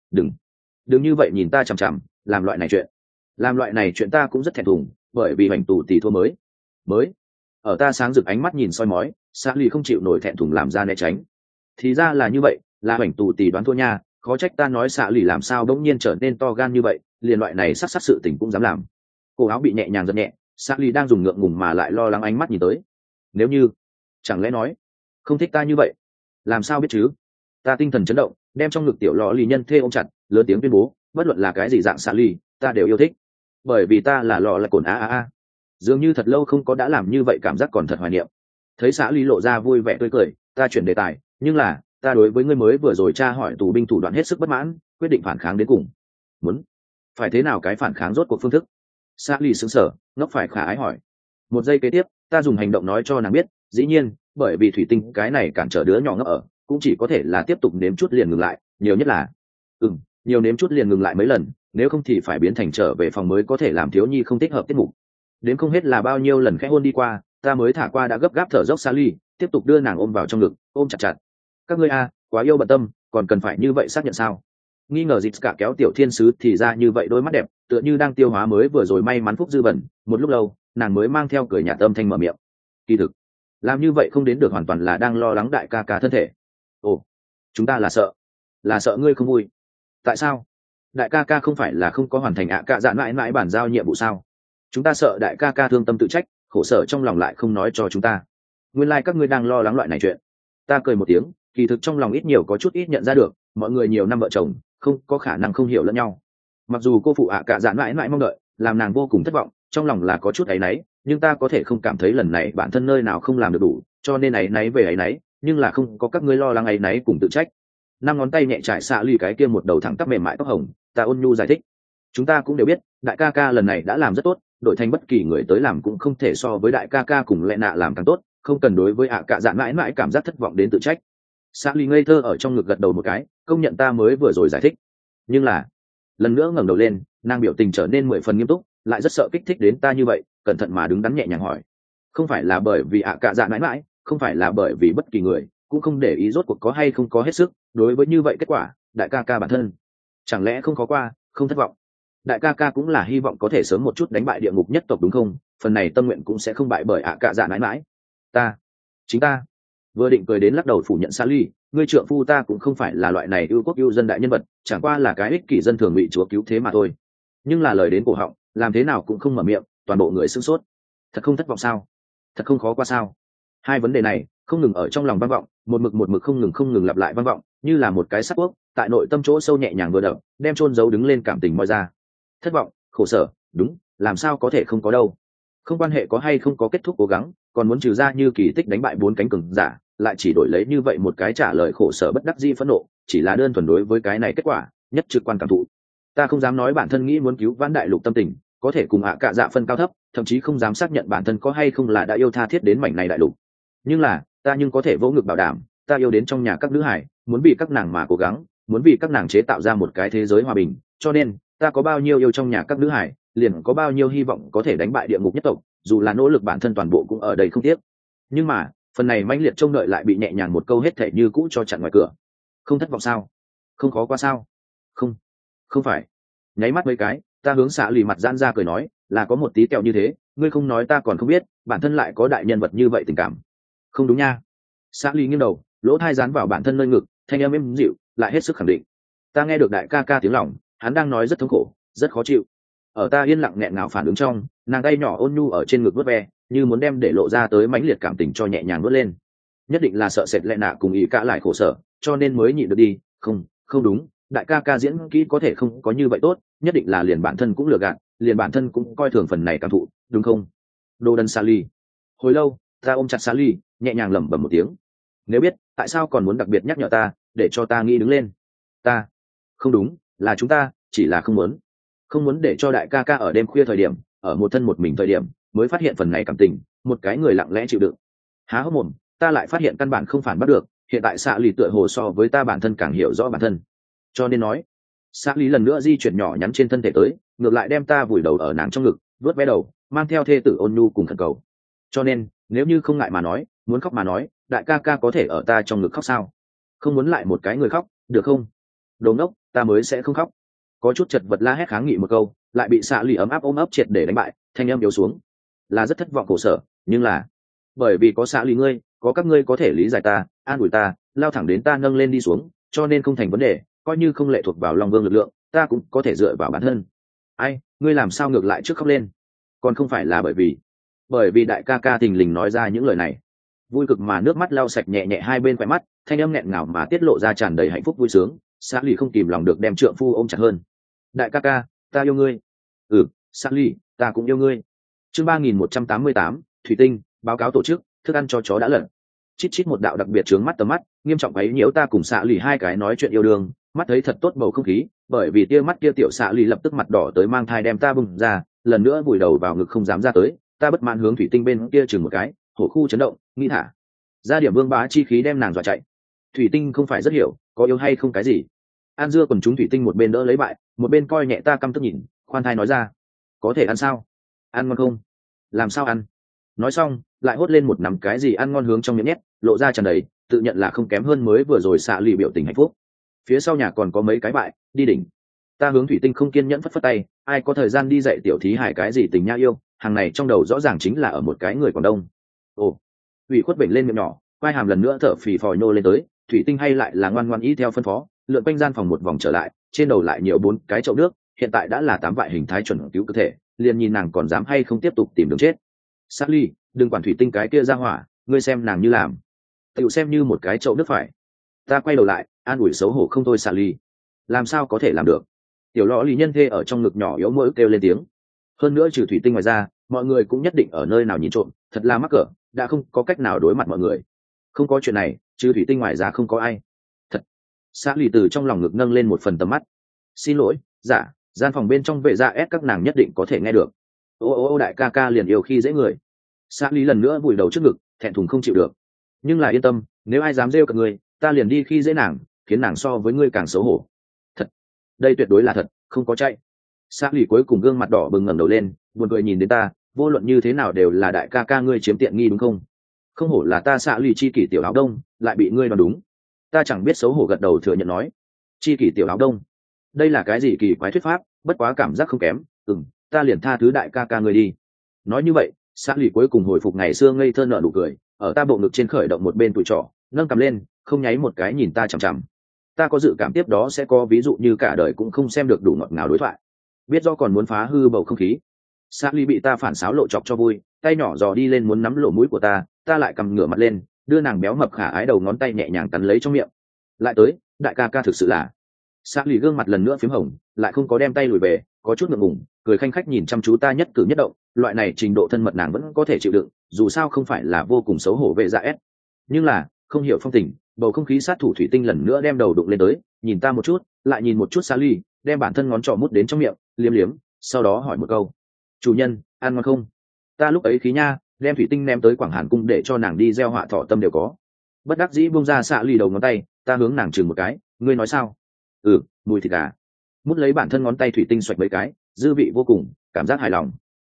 Đừng như vậy nhìn ta chằm chằm, làm loại này chuyện ta cũng rất thẹn thùng, bởi vì hành tù tỷ thua mới ở ta sáng rực ánh mắt nhìn soi mói, xã lý không chịu nổi thẹn thùng làm ra né tránh. Thì ra là như vậy, là hành tù tỷ đoán thua nha, khó trách ta nói xã lý làm sao đống nhiên trở nên to gan như vậy, liền loại này sắc sự tình cũng dám làm. Cổ áo bị nhẹ nhàng giật nhẹ, xã lý đang dùng ngượng ngùng mà lại lo lắng ánh mắt nhìn tới. Nếu như, chẳng lẽ nói không thích ta như vậy? Làm sao biết chứ? Ta tinh thần chấn động, đem trong ngực tiểu lọ lì nhân thê ôm chặt, lớn tiếng tuyên bố, bất luận là cái gì dạng xã lý, ta đều yêu thích, bởi vì ta là lọ là cồn a. Dường như thật lâu không có đã làm như vậy, cảm giác còn thật hoài niệm. Thấy xã lý lộ ra vui vẻ tươi cười, ta chuyển đề tài, nhưng là ta đối với ngươi mới vừa rồi tra hỏi tù binh thủ đoạn hết sức bất mãn, quyết định phản kháng đến cùng. Muốn phải thế nào cái phản kháng rốt cuộc phương thức? Xã lý sững sờ, ngốc phải khả ái hỏi. Một giây kế tiếp, ta dùng hành động nói cho nàng biết, dĩ nhiên, bởi vì thủy tinh cái này cản trở đứa nhỏ ngốc ở, cũng chỉ có thể là tiếp tục nếm chút liền ngừng lại, nhiều nhất là nhiều nếm chút liền ngừng lại mấy lần, nếu không thì phải biến thành trở về phòng mới có thể làm thiếu nhi không thích hợp tiết mục. Đến không hết là bao nhiêu lần khẽ hôn đi qua, ta mới thả qua đã gấp gáp thở dốc Sally, tiếp tục đưa nàng ôm vào trong ngực, ôm chặt chặt. Các ngươi quá yêu bận tâm, còn cần phải như vậy xác nhận sao? Nghi ngờ dịch cả kéo tiểu thiên sứ thì ra như vậy, đôi mắt đẹp tựa như đang tiêu hóa mới vừa rồi may mắn phúc dư bẩn. Một lúc lâu, nàng mới mang theo cười nhạt âm thanh mở miệng. Kỳ thực, làm như vậy không đến được hoàn toàn là đang lo lắng đại ca ca thân thể. Ồ, chúng ta là sợ ngươi không vui. Tại sao? Đại ca ca không phải là không có hoàn thành cạ dạn mãi mãi bản giao nhiệm vụ sao? Chúng ta sợ đại ca ca thương tâm tự trách, khổ sở trong lòng lại không nói cho chúng ta. Nguyên lai các ngươi đang lo lắng loại này chuyện. Ta cười một tiếng, kỳ thực trong lòng ít nhiều có chút ít nhận ra được, mọi người nhiều năm vợ chồng, không có khả năng không hiểu lẫn nhau. Mặc dù cô phụ cạ dạn mãi mãi mong đợi, làm nàng vô cùng thất vọng, trong lòng là có chút áy náy, nhưng ta có thể không cảm thấy lần này bản thân nơi nào không làm được đủ, cho nên áy náy về áy náy, nhưng là không có các ngươi lo lắng áy náy cùng tự trách. Năm ngón tay nhẹ trải xạ lì cái kia một đầu thẳng tắp mềm mại tóc hồng, ta ôn nhu giải thích. Chúng ta cũng đều biết, đại ca ca lần này đã làm rất tốt, đổi thành bất kỳ người tới làm cũng không thể so với đại ca ca cùng lệ nạ làm càng tốt, không cần đối với cạ dạn mãi mãi cảm giác thất vọng đến tự trách. Xạ lì ngây thơ ở trong ngực gật đầu một cái, công nhận ta mới vừa rồi giải thích. Nhưng là lần nữa ngẩng đầu lên, nàng biểu tình trở nên 10 phần nghiêm túc, lại rất sợ kích thích đến ta như vậy, cẩn thận mà đứng đắn nhẹ nhàng hỏi. Không phải là bởi vì cạ dạn mãi mãi, không phải là bởi vì bất kỳ người, cũng không để ý rốt cuộc có hay không có hết sức, đối với như vậy kết quả, đại ca ca bản thân chẳng lẽ không khó qua, không thất vọng? Đại ca ca cũng là hy vọng có thể sớm một chút đánh bại địa ngục nhất tộc đúng không? Phần này tâm nguyện cũng sẽ không bại bởi cạ dạn mãi mãi. Chính ta vừa định cười đến lắc đầu phủ nhận Sally, ngươi trượng phu ta cũng không phải là loại này ưu quốc ưu dân đại nhân vật, chẳng qua là cái ích kỷ dân thường bị chúa cứu thế mà thôi. Nhưng là lời đến cổ họng, làm thế nào cũng không mở miệng, toàn bộ người sửng sốt. Thật không thất vọng sao? Thật không khó qua sao? Hai vấn đề này không ngừng ở trong lòng vang vọng, một mực không ngừng lặp lại vang vọng, như là một cái sắt quốc tại nội tâm chỗ sâu nhẹ nhàng vừa đập, đem chôn giấu đứng lên cảm tình moi ra. Thất vọng, khổ sở, đúng, làm sao có thể không có đâu. Không quan hệ có hay không có kết thúc cố gắng, còn muốn trừ ra như kỳ tích đánh bại 4 cánh cường giả, lại chỉ đổi lấy như vậy một cái trả lời khổ sở bất đắc dĩ phẫn nộ, chỉ là đơn thuần đối với cái này kết quả nhất trực quan cảm thụ. Ta không dám nói bản thân nghĩ muốn cứu vãn đại lục tâm tình, có thể cùng cạ dạ phân cao thấp, thậm chí không dám xác nhận bản thân có hay không là đã yêu tha thiết đến mảnh này đại lục. Nhưng là ta nhưng có thể vỗ ngực bảo đảm, ta yêu đến trong nhà các nữ hải, muốn vì các nàng mà cố gắng, muốn vì các nàng chế tạo ra một cái thế giới hòa bình, cho nên ta có bao nhiêu yêu trong nhà các nữ hải, liền có bao nhiêu hy vọng có thể đánh bại địa ngục nhất tộc, dù là nỗ lực bản thân toàn bộ cũng ở đây không tiếc. Nhưng mà phần này mãnh liệt trông đợi lại bị nhẹ nhàng một câu hết thảy như cũ cho chặn ngoài cửa. Không thất vọng sao? Không khó qua sao? Không, không phải. Nháy mắt mấy cái, ta hướng xạ lì mặt giãn ra cười nói, là có một tí kẹo như thế, ngươi không nói ta còn không biết, bản thân lại có đại nhân vật như vậy tình cảm. Không đúng nha. Xạ lì nghiêng đầu, lỗ thai dán vào bản thân nơi ngực, thanh âm êm dịu, lại hết sức khẳng định. Ta nghe được đại ca ca tiếng lòng, hắn đang nói rất thống khổ, rất khó chịu. Ở ta yên lặng nghẹn ngào phản ứng trong, nàng tay nhỏ ôn nhu ở trên ngực vớt ve, như muốn đem để lộ ra tới mãnh liệt cảm tình cho nhẹ nhàng vớt lên. Nhất định là sợ sệt lệ nạ cùng ý cả lại khổ sở, cho nên mới nhịn được đi. Không, không đúng, đại ca ca diễn kỹ có thể không có như vậy tốt, nhất định là liền bản thân cũng lừa gạt, liền bản thân cũng coi thường phần này cảm thụ, đúng không? Đồ đần Sally. Hồi lâu, ta ôm chặt Sally, nhẹ nhàng lẩm bẩm một tiếng. Nếu biết, tại sao còn muốn đặc biệt nhắc nhở ta, để cho ta nghĩ đứng lên? Ta, không đúng, là chúng ta, chỉ là không muốn để cho đại ca ca ở đêm khuya thời điểm, ở một thân một mình thời điểm, mới phát hiện phần này cảm tình, một cái người lặng lẽ chịu đựng. Há hốc mồm, ta lại phát hiện căn bản không phản bắt được, hiện tại xạ lì tựa hồ so với ta bản thân càng hiểu rõ bản thân. Cho nên nói, xạ lì lần nữa di chuyển nhỏ nhắn trên thân thể tới, ngược lại đem ta vùi đầu ở nàng trong ngực, vuốt ve đầu, mang theo thê tử ôn nhu cùng khẩn cầu. Cho nên, nếu như không ngại mà nói, muốn khóc mà nói, đại ca ca có thể ở ta trong ngực khóc sao? Không muốn lại một cái người khóc, được không? Đồ ngốc, ta mới sẽ không khóc. Có chút chật vật la hét kháng nghị một câu, lại bị xạ lì ấm áp ôm ấp triệt để đánh bại, thanh âm yếu xuống. Là rất thất vọng khổ sở, nhưng là bởi vì có xạ lì ngươi, có các ngươi có thể lý giải ta, an ủi ta, lao thẳng đến ta nâng lên đi xuống, cho nên không thành vấn đề, coi như không lệ thuộc vào Long Vương lực lượng, ta cũng có thể dựa vào bản thân. Ai, ngươi làm sao ngược lại trước khóc lên? Còn không phải là bởi vì đại ca ca thình lình nói ra những lời này. Vui cực mà nước mắt lau sạch nhẹ nhẹ hai bên khóe mắt, thanh âm nghẹn ngào mà tiết lộ ra tràn đầy hạnh phúc vui sướng. Sally không kìm lòng được đem trượng phu ôm chặt hơn. Đại ca ca, ta yêu ngươi. Sally, ta cũng yêu ngươi. Chương 3188, Thủy Tinh, báo cáo tổ chức, thức ăn cho chó đã lận. Chít chít một đạo đặc biệt trướng mắt tầm mắt, nghiêm trọng ấy nhiễu ta cùng Sally hai cái nói chuyện yêu đương, mắt thấy thật tốt bầu không khí, bởi vì tia mắt kia tiểu Sally lập tức mặt đỏ tới mang thai đem ta bùng ra, lần nữa vùi đầu vào ngực không dám ra tới, ta bất mãn hướng Thủy Tinh bên kia chừng một cái, hổ khu chấn động, nghĩ thả ra điểm vương bá chi khí đem nàng dọa chạy. Thủy Tinh không phải rất hiểu, có yêu hay không cái gì. An dưa còn chúng Thủy Tinh một bên đỡ lấy bại, một bên coi nhẹ ta căm tức nhìn, khoan thai nói ra, có thể ăn sao? Ăn ngon không? Làm sao ăn? Nói xong, lại hốt lên một nắm cái gì ăn ngon hướng trong miệng nhét, lộ ra tràn đầy, tự nhận là không kém hơn mới vừa rồi xạ lì biểu tình hạnh phúc. Phía sau nhà còn có mấy cái bại, đi đỉnh. Ta hướng Thủy Tinh không kiên nhẫn phất phất tay, ai có thời gian đi dạy tiểu thí hải cái gì tình nha yêu, hàng này trong đầu rõ ràng chính là ở một cái người Quảng Đông. Ồ, ủy khuất bệnh lên miệng nhỏ, quai hàm lần nữa thở phì phò nhô lên tới, Thủy Tinh hay lại là ngoan ngoan y theo phân phó, lượn quanh gian phòng một vòng trở lại, trên đầu lại nhiều 4 cái chậu nước, hiện tại đã là 8 vại hình thái chuẩn cứu cơ thể, liền nhìn nàng còn dám hay không tiếp tục tìm đường chết. Sally, đừng quản Thủy Tinh cái kia ra hỏa, ngươi xem nàng như làm, tự xem như một cái chậu nước phải. Ta quay đầu lại, an ủi xấu hổ không thôi Sally. Làm sao có thể làm được? Tiểu lọ lì nhân thê ở trong ngực nhỏ yếu mỗi kêu lên tiếng. Hơn nữa trừ Thủy Tinh ngoài ra, mọi người cũng nhất định ở nơi nào nhìn trộm, thật là mắc cỡ, đã không có cách nào đối mặt mọi người. Không có chuyện này, trừ Thủy Tinh ngoài ra không có ai. Thật. Sally từ trong lòng ngực nâng lên một phần tầm mắt. Xin lỗi, dạ, gian phòng bên trong vệ dạ ép các nàng nhất định có thể nghe được. Ô đại ca ca liền yêu khi dễ người. Sally lần nữa vùi đầu trước ngực, thẹn thùng không chịu được. Nhưng là yên tâm, nếu ai dám rêu cả người, ta liền đi khi dễ nàng, khiến nàng so với ngươi càng xấu hổ. Thật, đây tuyệt đối là thật, không có chạy. Sally cuối cùng gương mặt đỏ bừng ngẩng đầu lên, buồn cười nhìn đến ta, vô luận như thế nào đều là đại ca ca ngươi chiếm tiện nghi đúng không? Không hổ là ta Sally chi kỷ tiểu áo đông, lại bị ngươi đoán đúng. Ta chẳng biết xấu hổ gật đầu thừa nhận nói, chi kỷ tiểu áo đông, đây là cái gì kỳ quái thuyết pháp, bất quá cảm giác không kém, ta liền tha thứ đại ca ca ngươi đi. Nói như vậy, Sally cuối cùng hồi phục ngày xưa ngây thơ nở nụ cười, ở ta bộ ngực trên khởi động một bên tụi trỏ, nâng cầm lên, không nháy một cái nhìn ta chằm chằm. Ta có dự cảm tiếp đó sẽ có ví dụ như cả đời cũng không xem được đủ ngọt ngào đối thoại, biết do còn muốn phá hư bầu không khí. Sally bị ta phản xáo lộ chọc cho vui, tay nhỏ dò đi lên muốn nắm lỗ mũi của ta lại cầm ngửa mặt lên, đưa nàng béo mập khả ái đầu ngón tay nhẹ nhàng cắn lấy trong miệng. Lại tới, đại ca ca thực sự là. Sally gương mặt lần nữa phím hồng, lại không có đem tay lùi về, có chút ngượng ngùng, cười khanh khách nhìn chăm chú ta nhất cử nhất động, loại này trình độ thân mật nàng vẫn có thể chịu đựng, dù sao không phải là vô cùng xấu hổ về dạ ép. Nhưng là, không hiểu phong tình, bầu không khí sát thủ Thủy Tinh lần nữa đem đầu đụng lên tới, nhìn ta một chút, lại nhìn một chút Sally, đem bản thân ngón trỏ mút đến trong miệng, liếm liếm, sau đó hỏi một câu: chủ nhân, ăn ngon không? Ta lúc ấy khí nha, đem Thủy Tinh ném tới Quảng Hàn cung để cho nàng đi gieo họa thọ tâm đều có. Bất đắc dĩ buông ra Sally đầu ngón tay, ta hướng nàng chừng một cái, ngươi nói sao? Mùi thịt gà. mút lấy bản thân ngón tay thủy tinh xoạch mấy cái, dư vị vô cùng, cảm giác hài lòng.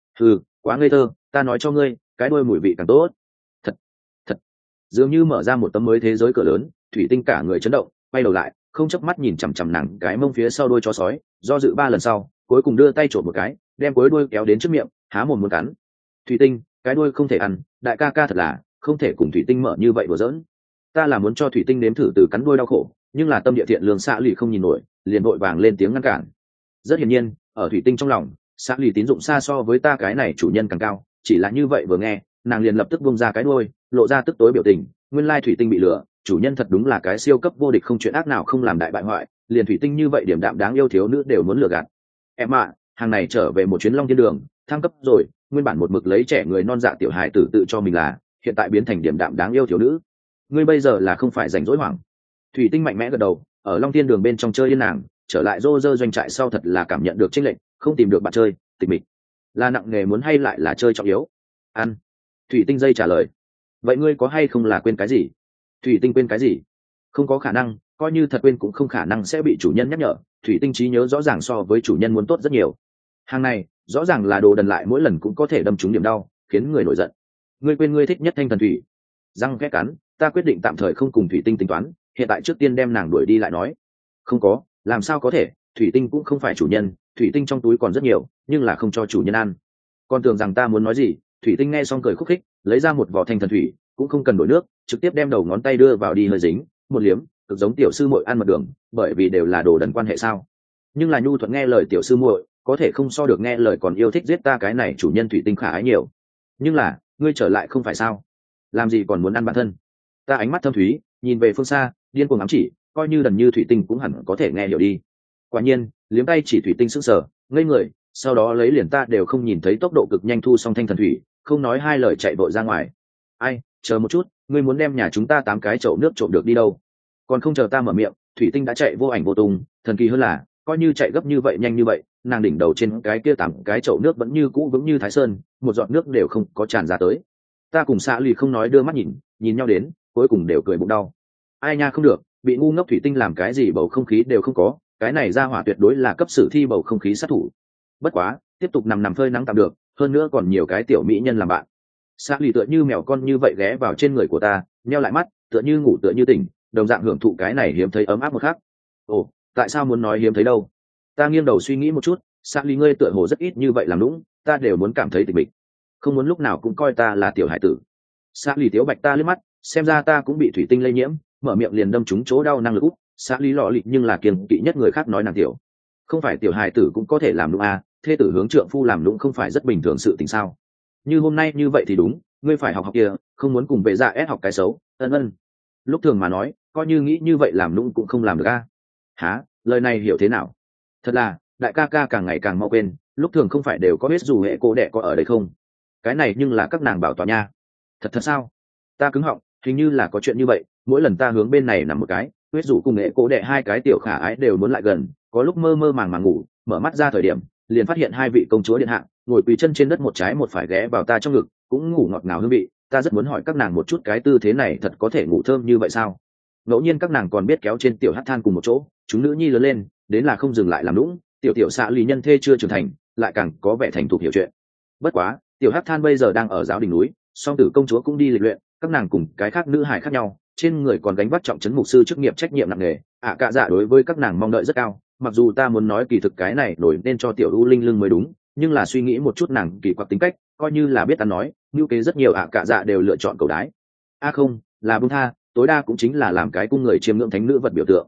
Quá ngây thơ, ta nói cho ngươi, cái đuôi mùi vị càng tốt. Thật, thật. Dường như mở ra một tấm mới thế giới cửa lớn, thủy tinh cả người chấn động, quay đầu lại, không chớp mắt nhìn chằm chằm nàng cái mông phía sau đuôi chó sói, do dự 3 lần sau, cuối cùng đưa tay trộm một cái, đem cuối đuôi kéo đến trước miệng, há mồm muốn cắn. Thủy tinh, cái đuôi không thể ăn, đại ca ca thật là không thể cùng thủy tinh mở như vậy đùa giỡn. Ta là muốn cho thủy tinh nếm thử từ cắn đuôi đau khổ, nhưng là tâm địa thiện lương xã lì không nhìn nổi, liền vội vàng lên tiếng ngăn cản. Rất hiển nhiên, ở thủy tinh trong lòng, xã lì tín dụng xa so với ta cái này chủ nhân càng cao, chỉ là như vậy vừa nghe, nàng liền lập tức buông ra cái đuôi, lộ ra tức tối biểu tình, nguyên lai thủy tinh bị lừa, chủ nhân thật đúng là cái siêu cấp vô địch không chuyện ác nào không làm đại bại hoại, liền thủy tinh như vậy điểm đạm đáng yêu thiếu nữ đều muốn lừa gạt. Em ạ, hàng này trở về một chuyến Long Thiên Đường, thăng cấp rồi, nguyên bản một mực lấy trẻ người non dạ tiểu hài tử tự cho mình là, hiện tại biến thành điểm đạm đáng yêu thiếu nữ. Ngươi bây giờ là không phải rảnh rỗi hoảng. Thủy tinh mạnh mẽ gật đầu, ở Long Thiên Đường bên trong chơi yên nàng, trở lại rô rơ doanh trại sau thật là cảm nhận được chênh lệch, không tìm được bạn chơi, tịch mịch. Là nặng nghề muốn hay lại là chơi trọng yếu? Ăn. Thủy tinh dây trả lời. Vậy ngươi có hay không là quên cái gì? Thủy tinh quên cái gì? Không có khả năng, coi như thật quên cũng không khả năng sẽ bị chủ nhân nhắc nhở. Thủy tinh trí nhớ rõ ràng so với chủ nhân muốn tốt rất nhiều. Hàng này rõ ràng là đồ đần lại mỗi lần cũng có thể đâm trúng điểm đau, khiến người nổi giận. Ngươi quên ngươi thích nhất thanh thần thủy. Răng khét cắn, ta quyết định tạm thời không cùng thủy tinh tính toán, hiện tại trước tiên đem nàng đuổi đi lại nói. Không có, làm sao có thể, thủy tinh cũng không phải chủ nhân, thủy tinh trong túi còn rất nhiều, nhưng là không cho chủ nhân ăn. Con tưởng rằng ta muốn nói gì, thủy tinh nghe xong cười khúc khích, lấy ra một vỏ thanh thần thủy, cũng không cần đổi nước, trực tiếp đem đầu ngón tay đưa vào đi hơi dính, một liếm, cực giống tiểu sư muội ăn mật đường, bởi vì đều là đồ đần quan hệ sao. Nhưng là nhu thuận nghe lời tiểu sư muội, có thể không so được nghe lời còn yêu thích giết ta cái này chủ nhân thủy tinh khả ái nhiều. Nhưng là, ngươi trở lại không phải sao? Làm gì còn muốn ăn bản thân? Ta ánh mắt thâm thúy, nhìn về phương xa, điên cuồng ám chỉ, coi như đần như thủy tinh cũng hẳn có thể nghe hiểu đi. Quả nhiên, liếm tay chỉ thủy tinh sững sờ, ngây người, sau đó lấy liền ta đều không nhìn thấy tốc độ cực nhanh thu xong thanh thần thủy, không nói hai lời chạy vội ra ngoài. Ai, chờ một chút, ngươi muốn đem nhà chúng ta 8 cái chậu nước trộm được đi đâu? Còn không chờ ta mở miệng, thủy tinh đã chạy vô ảnh vô tung, thần kỳ hơn là, coi như chạy gấp như vậy nhanh như vậy, nàng đỉnh đầu trên cái kia 8 cái chậu nước vẫn như cũ vững như Thái Sơn, một giọt nước đều không có tràn ra tới. Ta cùng xã lì không nói đưa mắt nhìn nhau đến, cuối cùng đều cười bụng đau. Ai nha không được, bị ngu ngốc thủy tinh làm cái gì bầu không khí đều không có, cái này ra hỏa tuyệt đối là cấp sử thi bầu không khí sát thủ. Bất quá, tiếp tục nằm phơi nắng tạm được, hơn nữa còn nhiều cái tiểu mỹ nhân làm bạn. Xã lì tựa như mèo con như vậy ghé vào trên người của ta, nheo lại mắt, tựa như ngủ tựa như tỉnh, đồng dạng hưởng thụ cái này hiếm thấy ấm áp một khắc. Ồ, tại sao muốn nói hiếm thấy đâu? Ta nghiêng đầu suy nghĩ một chút, xã lì ngươi tựa hồ rất ít như vậy làm lũng, ta đều muốn cảm thấy tịch mịch, không muốn lúc nào cũng coi ta là tiểu hải tử. Xã lì tiếu bạch ta liếc mắt, xem ra ta cũng bị thủy tinh lây nhiễm, mở miệng liền đâm trúng chỗ đau năng lực úp. Xã lý lọ lị nhưng là kiêng kỵ nhất người khác nói nàng tiểu, không phải tiểu hài tử cũng có thể làm lũng à, thê tử hướng trượng phu làm lũng không phải rất bình thường sự tình sao? Như hôm nay như vậy thì đúng, ngươi phải học kia, không muốn cùng về dạ ép học cái xấu, ân. Lúc thường mà nói, coi như nghĩ như vậy làm lũng cũng không làm được a. Hả, lời này hiểu thế nào? Thật là, đại ca ca càng ngày càng mau quên, lúc thường không phải đều có biết dù hệ cô đẻ có ở đây không? Cái này nhưng là các nàng bảo tòa nha. Thật sao? Ta cứng họng, hình như là có chuyện như vậy, mỗi lần ta hướng bên này nằm một cái, huyết rủ cùng nghệ cố đệ 2 cái tiểu khả ái đều muốn lại gần, có lúc mơ mơ màng màng ngủ, mở mắt ra thời điểm liền phát hiện 2 vị công chúa điện hạ ngồi quỳ chân trên đất một trái một phải ghé vào ta trong ngực, cũng ngủ ngọt ngào hương vị. Ta rất muốn hỏi các nàng một chút cái tư thế này thật có thể ngủ thơm như vậy sao? Ngẫu nhiên các nàng còn biết kéo trên tiểu hát than cùng một chỗ, chúng nữ nhi lớn lên đến là không dừng lại làm lũng, tiểu xạ lý nhân thê chưa trưởng thành lại càng có vẻ thành thục hiểu chuyện. Bất quá tiểu hát than bây giờ đang ở giáo đình núi, song tử công chúa cũng đi lịch luyện, các nàng cùng cái khác nữ hài khác nhau, trên người còn gánh vác trọng trấn mục sư chức nghiệp trách nhiệm nặng nề. Cả dạ đối với các nàng mong đợi rất cao, mặc dù ta muốn nói kỳ thực cái này đổi nên cho tiểu u linh lưng mới đúng, nhưng là suy nghĩ một chút nàng kỳ quặc tính cách, coi như là biết ta nói ngữ kế rất nhiều. Cả dạ đều lựa chọn cầu đái, không là buông tha, tối đa cũng chính là làm cái cung người chiêm ngưỡng thánh nữ vật biểu tượng.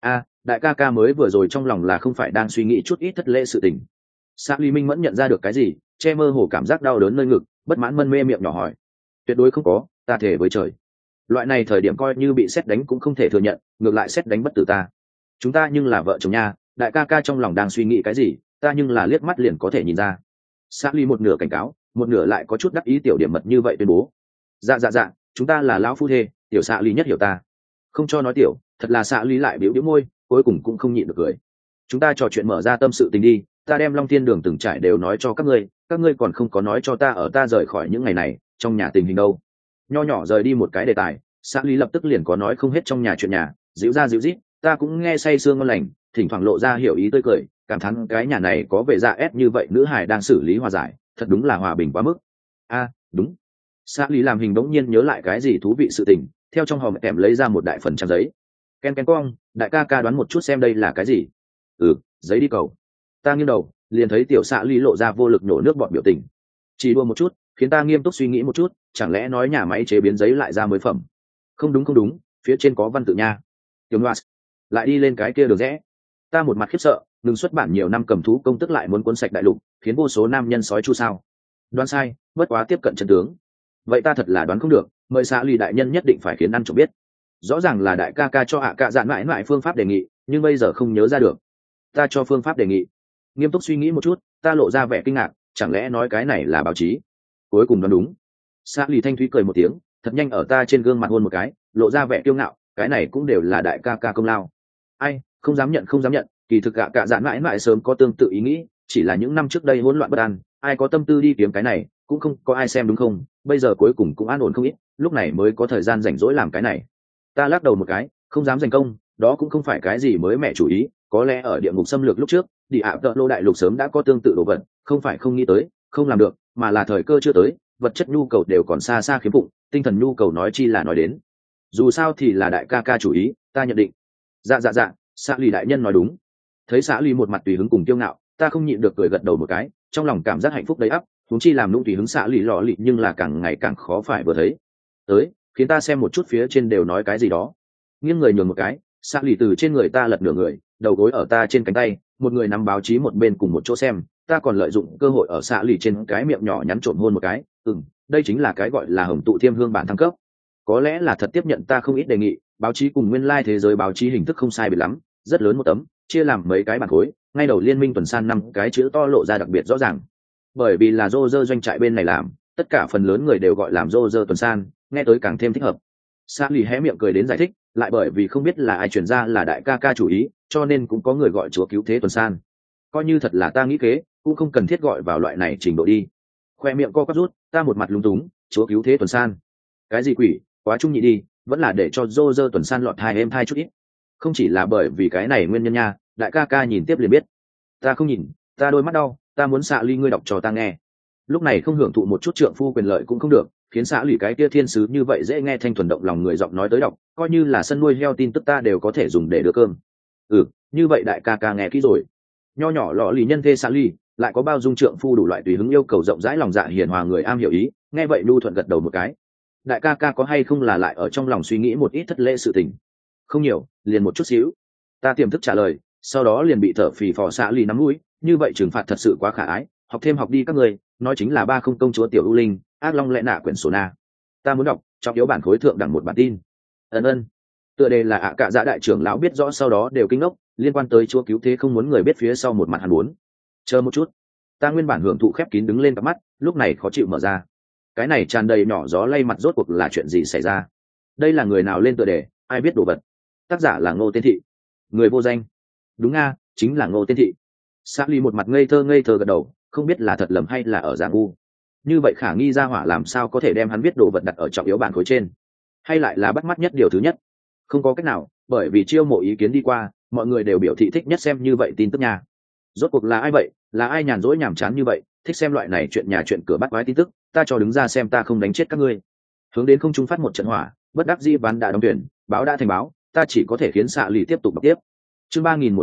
Đại ca ca mới vừa rồi trong lòng là không phải đang suy nghĩ chút ít thất lễ sự tình? Sa Ly Minh mẫn nhận ra được cái gì, che mơ hồ cảm giác đau đớn nơi ngực, bất mãn mân mê miệng nhỏ hỏi. Tuyệt đối không có, ta thề với trời. Loại này thời điểm coi như bị sét đánh cũng không thể thừa nhận, ngược lại sét đánh bất tử ta. Chúng ta nhưng là vợ chồng nha. Đại ca ca trong lòng đang suy nghĩ cái gì, ta nhưng là liếc mắt liền có thể nhìn ra. Sa Ly một nửa cảnh cáo, một nửa lại có chút đắc ý tiểu điểm mật như vậy tuyên bố. Dạ, chúng ta là lão phu thê, tiểu Sa Ly nhất hiểu ta. Không cho nói tiểu, thật là Sa Ly lại biểu biểu môi, cuối cùng cũng không nhịn được cười. Chúng ta trò chuyện mở ra tâm sự tình đi, ta đem Long Thiên Đường từng trải đều nói cho các ngươi còn không có nói cho ta ở ta rời khỏi những ngày này trong nhà tình hình đâu. Nho nhỏ rời đi một cái đề tài, Sa Lý lập tức liền có nói không hết trong nhà chuyện nhà, dịu ra dịu rít, ta cũng nghe say sương ngon lành, thỉnh thoảng lộ ra hiểu ý tươi cười, cảm thán cái nhà này có vẻ dạ ép như vậy nữ hài đang xử lý hòa giải, thật đúng là hòa bình quá mức. Đúng. Xã lý làm hình bỗng nhiên nhớ lại cái gì thú vị sự tình, theo trong hòm kèm lấy ra một đại phần trang giấy. Ken ken cong, đại ca ca đoán một chút xem đây là cái gì. Giấy đi cầu. Ta nghiêng đầu, liền thấy tiểu xã lý lộ ra vô lực nhổ nước bọt biểu tình. Chỉ đua một chút, khiến ta nghiêm túc suy nghĩ một chút, chẳng lẽ nói nhà máy chế biến giấy lại ra mới phẩm? Không đúng, phía trên có văn tự nha. Tiểu Loa lại đi lên cái kia đường rẽ. Ta một mặt khiếp sợ, ngừng xuất bản nhiều năm cầm thú công tức lại muốn cuốn sạch đại lục, khiến vô số nam nhân sói chu sao. Đoán sai, bất quá tiếp cận chân tướng. Vậy ta thật là đoán không được, mời xã lý đại nhân nhất định phải khiến ăn trộm biết. Rõ ràng là đại ca ca cho hạ cạ dạn mãi phương pháp đề nghị, nhưng bây giờ không nhớ ra được. Ta cho phương pháp đề nghị. Nghiêm túc suy nghĩ một chút, ta lộ ra vẻ kinh ngạc, chẳng lẽ nói cái này là báo chí? Cuối cùng đoán đúng. Xã lý thanh thúy cười một tiếng, thật nhanh ở ta trên gương mặt hôn một cái, lộ ra vẻ kiêu ngạo, cái này cũng đều là đại ca ca công lao. Ai, không dám nhận, kỳ thực hạ cạ dạn mãi sớm có tương tự ý nghĩ, chỉ là những năm trước đây hỗn loạn bất an, ai có tâm tư đi kiếm cái này, cũng không có ai xem đúng không? Bây giờ cuối cùng cũng an ổn không ít, lúc này mới có thời gian rảnh rỗi làm cái này. Ta lắc đầu một cái, không dám giành công, đó cũng không phải cái gì mới mẻ chủ ý, có lẽ ở địa ngục xâm lược lúc trước, đi ạ tợ lô đại lục sớm đã có tương tự đồ vật, không phải không nghĩ tới, không làm được, mà là thời cơ chưa tới, vật chất nhu cầu đều còn xa xa khiếm bụng, tinh thần nhu cầu nói chi là nói đến. Dù sao thì là đại ca ca chủ ý, ta nhận định. Dạ, xã lì đại nhân nói đúng. Thấy xã lì một mặt tùy hứng cùng kiêu ngạo, ta không nhịn được cười gật đầu một cái, trong lòng cảm giác hạnh phúc đầy ắp, huống chi làm nũng tùy hứng xã lì lọ lì nhưng là càng ngày càng khó phải vừa thấy. Tới, khiến ta xem một chút phía trên đều nói cái gì đó. Nghiêng người nhường một cái, xã lì từ trên người ta lật nửa người, đầu gối ở ta trên cánh tay, một người nắm báo chí một bên cùng một chỗ xem, ta còn lợi dụng cơ hội ở xã lì trên cái miệng nhỏ nhắn trộm hôn một cái. Đây chính là cái gọi là hồng tụ thiêm hương bản thăng cấp. Có lẽ là thật tiếp nhận ta không ít đề nghị, báo chí cùng nguyên lai thế giới báo chí hình thức không sai biệt lắm, rất lớn một tấm, chia làm mấy cái bản khối, ngay đầu liên minh tuần san 5 cái chữ to lộ ra đặc biệt rõ ràng. Bởi vì là Roger doanh trại bên này làm, tất cả phần lớn người đều gọi làm Roger tuần san, nghe tới càng thêm thích hợp. Sa lì hé miệng cười đến giải thích, lại bởi vì không biết là ai chuyển ra là đại ca ca chủ ý, cho nên cũng có người gọi chúa cứu thế tuần san. Coi như thật là ta nghĩ kế, cũng không cần thiết gọi vào loại này trình độ đi. Khoe miệng co quắp rút, ta một mặt lúng túng, chúa cứu thế tuần san. Cái gì quỷ, quá trung nhị đi, vẫn là để cho Roger tuần san lọt hai êm thai chút ít. Không chỉ là bởi vì cái này nguyên nhân nha, đại ca ca nhìn tiếp liền biết. Ta không nhìn, ta đôi mắt đau, ta muốn xạ ly ngươi đọc cho ta nghe. Lúc này không hưởng thụ một chút trượng phu quyền lợi cũng không được, khiến xã lì cái kia thiên sứ như vậy dễ nghe thanh thuần động lòng người giọng nói tới đọc, coi như là sân nuôi heo tin tức ta đều có thể dùng để đưa cơm. Như vậy đại ca ca nghe kỹ rồi. Nho nhỏ lọ lì nhân thê xã lì, lại có bao dung trượng phu đủ loại tùy hứng yêu cầu rộng rãi lòng dạ hiền hòa người am hiểu ý, nghe vậy nu thuận gật đầu một cái. Đại ca ca có hay không là lại ở trong lòng suy nghĩ một ít thất lễ sự tình? Không nhiều, liền một chút xíu. Ta tiềm thức trả lời, sau đó liền bị thở phì phò xã lì nắm mũi, như vậy trừng phạt thật sự quá khả ái, học thêm học đi các người, nói chính là 30 công chúa tiểu ưu linh, ác long lẽ nạ quyển sổ na. Ta muốn đọc, trong yếu bản khối thượng đẳng một bản tin. Ân. Tựa đề là ạ cạ dạ đại trưởng lão biết rõ sau đó đều kinh ngốc, liên quan tới chúa cứu thế không muốn người biết phía sau một mặt hắn muốn. Chờ một chút. Ta nguyên bản hưởng thụ khép kín đứng lên cặp mắt, lúc này khó chịu mở ra. Cái này tràn đầy nhỏ gió lay mặt rốt cuộc là chuyện gì xảy ra? Đây là người nào lên tựa đề, ai biết đồ vật? Tác giả là Ngô Tiên Thị. Người vô danh. Đúng nga, chính là Ngô Tiên Thị. Sa ly một mặt ngây thơ gật đầu, không biết là thật lầm hay là ở giả ngu. Như vậy khả nghi ra hỏa làm sao có thể đem hắn viết đồ vật đặt ở trọng yếu bản khối trên, hay lại là bắt mắt nhất điều thứ nhất? Không có cách nào, bởi vì chiêu mộ ý kiến đi qua, mọi người đều biểu thị thích nhất xem như vậy tin tức nha. Rốt cuộc là ai vậy, là ai nhàn rỗi nhàm chán như vậy thích xem loại này chuyện nhà chuyện cửa bắt quái tin tức? Ta cho đứng ra xem ta không đánh chết các ngươi. Hướng đến không trung phát một trận hỏa, bất đắc dĩ ván đã đóng tuyển, báo đã thành báo, ta chỉ có thể khiến xạ lì tiếp tục đọc tiếp. Chương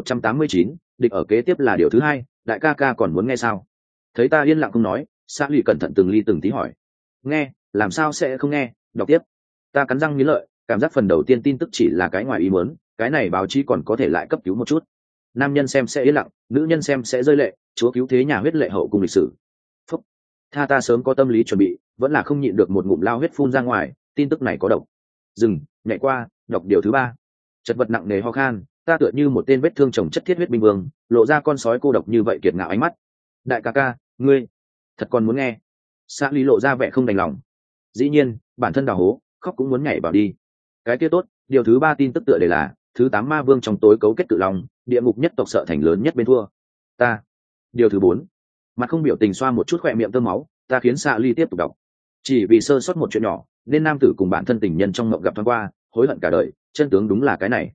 3189, địch ở kế tiếp là điều thứ hai, đại ca ca còn muốn nghe sao? Thấy ta yên lặng không nói, xạ lì cẩn thận từng ly từng tí hỏi. Nghe, làm sao sẽ không nghe, đọc tiếp. Ta cắn răng nghiến lợi, cảm giác phần đầu tiên tin tức chỉ là cái ngoài ý muốn, cái này báo chí còn có thể lại cấp cứu một chút. Nam nhân xem sẽ yên lặng, nữ nhân xem sẽ rơi lệ, chúa cứu thế nhà huyết lệ hậu cùng lịch sử. Phúc. Tha ta sớm có tâm lý chuẩn bị, vẫn là không nhịn được một ngụm lao huyết phun ra ngoài, tin tức này có độc. Dừng, nhảy qua, đọc điều thứ ba. Chật vật nặng nề ho khan, ta tựa như một tên vết thương chồng chất thiết huyết binh vương, lộ ra con sói cô độc như vậy kiệt ngạo ánh mắt. Đại ca ca, ngươi thật còn muốn nghe? Xã lý lộ ra vẻ không đành lòng. Dĩ nhiên, bản thân đào hố, khóc cũng muốn nhảy vào đi. Cái kia tốt, điều thứ ba tin tức tựa đề là thứ 8 ma vương trong tối cấu kết tự lòng, địa ngục nhất tộc sợ thành lớn nhất bên thua. Ta. Điều thứ 4. Mặt không biểu tình xoa một chút khỏe miệng tơ máu, ta khiến Sa Ly tiếp tục đọc. Chỉ vì sơ sót một chuyện nhỏ, nên nam tử cùng bạn thân tình nhân trong mộng gặp thoáng qua, hối hận cả đời, chân tướng đúng là cái này.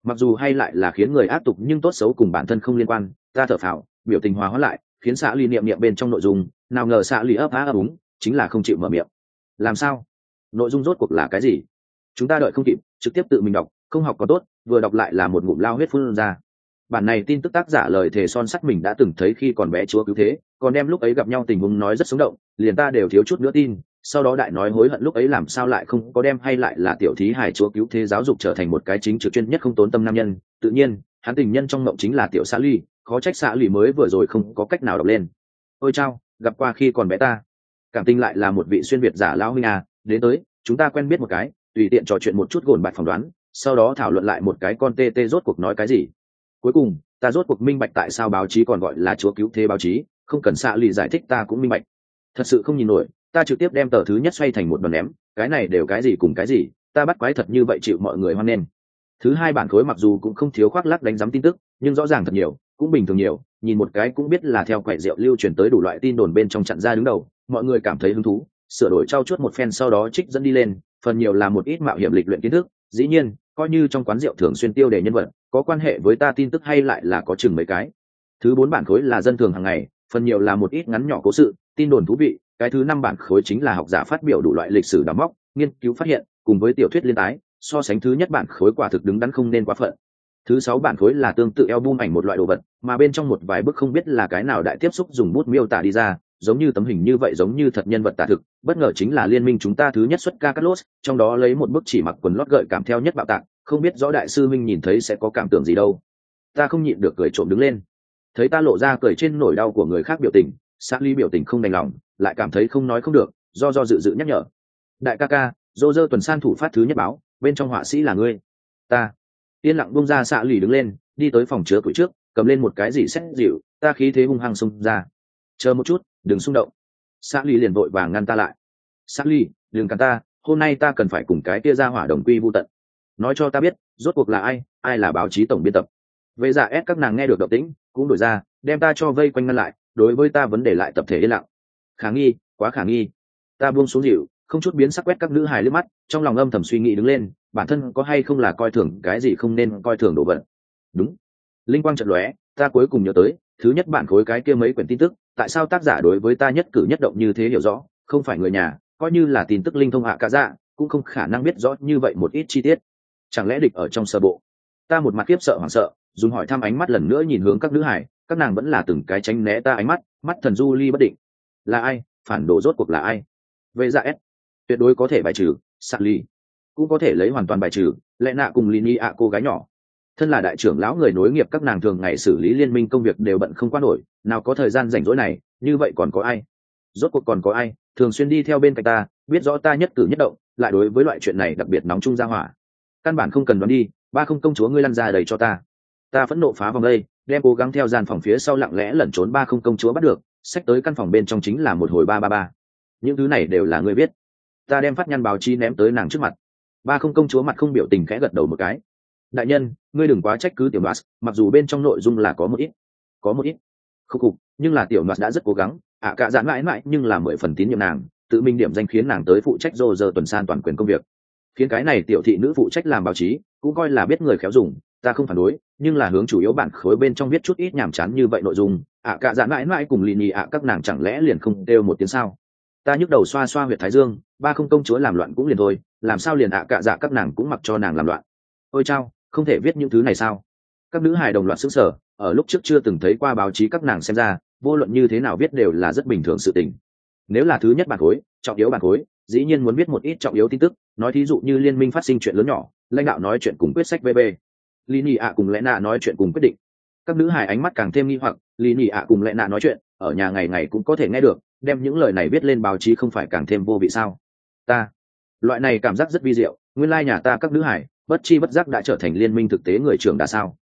mặc dù hay lại là khiến người ác tục nhưng tốt xấu cùng bản thân không liên quan. Ta thở phào, biểu tình hòa hóa lại, khiến xạ ly niệm bên trong nội dung, nào ngờ xạ ly ấp á ấp úng, chính là không chịu mở miệng. Làm sao? Nội dung rốt cuộc là cái gì? Chúng ta đợi không kịp, trực tiếp tự mình đọc, không học có tốt, vừa đọc lại là một ngụm lao huyết phun ra. Bản này tin tức tác giả lời thề son sắt mình đã từng thấy khi còn bé chúa cứu thế, còn đem lúc ấy gặp nhau tình huống nói rất sống động, liền ta đều thiếu chút nữa tin. Sau đó đại nói hối hận lúc ấy làm sao lại không có đem hay lại là tiểu thí hài chúa cứu thế giáo dục trở thành một cái chính trực chuyên nhất không tốn tâm nam nhân. Tự nhiên hắn tình nhân trong mộng chính là tiểu xã ly, khó trách xã ly mới vừa rồi không có cách nào đọc lên. Ôi chao, gặp qua khi còn bé ta, cảm tình lại là một vị xuyên việt giả lão huynh à. Đến tới chúng ta quen biết một cái, tùy tiện trò chuyện một chút gồn bạch phỏng đoán, sau đó thảo luận lại một cái con tê tê rốt cuộc nói cái gì. Cuối cùng ta rốt cuộc minh bạch tại sao báo chí còn gọi là chúa cứu thế báo chí, không cần xạ lì giải thích ta cũng minh bạch. Thật sự không nhìn nổi, ta trực tiếp đem tờ thứ nhất xoay thành một đòn ném, cái này đều cái gì cùng cái gì, ta bắt quái thật như vậy chịu mọi người hoan nghênh. Thứ hai bản khối mặc dù cũng không thiếu khoác lác đánh giám tin tức, nhưng rõ ràng thật nhiều, cũng bình thường nhiều, nhìn một cái cũng biết là theo quậy rượu lưu truyền tới đủ loại tin đồn bên trong chặn ra đứng đầu, mọi người cảm thấy hứng thú, sửa đổi trau chuốt một phen sau đó trích dẫn đi lên, phần nhiều là một ít mạo hiểm lịch luyện kiến thức. Dĩ nhiên coi như trong quán rượu thường xuyên tiêu đề nhân vật có quan hệ với ta tin tức hay lại là có chừng mấy cái. Thứ bốn bản khối là dân thường hàng ngày, phần nhiều là một ít ngắn nhỏ cố sự, tin đồn thú vị. Cái thứ năm bản khối chính là học giả phát biểu đủ loại lịch sử đào móc, nghiên cứu phát hiện cùng với tiểu thuyết liên tái, so sánh thứ nhất bản khối quả thực đứng đắn không nên quá phận. Thứ sáu bản khối là tương tự album ảnh một loại đồ vật, mà bên trong một vài bức không biết là cái nào đại tiếp xúc dùng bút miêu tả đi ra, giống như tấm hình như vậy, giống như thật nhân vật tả thực. Bất ngờ chính là liên minh chúng ta thứ nhất xuất ca Carlos, trong đó lấy một bức chỉ mặc quần lót gợi cảm theo nhất bạo tạc, không biết rõ đại sư minh nhìn thấy sẽ có cảm tưởng gì đâu. Ta không nhịn được cười trộm đứng lên, thấy ta lộ ra cười trên nỗi đau của người khác biểu tình, Sát Ly biểu tình không đành lòng, lại cảm thấy không nói không được, do dự nhắc nhở. Đại ca ca, dô dơ tuần san thủ phát thứ nhất báo, bên trong họa sĩ là ngươi. Ta yên lặng buông ra Xạ Lì đứng lên, đi tới phòng chứa củi trước, cầm lên một cái gì xét dịu, ta khí thế hung hăng xông ra. Chờ một chút, đừng xung động. Xạ Lì liền vội vàng ngăn ta lại. Xạ Lì, đừng cản ta, hôm nay ta cần phải cùng cái kia ra hỏa đồng quy vu tận. Nói cho ta biết, rốt cuộc là ai là báo chí tổng biên tập. Vệ dạ ép các nàng nghe được động tĩnh, cũng đổi ra, đem ta cho vây quanh ngăn lại, đối với ta vấn đề lại tập thể yên lặng. Khả nghi, quá khả nghi. Ta buông xuống dịu, không chút biến sắc quét các nữ hài liếc mắt, trong lòng âm thầm suy nghĩ đứng lên, bản thân có hay không là coi thường cái gì không nên coi thường đồ vật. Đúng, linh quang chợt lóe, ta cuối cùng nhớ tới thứ nhất bản khối cái kia mấy quyển tin tức, tại sao tác giả đối với ta nhất cử nhất động như thế hiểu rõ, không phải người nhà, coi như là tin tức linh thông hạ cả dạ cũng không khả năng biết rõ như vậy một ít chi tiết. Chẳng lẽ địch ở trong sơ bộ? Ta một mặt khiếp sợ hoảng sợ, dùng hỏi thăm ánh mắt lần nữa nhìn hướng các nữ hải, các nàng vẫn là từng cái tránh né ta ánh mắt, mắt thần du ly bất định. Là ai? Phản đồ rốt cuộc là ai? Về dạ s tuyệt đối có thể bài trừ, Sạc Ly cũng có thể lấy hoàn toàn bài trừ, lẽ nạ cùng Lini ạ cô gái nhỏ. Thân là đại trưởng lão người nối nghiệp, các nàng thường ngày xử lý liên minh công việc đều bận không qua nổi, nào có thời gian rảnh rỗi này, như vậy còn có ai? Rốt cuộc còn có ai thường xuyên đi theo bên cạnh ta, biết rõ ta nhất cử nhất động, lại đối với loại chuyện này đặc biệt nóng trung ra hỏa. Căn bản không cần đoán đi, ba không công chúa ngươi lăn ra đầy cho ta. Ta phẫn nộ phá vòng đây, đem cố gắng theo gian phòng phía sau lặng lẽ lẩn trốn ba không công chúa bắt được, xách tới căn phòng bên trong chính là một hồi ba. Những thứ này đều là ngươi biết. Ta đem phát nhăn báo chí ném tới nàng trước mặt. Ba không công chúa mặt không biểu tình khẽ gật đầu một cái. Đại nhân, ngươi đừng quá trách cứ tiểu đoạt, mặc dù bên trong nội dung là có một ít khúc cục, nhưng là tiểu đoạt đã rất cố gắng, cả dạn mãi nhưng là 10 phần tín nhiệm nàng, tự mình điểm danh khiến nàng tới phụ trách rô rơ tuần san toàn quyền công việc, khiến cái này tiểu thị nữ phụ trách làm báo chí, cũng coi là biết người khéo dùng. Ta không phản đối, nhưng là hướng chủ yếu bản khối bên trong viết chút ít nhảm chán như vậy nội dung, cả dạn mãi cùng lì nhì các nàng chẳng lẽ liền không kêu một tiếng sao? Ta nhức đầu xoa xoa huyệt thái dương, ba không công chúa làm loạn cũng liền thôi, làm sao liền cả dạ các nàng cũng mặc cho nàng làm loạn? Ôi chao, không thể viết những thứ này sao? Các nữ hài đồng loạt sững sờ, ở lúc trước chưa từng thấy qua báo chí các nàng xem ra, vô luận như thế nào viết đều là rất bình thường sự tình. Nếu là thứ nhất bản khối, trọng yếu bản khối, dĩ nhiên muốn viết một ít trọng yếu tin tức, nói thí dụ như liên minh phát sinh chuyện lớn nhỏ, lãnh đạo nói chuyện cùng quyết sách VB. Lini ạ cùng lẽ nạ nói chuyện cùng quyết định. Các nữ hài ánh mắt càng thêm nghi hoặc, Lini ạ cùng lẽ nạ nói chuyện, ở nhà ngày ngày cũng có thể nghe được, đem những lời này viết lên báo chí không phải càng thêm vô vị sao? Ta, loại này cảm giác rất vi diệu, nguyên lai nhà ta các nữ hài bất chi bất giác đã trở thành liên minh thực tế người trưởng đã sao?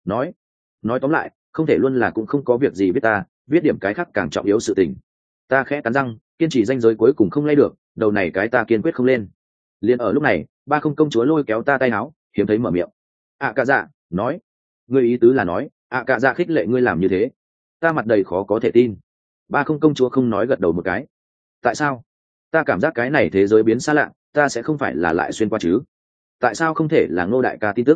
Nói tóm lại, không thể luôn là cũng không có việc gì biết ta, viết điểm cái khác càng trọng yếu sự tình. Ta khẽ cắn răng, kiên trì ranh giới cuối cùng không lay được, đầu này cái ta kiên quyết không lên. Liền ở lúc này, ba không công chúa lôi kéo ta tay áo, hiếm thấy mở miệng. Cả dạ, nói, ngươi ý tứ là nói, cả dạ khích lệ ngươi làm như thế. Ta mặt đầy khó có thể tin. Ba không công chúa không nói gật đầu một cái. Tại sao? Ta cảm giác cái này thế giới biến xa lạ, ta sẽ không phải là lại xuyên qua chứ? Tại sao không thể là Ngô đại ca tin tức?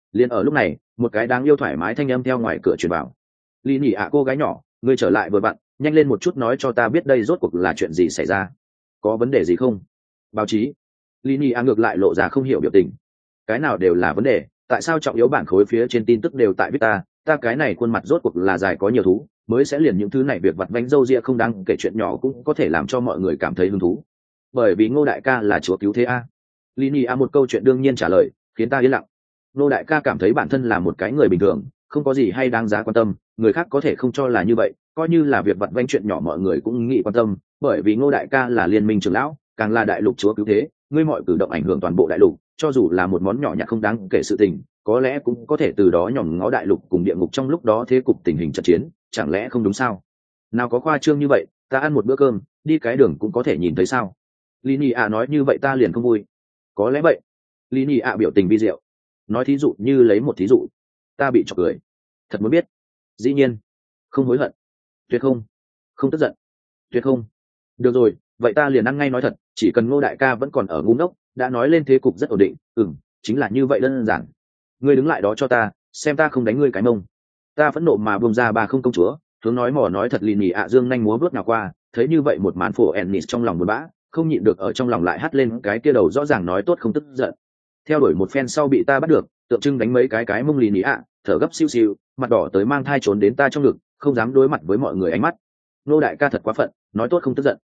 Liền ở lúc này, một cái đáng yêu thoải mái thanh âm theo ngoài cửa truyền vào. Lý Nhị ạ cô gái nhỏ, ngươi trở lại vừa vặn, nhanh lên một chút nói cho ta biết đây rốt cuộc là chuyện gì xảy ra. Có vấn đề gì không? Báo chí. Lý Nhị ạ ngược lại lộ ra không hiểu biểu tình. Cái nào đều là vấn đề, tại sao trọng yếu bản khối phía trên tin tức đều tại viết ta cái này khuôn mặt rốt cuộc là dài có nhiều thú, mới sẽ liền những thứ này việc vặt vãnh râu ria không đáng kể chuyện nhỏ cũng có thể làm cho mọi người cảm thấy hứng thú. Bởi vì Ngô đại ca là chúa cứu thế a. Lý Nhị ạ một câu chuyện đương nhiên trả lời, khiến ta yên lặng. Ngô đại ca cảm thấy bản thân là một cái người bình thường, không có gì hay đáng giá quan tâm, người khác có thể không cho là như vậy, coi như là việc vặt vãnh chuyện nhỏ mọi người cũng nghĩ quan tâm, bởi vì Ngô đại ca là liên minh trưởng lão, càng là đại lục chúa cứu thế, ngươi mọi cử động ảnh hưởng toàn bộ đại lục, cho dù là một món nhỏ nhặt không đáng kể sự tình, có lẽ cũng có thể từ đó nhòm ngó đại lục cùng địa ngục trong lúc đó thế cục tình hình trận chiến, chẳng lẽ không đúng sao? Nào có khoa trương như vậy, ta ăn một bữa cơm, đi cái đường cũng có thể nhìn thấy sao? Lý Nhị ạ nói như vậy ta liền không vui. Có lẽ vậy. Lý Nhị ạ biểu tình vi diệu. Nói thí dụ như lấy một thí dụ, ta bị chọc cười. Thật muốn biết. Dĩ nhiên. Không hối hận. Tuyệt không. Không tức giận. Tuyệt không. Được rồi, vậy ta liền ăn ngay nói thật, chỉ cần Ngô đại ca vẫn còn ở ngu ngốc, đã nói lên thế cục rất ổn định, chính là như vậy đơn giản. Ngươi đứng lại đó cho ta, xem ta không đánh ngươi cái mông. Ta phẫn nộ mà buông ra ba không công chúa, hướng nói mò nói thật. Lì Nhị ạ dương nhanh múa bước nào qua, thấy như vậy một màn phổ Ennis trong lòng buồn bã, không nhịn được ở trong lòng lại hắt lên cái kia đầu rõ ràng nói tốt không tức giận. Theo đuổi một phen sau bị ta bắt được, tượng trưng đánh mấy cái mông. Lì Nhị ạ thở gấp siêu siêu, mặt đỏ tới mang thai trốn đến ta trong ngực, không dám đối mặt với mọi người ánh mắt. Nô đại ca thật quá phận, nói tốt không tức giận.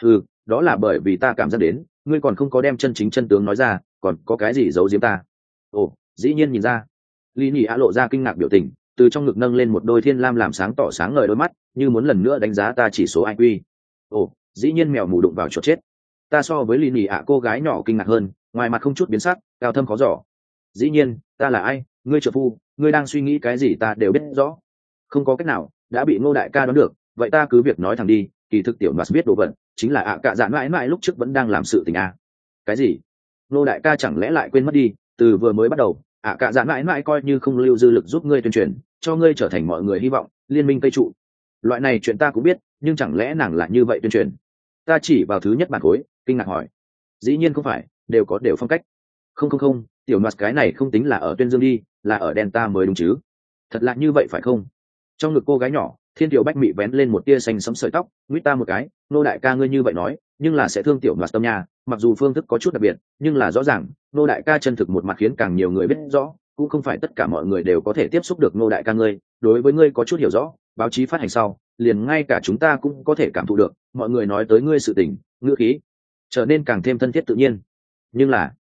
Đó là bởi vì ta cảm giác đến ngươi còn không có đem chân chính chân tướng nói ra, còn có cái gì giấu giếm ta? Ồ, dĩ nhiên nhìn ra. Lý Nhị ạ lộ ra kinh ngạc biểu tình, từ trong ngực nâng lên một đôi thiên lam làm sáng tỏ sáng ngời đôi mắt, như muốn lần nữa đánh giá ta chỉ số IQ. Ồ, dĩ nhiên mèo mù đụng vào chuột chết. Ta so với Lý Nhị ạ cô gái nhỏ kinh ngạc hơn, ngoài mặt không chút biến sắc, cao thâm khó giỏ. Dĩ nhiên, ta là ai, ngươi trợ phu, ngươi đang suy nghĩ cái gì ta đều biết rõ. Không có cách nào, đã bị Ngô đại ca đoán được, vậy ta cứ việc nói thẳng đi, kỳ thực tiểu Noas biết đồ vật, chính là ạ cạ dạn mãi mãi lúc trước vẫn đang làm sự tình a. Cái gì? Ngô đại ca chẳng lẽ lại quên mất đi, từ vừa mới bắt đầu, ạ cạ dạn mãi mãi coi như không lưu dư lực giúp ngươi tuyên truyền, cho ngươi trở thành mọi người hy vọng, liên minh cây trụ. Loại này chuyện ta cũng biết, nhưng chẳng lẽ nàng lại như vậy tuyên truyền? Ta chỉ vào thứ nhất bản khối, kinh ngạc hỏi. Dĩ nhiên không phải, đều có đều phong cách. Không, tiểu Noas cái này không tính là ở tuyên dương đi, là ở Delta mới đúng chứ? Thật là như vậy phải không? Trong ngực cô gái nhỏ, Thiên Tiểu Bách mị vén lên một tia xanh sẫm sợi tóc, nguyết ta một cái, Nô đại ca ngươi như vậy nói, nhưng là sẽ thương tiểu Noas tâm nha, mặc dù phương thức có chút đặc biệt, nhưng là rõ ràng, Nô đại ca chân thực một mặt khiến càng nhiều người biết rõ, cũng không phải tất cả mọi người đều có thể tiếp xúc được Nô đại ca ngươi, đối với ngươi có chút hiểu rõ, báo chí phát hành sau, liền ngay cả chúng ta cũng có thể cảm thụ được, mọi người nói tới ngươi sự tình, ngữ khí trở nên càng thêm thân thiết tự nhiên. Nhưng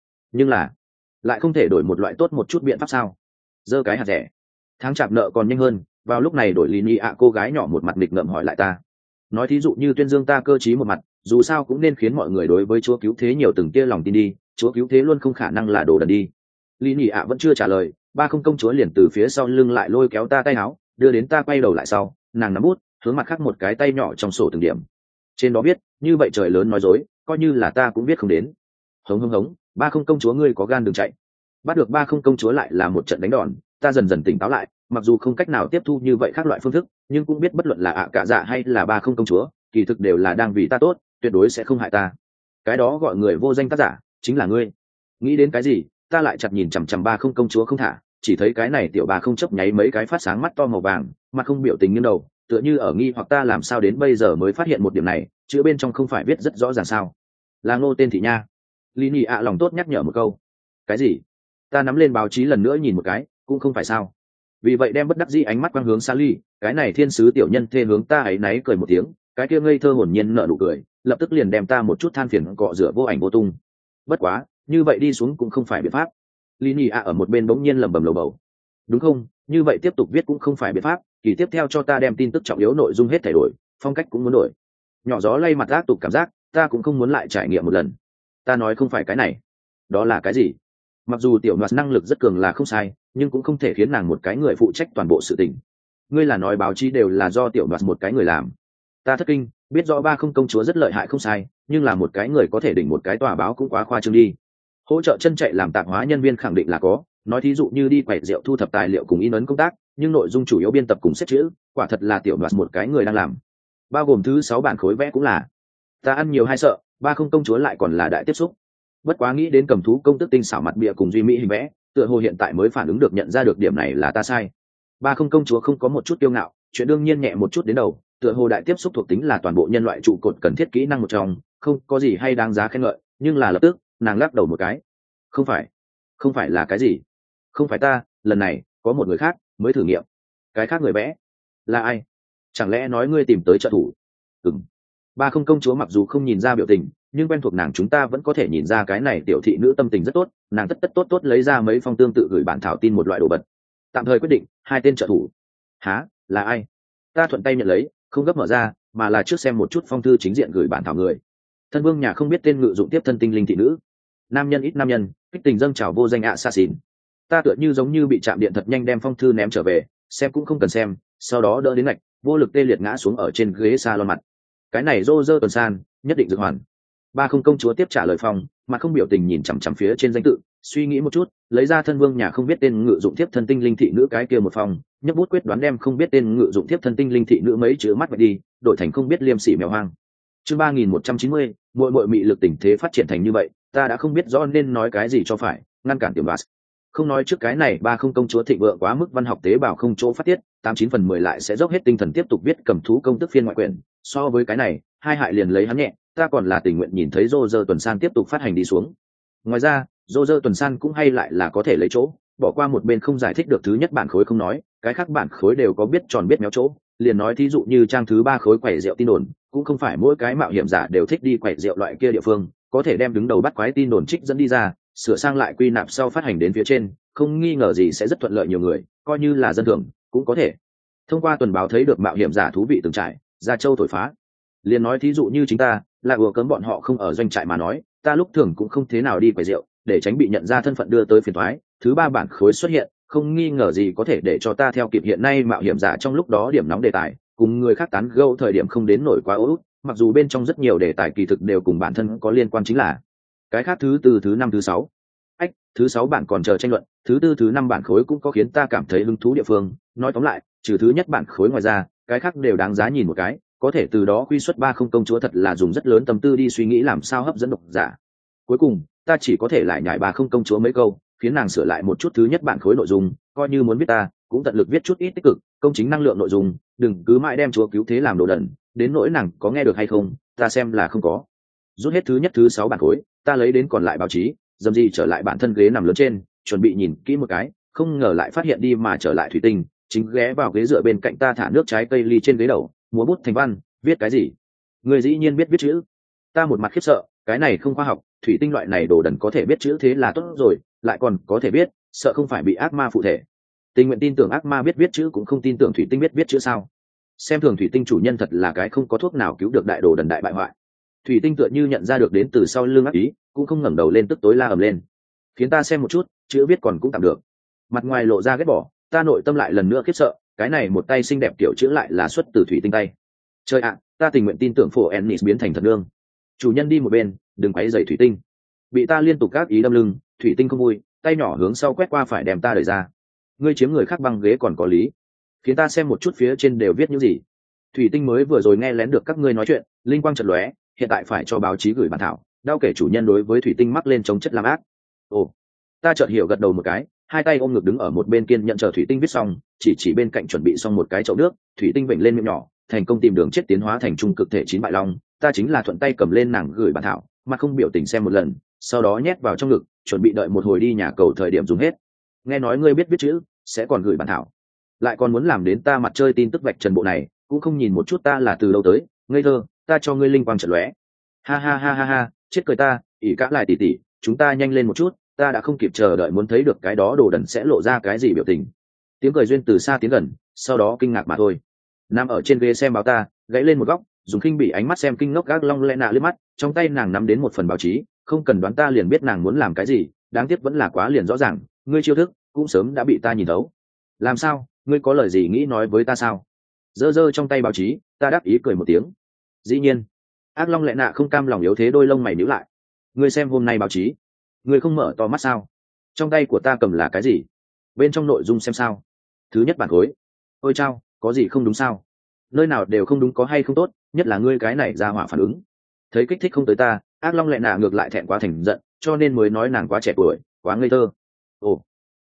là, lại không thể đổi một loại tốt một chút biện pháp sao? Giơ cái hạt rẻ. Tháng chạp nợ còn nhanh hơn, vào lúc này đổi Lý Nhị ạ cô gái nhỏ một mặt nghịch ngợm hỏi lại ta. Nói thí dụ như tuyên dương ta cơ trí một mặt, dù sao cũng nên khiến mọi người đối với chúa cứu thế nhiều từng tia lòng tin đi, chúa cứu thế luôn không khả năng là đồ đần đi. Lý Nhị ạ vẫn chưa trả lời, ba không công chúa liền từ phía sau lưng lại lôi kéo ta tay áo, đưa đến ta quay đầu lại sau, nàng nắm bút, hướng mặt khác một cái tay nhỏ trong sổ từng điểm. Trên đó viết, như vậy trời lớn nói dối, coi như là ta cũng biết không đến. Hống, ba không công chúa ngươi có gan đừng chạy. Bắt được ba không công chúa lại là một trận đánh đòn, ta dần dần tỉnh táo lại, mặc dù không cách nào tiếp thu như vậy các loại phương thức, nhưng cũng biết bất luận là ạ cạ dạ hay là ba không công chúa, kỳ thực đều là đang vì ta tốt, tuyệt đối sẽ không hại ta. Cái đó gọi người vô danh tác giả, chính là ngươi. Nghĩ đến cái gì, ta lại chặt nhìn chằm chằm ba không công chúa không thả, chỉ thấy cái này tiểu bà không chấp nháy mấy cái phát sáng mắt to màu vàng, mặt không biểu tình nghiêng đầu, tựa như ở nghi hoặc ta làm sao đến bây giờ mới phát hiện một điểm này, chữ bên trong không phải viết rất rõ ràng sao? Là Ngô tên thị nha. Lý Nhị ạ lòng tốt nhắc nhở một câu. Cái gì? Ta nắm lên báo chí lần nữa nhìn một cái, cũng không phải sao? Vì vậy đem bất đắc dĩ ánh mắt quang hướng Sally, cái này thiên sứ tiểu nhân thê hướng ta ấy náy cười một tiếng, cái kia ngây thơ hồn nhiên nở nụ cười, lập tức liền đem ta một chút than phiền cọ rửa vô ảnh vô tung. Bất quá, như vậy đi xuống cũng không phải biện pháp. Lý Nhị ạ ở một bên bỗng nhiên lẩm bẩm lầu bầu. Đúng không? Như vậy tiếp tục viết cũng không phải biện pháp, kỳ tiếp theo cho ta đem tin tức trọng yếu nội dung hết thay đổi, phong cách cũng muốn đổi. Nhỏ gió lay mặt ác tục cảm giác, ta cũng không muốn lại trải nghiệm một lần. Ta nói không phải cái này. Đó là cái gì? Mặc dù tiểu Noas năng lực rất cường là không sai, nhưng cũng không thể khiến nàng một cái người phụ trách toàn bộ sự tình. Ngươi là nói báo chí đều là do tiểu Noas một cái người làm? Ta thất kinh, biết rõ ba không công chúa rất lợi hại không sai, nhưng là một cái người có thể đỉnh một cái tòa báo cũng quá khoa trương đi. Hỗ trợ chân chạy làm tạp hóa nhân viên khẳng định là có, nói thí dụ như đi quẩy rượu thu thập tài liệu cùng in ấn công tác, nhưng nội dung chủ yếu biên tập cùng xếp chữ, quả thật là tiểu Noas một cái người đang làm. Bao gồm thứ 6 bản khối vẽ cũng là. Ta ăn nhiều hay sợ, ba không công chúa lại còn là đại tiếp xúc. Bất quá nghĩ đến cầm thú công tức tinh xảo mặt bìa cùng duy mỹ hình vẽ, tựa hồ hiện tại mới phản ứng được, nhận ra được điểm này là ta sai. Ba không công chúa không có một chút kiêu ngạo, chuyện đương nhiên nhẹ một chút đến đầu, tựa hồ đại tiếp xúc thuộc tính là toàn bộ nhân loại trụ cột cần thiết kỹ năng một trong, không có gì hay đáng giá khen ngợi. Nhưng là lập tức nàng lắc đầu một cái. Không phải là cái gì? Không phải ta, lần này có một người khác mới thử nghiệm. Cái khác người vẽ là ai? Chẳng lẽ nói ngươi tìm tới trợ thủ? Ba không công chúa mặc dù không nhìn ra biểu tình, nhưng quen thuộc nàng chúng ta vẫn có thể nhìn ra cái này tiểu thị nữ tâm tình rất tốt. Nàng tất tốt lấy ra mấy phong tương tự gửi bản thảo tin một loại đồ vật. Tạm thời quyết định 2 tên trợ thủ. Hả? Là ai? Ta thuận tay nhận lấy, không gấp mở ra, mà là trước xem một chút phong thư chính diện gửi bản thảo người. Thân vương nhà không biết tên ngự dụng tiếp thân tinh linh thị nữ. Nam nhân ít nam nhân, kích tình dâng trào vô danh assassin. Ta tựa như giống như bị chạm điện, thật nhanh đem phong thư ném trở về, xem cũng không cần xem, sau đó đỡ đến ngạch, vô lực tê liệt ngã xuống ở trên ghế salon mặt. Cái này Roger tuần san, nhất định dược hoàn. Ba không công chúa tiếp trả lời phong, mà không biểu tình nhìn chằm chằm phía trên danh tự, suy nghĩ một chút, lấy ra thân vương nhà không biết tên ngự dụng tiếp thân tinh linh thị nữ cái kia một phòng, nhấc bút quyết đoán đem không biết tên ngự dụng tiếp thân tinh linh thị nữ mấy chữ mắt vạch đi, đổi thành không biết liêm sỉ mèo hoang. Chương 3190, muội mị lực tình thế phát triển thành như vậy, ta đã không biết rõ nên nói cái gì cho phải, ngăn cản tiểu đoạt. Không nói trước cái này, ba không công chúa thịnh vượng quá mức, văn học tế bào không chỗ phát tiết, 89/10 lại sẽ dốc hết tinh thần tiếp tục viết cầm thú công tức phiên ngoại quyển. So với cái này, hai hại liền lấy hắn nhẹ, ta còn là tình nguyện nhìn thấy Roger tuần san tiếp tục phát hành đi xuống. Ngoài ra, Roger tuần san cũng hay lại là có thể lấy chỗ, bỏ qua một bên không giải thích được thứ nhất bản khối không nói, cái khác bản khối đều có biết tròn biết méo chỗ, liền nói thí dụ như trang thứ 3 khối quẩy rượu tin đồn, cũng không phải mỗi cái mạo hiểm giả đều thích đi quẩy rượu loại kia địa phương, có thể đem đứng đầu bắt quái tin đồn trích dẫn đi ra, sửa sang lại quy nạp sau phát hành đến phía trên, không nghi ngờ gì sẽ rất thuận lợi nhiều người, coi như là dân thường cũng có thể thông qua tuần báo thấy được mạo hiểm giả thú vị từng trải, ra châu thổi phá. Liền nói thí dụ như chính ta là ùa cấm bọn họ không ở doanh trại mà nói, ta lúc thường cũng không thế nào đi quẩy rượu, để tránh bị nhận ra thân phận đưa tới phiền toái. Thứ 3 bản khối xuất hiện, không nghi ngờ gì có thể để cho ta theo kịp hiện nay mạo hiểm giả trong lúc đó điểm nóng đề tài, cùng người khác tán gẫu thời điểm không đến nổi quá ố, mặc dù bên trong rất nhiều đề tài kỳ thực đều cùng bản thân có liên quan, chính là cái khác thứ 4, thứ 5, thứ 6. Thứ 6 bản còn chờ tranh luận, thứ 4, thứ 5 bản khối cũng có khiến ta cảm thấy hứng thú địa phương. Nói tóm lại, trừ thứ nhất bản khối ngoài ra, cái khác đều đáng giá nhìn một cái, có thể từ đó quy xuất ba không công chúa thật là dùng rất lớn tâm tư đi suy nghĩ làm sao hấp dẫn độc giả. Cuối cùng, ta chỉ có thể lại nhảy ba không công chúa mấy câu, khiến nàng sửa lại một chút thứ nhất bản khối nội dung, coi như muốn viết ta, cũng tận lực viết chút ít tích cực, công chính năng lượng nội dung, đừng cứ mãi đem chúa cứu thế làm đồ đần, đến nỗi nàng có nghe được hay không, ta xem là không có. Rút hết thứ nhất thứ 6 bản khối, ta lấy đến còn lại báo chí, dầm gì trở lại bản thân ghế nằm lớn trên, chuẩn bị nhìn kỹ một cái, không ngờ lại phát hiện đi mà trở lại thủy tinh, chính ghé vào ghế dựa bên cạnh ta thả nước trái cây ly trên ghế đầu, múa bút thành văn, viết cái gì? Người dĩ nhiên biết viết chữ. Ta một mặt khiếp sợ, cái này không khoa học, thủy tinh loại này đồ đần có thể biết chữ thế là tốt rồi, lại còn có thể biết, sợ không phải bị ác ma phụ thể. Tình nguyện tin tưởng ác ma biết viết chữ cũng không tin tưởng thủy tinh biết viết chữ sao? Xem thường thủy tinh chủ nhân thật là cái không có thuốc nào cứu được đại đồ đần đại bại hoại. Thủy tinh tựa như nhận ra được đến từ sau lưng ác ý, cũng không ngẩng đầu lên tức tối la ầm lên, khiến ta xem một chút, chữ viết còn cũng tạm được. Mặt ngoài lộ ra ghét bỏ, ta nội tâm lại lần nữa khiếp sợ, cái này một tay xinh đẹp kiểu chữ lại là xuất từ thủy tinh tay. Trời ạ, ta tình nguyện tin tưởng phổ Ennis biến thành thật nương. Chủ nhân đi một bên, đừng quấy rầy thủy tinh. Bị ta liên tục gác ý đâm lưng, thủy tinh không vui, tay nhỏ hướng sau quét qua phải đem ta đẩy ra. Ngươi chiếm người khác băng ghế còn có lý, khiến ta xem một chút phía trên đều viết những gì. Thủy tinh mới vừa rồi nghe lén được các ngươi nói chuyện, linh quang chợt lóe, hiện tại phải cho báo chí gửi bản thảo, đau kể chủ nhân đối với thủy tinh mắc lên chống chất làm ác. Ồ, ta chợt hiểu gật đầu một cái, hai tay ôm ngực đứng ở một bên kiên nhận chờ thủy tinh viết xong, chỉ bên cạnh chuẩn bị xong một cái chậu nước, thủy tinh vểnh lên miệng nhỏ, thành công tìm đường chết tiến hóa thành trung cực thể 9 bại long. Ta chính là thuận tay cầm lên nàng gửi bản thảo, mà không biểu tình xem một lần, sau đó nhét vào trong ngực, chuẩn bị đợi một hồi đi nhà cầu thời điểm dùng hết. Nghe nói ngươi biết viết chữ, sẽ còn gửi bản thảo, lại còn muốn làm đến ta mặt chơi tin tức vạch trần bộ này, cũng không nhìn một chút ta là từ đâu tới, ngây thơ, ta cho ngươi linh quang trận lóe. Ha ha ha ha ha, chết cười ta, ỉ cả lại tỉ tỉ, chúng ta nhanh lên một chút, ta đã không kịp chờ đợi muốn thấy được cái đó đồ đần sẽ lộ ra cái gì biểu tình. Tiếng cười duyên từ xa tiến gần, sau đó kinh ngạc mà thôi. Nằm ở trên ghế xem báo ta, gãy lên một góc, dùng khinh bỉ ánh mắt xem kinh ngốc gác long lẽ nạ lướt mắt, trong tay nàng nắm đến một phần báo chí, không cần đoán ta liền biết nàng muốn làm cái gì, đáng tiếc vẫn là quá liền rõ ràng, ngươi chiêu thức cũng sớm đã bị ta nhìn thấu. Làm sao, ngươi có lời gì nghĩ nói với ta sao? Giơ trong tay báo chí, ta đáp ý cười một tiếng. Dĩ nhiên. Ác long lẽ nạ không cam lòng yếu thế đôi lông mày nhíu lại. Ngươi xem hôm nay báo chí, ngươi không mở to mắt sao? Trong tay của ta cầm là cái gì? Bên trong nội dung xem sao? Thứ nhất bản khối. Ôi chao, có gì không đúng sao? Nơi nào đều không đúng có hay không tốt, nhất là ngươi cái này ra hỏa phản ứng. Thấy kích thích không tới ta, ác long lẽ nạ ngược lại thẹn quá thành giận, cho nên mới nói nàng quá trẻ tuổi, quá ngây thơ. Ồ,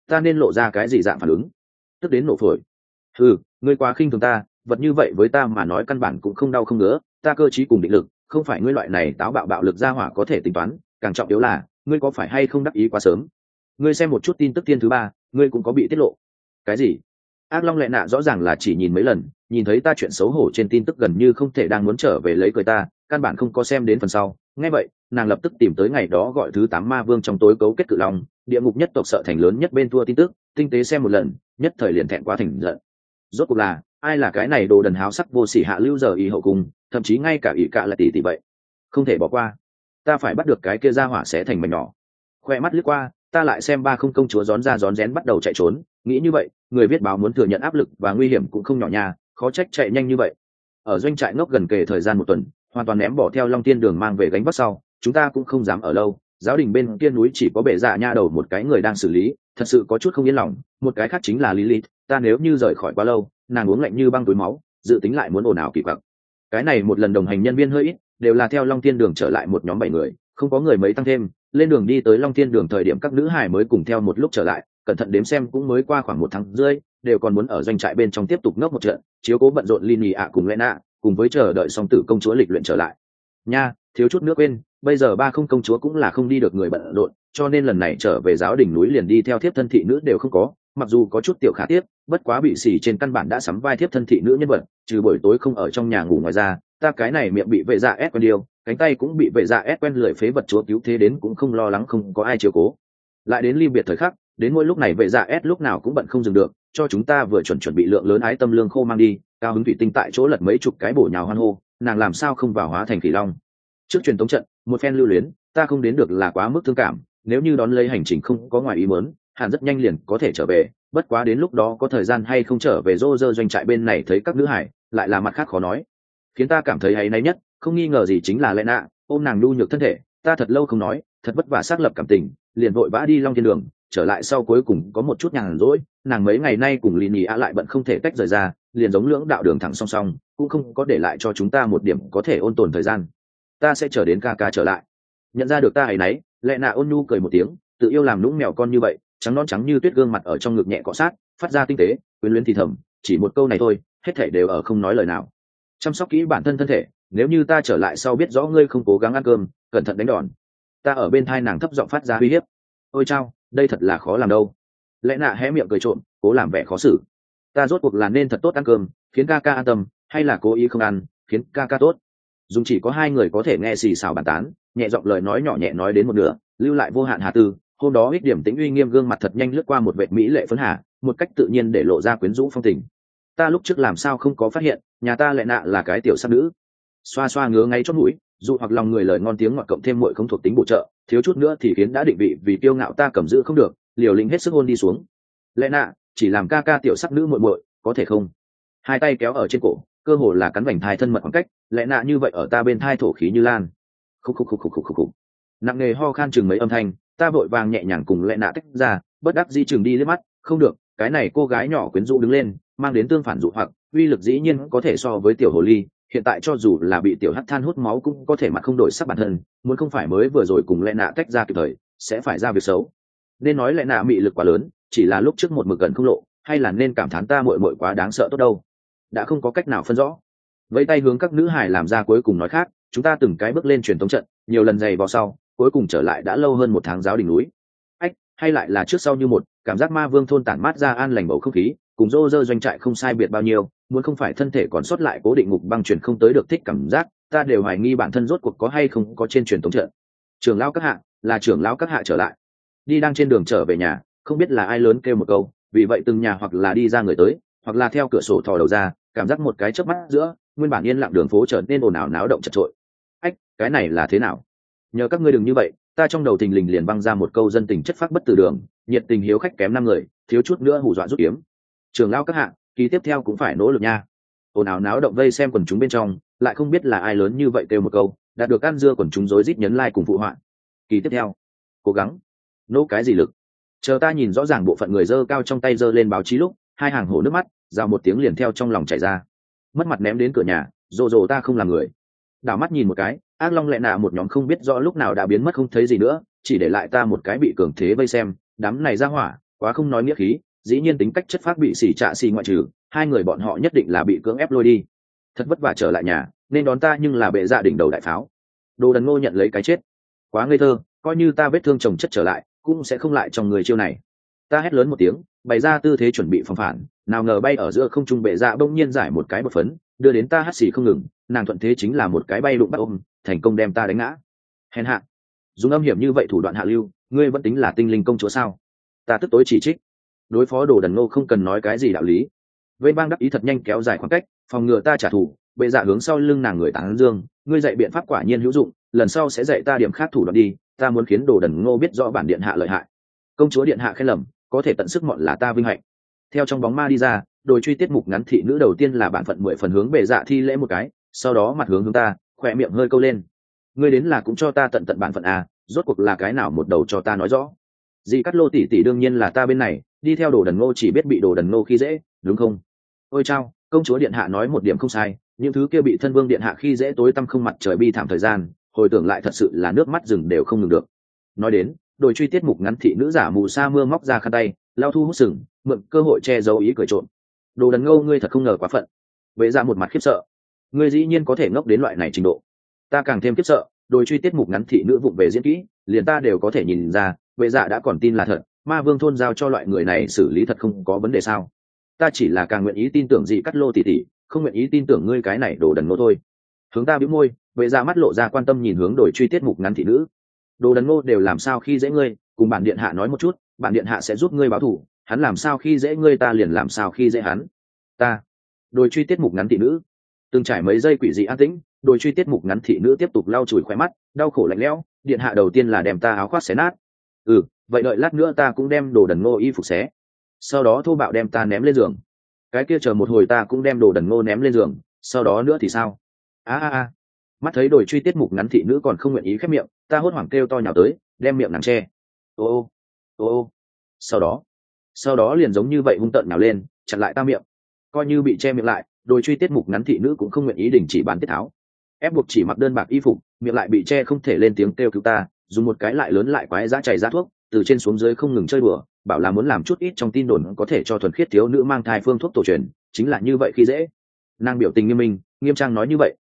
ta nên lộ ra cái gì dạng phản ứng? Tức đến nổ phổi. Ngươi quá khinh thường ta, vật như vậy với ta mà nói căn bản cũng không đau không ngứa, ta cơ trí cùng định lực, không phải ngươi loại này táo bạo bạo lực ra hỏa có thể tính toán, càng trọng yếu là ngươi có phải hay không đắc ý quá sớm. Ngươi xem một chút tin tức tiên thứ 3, ngươi cũng có bị tiết lộ. Cái gì? Ác Long Lệ Nạ rõ ràng là chỉ nhìn mấy lần, nhìn thấy ta chuyện xấu hổ trên tin tức gần như không thể đang muốn trở về lấy cười ta, căn bản không có xem đến phần sau. Nghe vậy, nàng lập tức tìm tới ngày đó gọi thứ 8 ma vương trong tối cấu kết cự long, địa ngục nhất tộc sợ thành lớn nhất bên thua tin tức, tinh tế xem một lần, nhất thời liền thẹn quá thành giận. Rốt cuộc là ai là cái này đồ đần háo sắc vô sỉ hạ lưu giờ ý hậu cung, thậm chí ngay cả ý cạ là tỷ vậy, không thể bỏ qua. Ta phải bắt được cái kia ra hỏa sẽ thành mảnh nhỏ. Khoe mắt lướt qua, ta lại xem ba không công chúa rón ra rón rén bắt đầu chạy trốn, nghĩ như vậy người viết báo muốn thừa nhận áp lực và nguy hiểm cũng không nhỏ nha, khó trách chạy nhanh như vậy. Ở doanh trại ngốc gần kề thời gian 1 tuần, hoàn toàn ném bỏ theo Long Tiên Đường mang về gánh vác sau, chúng ta cũng không dám ở lâu. Giáo đình bên kia núi chỉ có bệ dạ nha đầu một cái người đang xử lý, thật sự có chút không yên lòng. Một cái khác chính là Lilith, ta nếu như rời khỏi quá lâu, nàng uống lạnh như băng túi máu, dự tính lại muốn ồn ào kỳ quặc. Cái này một lần đồng hành nhân viên hơi ít, đều là theo Long Tiên Đường trở lại một nhóm 7 người, không có người mấy tăng thêm. Lên đường đi tới Long Tiên Đường thời điểm các nữ hài mới cùng theo một lúc trở lại, cẩn thận đếm xem cũng mới qua khoảng 1 tháng rưỡi, đều còn muốn ở doanh trại bên trong tiếp tục ngốc một trận, chiếu cố bận rộn Lini ạ cùng Lena, cùng với chờ đợi song tử công chúa lịch luyện trở lại. Nha, thiếu chút nước quên, bây giờ ba không công chúa cũng là không đi được người bận rộn, cho nên lần này trở về giáo đình núi liền đi theo thiếp thân thị nữ đều không có, mặc dù có chút tiểu khả tiếp, bất quá bị xỉ trên căn bản đã sắm vai thiếp thân thị nữ nhân vật, trừ buổi tối không ở trong nhà ngủ ngoài ra, ta cái này miệng bị vệ dạ ép quen điều, cánh tay cũng bị vệ dạ ép quen lười phế vật chúa cứu thế đến cũng không lo lắng không có ai chiếu cố. Lại đến ly biệt thời khắc, đến mỗi lúc này vệ dạ ép lúc nào cũng bận không dừng được, cho chúng ta vừa chuẩn bị lượng lớn ái tâm lương khô mang đi, cao hứng thủy tinh tại chỗ lật mấy chục cái bổ nhào hoan hô, nàng làm sao không vào hóa thành khỉ long. Trước truyền tống trận, một phen lưu luyến, ta không đến được là quá mức thương cảm, nếu như đón lấy hành trình không có ngoài ý muốn, hẳn rất nhanh liền có thể trở về, bất quá đến lúc đó có thời gian hay không trở về rô rơ doanh trại bên này thấy các nữ hải, lại là mặt khác khó nói. Khiến ta cảm thấy áy náy nhất, không nghi ngờ gì chính là Lena, ôm nàng nhu nhược thân thể, ta thật lâu không nói, thật vất vả xác lập cảm tình, liền vội vã đi Long Thiên Đường, trở lại sau cuối cùng có một chút nhàn rỗi, nàng mấy ngày nay cùng Lini ạ lại bận không thể tách rời ra, liền giống lưỡng đạo đường thẳng song song, cũng không có để lại cho chúng ta một điểm có thể ôn tồn thời gian. Ta sẽ chờ đến ca ca trở lại. Nhận ra được ta áy náy, Lena ôn nhu cười một tiếng, tự yêu làm nũng mèo con như vậy, trắng non trắng như tuyết gương mặt ở trong ngực nhẹ cọ sát, phát ra tinh tế, quyến luyến thì thầm, chỉ một câu này thôi, hết thảy đều ở không nói lời nào. Chăm sóc kỹ bản thân thân thể, nếu như ta trở lại sau biết rõ ngươi không cố gắng ăn cơm, cẩn thận đánh đòn. Ta ở bên thai nàng thấp giọng phát ra uy hiếp. Ôi chao, đây thật là khó làm đâu. Lẽ nạ hé miệng cười trộm, cố làm vẻ khó xử. Ta rốt cuộc là nên thật tốt ăn cơm, khiến ca ca an tâm, hay là cố ý không ăn, khiến ca ca tốt. Dùng chỉ có 2 người có thể nghe xì xào bàn tán, nhẹ giọng lời nói nhỏ nhẹ nói đến một nửa, lưu lại vô hạn hà tư. Hôm đó ít điểm tĩnh uy nghiêm gương mặt thật nhanh lướt qua một vệt mỹ lệ phấn hà, một cách tự nhiên để lộ ra quyến rũ phong tình. Ta lúc trước làm sao không có phát hiện, nhà ta lại nạ là cái tiểu sắc nữ. Xoa xoa ngứa ngay chót mũi, dụ hoặc lòng người lời ngon tiếng ngọt cộng thêm muội không thuộc tính bổ trợ, thiếu chút nữa thì khiến đã định vị vì kiêu ngạo ta cầm giữ không được, liều lĩnh hết sức hôn đi xuống. Lẽ nạ, chỉ làm ca ca tiểu sắc nữ muội muội, có thể không? Hai tay kéo ở trên cổ, cơ hồ là cắn vành thai thân mật khoảng cách, lẽ nạ như vậy ở ta bên thai thổ khí như lan. Khúc khúc khúc khúc khúc khúc. Nặng nề ho khan chừng mấy âm thanh, ta vội vàng nhẹ nhàng cùng lẽ nạ tách ra, bất đắc dĩ chừng đi liếc mắt, không được, cái này cô gái nhỏ quyến rũ đứng lên, mang đến tương phản dụ hoặc, uy lực dĩ nhiên có thể so với tiểu hồ ly. Hiện tại cho dù là bị tiểu hắc than hút máu cũng có thể mặt không đổi sắc bản thân, muốn không phải mới vừa rồi cùng lẽ nạ tách ra kịp thời, sẽ phải ra việc xấu. Nên nói lẽ nạ mị lực quá lớn, chỉ là lúc trước một mực gần không lộ, hay là nên cảm thán ta muội muội quá đáng sợ tốt đâu. Đã không có cách nào phân rõ. Vẫy tay hướng các nữ hài làm ra cuối cùng nói khác, chúng ta từng cái bước lên truyền thống trận, nhiều lần giày vào sau, cuối cùng trở lại đã lâu hơn 1 tháng giáo đỉnh núi. Ách, hay lại là trước sau như một, cảm giác ma vương thôn tản mát ra an lành bầu không khí, cùng rô rơ doanh trại không sai biệt bao nhiêu, muốn không phải thân thể còn sót lại cố định ngục băng truyền không tới được thích cảm giác, ta đều hoài nghi bản thân rốt cuộc có hay không có trên truyền thống trận. Trưởng lão các hạ, là trưởng lão các hạ trở lại. Đi đang trên đường trở về nhà, không biết là ai lớn kêu một câu, vì vậy từng nhà hoặc là đi ra người tới, hoặc là theo cửa sổ thò đầu ra, cảm giác một cái chớp mắt giữa, nguyên bản yên lặng đường phố trở nên ồn ào náo động chật chội. Ách, cái này là thế nào? Nhờ các ngươi đừng như vậy, ta trong đầu thình lình liền băng ra một câu dân tình chất phác bất từ đường, nhiệt tình hiếu khách kém 5 người, thiếu chút nữa hù dọa rút kiếm. Trưởng lão các hạ, kỳ tiếp theo cũng phải nỗ lực nha. Ồn ào náo động vây xem quần chúng bên trong, lại không biết là ai lớn như vậy kêu một câu, đạt được ăn dưa quần chúng rối rít nhấn like cùng phụ họa. Kỳ tiếp theo, cố gắng. Nỗ cái gì lực? Chờ ta nhìn rõ ràng bộ phận người giơ cao trong tay giơ lên báo chí lúc, 2 hàng hổ nước mắt, rào một tiếng liền theo trong lòng chảy ra. Mất mặt ném đến cửa nhà, rồ ta không làm người. Đảo mắt nhìn một cái, ác long lẹ nạ một nhóm không biết rõ lúc nào đã biến mất không thấy gì nữa, chỉ để lại ta một cái bị cường thế vây xem, đám này ra hỏa, quá không nói nghĩa khí, dĩ nhiên tính cách chất phác bị xỉ trạ xỉ ngoại trừ, hai người bọn họ nhất định là bị cưỡng ép lôi đi. Thật vất vả trở lại nhà, nên đón ta nhưng là bệ dạ đỉnh đầu đại pháo. Đồ Đần Ngô nhận lấy cái chết. Quá ngây thơ, coi như ta vết thương chồng chất trở lại, cũng sẽ không lại trong người chiêu này. Ta hét lớn một tiếng, bày ra tư thế chuẩn bị phòng phản, nào ngờ bay ở giữa không trung bệ dạ bỗng nhiên giải một cái bột phấn, đưa đến ta hắt xì không ngừng, nàng thuận thế chính là một cái bay đụng bắt ôm, thành công đem ta đánh ngã. Hèn hạ, dùng âm hiểm như vậy thủ đoạn hạ lưu, ngươi vẫn tính là tinh linh công chúa sao? Ta tức tối chỉ trích. Đối phó Đồ Đần Ngô không cần nói cái gì đạo lý. Vây bang đắc ý thật nhanh kéo dài khoảng cách, phòng ngừa ta trả thù, bệ dạ hướng sau lưng nàng người tán dương, ngươi dạy biện pháp quả nhiên hữu dụng, lần sau sẽ dạy ta điểm khác thủ đoạn đi, ta muốn khiến Đồ Đần Ngô biết rõ bản điện hạ lợi hại. Công chúa điện hạ khen lầm, có thể tận sức mọn là ta vinh hạnh. Theo trong bóng ma đi ra, đội truy tiết mục ngắn thị nữ đầu tiên là bản phận 10 phần hướng bệ dạ thi lễ một cái, sau đó mặt hướng ta, khỏe miệng hơi câu lên. Ngươi đến là cũng cho ta tận tận bản phận à, rốt cuộc là cái nào một đầu cho ta nói rõ. Dì Cát Lô tỷ tỷ đương nhiên là ta bên này, đi theo Đồ Đần Ngô chỉ biết bị Đồ Đần Ngô khi dễ, đúng không? Ôi chao, công chúa điện hạ nói một điểm không sai, những thứ kia bị thân vương điện hạ khi dễ tối tăm không mặt trời bi thảm thời gian, hồi tưởng lại thật sự là nước mắt rừng đều không ngừng được. Nói đến, đội truy tiết mục ngắn thị nữ giả mù sa mưa móc ra khăn tay, lao thu hút sừng, mượn cơ hội che giấu ý cười trộm. Đồ Đần Ngô ngươi thật không ngờ quá phận. Vệ ra một mặt khiếp sợ, ngươi dĩ nhiên có thể ngốc đến loại này trình độ. Ta càng thêm khiếp sợ, đội truy tiết mục ngắn thị nữ vụng về diễn kỹ, liền ta đều có thể nhìn ra, vệ dạ đã còn tin là thật, ma vương thôn giao cho loại người này xử lý thật không có vấn đề sao? Ta chỉ là càng nguyện ý tin tưởng gì Cát Lô tỷ tỷ, không nguyện ý tin tưởng ngươi cái này Đồ Đần Ngô thôi. Hướng ta bĩu môi, vệ dạ mắt lộ ra quan tâm nhìn hướng đội truy tiết mục ngắn thị nữ. Đồ Đần Ngô đều làm sao khi dễ ngươi, cùng bản điện hạ nói một chút, bản điện hạ sẽ giúp ngươi báo thù, hắn làm sao khi dễ ngươi ta liền làm sao khi dễ hắn. Ta. Đội truy tiết mục ngắn thị nữ. Từng trải mấy giây quỷ dị an tĩnh, đội truy tiết mục ngắn thị nữ tiếp tục lau chùi khóe mắt, đau khổ lạnh lẽo, điện hạ đầu tiên là đem ta áo khoác xé nát. Vậy đợi lát nữa ta cũng đem Đồ Đần Ngô y phục xé, sau đó thô bạo đem ta ném lên giường. Cái kia chờ một hồi ta cũng đem Đồ Đần Ngô ném lên giường, sau đó nữa thì sao? Mắt thấy đội truy tiết mục ngắn thị nữ còn không nguyện ý khép miệng, ta hốt hoảng kêu to nhào tới, đem miệng nàng che. Ô. Sau đó liền giống như vậy hung tợn nhào lên, chặn lại ta miệng. Coi như bị che miệng lại, đội truy tiết mục ngắn thị nữ cũng không nguyện ý đình chỉ bán tiết tháo, ép buộc chỉ mặc đơn bạc y phục, miệng lại bị che không thể lên tiếng kêu cứu ta, dùng một cái lại lớn lại quái giá chảy ra thuốc, từ trên xuống dưới không ngừng chơi đùa, bảo là muốn làm chút ít trong tin đồn có thể cho thuần khiết thiếu nữ mang thai phương thuốc tổ truyền, chính là như vậy khi dễ. Nàng biểu tình nghiêm minh, nghiêm trang nói như vậy.